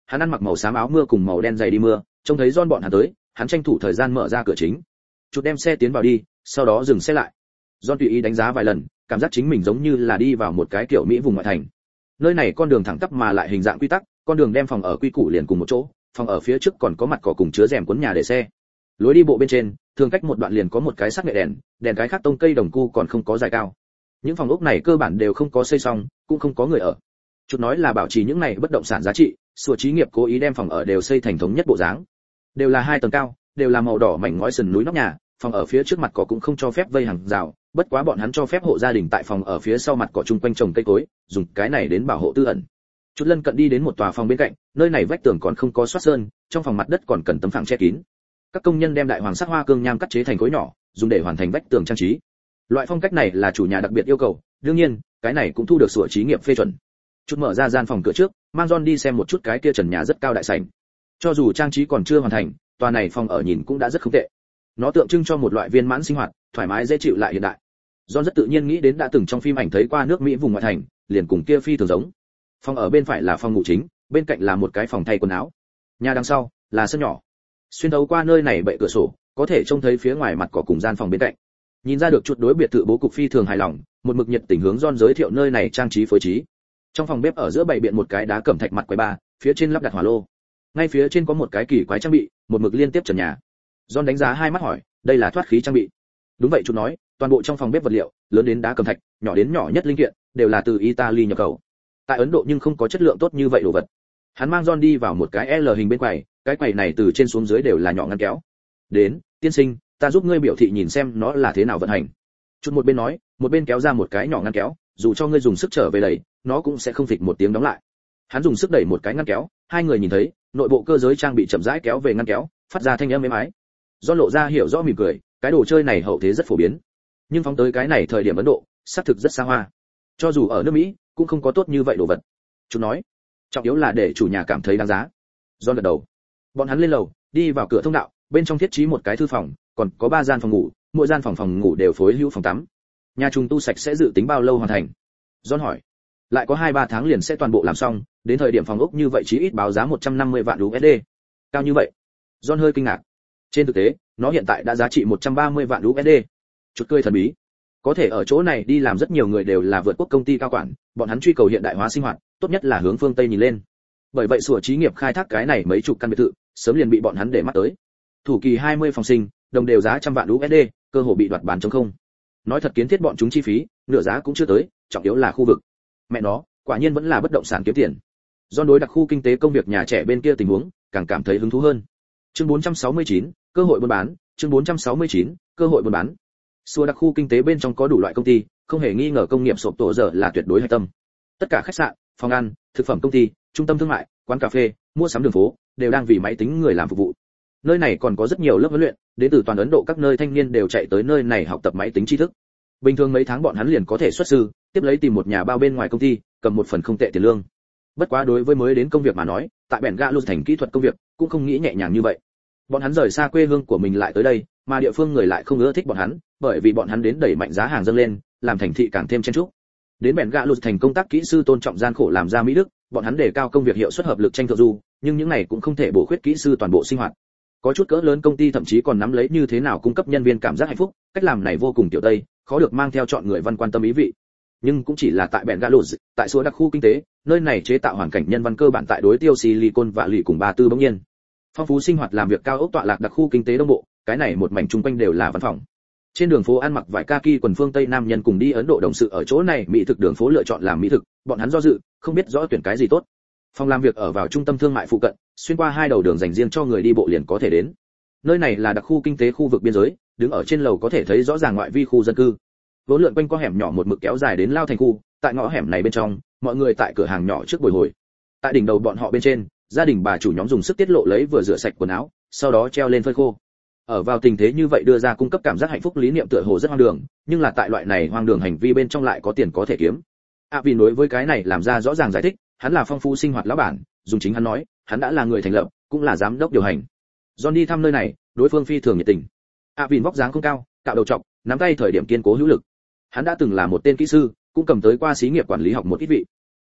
hắn ăn mặc màu xám áo mưa cùng màu đen giày đi mưa, trông thấy John bọn hắn tới, hắn tranh thủ thời gian mở ra cửa chính, chút đem xe tiến vào đi, sau đó dừng xe lại. John tùy ý đánh giá vài lần, cảm giác chính mình giống như là đi vào một cái kiểu Mỹ vùng ngoại thành. Nơi này con đường thẳng tắp mà lại hình dạng quy tắc, con đường đem phòng ở quy củ liền cùng một chỗ, phòng ở phía trước còn có mặt cỏ cùng chứa rèm cuốn nhà để xe. Lối đi bộ bên trên, thường cách một đoạn liền có một cái sắc nghệ đèn, đèn cái khác tông cây đồng cu còn không có dài cao. Những phòng ốc này cơ bản đều không có xây xong, cũng không có người ở. Chút nói là bảo trì những này bất động sản giá trị, Sủa Chí Nghiệp cố ý đem phòng ở đều xây thành thống nhất bộ dáng. Đều là 2 tầng cao, đều là màu đỏ mảnh ngói sườn núi nóc nhà, phòng ở phía trước mặt cỏ cũng không cho phép vây hàng rào, bất quá bọn hắn cho phép hộ gia đình tại phòng ở phía sau mặt cỏ chung quanh trồng cây cối, dùng cái này đến bảo hộ tư ẩn. Chút lân cận đi đến một tòa phòng bên cạnh, nơi này vách tường còn không có xoát sơn, trong phòng mặt đất còn cần tấm phẳng che kín. Các công nhân đem đại hoàng sắc hoa cương nham cắt chế thành khối nhỏ, dùng để hoàn thành vách tường trang trí. Loại phong cách này là chủ nhà đặc biệt yêu cầu, đương nhiên, cái này cũng thu được Sủa Chí Nghiệp phê chuẩn. Chút mở ra gian phòng cửa trước, mang John đi xem một chút cái kia trần nhà rất cao đại sảnh. Cho dù trang trí còn chưa hoàn thành, tòa này phòng ở nhìn cũng đã rất không tệ. Nó tượng trưng cho một loại viên mãn sinh hoạt, thoải mái dễ chịu lại hiện đại. John rất tự nhiên nghĩ đến đã từng trong phim ảnh thấy qua nước Mỹ vùng ngoại thành, liền cùng kia phi thường giống. Phòng ở bên phải là phòng ngủ chính, bên cạnh là một cái phòng thay quần áo. Nhà đằng sau là sân nhỏ. Xuyên thấu qua nơi này bệ cửa sổ, có thể trông thấy phía ngoài mặt cỏ cùng gian phòng bên cạnh. Nhìn ra được chút đối biệt thự bố cục phi thường hài lòng, một mực nhiệt tình hướng John giới thiệu nơi này trang trí phối trí. Trong phòng bếp ở giữa bày biện một cái đá cẩm thạch mặt quầy bar, phía trên lắp đặt hỏa lô. Ngay phía trên có một cái kỳ quái trang bị, một mực liên tiếp trần nhà. John đánh giá hai mắt hỏi, đây là thoát khí trang bị. Đúng vậy, chút nói, toàn bộ trong phòng bếp vật liệu, lớn đến đá cẩm thạch, nhỏ đến nhỏ nhất linh kiện, đều là từ Italy nhập khẩu. Tại Ấn Độ nhưng không có chất lượng tốt như vậy đồ vật. Hắn mang John đi vào một cái L hình bên quầy, cái quầy này từ trên xuống dưới đều là nhỏ ngăn kéo. Đến, tiên sinh, ta giúp ngươi biểu thị nhìn xem nó là thế nào vận hành. Chút một bên nói, một bên kéo ra một cái nhỏ ngăn kéo, dù cho ngươi dùng sức trở về đẩy, nó cũng sẽ không phịch một tiếng đóng lại. Hắn dùng sức đẩy một cái ngăn kéo, hai người nhìn thấy, nội bộ cơ giới trang bị chậm rãi kéo về ngăn kéo, phát ra thanh âm êm ái. Do lộ ra hiểu rõ mỉm cười, cái đồ chơi này hậu thế rất phổ biến, nhưng phóng tới cái này thời điểm Ấn Độ, xác thực rất xa hoa. Cho dù ở nước Mỹ, cũng không có tốt như vậy đồ vật. Chúng nói, trọng yếu là để chủ nhà cảm thấy đáng giá. John gật đầu. Bọn hắn lên lầu, đi vào cửa thông đạo, bên trong thiết trí một cái thư phòng, còn có 3 gian phòng ngủ, mỗi gian phòng ngủ đều phối hữu phòng tắm. Nhà trùng tu sạch sẽ dự tính bao lâu hoàn thành? John hỏi. Lại có 2-3 tháng liền sẽ toàn bộ làm xong, đến thời điểm phòng ốc như vậy chí ít báo giá 150 vạn USD. Cao như vậy? John hơi kinh ngạc. Trên thực tế, nó hiện tại đã giá trị 130 vạn USD. Chút cười thần bí. Có thể ở chỗ này đi làm rất nhiều người đều là vượt quốc công ty cao quản, bọn hắn truy cầu hiện đại hóa sinh hoạt, tốt nhất là hướng phương Tây nhìn lên. Bởi vậy Sủa Chí Nghiệp khai thác cái này mấy chục căn biệt thự, sớm liền bị bọn hắn để mắt tới. Thủ kỳ 20 phòng sinh, đồng đều giá 100 vạn USD, cơ hội bị đoạt bán trống không. Nói thật kiến thiết bọn chúng chi phí, nửa giá cũng chưa tới, trọng yếu là khu vực. Mẹ nó, quả nhiên vẫn là bất động sản kiếm tiền. Do đối đặc khu kinh tế công việc nhà trẻ bên kia tình huống, càng cảm thấy hứng thú hơn. Chương 469, cơ hội buôn bán, chương 469, cơ hội buôn bán. Sủa đặc khu kinh tế bên trong có đủ loại công ty, không hề nghi ngờ công nghiệp sộp tổ giờ là tuyệt đối hay tâm. Tất cả khách sạn, phòng ăn, thực phẩm công ty, trung tâm thương mại, quán cà phê, mua sắm đường phố đều đang vì máy tính người làm phục vụ. Nơi này còn có rất nhiều lớp huấn luyện, đến từ toàn Ấn Độ các nơi thanh niên đều chạy tới nơi này học tập máy tính tri thức. Bình thường mấy tháng bọn hắn liền có thể xuất sư, tiếp lấy tìm một nhà bao bên ngoài công ty, cầm một phần không tệ tiền lương. Bất quá đối với mới đến công việc mà nói, tại Bengaluru thành kỹ thuật công việc, cũng không nghĩ nhẹ nhàng như vậy. Bọn hắn rời xa quê hương của mình lại tới đây, mà địa phương người lại không ưa thích bọn hắn, bởi vì bọn hắn đến đẩy mạnh giá hàng dâng lên, làm thành thị càng thêm chen chúc. Đến Bengaluru thành công tác kỹ sư tôn trọng gian khổ làm ra mỹ đức, bọn hắn đề cao công việc hiệu suất hợp lực tranh thượng du, nhưng những này cũng không thể bổ khuyết kỹ sư toàn bộ sinh hoạt. Có chút cỡ lớn công ty thậm chí còn nắm lấy như thế nào cung cấp nhân viên cảm giác hạnh phúc, cách làm này vô cùng tiểu tây, khó được mang theo chọn người văn quan tâm ý vị. Nhưng cũng chỉ là tại Bengaluru, tại Sủa đặc khu kinh tế, nơi này chế tạo hoàn cảnh nhân văn cơ bản tại đối tiêu Silicon và lì cùng 34 bỗng nhiên. Phong phú sinh hoạt làm việc cao ốc tọa lạc đặc khu kinh tế đông bộ, cái này một mảnh chung quanh đều là văn phòng. Trên đường phố ăn mặc vải kaki quần phương Tây nam nhân cùng đi Ấn Độ đồng sự ở chỗ này mỹ thực đường phố lựa chọn làm mỹ thực, bọn hắn do dự, không biết rõ tuyển cái gì tốt. Phòng làm việc ở vào trung tâm thương mại phụ cận, xuyên qua 2 đầu đường dành riêng cho người đi bộ liền có thể đến. Nơi này là đặc khu kinh tế khu vực biên giới, đứng ở trên lầu có thể thấy rõ ràng ngoại vi khu dân cư. Vốn lượn quanh qua hẻm nhỏ một mực kéo dài đến lao thành khu, tại ngõ hẻm này bên trong, mọi người tại cửa hàng nhỏ trước bồi hồi. Tại đỉnh đầu bọn họ bên trên, gia đình bà chủ nhóm dùng sức tiết lộ lấy vừa rửa sạch quần áo, sau đó treo lên phơi khô. Ở vào tình thế như vậy đưa ra cung cấp cảm giác hạnh phúc lý niệm tựa hồ rất hoang đường, nhưng là tại loại này hoang đường hành vi bên trong lại có tiền có thể kiếm. Vì đối với cái này làm ra rõ ràng giải thích, hắn là phong phú sinh hoạt lão bản, dùng chính hắn nói, hắn đã là người thành lập, cũng là giám đốc điều hành. John đi thăm nơi này, đối phương phi thường nhiệt tình. Vin vóc dáng không cao, cạo đầu trọc, nắm tay thời điểm kiên cố hữu lực. Hắn đã từng là một tên kỹ sư, cũng cầm tới qua xí nghiệp quản lý học một ít vị.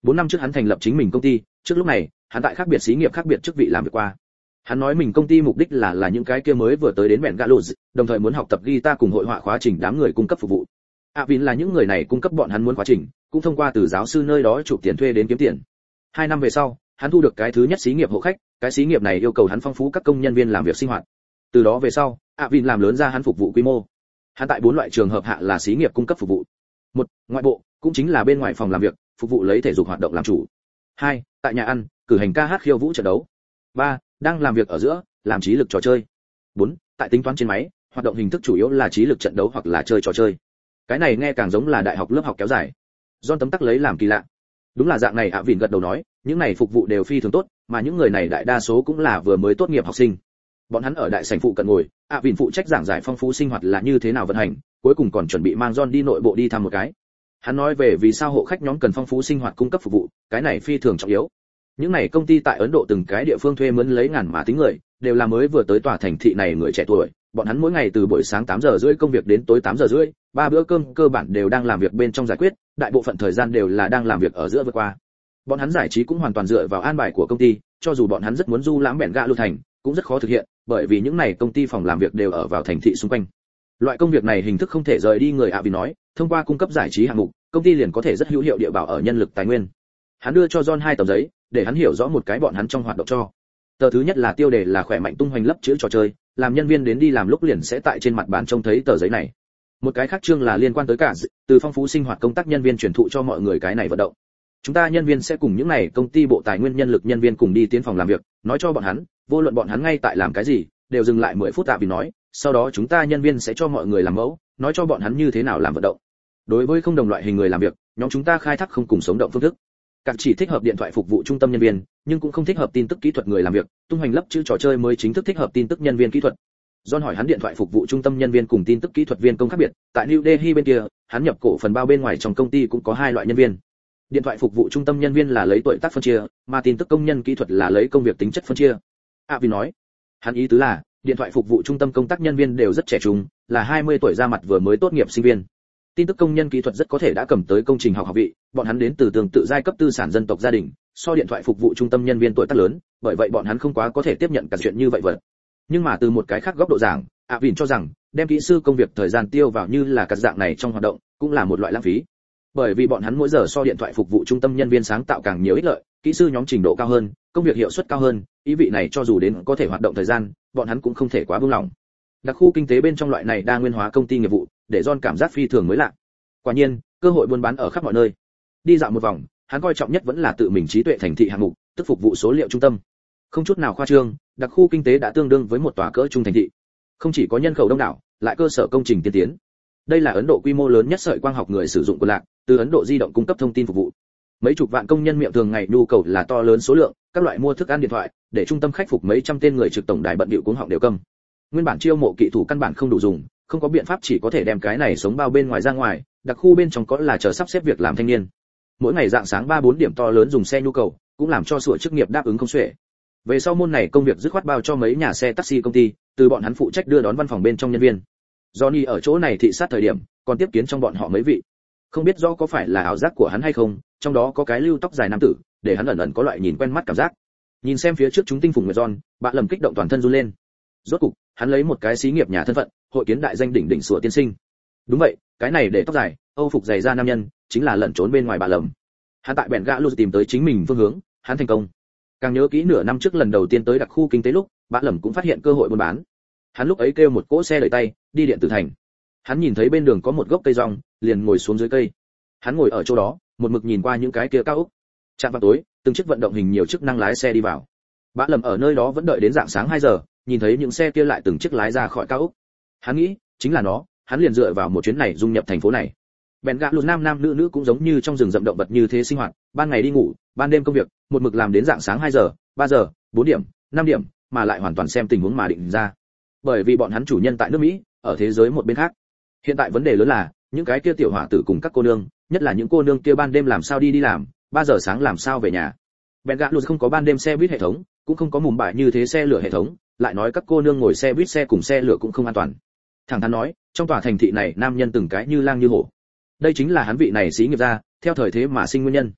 4 năm trước hắn thành lập chính mình công ty, trước lúc này, hắn tại khác biệt xí nghiệp khác biệt chức vị làm việc qua. Hắn nói mình công ty mục đích là những cái kia mới vừa tới đến mẹn Galuz, đồng thời muốn học tập guitar cùng hội họa khóa trình đám người cung cấp phục vụ. Vin là những người này cung cấp bọn hắn muốn khóa trình, cũng thông qua từ giáo sư nơi đó chụp tiền thuê đến kiếm tiền. 2 năm về sau, hắn thu được cái thứ nhất xí nghiệp hộ khách, cái xí nghiệp này yêu cầu hắn phong phú các công nhân viên làm việc sinh hoạt. Từ đó về sau, Vin làm lớn ra hắn phục vụ quy mô. Hắn tại 4 loại trường hợp hạ là xí nghiệp cung cấp phục vụ. 1. Ngoại bộ, cũng chính là bên ngoài phòng làm việc, phục vụ lấy thể dục hoạt động làm chủ. 2. Tại nhà ăn, cử hành ca hát khiêu vũ trận đấu. 3. Đang làm việc ở giữa, làm trí lực trò chơi. 4. Tại tính toán trên máy, hoạt động hình thức chủ yếu là trí lực trận đấu hoặc là chơi trò chơi. Cái này nghe càng giống là đại học lớp học kéo dài. John tấm tắc lấy làm kỳ lạ. Đúng là dạng này, Vin gật đầu nói, những này phục vụ đều phi thường tốt, mà những người này đại đa số cũng là vừa mới tốt nghiệp học sinh. Bọn hắn ở đại sảnh phụ cận ngồi, Vin phụ trách giảng giải phong phú sinh hoạt là như thế nào vận hành, cuối cùng còn chuẩn bị mang John đi nội bộ đi thăm một cái. Hắn nói về vì sao hộ khách nhóm cần phong phú sinh hoạt cung cấp phục vụ, cái này phi thường trọng yếu. Những này công ty tại Ấn Độ từng cái địa phương thuê mướn lấy ngàn mà tính người, đều là mới vừa tới tòa thành thị này người trẻ tuổi, bọn hắn mỗi ngày từ buổi sáng 8 giờ rưỡi công việc đến tối 8 giờ rưỡi, 3 bữa cơm cơ bản đều đang làm việc bên trong giải quyết, đại bộ phận thời gian đều là đang làm việc ở giữa vượt qua. Bọn hắn giải trí cũng hoàn toàn dựa vào an bài của công ty, cho dù bọn hắn rất muốn du lãm bèn gạ lưu thành, cũng rất khó thực hiện, bởi vì những này công ty phòng làm việc đều ở vào thành thị xung quanh. Loại công việc này hình thức không thể rời đi người Vin nói, thông qua cung cấp giải trí hạng mục, công ty liền có thể rất hữu hiệu địa bảo ở nhân lực tài nguyên. Hắn đưa cho John 2 tờ giấy, để hắn hiểu rõ một cái bọn hắn trong hoạt động cho. Tờ thứ nhất là tiêu đề là khỏe mạnh tung hoành lấp chữ trò chơi, làm nhân viên đến đi làm lúc liền sẽ tại trên mặt bàn trông thấy tờ giấy này. Một cái khác chương là liên quan tới cả từ phong phú sinh hoạt công tác nhân viên truyền thụ cho mọi người cái này vận động. Chúng ta nhân viên sẽ cùng những này công ty bộ tài nguyên nhân lực nhân viên cùng đi tiến phòng làm việc, nói cho bọn hắn, vô luận bọn hắn ngay tại làm cái gì, đều dừng lại 10 phút Vin nói, sau đó chúng ta nhân viên sẽ cho mọi người làm mẫu, nói cho bọn hắn như thế nào làm vận động. Đối với không đồng loại hình người làm việc, nhóm chúng ta khai thác không cùng sống động phương thức. Các chỉ thích hợp điện thoại phục vụ trung tâm nhân viên, nhưng cũng không thích hợp tin tức kỹ thuật người làm việc, tung hoành lấp chữ trò chơi mới chính thức thích hợp tin tức nhân viên kỹ thuật. John hỏi hắn điện thoại phục vụ trung tâm nhân viên cùng tin tức kỹ thuật viên công khác biệt, tại New Delhi bên kia, hắn nhập cổ phần bao bên ngoài trong công ty cũng có 2 loại nhân viên. Điện thoại phục vụ trung tâm nhân viên là lấy tuổi tác phân chia, mà tin tức công nhân kỹ thuật là lấy công việc tính chất phân chia. Vin nói, hắn ý tứ là, điện thoại phục vụ trung tâm công tác nhân viên đều rất trẻ trung, là 20 tuổi ra mặt vừa mới tốt nghiệp sinh viên. Tin tức công nhân kỹ thuật rất có thể đã cầm tới công trình học học vị, bọn hắn đến từ tương tự giai cấp tư sản dân tộc gia đình, so điện thoại phục vụ trung tâm nhân viên tuổi tác lớn, bởi vậy bọn hắn không quá có thể tiếp nhận cả chuyện như vậy vật. Nhưng mà từ một cái khác góc độ giảng, Vin cho rằng, đem kỹ sư công việc thời gian tiêu vào như là các dạng này trong hoạt động, cũng là một loại lãng phí. Bởi vì bọn hắn mỗi giờ so điện thoại phục vụ trung tâm nhân viên sáng tạo càng nhiều ích lợi, kỹ sư nhóm trình độ cao hơn, công việc hiệu suất cao hơn, ý vị này cho dù đến có thể hoạt động thời gian, bọn hắn cũng không thể quá buông lỏng. Đặc khu kinh tế bên trong loại này đa nguyên hóa công ty nghiệp vụ, để John cảm giác phi thường mới lạ. Quả nhiên, cơ hội buôn bán ở khắp mọi nơi. Đi dạo một vòng, hắn coi trọng nhất vẫn là tự mình trí tuệ thành thị hạng mục, tức phục vụ số liệu trung tâm. Không chút nào khoa trương, đặc khu kinh tế đã tương đương với một tòa cỡ trung thành thị. Không chỉ có nhân khẩu đông đảo, lại cơ sở công trình tiên tiến. Đây là Ấn Độ quy mô lớn nhất sợi quang học người sử dụng của lạc, từ Ấn Độ di động cung cấp thông tin phục vụ. Mấy chục vạn công nhân miệng thường ngày nhu cầu là to lớn số lượng, các loại mua thức ăn điện thoại, để trung tâm khách phục mấy trăm tên người trực tổng đài bận bịu cuống họng đều câm. Nguyên bản chiêu mộ kỹ thủ căn bản không đủ dùng, không có biện pháp chỉ có thể đem cái này sống bao bên ngoài ra ngoài, đặc khu bên trong có là chờ sắp xếp việc làm thanh niên. Mỗi ngày dạng sáng 3-4 điểm to lớn dùng xe nhu cầu, cũng làm cho sửa chức nghiệp đáp ứng không xuể. Về sau môn này công việc dứt khoát bao cho mấy nhà xe taxi công ty, từ bọn hắn phụ trách đưa đón văn phòng bên trong nhân viên. Johnny ở chỗ này thị sát thời điểm, còn tiếp kiến trong bọn họ mấy vị. Không biết rõ có phải là ảo giác của hắn hay không, trong đó có cái lưu tóc dài nam tử, để hắn ẩn ẩn có loại nhìn quen mắt cảm giác. Nhìn xem phía trước chúng tinh phùng người John, bạn lầm kích động toàn thân run lên. Rốt cục, hắn lấy một cái xí nghiệp nhà thân phận, hội kiến đại danh đỉnh đỉnh sủa tiên sinh. Đúng vậy, cái này để tóc dài, Âu phục dày da nam nhân, chính là lẩn trốn bên ngoài bạn lầm. Hắn tại bèn gã luôn tìm tới chính mình phương hướng, hắn thành công. Càng nhớ kỹ nửa năm trước lần đầu tiên tới đặc khu kinh tế lúc, bạn lầm cũng phát hiện cơ hội buôn bán. Hắn lúc ấy kêu một cỗ xe đẩy tay, đi điện tử thành. Hắn nhìn thấy bên đường có một gốc cây rong, liền ngồi xuống dưới cây. Hắn ngồi ở chỗ đó, một mực nhìn qua những cái kia cao ốc. Chạm vào tối, từng chiếc vận động hình nhiều chức năng lái xe đi vào. Bạn lầm ở nơi đó vẫn đợi đến rạng sáng 2 giờ, nhìn thấy những xe kia lại từng chiếc lái ra khỏi cao ốc. Hắn nghĩ, chính là nó, hắn liền dựa vào một chuyến này dung nhập thành phố này. Bèn gã luôn nam nam nữ nữ cũng giống như trong rừng rậm động vật như thế sinh hoạt, ban ngày đi ngủ, ban đêm công việc, một mực làm đến rạng sáng 2 giờ, 3 giờ, 4 điểm, 5 điểm, mà lại hoàn toàn xem tình huống mà định ra. Bởi vì bọn hắn chủ nhân tại nước Mỹ, ở thế giới một bên khác. Hiện tại vấn đề lớn là, những cái kia tiểu hỏa tử cùng các cô nương, nhất là những cô nương kia ban đêm làm sao đi làm, 3 giờ sáng làm sao về nhà. Bèn gã luôn không có ban đêm xe buýt hệ thống, cũng không có mùm bại như thế xe lửa hệ thống, lại nói các cô nương ngồi xe buýt xe cùng xe lửa cũng không an toàn. Thẳng thắn nói, trong tòa thành thị này nam nhân từng cái như lang như hổ. Đây chính là hắn vị này xí nghiệp gia, theo thời thế mà sinh nguyên nhân.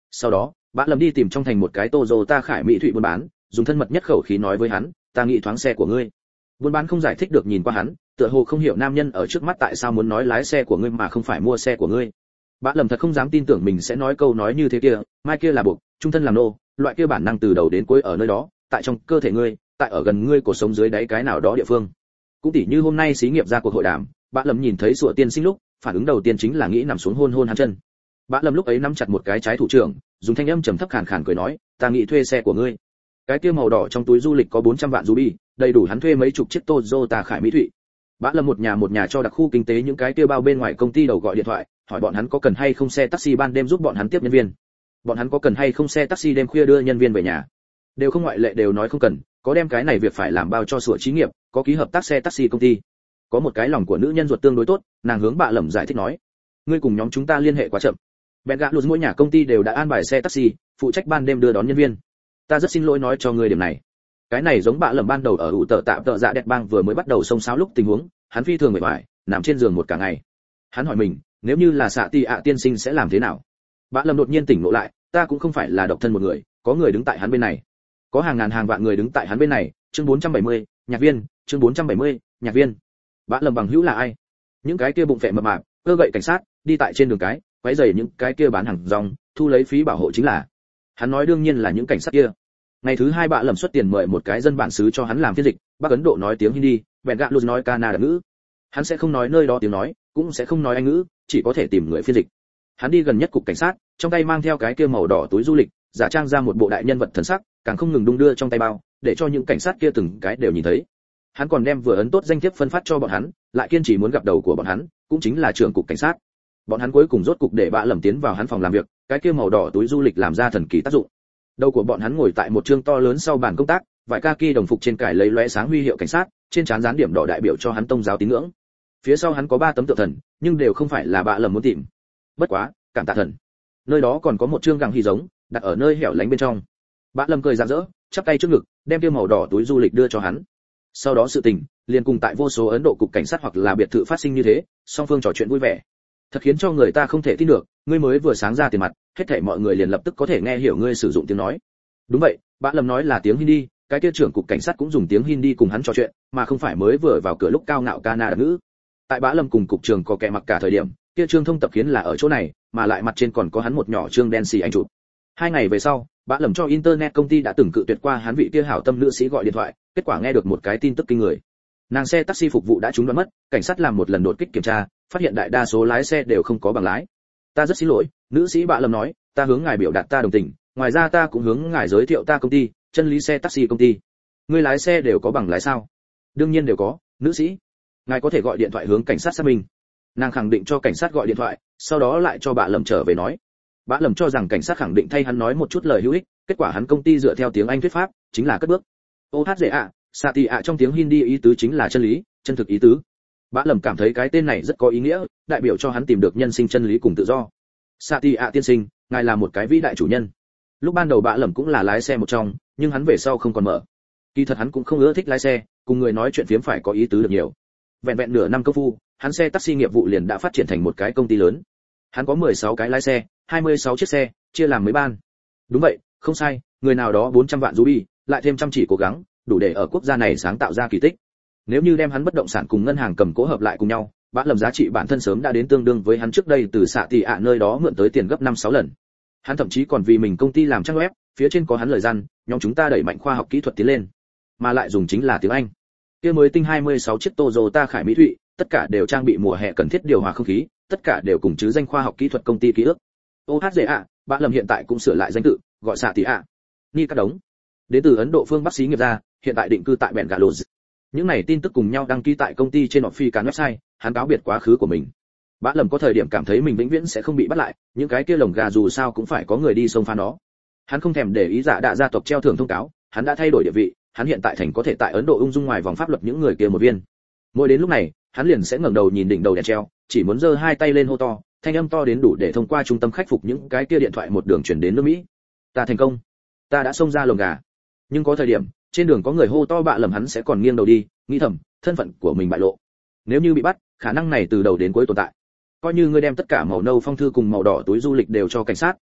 Sau đó bạ lầm đi tìm trong thành một cái Toyota Khải Mỹ Thụy buôn bán, dùng thân mật nhất khẩu khí nói với hắn, ta nghĩ thoáng xe của ngươi. Buôn bán không giải thích được nhìn qua hắn, tựa hồ không hiểu nam nhân ở trước mắt tại sao muốn nói lái xe của ngươi mà không phải mua xe của ngươi. Bạ lầm thật không dám tin tưởng mình sẽ nói câu nói như thế kia, mai kia là buộc, trung thân làm nô, loại kia bản năng từ đầu đến cuối ở nơi đó, tại trong cơ thể ngươi, tại ở gần ngươi, cổ sống dưới đáy cái nào đó địa phương. Cũng tỉ như hôm nay xí nghiệp ra cuộc hội đàm, bạ lầm nhìn thấy Sủa tiên sinh lúc, phản ứng đầu tiên chính là nghĩ nằm xuống hôn hôn hắn chân. Bạ lầm lúc ấy nắm chặt một cái trái thủ trưởng, dùng thanh âm trầm thấp khàn khàn cười nói, ta nghĩ thuê xe của ngươi. Cái kia màu đỏ trong túi du lịch có 400 vạn ruby, đầy đủ hắn thuê mấy chục chiếc Toyota Khải Mỹ Thụy. Bạ lầm một nhà cho đặc khu kinh tế những cái kia bao bên ngoài công ty đầu gọi điện thoại, hỏi bọn hắn có cần hay không xe taxi ban đêm giúp bọn hắn tiếp nhân viên. Bọn hắn có cần hay không xe taxi đêm khuya đưa nhân viên về nhà. Đều không ngoại lệ đều nói không cần, có đem cái này việc phải làm bao cho Sủa xí nghiệp, có ký hợp tác xe taxi công ty. Có một cái lòng của nữ nhân ruột tương đối tốt, nàng hướng bạ lầm giải thích nói, ngươi cùng nhóm chúng ta liên hệ quá chậm. Bengalus mỗi nhà công ty đều đã an bài xe taxi, phụ trách ban đêm đưa đón nhân viên. Ta rất xin lỗi nói cho ngươi điểm này. Cái này giống bạ lầm ban đầu ở ủ tợ tạm tợ dạ đẹp bang vừa mới bắt đầu xông xáo lúc tình huống, hắn phi thường mệt mỏi, nằm trên giường một cả ngày. Hắn hỏi mình, nếu như là xạ tì ạ tiên sinh sẽ làm thế nào? Bạ lầm đột nhiên tỉnh ngộ lại, ta cũng không phải là độc thân một người, có người đứng tại hắn bên này. Có hàng ngàn hàng vạn người đứng tại hắn bên này. Chương 470, nhạc viên, chương 470, nhạc viên. Bạ lầm bằng hữu là ai? Những cái kia bụng phệ mập mạp, cơ gậy cảnh sát, đi tại trên đường cái, quấy rầy những cái kia bán hàng rong, thu lấy phí bảo hộ chính là. Hắn nói đương nhiên là những cảnh sát kia. Ngày thứ hai bạ lầm xuất tiền mời một cái dân bản xứ cho hắn làm phiên dịch, Bắc Ấn Độ nói tiếng Hindi, Bengalus nói Canada ngữ. Hắn sẽ không nói nơi đó tiếng nói, cũng sẽ không nói Anh ngữ, chỉ có thể tìm người phiên dịch. Hắn đi gần nhất cục cảnh sát, trong tay mang theo cái kia màu đỏ túi du lịch, giả trang ra một bộ đại nhân vật thần sắc, càng không ngừng đung đưa trong tay bao, để cho những cảnh sát kia từng cái đều nhìn thấy. Hắn còn đem vừa ấn tốt danh thiếp phân phát cho bọn hắn, lại kiên trì muốn gặp đầu của bọn hắn, cũng chính là trưởng cục cảnh sát. Bọn hắn cuối cùng rốt cục để bạ lầm tiến vào hắn phòng làm việc, cái kia màu đỏ túi du lịch làm ra thần kỳ tác dụng. Đầu của bọn hắn ngồi tại một chương to lớn sau bàn công tác, vải kaki đồng phục trên cải lấy lóe sáng huy hiệu cảnh sát, trên trán dán điểm đỏ đại biểu cho hắn tông giáo tín ngưỡng. Phía sau hắn có 3 tấm tượng thần, nhưng đều không phải là bạ lầm muốn tìm. Bất quá, cảm tạ thần. Nơi đó còn có một chương gẳng hy giống, đặt ở nơi hẻo lánh bên trong. Bạ lầm cười rạng rỡ, chắp tay trước ngực, đem kia màu đỏ túi du lịch đưa cho hắn. Sau đó sự tình liền cùng tại vô số Ấn Độ cục cảnh sát hoặc là biệt thự phát sinh như thế, song phương trò chuyện vui vẻ. Thật khiến cho người ta không thể tin được, ngươi mới vừa sáng ra tiền mặt, hết thảy mọi người liền lập tức có thể nghe hiểu ngươi sử dụng tiếng nói. Đúng vậy, bạ lầm nói là tiếng Hindi, cái kia trưởng cục cảnh sát cũng dùng tiếng Hindi cùng hắn trò chuyện, mà không phải mới vừa vào cửa lúc cao ngạo Canada ngữ. Tại bạ lầm cùng cục trưởng có kẻ mặc cả thời điểm, kia trương thông tập khiến là ở chỗ này, mà lại mặt trên còn có hắn một nhỏ trương đen xì anh chụp. 2 ngày về sau, bạ lầm cho internet công ty đã từng cự tuyệt qua hắn vị kia hảo tâm nữ sĩ gọi điện thoại, kết quả nghe được một cái tin tức kinh người. Nàng xe taxi phục vụ đã trúng đoán mất, cảnh sát làm một lần đột kích kiểm tra, phát hiện đại đa số lái xe đều không có bằng lái. Ta rất xin lỗi, nữ sĩ bạ lầm nói, ta hướng ngài biểu đạt ta đồng tình, ngoài ra ta cũng hướng ngài giới thiệu ta công ty, chân lý xe taxi công ty. Người lái xe đều có bằng lái sao? Đương nhiên đều có, nữ sĩ. Ngài có thể gọi điện thoại hướng cảnh sát xác minh. Nàng khẳng định cho cảnh sát gọi điện thoại, sau đó lại cho bạ lầm trở về nói. Bạ lầm cho rằng cảnh sát khẳng định thay hắn nói một chút lời hữu ích, kết quả hắn công ty dựa theo tiếng Anh thuyết pháp, chính là cất bước. OHZA, Satya trong tiếng Hindi ý tứ chính là chân lý, chân thực ý tứ. Bạ lầm cảm thấy cái tên này rất có ý nghĩa, đại biểu cho hắn tìm được nhân sinh chân lý cùng tự do. Satya tiên sinh, ngài là một cái vĩ đại chủ nhân. Lúc ban đầu bạ lầm cũng là lái xe một trong, nhưng hắn về sau không còn mở. Kỳ thật hắn cũng không ưa thích lái xe, cùng người nói chuyện phiếm phải có ý tứ được nhiều. Vẹn vẹn nửa năm công phu, hắn xe taxi nghiệp vụ liền đã phát triển thành một cái công ty lớn. Hắn có 16 cái lái xe, 26 chiếc xe, chia làm mấy ban. Đúng vậy, không sai, người nào đó 400 vạn ruby, lại thêm chăm chỉ cố gắng, đủ để ở quốc gia này sáng tạo ra kỳ tích. Nếu như đem hắn bất động sản cùng ngân hàng cầm cố hợp lại cùng nhau, bạ lầm giá trị bản thân sớm đã đến tương đương với hắn trước đây từ xạ tỷ ạ nơi đó mượn tới tiền gấp 5-6 lần. Hắn thậm chí còn vì mình công ty làm trang web, phía trên có hắn lời răn, nhóm chúng ta đẩy mạnh khoa học kỹ thuật tiến lên, mà lại dùng chính là tiếng Anh. Kia mới tinh 26 chiếc Toyota Khải Mỹ Thụy, tất cả đều trang bị mùa hè cần thiết điều hòa không khí, tất cả đều cùng chứ danh khoa học kỹ thuật công ty ký ức. OHZA, bạ lầm hiện tại cũng sửa lại danh tự, gọi xạ tỷ ạ. Ni Cát Đống, đến từ Ấn Độ phương Bắc xí nghiệp ra, hiện tại định cư tại Bengaluru. Những này tin tức cùng nhau đăng ký tại công ty trên Official website, hắn cáo biệt quá khứ của mình. Bạ lầm có thời điểm cảm thấy mình vĩnh viễn sẽ không bị bắt lại, những cái kia lồng gà dù sao cũng phải có người đi xông phá nó. Hắn không thèm để ý giả đạ gia tộc treo thưởng thông cáo, hắn đã thay đổi địa vị, hắn hiện tại thành có thể tại Ấn Độ ung dung ngoài vòng pháp luật những người kia một viên. Mỗi đến lúc này, hắn liền sẽ ngẩng đầu nhìn đỉnh đầu đèn treo, chỉ muốn giơ hai tay lên hô to, thanh âm to đến đủ để thông qua trung tâm khắc phục những cái kia điện thoại một đường chuyển đến nước Mỹ. Ta thành công, ta đã xông ra lồng gà. Nhưng có thời điểm, trên đường có người hô to bạ lầm hắn sẽ còn nghiêng đầu đi, nghĩ thầm, thân phận của mình bại lộ. Nếu như bị bắt, khả năng này từ đầu đến cuối tồn tại. Coi như ngươi đem tất cả màu nâu phong thư cùng màu đỏ túi du lịch đều cho cảnh sát,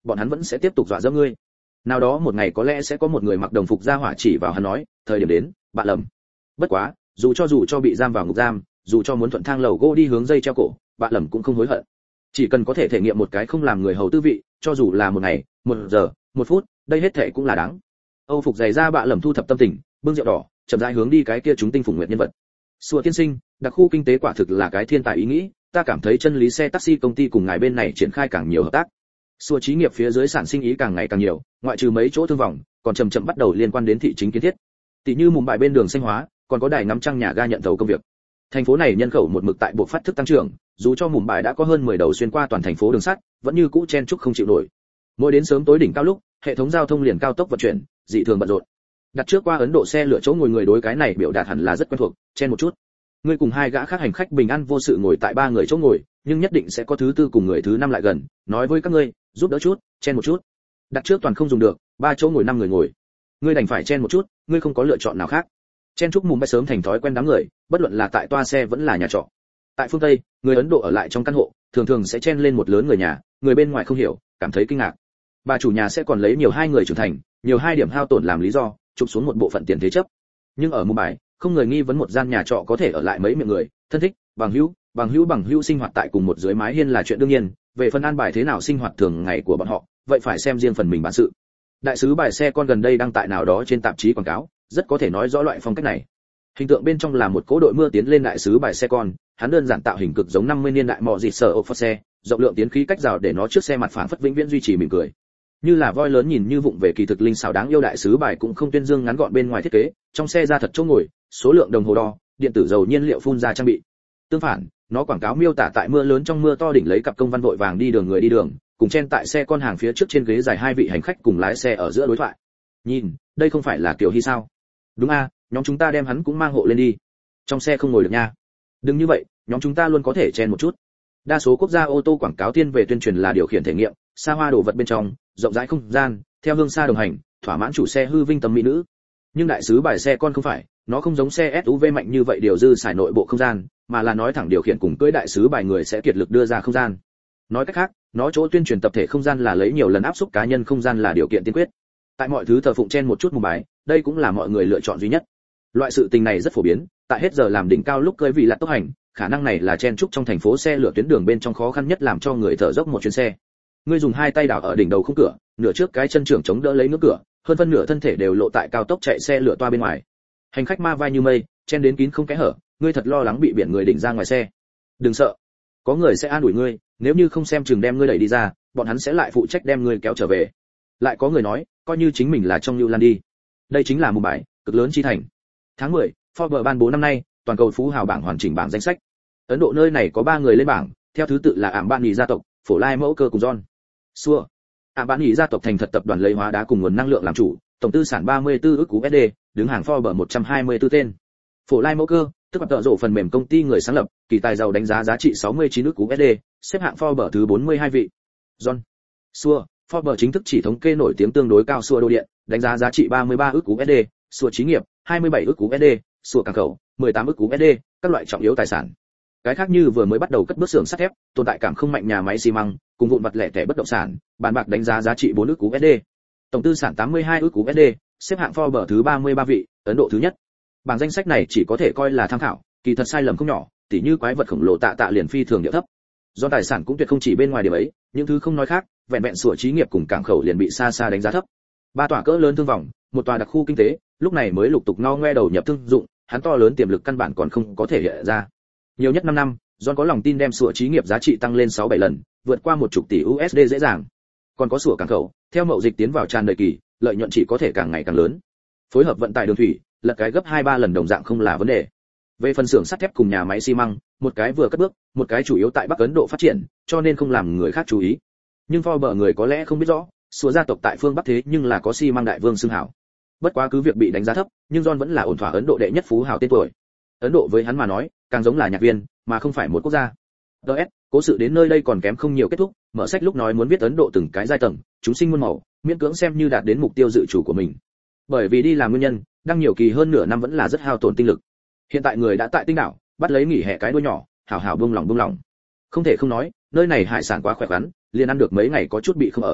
bọn hắn vẫn sẽ tiếp tục dọa dẫm ngươi. Nào đó một ngày có lẽ sẽ có một người mặc đồng phục ra hỏa chỉ vào hắn nói, thời điểm đến, bạn lầm. Bất quá, dù cho bị giam vào ngục giam, dù cho muốn thuận thang lầu gỗ đi hướng dây treo cổ, bạn lầm cũng không hối hận. Chỉ cần có thể thể nghiệm một cái không làm người hầu tư vị, cho dù là một ngày, 1 giờ, 1 phút, đây hết thảy cũng là đáng. Âu phục giày ra bạn lầm thu thập tâm tình, bưng rượu đỏ, chậm rãi hướng đi cái kia chúng tinh phùng nguyệt nhân vật. Sùa tiên sinh, đặc khu kinh tế quả thực là cái thiên tài ý nghĩ, ta cảm thấy chân lý xe taxi công ty cùng ngài bên này triển khai càng nhiều hợp tác. Sùa trí nghiệp phía dưới sản sinh ý càng ngày càng nhiều, ngoại trừ mấy chỗ thương vòng, còn chậm chậm bắt đầu liên quan đến thị chính kiến thiết. Tỷ như Mumbai bên đường xanh hóa, còn có đài ngắm trăng nhà ga nhận thầu công việc. Thành phố này nhân khẩu một mực tại buộc phát thức tăng trưởng, dù cho Mumbai đã có hơn 10 đầu xuyên qua toàn thành phố đường sắt, vẫn như cũ chen chúc không chịu nổi. Mỗi đến sớm tối đỉnh cao lúc, hệ thống giao thông liền cao tốc vận chuyển, dị thường bận rộn. Đặt trước qua Ấn Độ xe lựa chỗ ngồi người đối cái này biểu đạt hẳn là rất quen thuộc, chen một chút. Ngươi cùng hai gã khác hành khách bình an vô sự ngồi tại 3 người chỗ ngồi, nhưng nhất định sẽ có thứ tư cùng người thứ 5 lại gần, nói với các ngươi, giúp đỡ chút, chen một chút. Đặt trước toàn không dùng được, 3 chỗ ngồi 5 người ngồi. Ngươi đành phải chen một chút, ngươi không có lựa chọn nào khác. Chen chúc Mumbai sớm thành thói quen đám người, bất luận là tại toa xe vẫn là nhà trọ. Tại phương Tây, người Ấn Độ ở lại trong căn hộ, thường thường sẽ chen lên một lớn người nhà, người bên ngoài không hiểu, cảm thấy kinh ngạc. Bà chủ nhà sẽ còn lấy nhiều 2 người trưởng thành, nhiều 2 điểm hao tổn làm lý do, chụp xuống một bộ phận tiền thế chấp. Nhưng ở Mumbai, không người nghi vấn một gian nhà trọ có thể ở lại mấy miệng người, thân thích, bằng hữu sinh hoạt tại cùng một dưới mái hiên là chuyện đương nhiên, về phần an bài thế nào sinh hoạt thường ngày của bọn họ, vậy phải xem riêng phần mình bản sự. Đại sứ bài xe con gần đây đăng tại nào đó trên tạp chí quảng cáo, rất có thể nói rõ loại phong cách này. Hình tượng bên trong là một cỗ đội mưa tiến lên đại sứ bài xe con, hắn đơn giản tạo hình cực giống 50 niên đại mọ dịt sở ộp xe, rộng lượng tiến khí cách rào để nó trước xe mặt phản phất vĩnh viễn duy trì mỉm cười. Như là voi lớn nhìn như vụng về kỳ thực linh xảo đáng yêu đại sứ bài cũng không tuyên dương ngắn gọn bên ngoài thiết kế, trong xe ra thật chỗ ngồi, số lượng đồng hồ đo, điện tử dầu nhiên liệu phun ra trang bị. Tương phản, nó quảng cáo miêu tả tại mưa lớn trong mưa to đỉnh lấy cặp công văn vội vàng đi đường người đi đường, cùng chen tại xe con hàng phía trước trên ghế dài 2 vị hành khách cùng lái xe ở giữa đối thoại. Nhìn, đây không phải là Kiều Hy sao? Đúng a, nhóm chúng ta đem hắn cũng mang hộ lên đi. Trong xe không ngồi được nha. Đừng như vậy, nhóm chúng ta luôn có thể chen một chút. Đa số quốc gia ô tô quảng cáo thiên về tuyên truyền là điều khiển thể nghiệm, xa hoa đồ vật bên trong, rộng rãi không gian, theo hương xa đồng hành, thỏa mãn chủ xe hư vinh tầm mỹ nữ. Nhưng đại sứ bài xe con không phải, nó không giống xe SUV mạnh như vậy điều dư xài nội bộ không gian, mà là nói thẳng điều khiển cùng cưỡi đại sứ bài người sẽ kiệt lực đưa ra không gian. Nói cách khác, nó chỗ tuyên truyền tập thể không gian là lấy nhiều lần áp xúc cá nhân không gian là điều kiện tiên quyết. Tại mọi thứ thờ phụng chen một chút một bài, đây cũng là mọi người lựa chọn duy nhất. Loại sự tình này rất phổ biến, tại hết giờ làm đỉnh cao lúc cưỡi vì là tốc hành, khả năng này là chen chúc trong thành phố xe lửa tuyến đường bên trong khó khăn nhất làm cho người thở dốc một chuyến xe. Ngươi dùng 2 tay đảo ở đỉnh đầu khung cửa, nửa trước cái chân trưởng chống đỡ lấy ngưỡng cửa, hơn phân nửa thân thể đều lộ tại cao tốc chạy xe lửa toa bên ngoài. Hành khách ma vai như mây, chen đến kín không kẽ hở, ngươi thật lo lắng bị biển người đỉnh ra ngoài xe. Đừng sợ, có người sẽ an ủi ngươi, nếu như không xem chừng đem ngươi đẩy đi ra, bọn hắn sẽ lại phụ trách đem ngươi kéo trở về. Lại có người nói, coi như chính mình là trong New Land đi. Đây chính là Mumbai, cực lớn chi thành. Tháng 10, Forbes ban bố năm nay toàn cầu phú hào bảng hoàn chỉnh bảng danh sách. Ấn Độ nơi này có 3 người lên bảng, theo thứ tự là Ambani gia tộc, Phổ Lai mẫu cơ cùng John. Xua. Ambani gia tộc thành thật tập đoàn lấy hóa đá cùng nguồn năng lượng làm chủ, tổng tư sản 34 ức USD, đứng hàng Forbes 124 tên. Phổ Lai mẫu cơ, tức là tợ rộ phần mềm công ty người sáng lập, kỳ tài giàu đánh giá giá trị 69 ức USD, xếp hạng Forbes thứ 42 vị. John. Xua, Forbes chính thức chỉ thống kê nổi tiếng tương đối cao Xua đô điện, đánh giá giá trị 33 ức USD, Xua trí nghiệp, 27 ức USD, Xua cảng khẩu, 18 ức USD, các loại trọng yếu tài sản. Cái khác như vừa mới bắt đầu cất bước xưởng sắt thép, tồn tại cảm không mạnh nhà máy xi măng, cùng vụn vặt lẻ tẻ bất động sản, bàn bạc đánh giá giá trị 4 ức USD. Tổng tư sản 82 ức USD, xếp hạng Forbes thứ 33 vị, Ấn Độ thứ nhất. Bảng danh sách này chỉ có thể coi là tham khảo, kỳ thật sai lầm không nhỏ, tỉ như quái vật khổng lồ tạ liền phi thường địa thấp. Do tài sản cũng tuyệt không chỉ bên ngoài điểm ấy, những thứ không nói khác, vẹn vẹn sửa trí nghiệp cùng cảng khẩu liền bị xa xa đánh giá thấp. 3 tòa cỡ lớn thương vòng, một tòa đặc khu kinh tế, lúc này mới lục tục ngo ngoe đầu nhập thương dụng, hắn to lớn tiềm lực căn bản còn không có thể hiện ra. Nhiều nhất 5 năm, John có lòng tin đem sửa trí nghiệp giá trị tăng lên 6-7 lần, vượt qua 10 tỷ USD dễ dàng. Còn có sửa cảng khẩu, theo mậu dịch tiến vào tràn đầy kỳ, lợi nhuận chỉ có thể càng ngày càng lớn. Phối hợp vận tải đường thủy, lật cái gấp 2-3 lần đồng dạng không là vấn đề. Về phần xưởng sắt thép cùng nhà máy xi măng, một cái vừa cất bước, một cái chủ yếu tại Bắc Ấn Độ phát triển, cho nên không làm người khác chú ý. Nhưng Forbes người có lẽ không biết rõ, số gia tộc tại phương Bắc thế nhưng là có xi măng đại vương xưng hảo. Bất quá cứ việc bị đánh giá thấp, nhưng John vẫn là ổn thỏa Ấn Độ đệ nhất phú hào tên tuổi. Ấn Độ với hắn mà nói, càng giống là nhạc viên, mà không phải một quốc gia. DS, cố sự đến nơi đây còn kém không nhiều kết thúc, mở sách lúc nói muốn viết Ấn Độ từng cái giai tầng, chúng sinh muôn màu, miễn cưỡng xem như đạt đến mục tiêu dự chủ của mình. Bởi vì đi làm nguyên nhân, đăng nhiều kỳ hơn nửa năm vẫn là rất hao tổn tinh lực. Hiện tại người đã tại tinh đảo, bắt lấy nghỉ hè cái đuôi nhỏ, hảo hảo buông lòng. Không thể không nói, nơi này hải sản quá khỏe khoắn, liền ăn được mấy ngày có chút bị không ở.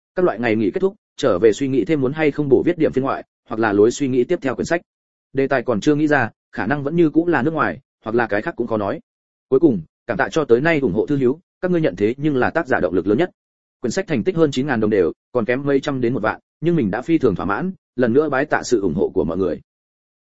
Các loại ngày nghỉ kết thúc, trở về suy nghĩ thêm muốn hay không bổ viết điểm phiên ngoại, hoặc là lối suy nghĩ tiếp theo quyển sách. Đề tài còn chưa nghĩ ra, khả năng vẫn như cũng là nước ngoài, hoặc là cái khác cũng khó nói. Cuối cùng, cảm tạ cho tới nay ủng hộ thư hữu, các ngươi nhận thế nhưng là tác giả động lực lớn nhất. Quyển sách thành tích hơn 9.000 đồng đều, còn kém mấy trăm đến một vạn, nhưng mình đã phi thường thỏa mãn, lần nữa bái tạ sự ủng hộ của mọi người.